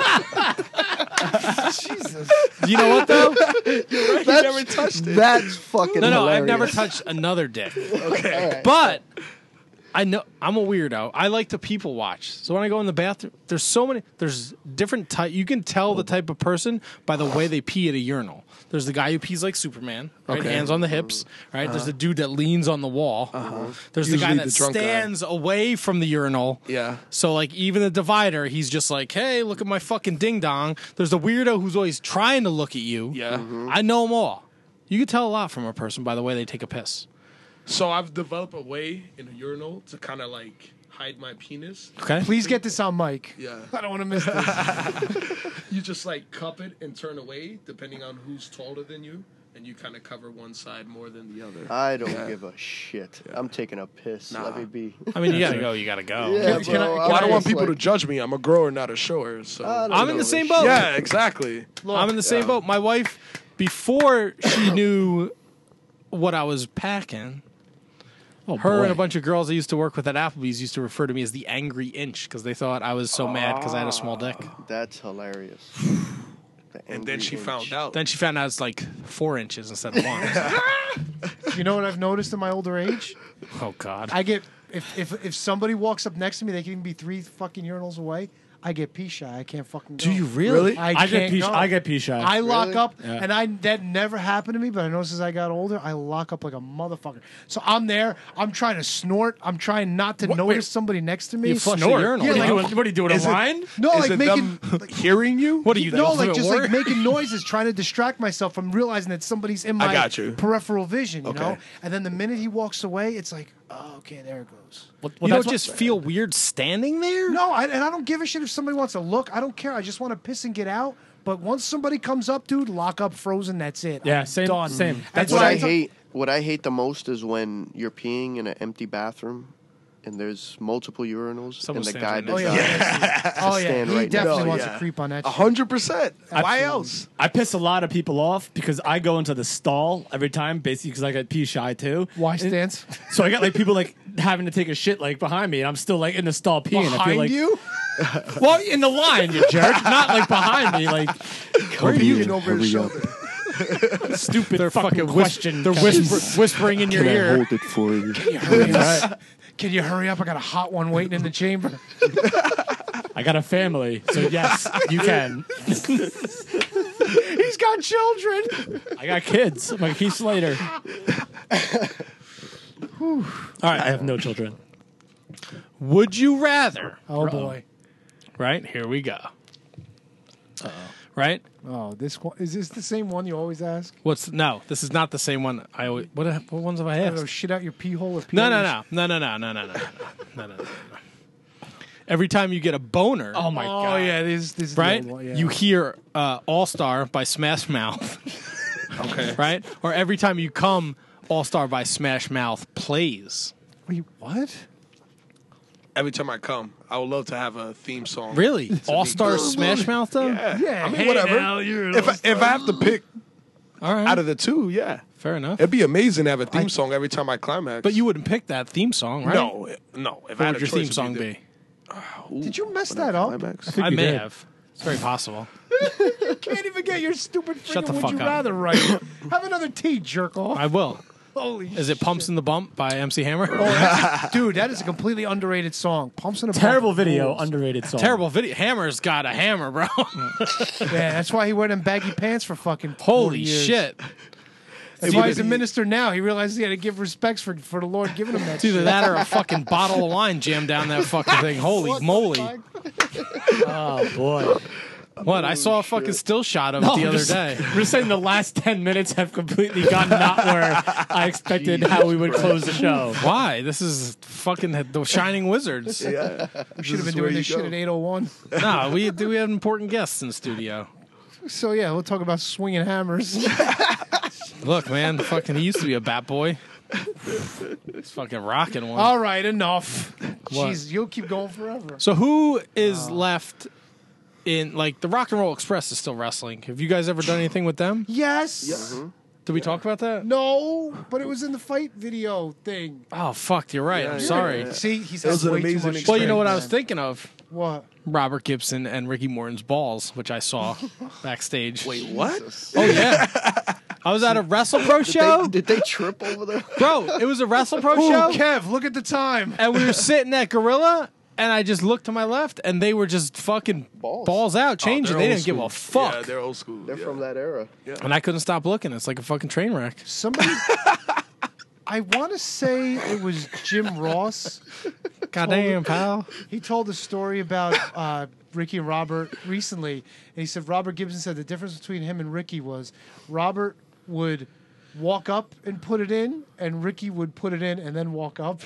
Speaker 2: Matt? Jesus.
Speaker 3: You know what though?
Speaker 14: That's, never touched it. That's fucking
Speaker 3: No, no,
Speaker 14: hilarious.
Speaker 3: I've never touched another dick.
Speaker 14: Okay. All right.
Speaker 3: But I know I'm a weirdo. I like to people watch. So when I go in the bathroom, there's so many. There's different type. You can tell the type of person by the way they pee at a urinal. There's the guy who pees like Superman, right?
Speaker 11: Okay.
Speaker 3: Hands on the hips, right? There's the dude that leans on the wall.
Speaker 11: Uh-huh.
Speaker 3: There's the guy
Speaker 11: Usually
Speaker 3: that
Speaker 11: the drunk guy.
Speaker 3: stands away from the urinal.
Speaker 11: Yeah.
Speaker 3: So like even the divider, he's just like, hey, look at my fucking ding dong. There's the weirdo who's always trying to look at you.
Speaker 11: Yeah.
Speaker 3: I know them all. You can tell a lot from a person by the way they take a piss.
Speaker 11: So I've developed a way in a urinal to kind of like hide my penis.
Speaker 3: Okay.
Speaker 2: Please get this on mic.
Speaker 11: Yeah.
Speaker 2: I don't want to miss this.
Speaker 11: You just like cup it and turn away depending on who's taller than you, and you kind of cover one side more than the other.
Speaker 14: I don't
Speaker 11: Yeah.
Speaker 14: give a shit. I'm taking a piss.
Speaker 11: Nah.
Speaker 14: Let me be.
Speaker 3: I mean, you gotta go. You gotta go.
Speaker 14: Yeah,
Speaker 2: Can- can I-
Speaker 14: bro,
Speaker 11: Well, I don't want
Speaker 14: just
Speaker 11: people
Speaker 14: like-
Speaker 11: to judge me. I'm a grower, not a shower. So
Speaker 14: I don't
Speaker 3: I'm in
Speaker 14: know
Speaker 3: the same
Speaker 14: this
Speaker 3: boat.
Speaker 11: yeah, exactly.
Speaker 3: I'm in the same
Speaker 11: Yeah.
Speaker 3: boat. My wife, before she knew what I was packing,
Speaker 1: Oh,
Speaker 3: her
Speaker 1: boy.
Speaker 3: and a bunch of girls I used to work with at Applebee's used to refer to me as the angry inch because they thought I was so mad because I had a small dick.
Speaker 14: That's hilarious. The
Speaker 11: And then
Speaker 14: angry
Speaker 11: she
Speaker 14: inch.
Speaker 11: found out.
Speaker 3: Then she found out it's like four inches instead of one.
Speaker 2: You know what I've noticed in my older age?
Speaker 3: Oh God.
Speaker 2: I get if if if somebody walks up next to me, they can even be three fucking urinals away. I get pee shy. I can't fucking go.
Speaker 3: Do you really?
Speaker 2: I,
Speaker 1: I
Speaker 2: can't
Speaker 1: get pee.
Speaker 2: go.
Speaker 1: I get pee shy.
Speaker 2: I lock
Speaker 14: Really?
Speaker 2: up,
Speaker 1: Yeah.
Speaker 2: and I that never happened to me. But I noticed as I got older, I lock up like a motherfucker. So I'm there. I'm trying to snort. I'm trying not to
Speaker 1: What-
Speaker 2: notice
Speaker 1: wait.
Speaker 2: somebody next to me.
Speaker 3: You flush
Speaker 1: Snort.
Speaker 3: the urinal.
Speaker 2: Yeah,
Speaker 1: What,
Speaker 2: like-
Speaker 1: are you doing, what are you doing? A
Speaker 11: Is it-
Speaker 1: line?
Speaker 2: no,
Speaker 11: Is
Speaker 2: like
Speaker 11: it
Speaker 2: making.
Speaker 11: them hearing you?
Speaker 3: What are you? The
Speaker 2: No, like
Speaker 3: ultimate
Speaker 2: just
Speaker 3: warrior?
Speaker 2: like making noises, trying to distract myself from realizing that somebody's in
Speaker 11: I
Speaker 2: my
Speaker 11: got you.
Speaker 2: peripheral vision. You
Speaker 11: Okay.
Speaker 2: know, and then the minute he walks away, it's like, oh, okay, there it goes.
Speaker 1: Well,
Speaker 3: you
Speaker 1: that's
Speaker 3: don't
Speaker 1: what-
Speaker 3: just feel weird standing there?
Speaker 2: No, I, and I don't give a shit if somebody wants to look. I don't care. I just want to piss and get out. But once somebody comes up, dude, lock up Frozen. That's it.
Speaker 1: Yeah,
Speaker 2: I'm
Speaker 1: same-
Speaker 2: Done.
Speaker 1: same.
Speaker 2: That's
Speaker 14: what
Speaker 2: why
Speaker 14: I hate. What I hate the most is when you're peeing in an empty bathroom. And there's multiple urinals,
Speaker 3: Someone
Speaker 14: and the
Speaker 3: stands
Speaker 14: guy
Speaker 3: right
Speaker 14: does
Speaker 3: next
Speaker 14: not
Speaker 3: to
Speaker 2: you. Oh, yeah.
Speaker 14: stand
Speaker 2: He
Speaker 14: right
Speaker 2: definitely
Speaker 14: next.
Speaker 2: wants to creep on that
Speaker 11: A
Speaker 2: shit.
Speaker 11: hundred percent. Why
Speaker 2: Absolutely.
Speaker 11: else?
Speaker 1: I piss a lot of people off because I go into the stall every time, basically because I get pee shy too.
Speaker 2: Why
Speaker 1: And-
Speaker 2: stance?
Speaker 1: So I got like people like having to take a shit like behind me, and I'm still like in the stall peeing. I feel
Speaker 2: Behind
Speaker 1: like,
Speaker 2: you?
Speaker 1: Well, in the line, you jerk, not like behind me. Like,
Speaker 11: Where are you? Over his shoulder.
Speaker 1: stupid
Speaker 3: They're
Speaker 1: fucking
Speaker 3: fucking
Speaker 1: question.
Speaker 3: They're
Speaker 1: Kevin.
Speaker 3: whisper, whispering in your
Speaker 14: Can I
Speaker 3: ear.
Speaker 14: hold it for you?
Speaker 2: Can you hurry up? Can you hurry up? I got a hot one waiting in the chamber.
Speaker 1: I got a family, so yes, you can.
Speaker 2: He's got children.
Speaker 1: I got kids. I'm like Heath Slater. All right, I have no children.
Speaker 3: Would you rather?
Speaker 2: Oh boy.
Speaker 3: Right here we go. Right?
Speaker 2: Oh, this one is this the same one you always ask?
Speaker 3: What's no? This is not the same one. I always, what what ones have I
Speaker 2: I don't know,
Speaker 3: asked?
Speaker 2: shit out your pee hole or pee
Speaker 3: No,
Speaker 2: out
Speaker 3: no,
Speaker 2: your
Speaker 3: no, no, no, no, no, no, no, no, no, no, no. Every time you get a boner,
Speaker 1: Oh my
Speaker 2: Oh
Speaker 1: god!
Speaker 2: yeah, this this is the
Speaker 3: right?
Speaker 2: old one, yeah.
Speaker 3: You hear uh, "All Star" by Smash Mouth,
Speaker 11: Okay.
Speaker 3: right? Or every time you come, "All Star" by Smash Mouth plays.
Speaker 2: Wait, what?
Speaker 11: Every time I come, I would love to have a theme song.
Speaker 3: Really?
Speaker 11: To
Speaker 3: All
Speaker 11: be-
Speaker 3: Star Smash Mouth though?
Speaker 11: Yeah.
Speaker 2: Yeah,
Speaker 11: I mean,
Speaker 2: hey,
Speaker 11: whatever.
Speaker 2: now you're
Speaker 11: if I, if I have to pick
Speaker 3: All right.
Speaker 11: out of the two, yeah,
Speaker 3: Fair enough.
Speaker 11: it'd be amazing to have a theme song every time I climax.
Speaker 3: But you wouldn't pick that theme song, right?
Speaker 11: no, no. If I
Speaker 3: What
Speaker 11: had
Speaker 3: would
Speaker 11: a
Speaker 3: your
Speaker 11: choice,
Speaker 3: theme
Speaker 11: it'd
Speaker 3: song
Speaker 11: the-
Speaker 3: be?
Speaker 2: Did you mess that up?
Speaker 11: Climax?
Speaker 3: I
Speaker 1: you
Speaker 3: may
Speaker 1: did.
Speaker 3: have. It's very possible.
Speaker 2: You can't even get your stupid
Speaker 3: Shut
Speaker 2: freaking
Speaker 3: the
Speaker 2: would
Speaker 3: fuck
Speaker 2: you
Speaker 3: up.
Speaker 2: rather right. Have another tea, jerk off.
Speaker 3: I will.
Speaker 2: Holy
Speaker 3: Is it "Pumps in the Bump" by M C Hammer?
Speaker 2: Dude, that is a completely underrated song. Pumps in a
Speaker 1: Terrible
Speaker 2: Bump
Speaker 1: video,
Speaker 2: rules.
Speaker 1: underrated song.
Speaker 3: Terrible video. Hammer's got a hammer, bro.
Speaker 2: Yeah, that's why he wore them baggy pants for fucking forty
Speaker 3: Holy
Speaker 2: years.
Speaker 3: shit!
Speaker 2: That's why he's a minister now. He realized he had to give respects for, for the Lord giving him that
Speaker 3: It's either
Speaker 2: shit.
Speaker 3: that or a fucking bottle of wine jammed down that fucking thing. Holy moly!
Speaker 1: Oh boy!
Speaker 3: What? I saw a fucking still shot of
Speaker 1: No,
Speaker 3: it the
Speaker 1: I'm
Speaker 3: other
Speaker 1: just-
Speaker 3: day.
Speaker 1: We're just saying the last ten minutes have completely gone not where I expected how we would close the show.
Speaker 3: Why? This is fucking the Shining Wizards.
Speaker 11: Yeah,
Speaker 2: We should have been doing this shit at eight oh one.
Speaker 3: No, we do. We have important guests in the studio.
Speaker 2: So, yeah, we'll talk about swinging hammers.
Speaker 3: Look, man, fucking he used to be a bat boy. He's fucking rocking one.
Speaker 2: All right, enough.
Speaker 3: What?
Speaker 2: Jeez, you'll keep going forever.
Speaker 3: So who is left in like the Rock and Roll Express is still wrestling? Have you guys ever done anything with them?
Speaker 2: Yes.
Speaker 3: Did we talk about that?
Speaker 2: No, but it was in the fight video thing.
Speaker 3: Oh fuck, you're right. I'm
Speaker 11: Yeah,
Speaker 3: sorry.
Speaker 11: yeah.
Speaker 2: See, he's
Speaker 11: It was
Speaker 2: had
Speaker 11: an
Speaker 2: way too
Speaker 11: amazing
Speaker 2: much
Speaker 3: Well, you know what I
Speaker 2: experience.
Speaker 3: was thinking of?
Speaker 2: What?
Speaker 3: Robert Gibson and Ricky Morton's balls, which I saw backstage.
Speaker 11: Wait, what?
Speaker 3: Oh yeah. I was at a WrestlePro show.
Speaker 14: Did they trip over there?
Speaker 3: Bro, it was a WrestlePro
Speaker 2: Ooh,
Speaker 3: show.
Speaker 2: Kev, look at the time.
Speaker 3: And we were sitting at Gorilla, and I just looked to my left, and they were just fucking balls,
Speaker 14: Balls.
Speaker 3: out, changing.
Speaker 11: Oh,
Speaker 3: they
Speaker 11: they're
Speaker 3: didn't give a
Speaker 11: old
Speaker 3: fuck.
Speaker 11: Yeah, they're old school.
Speaker 14: They're
Speaker 11: yeah.
Speaker 14: from that era.
Speaker 3: And I couldn't stop looking. It's like a fucking train wreck.
Speaker 2: Somebody, I want to say it was Jim Ross.
Speaker 3: Goddamn, pal.
Speaker 2: He told a story about uh, Ricky and Robert recently, and he said Robert Gibson said the difference between him and Ricky was Robert would walk up and put it in, and Ricky would put it in and then walk up.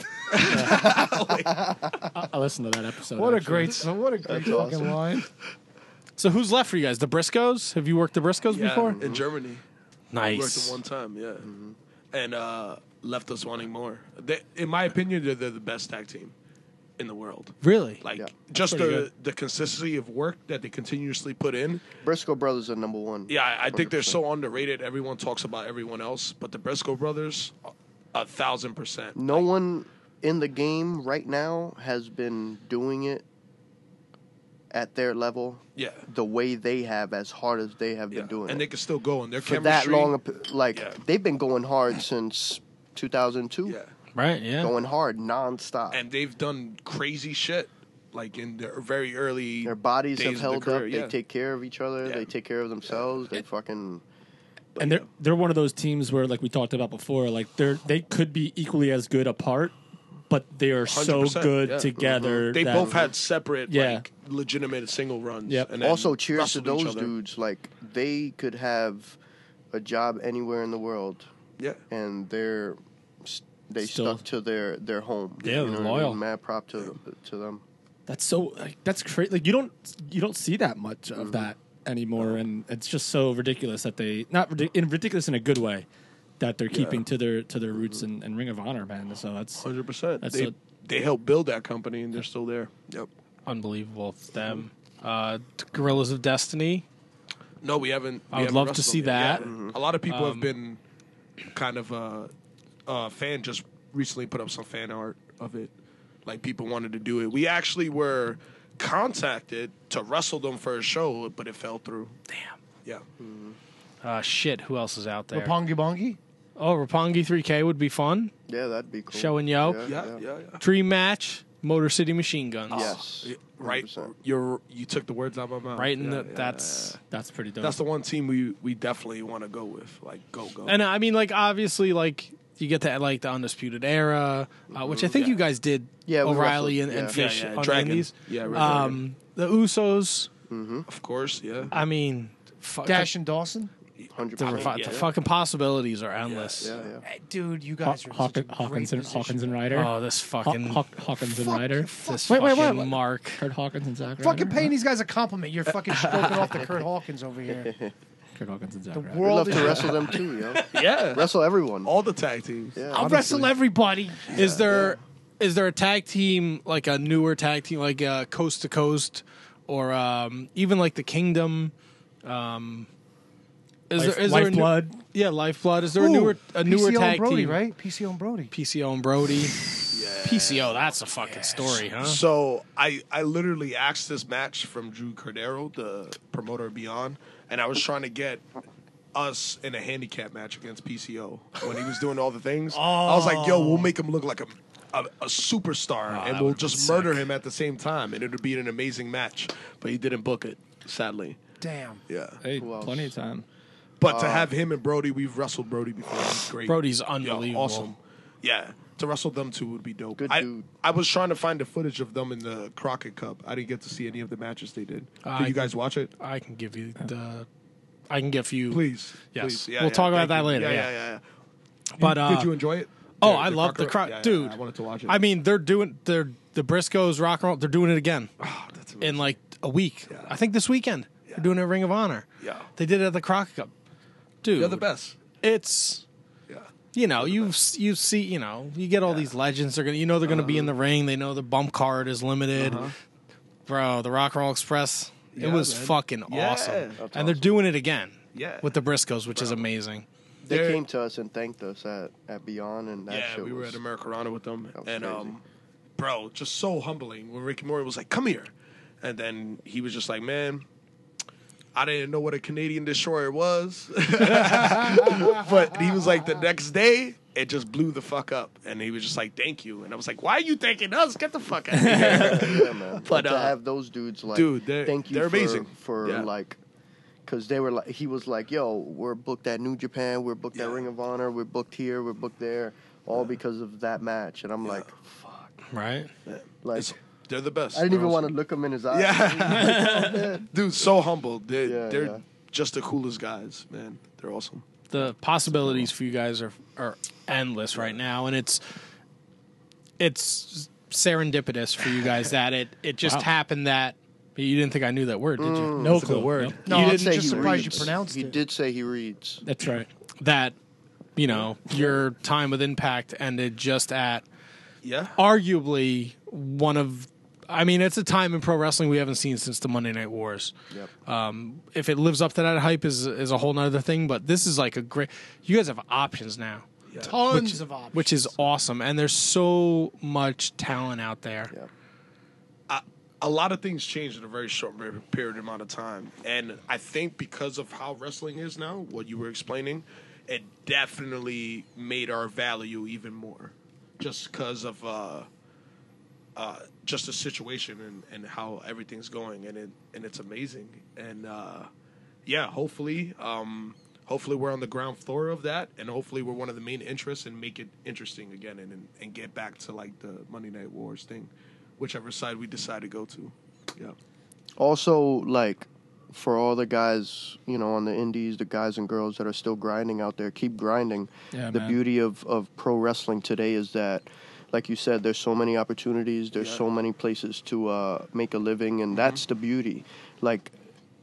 Speaker 1: I, I listened to that episode.
Speaker 2: What a
Speaker 1: actually.
Speaker 2: great, so what a great
Speaker 14: That's
Speaker 2: fucking
Speaker 14: awesome.
Speaker 2: line.
Speaker 3: So who's left for you guys? The Briscoes? Have you worked the Briscoes
Speaker 11: Yeah,
Speaker 3: before?
Speaker 11: in Germany. Worked
Speaker 3: Nice.
Speaker 11: them one time, yeah, and uh, left us wanting more. They, in my opinion, they're, they're the best tag team in the world.
Speaker 3: Really?
Speaker 11: Like
Speaker 14: Yeah.
Speaker 11: just
Speaker 3: pretty
Speaker 11: the
Speaker 3: good.
Speaker 11: the consistency of work that they continuously put in.
Speaker 14: Briscoe brothers are number one.
Speaker 11: Yeah, I, I think they're so underrated. Everyone talks about everyone else, but the Briscoe brothers, a thousand percent.
Speaker 14: No one in the game right now has been doing it at their level
Speaker 11: Yeah,
Speaker 14: the way they have, as hard as they have
Speaker 11: yeah,
Speaker 14: been doing
Speaker 11: and
Speaker 14: it.
Speaker 11: they can still go in their
Speaker 14: For
Speaker 11: chemistry.
Speaker 14: that long, a p- like,
Speaker 11: Yeah.
Speaker 14: they've been going hard since two thousand two.
Speaker 11: Yeah,
Speaker 3: Right, yeah.
Speaker 14: Going hard nonstop.
Speaker 11: and they've done crazy shit like in their very early.
Speaker 14: Their bodies
Speaker 11: days
Speaker 14: have
Speaker 11: of
Speaker 14: held
Speaker 11: their
Speaker 14: up.
Speaker 11: career,
Speaker 14: They
Speaker 11: yeah.
Speaker 14: take care of each other.
Speaker 11: Yeah.
Speaker 14: They take care of themselves. They fucking.
Speaker 1: And they're they're one of those teams where, like we talked about before, like they're they could be equally as good apart, but they are so
Speaker 11: one hundred percent,
Speaker 1: good
Speaker 11: yeah.
Speaker 1: together.
Speaker 11: They
Speaker 1: that-
Speaker 11: both had separate,
Speaker 1: Yeah.
Speaker 11: like legitimate single runs.
Speaker 1: Yep.
Speaker 11: And then
Speaker 14: Also, cheers to
Speaker 11: wrestled each
Speaker 14: those
Speaker 11: other.
Speaker 14: dudes. Like, they could have a job anywhere in the world,
Speaker 11: Yeah,
Speaker 14: and they're they
Speaker 1: Still-
Speaker 14: stuck to their their home.
Speaker 3: Yeah,
Speaker 14: You
Speaker 3: they're
Speaker 14: know what I mean?
Speaker 3: loyal.
Speaker 14: Mad prop to to them.
Speaker 1: That's so like, that's crazy. Like you don't you don't see that much
Speaker 14: Mm-hmm.
Speaker 1: of that anymore, and it's just so ridiculous that they not ridic- in ridiculous in a good way that they're keeping
Speaker 11: Yeah.
Speaker 1: to their to their roots in, in Ring of Honor, man. So that's
Speaker 11: hundred percent.
Speaker 1: That's
Speaker 11: They
Speaker 1: a,
Speaker 11: they helped build that company, and they're still there. Yep.
Speaker 3: Unbelievable. It's them. Uh, Gorillas of Destiny.
Speaker 11: No, we haven't.
Speaker 3: I
Speaker 11: we
Speaker 3: would
Speaker 11: haven't
Speaker 3: love to
Speaker 11: wrestled
Speaker 3: see
Speaker 11: them yet.
Speaker 3: that.
Speaker 11: Yeah. A lot of people
Speaker 3: Um,
Speaker 11: have been kind of uh, uh, fan just recently put up some fan art of it. Like people wanted to do it. We actually were contacted to wrestle them for a show, but it fell through.
Speaker 3: Damn.
Speaker 11: Yeah.
Speaker 3: Uh, shit, who else is out there?
Speaker 2: Rapongi Bongi?
Speaker 3: Oh, Rapongi three K would be fun.
Speaker 14: Yeah, that'd be cool.
Speaker 3: Show and Yo.
Speaker 14: Yeah,
Speaker 11: Yeah,
Speaker 14: yeah.
Speaker 11: yeah, yeah.
Speaker 3: Dream match, Motor City Machine Guns.
Speaker 14: Yes.
Speaker 11: Yeah, right. You're you took the words out of my mouth.
Speaker 3: Right in
Speaker 11: Yeah,
Speaker 3: the,
Speaker 11: yeah,
Speaker 3: that's
Speaker 11: yeah.
Speaker 1: that's pretty dope.
Speaker 11: That's the one team we we definitely want to go with. Like go go.
Speaker 3: And I mean, like, obviously, like, you get that, like, the Undisputed Era, uh, which I think
Speaker 11: Yeah.
Speaker 3: you guys did,
Speaker 14: Yeah, we
Speaker 3: O'Reilly and,
Speaker 14: wrestled,
Speaker 3: and
Speaker 14: yeah.
Speaker 3: Fish
Speaker 11: Yeah, yeah,
Speaker 3: on
Speaker 11: Dragon.
Speaker 3: the Indies.
Speaker 11: Yeah, right,
Speaker 3: um, the Usos,
Speaker 11: of course, yeah.
Speaker 3: I mean, fu-
Speaker 2: Dash and Dawson?
Speaker 14: Hundred
Speaker 3: the,
Speaker 14: percent.
Speaker 3: refi- the fucking possibilities are endless.
Speaker 14: Yeah, yeah.
Speaker 2: Hey, dude, you
Speaker 1: Haw-
Speaker 2: guys are in such a
Speaker 1: Hawk- Hawkins,
Speaker 2: great
Speaker 1: and,
Speaker 2: position.
Speaker 1: Hawkins and Ryder.
Speaker 3: Oh, this fucking
Speaker 1: Haw- Haw- Hawkins and Ryder.
Speaker 3: this
Speaker 1: Wait, wait,
Speaker 3: fucking
Speaker 1: wait.
Speaker 3: Mark.
Speaker 1: Kurt Hawkins and Zack Ryder.
Speaker 2: Fucking paying these guys a compliment. You're fucking stroking off the Kurt Hawkins over here.
Speaker 1: Kurt Hawkins and Zack
Speaker 2: The
Speaker 1: Ryder.
Speaker 14: We'd
Speaker 2: world
Speaker 14: love
Speaker 2: is
Speaker 14: to wrestle them too, yo.
Speaker 11: Yeah.
Speaker 14: Wrestle everyone.
Speaker 11: All the tag teams.
Speaker 14: Yeah.
Speaker 2: I'll wrestle everybody.
Speaker 3: Is there is there a tag team, like a newer tag team, like uh, Coast to Coast, or um, even like the Kingdom? Um, is
Speaker 1: Life-
Speaker 3: there is there a new-
Speaker 1: Lifeblood.
Speaker 3: yeah, Lifeblood. Is there a
Speaker 2: Ooh,
Speaker 3: newer a newer
Speaker 2: P C O
Speaker 3: tag
Speaker 2: and Brody,
Speaker 3: team?
Speaker 2: right? P C O and Brody.
Speaker 3: P C O and Brody. P C O, that's a fucking story, huh?
Speaker 11: So I, I literally asked this match from Drew Cordero, the promoter of Beyond, and I was trying to get us in a handicap match against P C O when he was doing all the things. I was like, yo, we'll make him look like a a, a superstar,
Speaker 3: Oh,
Speaker 11: and
Speaker 3: that
Speaker 11: we'll
Speaker 3: would've
Speaker 11: just
Speaker 3: been
Speaker 11: murder
Speaker 3: sick.
Speaker 11: him at the same time, and it would be an amazing match. But he didn't book it, sadly.
Speaker 2: Damn.
Speaker 11: Yeah.
Speaker 1: Hey,
Speaker 14: Who else?
Speaker 1: plenty of time.
Speaker 11: But to have him and Brody, we've wrestled Brody before. He's great.
Speaker 3: Brody's
Speaker 11: Yo,
Speaker 3: unbelievable.
Speaker 11: awesome. Yeah. To wrestle them two would be dope.
Speaker 14: Good
Speaker 11: I,
Speaker 14: dude.
Speaker 11: I was trying to find the footage of them in the Crockett Cup. I didn't get to see any of the matches they did.
Speaker 3: I
Speaker 11: Did you
Speaker 3: can-
Speaker 11: guys watch it?
Speaker 3: I can give you the. I can give you.
Speaker 11: Please.
Speaker 3: Yes.
Speaker 11: Please. Yeah,
Speaker 3: We'll
Speaker 11: yeah,
Speaker 3: talk about
Speaker 11: thank
Speaker 3: that
Speaker 11: you.
Speaker 3: later.
Speaker 11: Yeah,
Speaker 3: Yeah.
Speaker 11: yeah, yeah. yeah.
Speaker 3: But uh,
Speaker 11: Did you enjoy it?
Speaker 3: Oh,
Speaker 11: The-
Speaker 3: I
Speaker 11: the
Speaker 3: love the
Speaker 11: Crockett-
Speaker 3: crowd,
Speaker 11: yeah, yeah,
Speaker 3: dude.
Speaker 11: I wanted to watch it.
Speaker 3: I mean, they're doing they're the Briscoes rock and roll. They're doing it again
Speaker 11: oh, that's
Speaker 3: in like a week. I think this weekend they're doing a Ring of Honor.
Speaker 11: Yeah.
Speaker 3: They did it at the Crockett Cup, dude.
Speaker 11: They're the best.
Speaker 3: It's
Speaker 11: Yeah.
Speaker 3: you know you you see you know you get all these legends. They're gonna you know they're gonna be in the ring. They know the bump card is limited.
Speaker 11: Uh-huh.
Speaker 3: Bro, the Rock and Roll Express. It
Speaker 11: Yeah,
Speaker 3: was
Speaker 11: man.
Speaker 3: fucking
Speaker 11: Yeah.
Speaker 3: awesome,
Speaker 14: That's
Speaker 3: and they're
Speaker 14: awesome.
Speaker 3: doing it again.
Speaker 11: Yeah.
Speaker 3: With the Briscoes, which is amazing.
Speaker 14: They
Speaker 11: They're-
Speaker 14: came to us and thanked us at, at Beyond, and that
Speaker 11: Yeah,
Speaker 14: shit
Speaker 11: we were
Speaker 14: was,
Speaker 11: at Americana with them.
Speaker 14: that was
Speaker 11: And,
Speaker 14: crazy.
Speaker 11: um, bro, just so humbling when Ricky Morty was like, come here. And then he was just like, man, I didn't know what a Canadian destroyer was. But he was like, the next day, it just blew the fuck up. And he was just like, thank you. And I was like, why are you thanking us? Get the fuck out of here.
Speaker 14: yeah, man.
Speaker 11: But,
Speaker 14: to
Speaker 11: uh,
Speaker 14: have those dudes like,
Speaker 11: dude, they're-
Speaker 14: thank you
Speaker 11: they're
Speaker 14: for,
Speaker 11: amazing.
Speaker 14: for
Speaker 11: Yeah.
Speaker 14: like, because they were like, he was like, yo, we're booked at New Japan, we're booked at
Speaker 11: Yeah.
Speaker 14: Ring of Honor, we're booked here, we're booked there, all because of that match. And I'm like,
Speaker 3: Right?
Speaker 14: like,
Speaker 11: It's- they're the best.
Speaker 14: I didn't
Speaker 11: They're
Speaker 14: even
Speaker 11: awesome.
Speaker 14: want to look him in his eyes.
Speaker 11: Yeah. Dude, so humble. They're,
Speaker 14: Yeah,
Speaker 11: they're
Speaker 14: yeah.
Speaker 11: just the coolest guys, man. They're awesome.
Speaker 3: The possibilities for you guys are are endless right now, and it's it's serendipitous for you guys that it it just
Speaker 1: Wow.
Speaker 3: happened that you didn't think I knew that word, did you?
Speaker 14: Mm.
Speaker 1: No
Speaker 3: That's a
Speaker 1: clue.
Speaker 3: good word.
Speaker 1: Nope.
Speaker 2: No,
Speaker 14: He
Speaker 2: I'm
Speaker 14: did say
Speaker 2: just
Speaker 14: he
Speaker 2: surprised you
Speaker 14: reads.
Speaker 2: pronounced
Speaker 14: He
Speaker 2: it.
Speaker 14: did say he reads.
Speaker 1: That's right.
Speaker 3: That you know your time with Impact ended just at
Speaker 11: Yeah.
Speaker 3: arguably one of. I mean, it's a time in pro wrestling we haven't seen since the Monday Night Wars.
Speaker 14: Yep.
Speaker 3: Um, if it lives up to that hype is is a whole nother thing, but this is like a great. You guys have options now.
Speaker 2: Tons
Speaker 3: which,
Speaker 2: of options.
Speaker 3: which is awesome, and there's so much talent out there.
Speaker 14: Yeah.
Speaker 11: A lot of things changed in a very short period amount of time. And I think because of how wrestling is now, what you were explaining, it definitely made our value even more. Just because of uh, uh, just the situation and, and how everything's going. And it and it's amazing. And uh, yeah, hopefully, um, hopefully we're on the ground floor of that. And hopefully we're one of the main interests and make it interesting again and, and, and get back to like the Monday Night Wars thing. Whichever side we decide to go to. Yeah.
Speaker 14: Also, like, for all the guys, you know, on the indies, the guys and girls that are still grinding out there, keep grinding.
Speaker 1: Yeah,
Speaker 14: the
Speaker 1: man.
Speaker 14: beauty of, of pro wrestling today is that, like you said, there's so many opportunities, there's
Speaker 11: Yeah.
Speaker 14: so many places to uh, make a living, and that's the beauty. Like,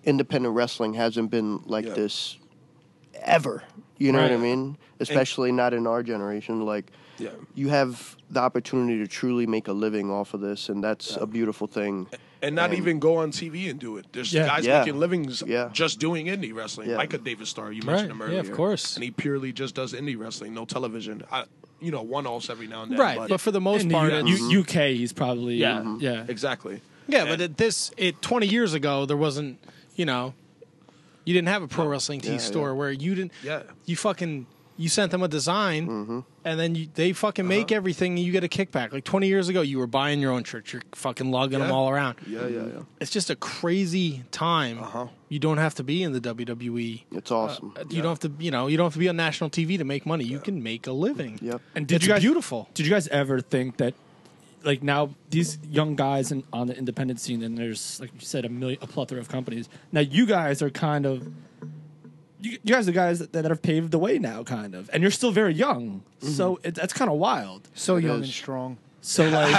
Speaker 14: independent wrestling hasn't been like
Speaker 11: Yeah.
Speaker 14: this ever. You know what I
Speaker 11: Right.
Speaker 14: mean? Especially not in our generation. Like,
Speaker 11: Yeah.
Speaker 14: you have the opportunity to truly make a living off of this, and that's a beautiful thing.
Speaker 11: And not even go on T V and do it. There's
Speaker 14: Yeah.
Speaker 11: guys
Speaker 14: Yeah.
Speaker 11: making livings
Speaker 14: Yeah.
Speaker 11: just doing indie wrestling,
Speaker 14: Yeah.
Speaker 11: like a David Starr. You
Speaker 3: Right.
Speaker 11: mentioned him
Speaker 3: Yeah,
Speaker 11: earlier.
Speaker 3: of course.
Speaker 11: And he purely just does indie wrestling, no television. I, you know, one offs every now and then.
Speaker 3: Right,
Speaker 11: but,
Speaker 3: but for the most
Speaker 1: In the
Speaker 3: part,
Speaker 1: U-
Speaker 3: it's-
Speaker 1: U- UK, he's probably
Speaker 3: Yeah.
Speaker 1: uh, yeah.
Speaker 11: exactly.
Speaker 3: Yeah, but it, this it twenty years ago there wasn't, you know, you didn't have a pro wrestling tee
Speaker 14: Yeah,
Speaker 3: store
Speaker 14: yeah.
Speaker 3: where you didn't.
Speaker 11: Yeah.
Speaker 3: You fucking you sent them a design,
Speaker 14: Mm-hmm.
Speaker 3: and then you, they fucking make everything, and you get a kickback. Like twenty years ago, you were buying your own shirts, you're fucking lugging them
Speaker 11: Yeah.
Speaker 3: all around.
Speaker 11: Yeah, yeah, yeah.
Speaker 3: It's just a crazy time.
Speaker 11: Uh-huh.
Speaker 3: You don't have to be in the W W E.
Speaker 14: It's awesome.
Speaker 3: Uh, you don't have to, you know, you don't have to be on national T V to make money. You can make a living.
Speaker 14: Yep.
Speaker 1: And did
Speaker 3: It's
Speaker 1: you guys,
Speaker 3: beautiful.
Speaker 1: Did you guys ever think that, like now these young guys in, on the independent scene, and there's like you said a million, a plethora of companies. Now you guys are kind of, you, you guys are guys that, that have paved the way now, kind of, and you're still very young. So it, that's kind of wild.
Speaker 2: So
Speaker 14: It
Speaker 2: young
Speaker 14: is.
Speaker 2: and strong.
Speaker 1: So like,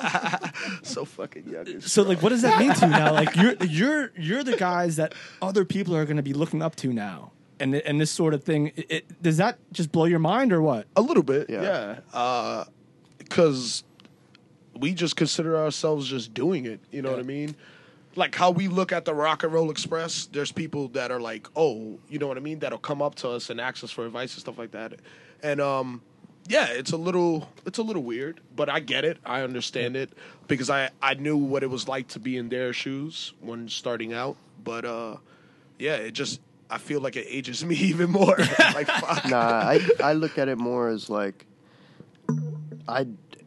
Speaker 11: So fucking young.
Speaker 1: so like, what does that mean to you now? Like you're you're you're the guys that other people are going to be looking up to now, and and this sort of thing. It, it, does that just blow your mind or what?
Speaker 11: A little bit,
Speaker 14: Yeah.
Speaker 11: yeah. Because we just consider ourselves just doing it. You know what I mean? Like how we look at the Rock and Roll Express, there's people that are like, oh, you know what I mean? That'll come up to us and ask us for advice and stuff like that. And um, yeah, it's a little, it's a little weird, but I get it. I understand it because I, I knew what it was like to be in their shoes when starting out. But uh, yeah, it just, I feel like it ages me even more. Like, fuck.
Speaker 14: Nah, I I look at it more as like I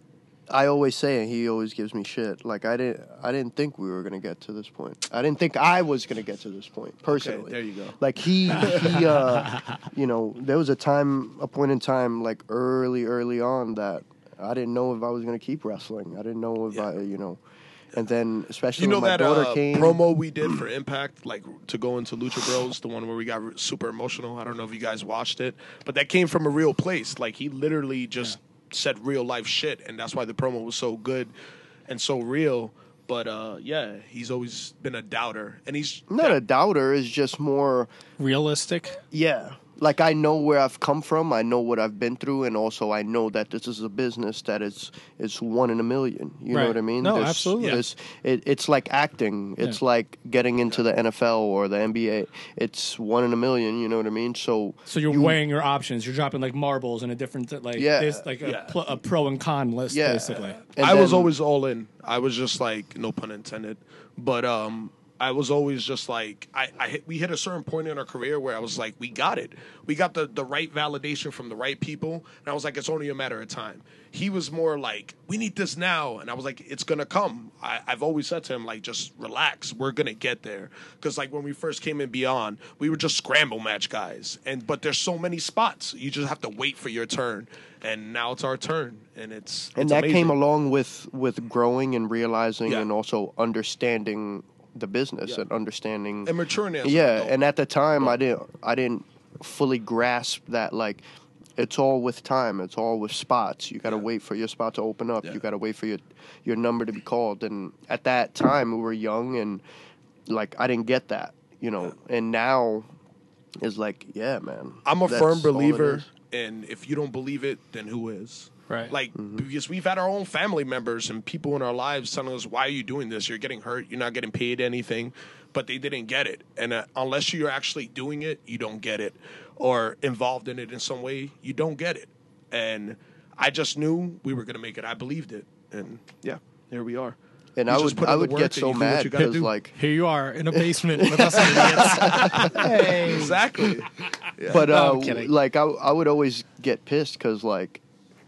Speaker 14: I always say, and he always gives me shit. Like I didn't I didn't think we were gonna get to this point. I didn't think I was gonna get to this point personally.
Speaker 11: there you go.
Speaker 14: Like he he uh you know, there was a time a point in time like early early on that I didn't know if I was gonna keep wrestling. I didn't know if I you know and then especially
Speaker 11: You know
Speaker 14: when my
Speaker 11: that
Speaker 14: daughter
Speaker 11: uh,
Speaker 14: came
Speaker 11: promo we did for Impact, like to go into Lucha Bros, the one where we got re- super emotional. I don't know if you guys watched it, but that came from a real place. Like he literally just said real life shit, and that's why the promo was so good and so real. But uh, yeah, he's always been a doubter, and he's
Speaker 14: not a doubter, is just more
Speaker 3: realistic.
Speaker 14: Yeah. Like I know where I've come from, I know what I've been through, and also I know that this is a business that is is one in a million. You know
Speaker 3: Right.
Speaker 14: what I mean?
Speaker 3: No,
Speaker 14: There's-
Speaker 3: absolutely.
Speaker 14: there's- it, it's like acting. It's
Speaker 1: Yeah.
Speaker 14: like getting into the N F L or the N B A. It's one in a million. You know what I mean? So
Speaker 1: So you're
Speaker 14: you-
Speaker 1: weighing your options. You're dropping like marbles in a different like
Speaker 14: Yeah.
Speaker 1: this like a,
Speaker 11: Yeah.
Speaker 1: pl- a pro and con list
Speaker 14: Yeah.
Speaker 1: basically.
Speaker 14: And
Speaker 11: I was
Speaker 14: then-
Speaker 11: always all in. I was just like, no pun intended, but um, I was always just like, I, I hit, we hit a certain point in our career where I was like, we got it. We got the, the right validation from the right people, and I was like, it's only a matter of time. He was more like, we need this now, and I was like, it's gonna come. I, I've always said to him like, just relax, we're gonna get there. Because like when we first came in Beyond, we were just scramble match guys, and but there's so many spots, you just have to wait for your turn. And now it's our turn, and it's
Speaker 14: and
Speaker 11: it's
Speaker 14: that
Speaker 11: amazing.
Speaker 14: came along with with growing and realizing
Speaker 11: Yeah.
Speaker 14: and also understanding the business and understanding
Speaker 11: and maturing as an
Speaker 14: yeah
Speaker 11: adult.
Speaker 14: and at the time i didn't i didn't fully grasp that like it's all with time, it's all with spots. You got to wait for your spot to open up. You got to wait for your your number to be called. And at that time we were young, and like I didn't get that, you know. And now is like, yeah, man,
Speaker 11: I'm a
Speaker 14: that's
Speaker 11: firm
Speaker 14: all it
Speaker 11: believer,
Speaker 14: is.
Speaker 11: and if you don't believe it, then who is?
Speaker 3: Right.
Speaker 11: Like,
Speaker 14: Mm-hmm.
Speaker 11: because we've had our own family members and people in our lives telling us, why are you doing this? You're getting hurt. You're not getting paid anything. But they didn't get it. And uh, unless you're actually doing it, you don't get it. Or involved in it in some way, you don't get it. And I just knew we were going to make it. I believed it. And, yeah, here we are.
Speaker 14: And
Speaker 11: You
Speaker 14: I
Speaker 11: just
Speaker 14: would
Speaker 11: put
Speaker 14: I
Speaker 11: in the
Speaker 14: would
Speaker 11: work
Speaker 14: get
Speaker 11: and
Speaker 14: so
Speaker 11: you do what
Speaker 14: mad
Speaker 11: you gotta
Speaker 14: because
Speaker 11: do.
Speaker 14: like
Speaker 3: Here you are in a basement with us idiots.
Speaker 2: Hey.
Speaker 11: Exactly. Yeah.
Speaker 14: But
Speaker 3: No,
Speaker 14: uh,
Speaker 3: I'm kidding.
Speaker 14: like I, I would always get pissed because like,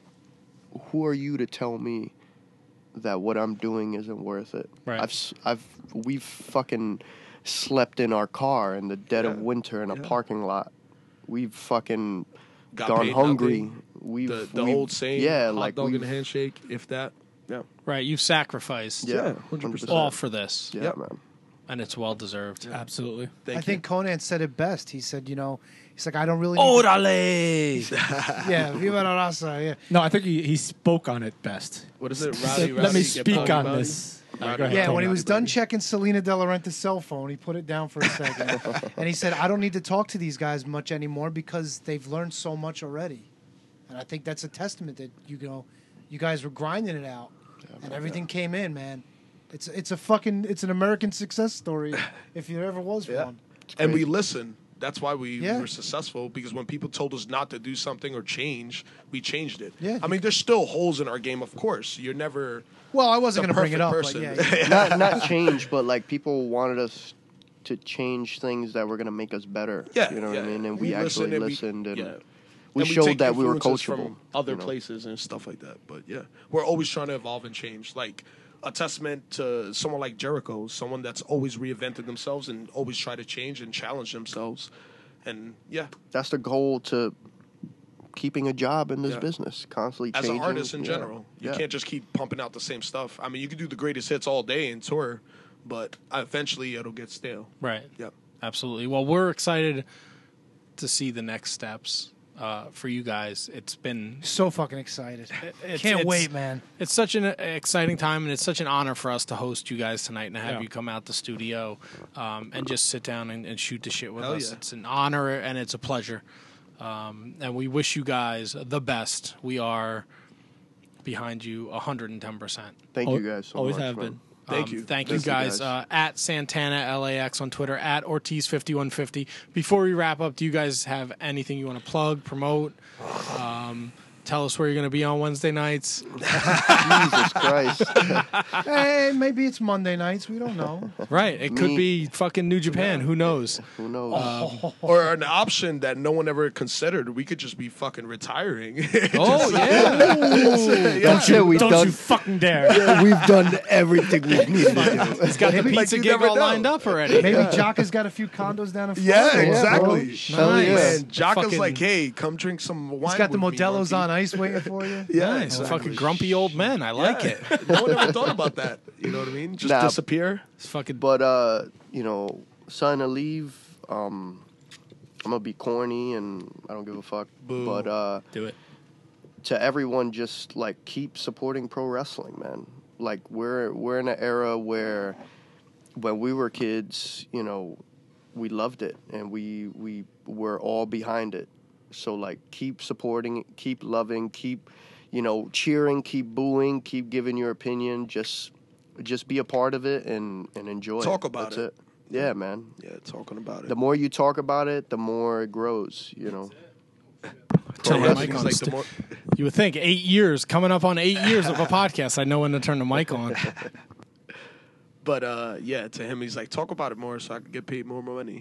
Speaker 14: who are you to tell me that what I'm doing isn't worth it?
Speaker 3: Right.
Speaker 14: I've s- I've we've fucking slept in our car in the dead of
Speaker 11: Yeah.
Speaker 14: winter in a
Speaker 11: Yeah.
Speaker 14: parking lot. We've fucking
Speaker 11: Got
Speaker 14: gone
Speaker 11: paid
Speaker 14: hungry.
Speaker 11: nothing.
Speaker 14: We've
Speaker 11: The, the
Speaker 14: we've-
Speaker 11: old saying,
Speaker 14: yeah,
Speaker 11: hot
Speaker 14: like
Speaker 11: dog
Speaker 14: we've-
Speaker 11: and a handshake, if that. Yeah.
Speaker 3: Right, you've sacrificed
Speaker 14: yeah,
Speaker 11: Yeah,
Speaker 14: one hundred percent.
Speaker 3: all for this,
Speaker 14: Yeah,
Speaker 11: Yep.
Speaker 14: man.
Speaker 3: and it's well deserved.
Speaker 1: Absolutely.
Speaker 11: Thank
Speaker 2: I
Speaker 11: you.
Speaker 2: think Conan said it best. He said, you know, he's like, I don't really. Need
Speaker 3: Orale!
Speaker 2: to- yeah, Viva la raza. Yeah.
Speaker 1: No, I think he, he spoke on it best.
Speaker 11: What is it?
Speaker 1: He
Speaker 11: Rowdy,
Speaker 1: said,
Speaker 11: rowdy,
Speaker 1: Let me
Speaker 11: get
Speaker 1: speak
Speaker 11: bowdy,
Speaker 1: on
Speaker 11: bowdy."
Speaker 1: this. Right, go ahead.
Speaker 2: Yeah,
Speaker 1: Tell
Speaker 2: when
Speaker 1: me.
Speaker 2: he was done checking Selena De Laurentiis' cell phone, he put it down for a second. And he said, I don't need to talk to these guys much anymore because they've learned so much already. And I think that's a testament that, you know, you guys were grinding it out. And everything
Speaker 11: yeah.
Speaker 2: came in, man. It's it's a fucking, it's an American success story if there ever was
Speaker 11: Yeah.
Speaker 2: one.
Speaker 11: And we listen. That's why we
Speaker 2: Yeah.
Speaker 11: were successful, because when people told us not to do something or change, we changed it.
Speaker 2: Yeah.
Speaker 11: I mean, there's still holes in our game, of course. You're never.
Speaker 2: Well, I wasn't
Speaker 11: the
Speaker 2: going to bring it up,
Speaker 11: perfect
Speaker 2: but
Speaker 11: person.
Speaker 2: yeah.
Speaker 14: not not change, but like people wanted us to change things that were gonna make us better.
Speaker 11: Yeah,
Speaker 14: you know
Speaker 11: yeah.
Speaker 14: what I mean. And we,
Speaker 11: We
Speaker 14: actually
Speaker 11: listen and we-
Speaker 14: listened, and
Speaker 11: yeah.
Speaker 14: we
Speaker 11: And
Speaker 14: showed
Speaker 11: take
Speaker 14: that we were
Speaker 11: influences
Speaker 14: coachable
Speaker 11: from other
Speaker 14: you know?
Speaker 11: places and stuff like that. But yeah, we're always trying to evolve and change. Like a testament to someone like Jericho, someone that's always reinvented themselves and always try to change and challenge themselves. And yeah,
Speaker 14: That's the goal to keeping a job in this
Speaker 11: Yeah.
Speaker 14: business, constantly
Speaker 11: as
Speaker 14: changing.
Speaker 11: an artist in
Speaker 14: Yeah.
Speaker 11: general, you
Speaker 14: Yeah.
Speaker 11: can't just keep pumping out the same stuff. I mean, you can do the greatest hits all day and tour, but eventually it'll get stale.
Speaker 3: Right.
Speaker 11: Yep.
Speaker 3: Absolutely. Well, we're excited to see the next steps uh, for you guys. It's been
Speaker 2: So fucking excited.
Speaker 3: It's-
Speaker 2: Can't
Speaker 3: it's-
Speaker 2: wait, man.
Speaker 3: It's such an exciting time, and it's such an honor for us to host you guys tonight and have
Speaker 1: Yeah.
Speaker 3: you come out the studio um, and just sit down and, and shoot the shit with
Speaker 11: Hell
Speaker 3: us.
Speaker 11: yeah.
Speaker 3: It's an honor and it's a pleasure. Um, and we wish you guys the best. We are behind you one hundred ten percent.
Speaker 14: Thank you guys so
Speaker 1: Always
Speaker 14: much.
Speaker 1: have
Speaker 14: man.
Speaker 1: been.
Speaker 11: Thank
Speaker 3: Um,
Speaker 11: you.
Speaker 3: Thank,
Speaker 14: Thank
Speaker 3: you
Speaker 14: you,
Speaker 3: guys.
Speaker 14: guys.
Speaker 3: Uh, at Santana L A X on Twitter, at Ortiz fifty-one fifty. Before we wrap up, do you guys have anything you want to plug, promote? Um, tell us where you're going to be on Wednesday nights.
Speaker 14: Jesus Christ.
Speaker 2: Hey, maybe it's Monday nights. We don't know.
Speaker 3: Right. It could
Speaker 14: Me-
Speaker 3: be fucking New Japan. Who knows?
Speaker 14: Who knows?
Speaker 11: Um, or an option that no one ever considered. We could just be fucking retiring.
Speaker 3: Oh, yeah.
Speaker 14: That's it. We've
Speaker 1: Don't
Speaker 14: done.
Speaker 1: you fucking dare.
Speaker 14: Yeah, we've done everything we needed to do.
Speaker 3: He's got the
Speaker 11: Like,
Speaker 3: pizza
Speaker 11: you
Speaker 3: gig
Speaker 11: never
Speaker 3: all
Speaker 11: know.
Speaker 3: lined up already.
Speaker 2: Maybe Jocka's got a few condos down in Florida.
Speaker 11: Yeah,
Speaker 2: bro.
Speaker 11: exactly.
Speaker 14: Hell
Speaker 3: Nice.
Speaker 14: yeah.
Speaker 11: Man, Jocka's
Speaker 3: Fucking-
Speaker 11: like, hey, come drink some wine.
Speaker 2: He's got the
Speaker 11: with me,
Speaker 2: Modelo's
Speaker 11: monkey.
Speaker 2: on ice waiting for you.
Speaker 11: Yeah,
Speaker 3: Nice.
Speaker 11: exactly.
Speaker 3: Fucking grumpy old men. I like
Speaker 11: Yeah.
Speaker 3: it.
Speaker 11: No one ever thought about that. You know what I mean? Just
Speaker 14: Nah.
Speaker 11: disappear.
Speaker 3: It's fucking.
Speaker 14: But uh, you know, sign a leave. Um, I'm gonna be corny and I don't give a fuck.
Speaker 11: Boo.
Speaker 14: But uh,
Speaker 1: Do it.
Speaker 14: to everyone, just like keep supporting pro wrestling, man. Like we're we're in an era where when we were kids, you know, we loved it and we we were all behind it. So like keep supporting, keep loving, keep you know cheering, keep booing, keep giving your opinion. Just just be a part of it and and enjoy.
Speaker 11: Talk
Speaker 14: it.
Speaker 11: about
Speaker 14: That's
Speaker 11: it.
Speaker 14: it. Yeah, man.
Speaker 11: Yeah, talking about it.
Speaker 14: The more you talk about it, the more it grows. You know.
Speaker 3: Turn my
Speaker 11: wrestling's
Speaker 3: mic on.
Speaker 11: like the
Speaker 3: St-
Speaker 11: more-
Speaker 3: You would think eight years, coming up on eight years of a podcast, I know when to turn the mic on.
Speaker 11: But uh, yeah, to him, he's like, talk about it more so I can get paid more money.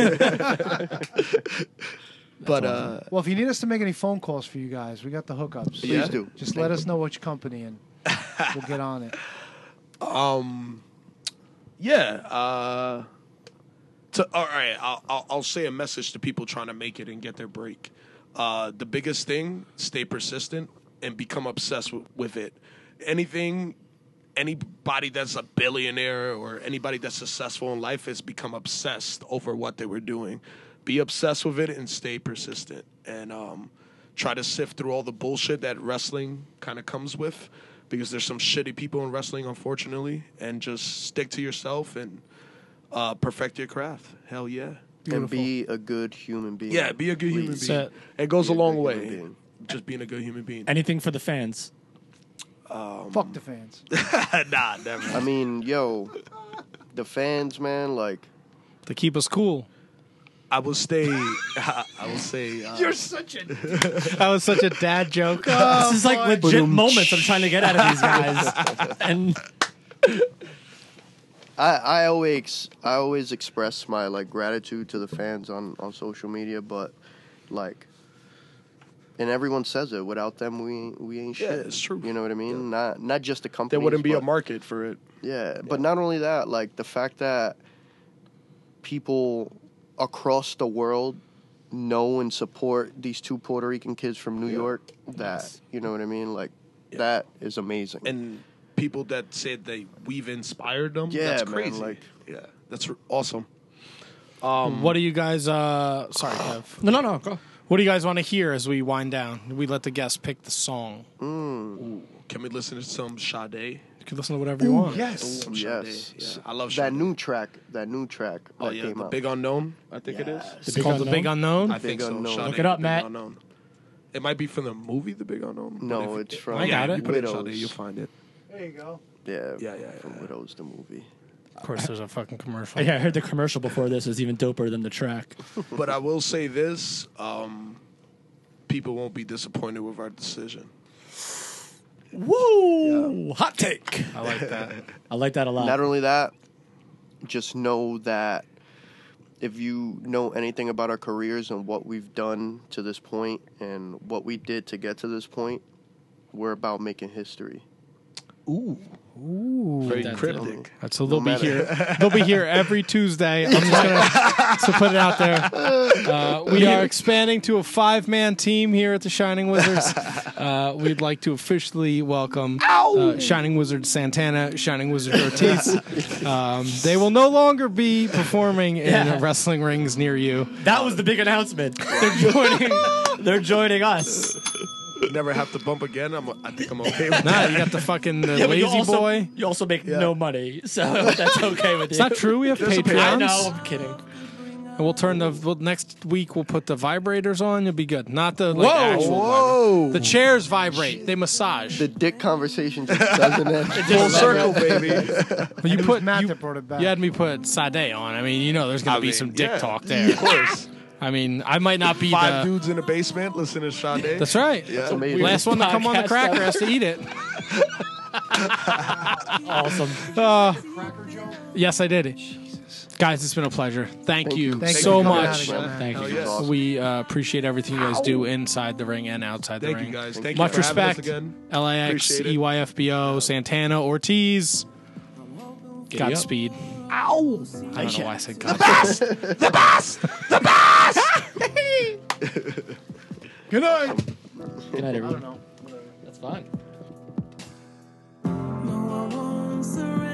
Speaker 11: But uh,
Speaker 2: Well, if you need us to make any phone calls for you guys, we got the hookups.
Speaker 14: Please
Speaker 11: Yeah.
Speaker 14: do.
Speaker 2: Just let us know which company and we'll get on it.
Speaker 11: um, yeah. Uh, to all right, I'll, I'll I'll say a message to people trying to make it and get their break. Uh, the biggest thing: stay persistent and become obsessed with, with it. Anything. Anybody that's a billionaire or anybody that's successful in life has become obsessed over what they were doing. Be obsessed with it and stay persistent. And um, try to sift through all the bullshit that wrestling kind of comes with, because there's some shitty people in wrestling, unfortunately. And just stick to yourself and uh, perfect your craft. Hell yeah.
Speaker 14: And be a good human being.
Speaker 11: Yeah, be a good human
Speaker 14: Please.
Speaker 11: being. It goes
Speaker 14: Be
Speaker 11: a
Speaker 14: a
Speaker 11: long
Speaker 14: good
Speaker 11: way.
Speaker 14: human being.
Speaker 11: Just being a good human being.
Speaker 1: Anything for the fans.
Speaker 11: Um,
Speaker 2: Fuck the fans.
Speaker 11: nah, never.
Speaker 14: I mean, yo, the fans, man, like
Speaker 3: To keep us cool.
Speaker 11: I will stay. I will say. Uh,
Speaker 2: You're such a.
Speaker 3: That was such a dad joke.
Speaker 1: this is like legit moments I'm trying to get out of these guys. And
Speaker 14: I, I always I always express my like gratitude to the fans on, on social media, but like, and everyone says it. Without them, we we ain't
Speaker 11: Yeah,
Speaker 14: shit.
Speaker 11: it's true.
Speaker 14: You know what I mean? Not not just the company.
Speaker 11: there wouldn't be a market for it.
Speaker 14: Yeah, but not only that, like the fact that people across the world know and support these two Puerto Rican kids from New York. That
Speaker 11: Yes.
Speaker 14: you know what I mean? Like that is amazing.
Speaker 11: And people that said they we've inspired them.
Speaker 14: Yeah,
Speaker 11: that's
Speaker 14: man,
Speaker 11: crazy.
Speaker 14: like-
Speaker 11: yeah, that's r- awesome. Um,
Speaker 3: What do you guys? Uh, sorry, Kev.
Speaker 1: no, no, no. Go.
Speaker 3: What do you guys want to hear as we wind down? We let the guests pick the song.
Speaker 14: Mm.
Speaker 11: Ooh, can we listen to some Sade?
Speaker 3: can listen to whatever you want.
Speaker 11: Yes.
Speaker 14: Ooh, yes.
Speaker 11: Yeah, I love
Speaker 14: that
Speaker 11: Sade.
Speaker 14: new track. That new track.
Speaker 11: Oh
Speaker 14: that
Speaker 11: yeah,
Speaker 14: came
Speaker 11: the
Speaker 14: out.
Speaker 11: Big Unknown. I think it is.
Speaker 3: It's called The Big Unknown?
Speaker 11: I think
Speaker 14: Big
Speaker 11: so.
Speaker 14: Unknown.
Speaker 11: Sade,
Speaker 1: Look it up,
Speaker 11: The Big
Speaker 1: Matt.
Speaker 11: Unknown. It might be from the movie The Big Unknown.
Speaker 14: No,
Speaker 11: but if
Speaker 14: it's
Speaker 11: it-
Speaker 14: from
Speaker 3: I got
Speaker 11: yeah,
Speaker 3: it.
Speaker 11: You put it in
Speaker 14: Widows.
Speaker 11: Sade, you'll find it.
Speaker 2: There you go.
Speaker 14: Yeah,
Speaker 11: Yeah, yeah,
Speaker 14: from
Speaker 11: yeah.
Speaker 14: Widows, the movie.
Speaker 3: Of course, there's a fucking commercial.
Speaker 1: Yeah, I heard the commercial before this is even doper than the track.
Speaker 11: But I will say this: um, people won't be disappointed with our decision.
Speaker 1: Woo! Hot take.
Speaker 3: I like that.
Speaker 1: I like that a lot.
Speaker 14: Not only that, just know that if you know anything about our careers and what we've done to this point and what we did to get to this point, we're about making history.
Speaker 11: Ooh.
Speaker 3: Ooh,
Speaker 11: Very
Speaker 3: that's
Speaker 11: cryptic.
Speaker 3: It. So they'll
Speaker 14: No
Speaker 3: be
Speaker 14: matter-
Speaker 3: here. They'll be here every Tuesday. I'm just gonna to put it out there. Uh, we are expanding to a five-man team here at the Shining Wizards. Uh, we'd like to officially welcome uh, Shining Wizard Santana, Shining Wizard Ortiz. Um, they will no longer be performing in
Speaker 1: Yeah.
Speaker 3: wrestling rings near you.
Speaker 1: That was the big announcement. They're joining. They're joining us.
Speaker 11: Never have to bump again. I'm. I think I'm okay with
Speaker 3: Nah,
Speaker 11: that.
Speaker 3: you got the fucking the
Speaker 1: Yeah, but you
Speaker 3: lazy
Speaker 1: also-
Speaker 3: boy.
Speaker 1: You also make no money, so that's okay with you.
Speaker 3: It's not true. We have
Speaker 11: There's a
Speaker 3: Patreons.
Speaker 1: I know. I'm kidding.
Speaker 3: And we'll turn the well, next week. We'll put the vibrators on. You'll be good. Not the like,
Speaker 1: Whoa.
Speaker 3: actual.
Speaker 14: Whoa!
Speaker 3: The chairs vibrate. They massage.
Speaker 14: The dick conversation just doesn't end.
Speaker 11: Full circle, baby.
Speaker 3: Well, you
Speaker 2: It
Speaker 3: put
Speaker 2: was Matt
Speaker 3: you,
Speaker 2: that brought it back.
Speaker 3: you had me put Sade on. I mean, you know, there's gonna
Speaker 11: I
Speaker 3: be
Speaker 11: mean,
Speaker 3: some dick
Speaker 11: yeah.
Speaker 3: talk there.
Speaker 11: Of course.
Speaker 3: I mean, I might not be
Speaker 11: Five
Speaker 3: the.
Speaker 11: dudes in the basement listening to Sade.
Speaker 3: That's right.
Speaker 11: Yeah.
Speaker 14: amazing.
Speaker 3: Last one to come on the
Speaker 1: Podcast
Speaker 3: cracker
Speaker 1: ever.
Speaker 3: has to eat it.
Speaker 1: Awesome.
Speaker 3: Uh, yes, I did it. Guys, it's been a pleasure. Thank,
Speaker 14: Thank
Speaker 3: you,
Speaker 14: you.
Speaker 2: Thank you
Speaker 3: so
Speaker 2: for coming
Speaker 3: much.
Speaker 2: out again,
Speaker 1: Thank
Speaker 11: Hell
Speaker 1: you.
Speaker 11: yes.
Speaker 14: Awesome.
Speaker 3: We uh, appreciate everything you guys do inside the ring and outside the
Speaker 11: Thank
Speaker 3: ring.
Speaker 11: you guys. Thank
Speaker 3: Much
Speaker 11: you for having us
Speaker 3: respect.
Speaker 11: again.
Speaker 3: L A X,
Speaker 11: Appreciate it.
Speaker 3: E Y F B O, Santana, Ortiz.
Speaker 1: Giddy
Speaker 3: Godspeed.
Speaker 11: Ow!
Speaker 3: I don't know why I said
Speaker 11: The
Speaker 3: Godspeed.
Speaker 11: best! The best! The best!
Speaker 3: Good night.
Speaker 1: Good night, everyone. That's fine.
Speaker 16: No one wants to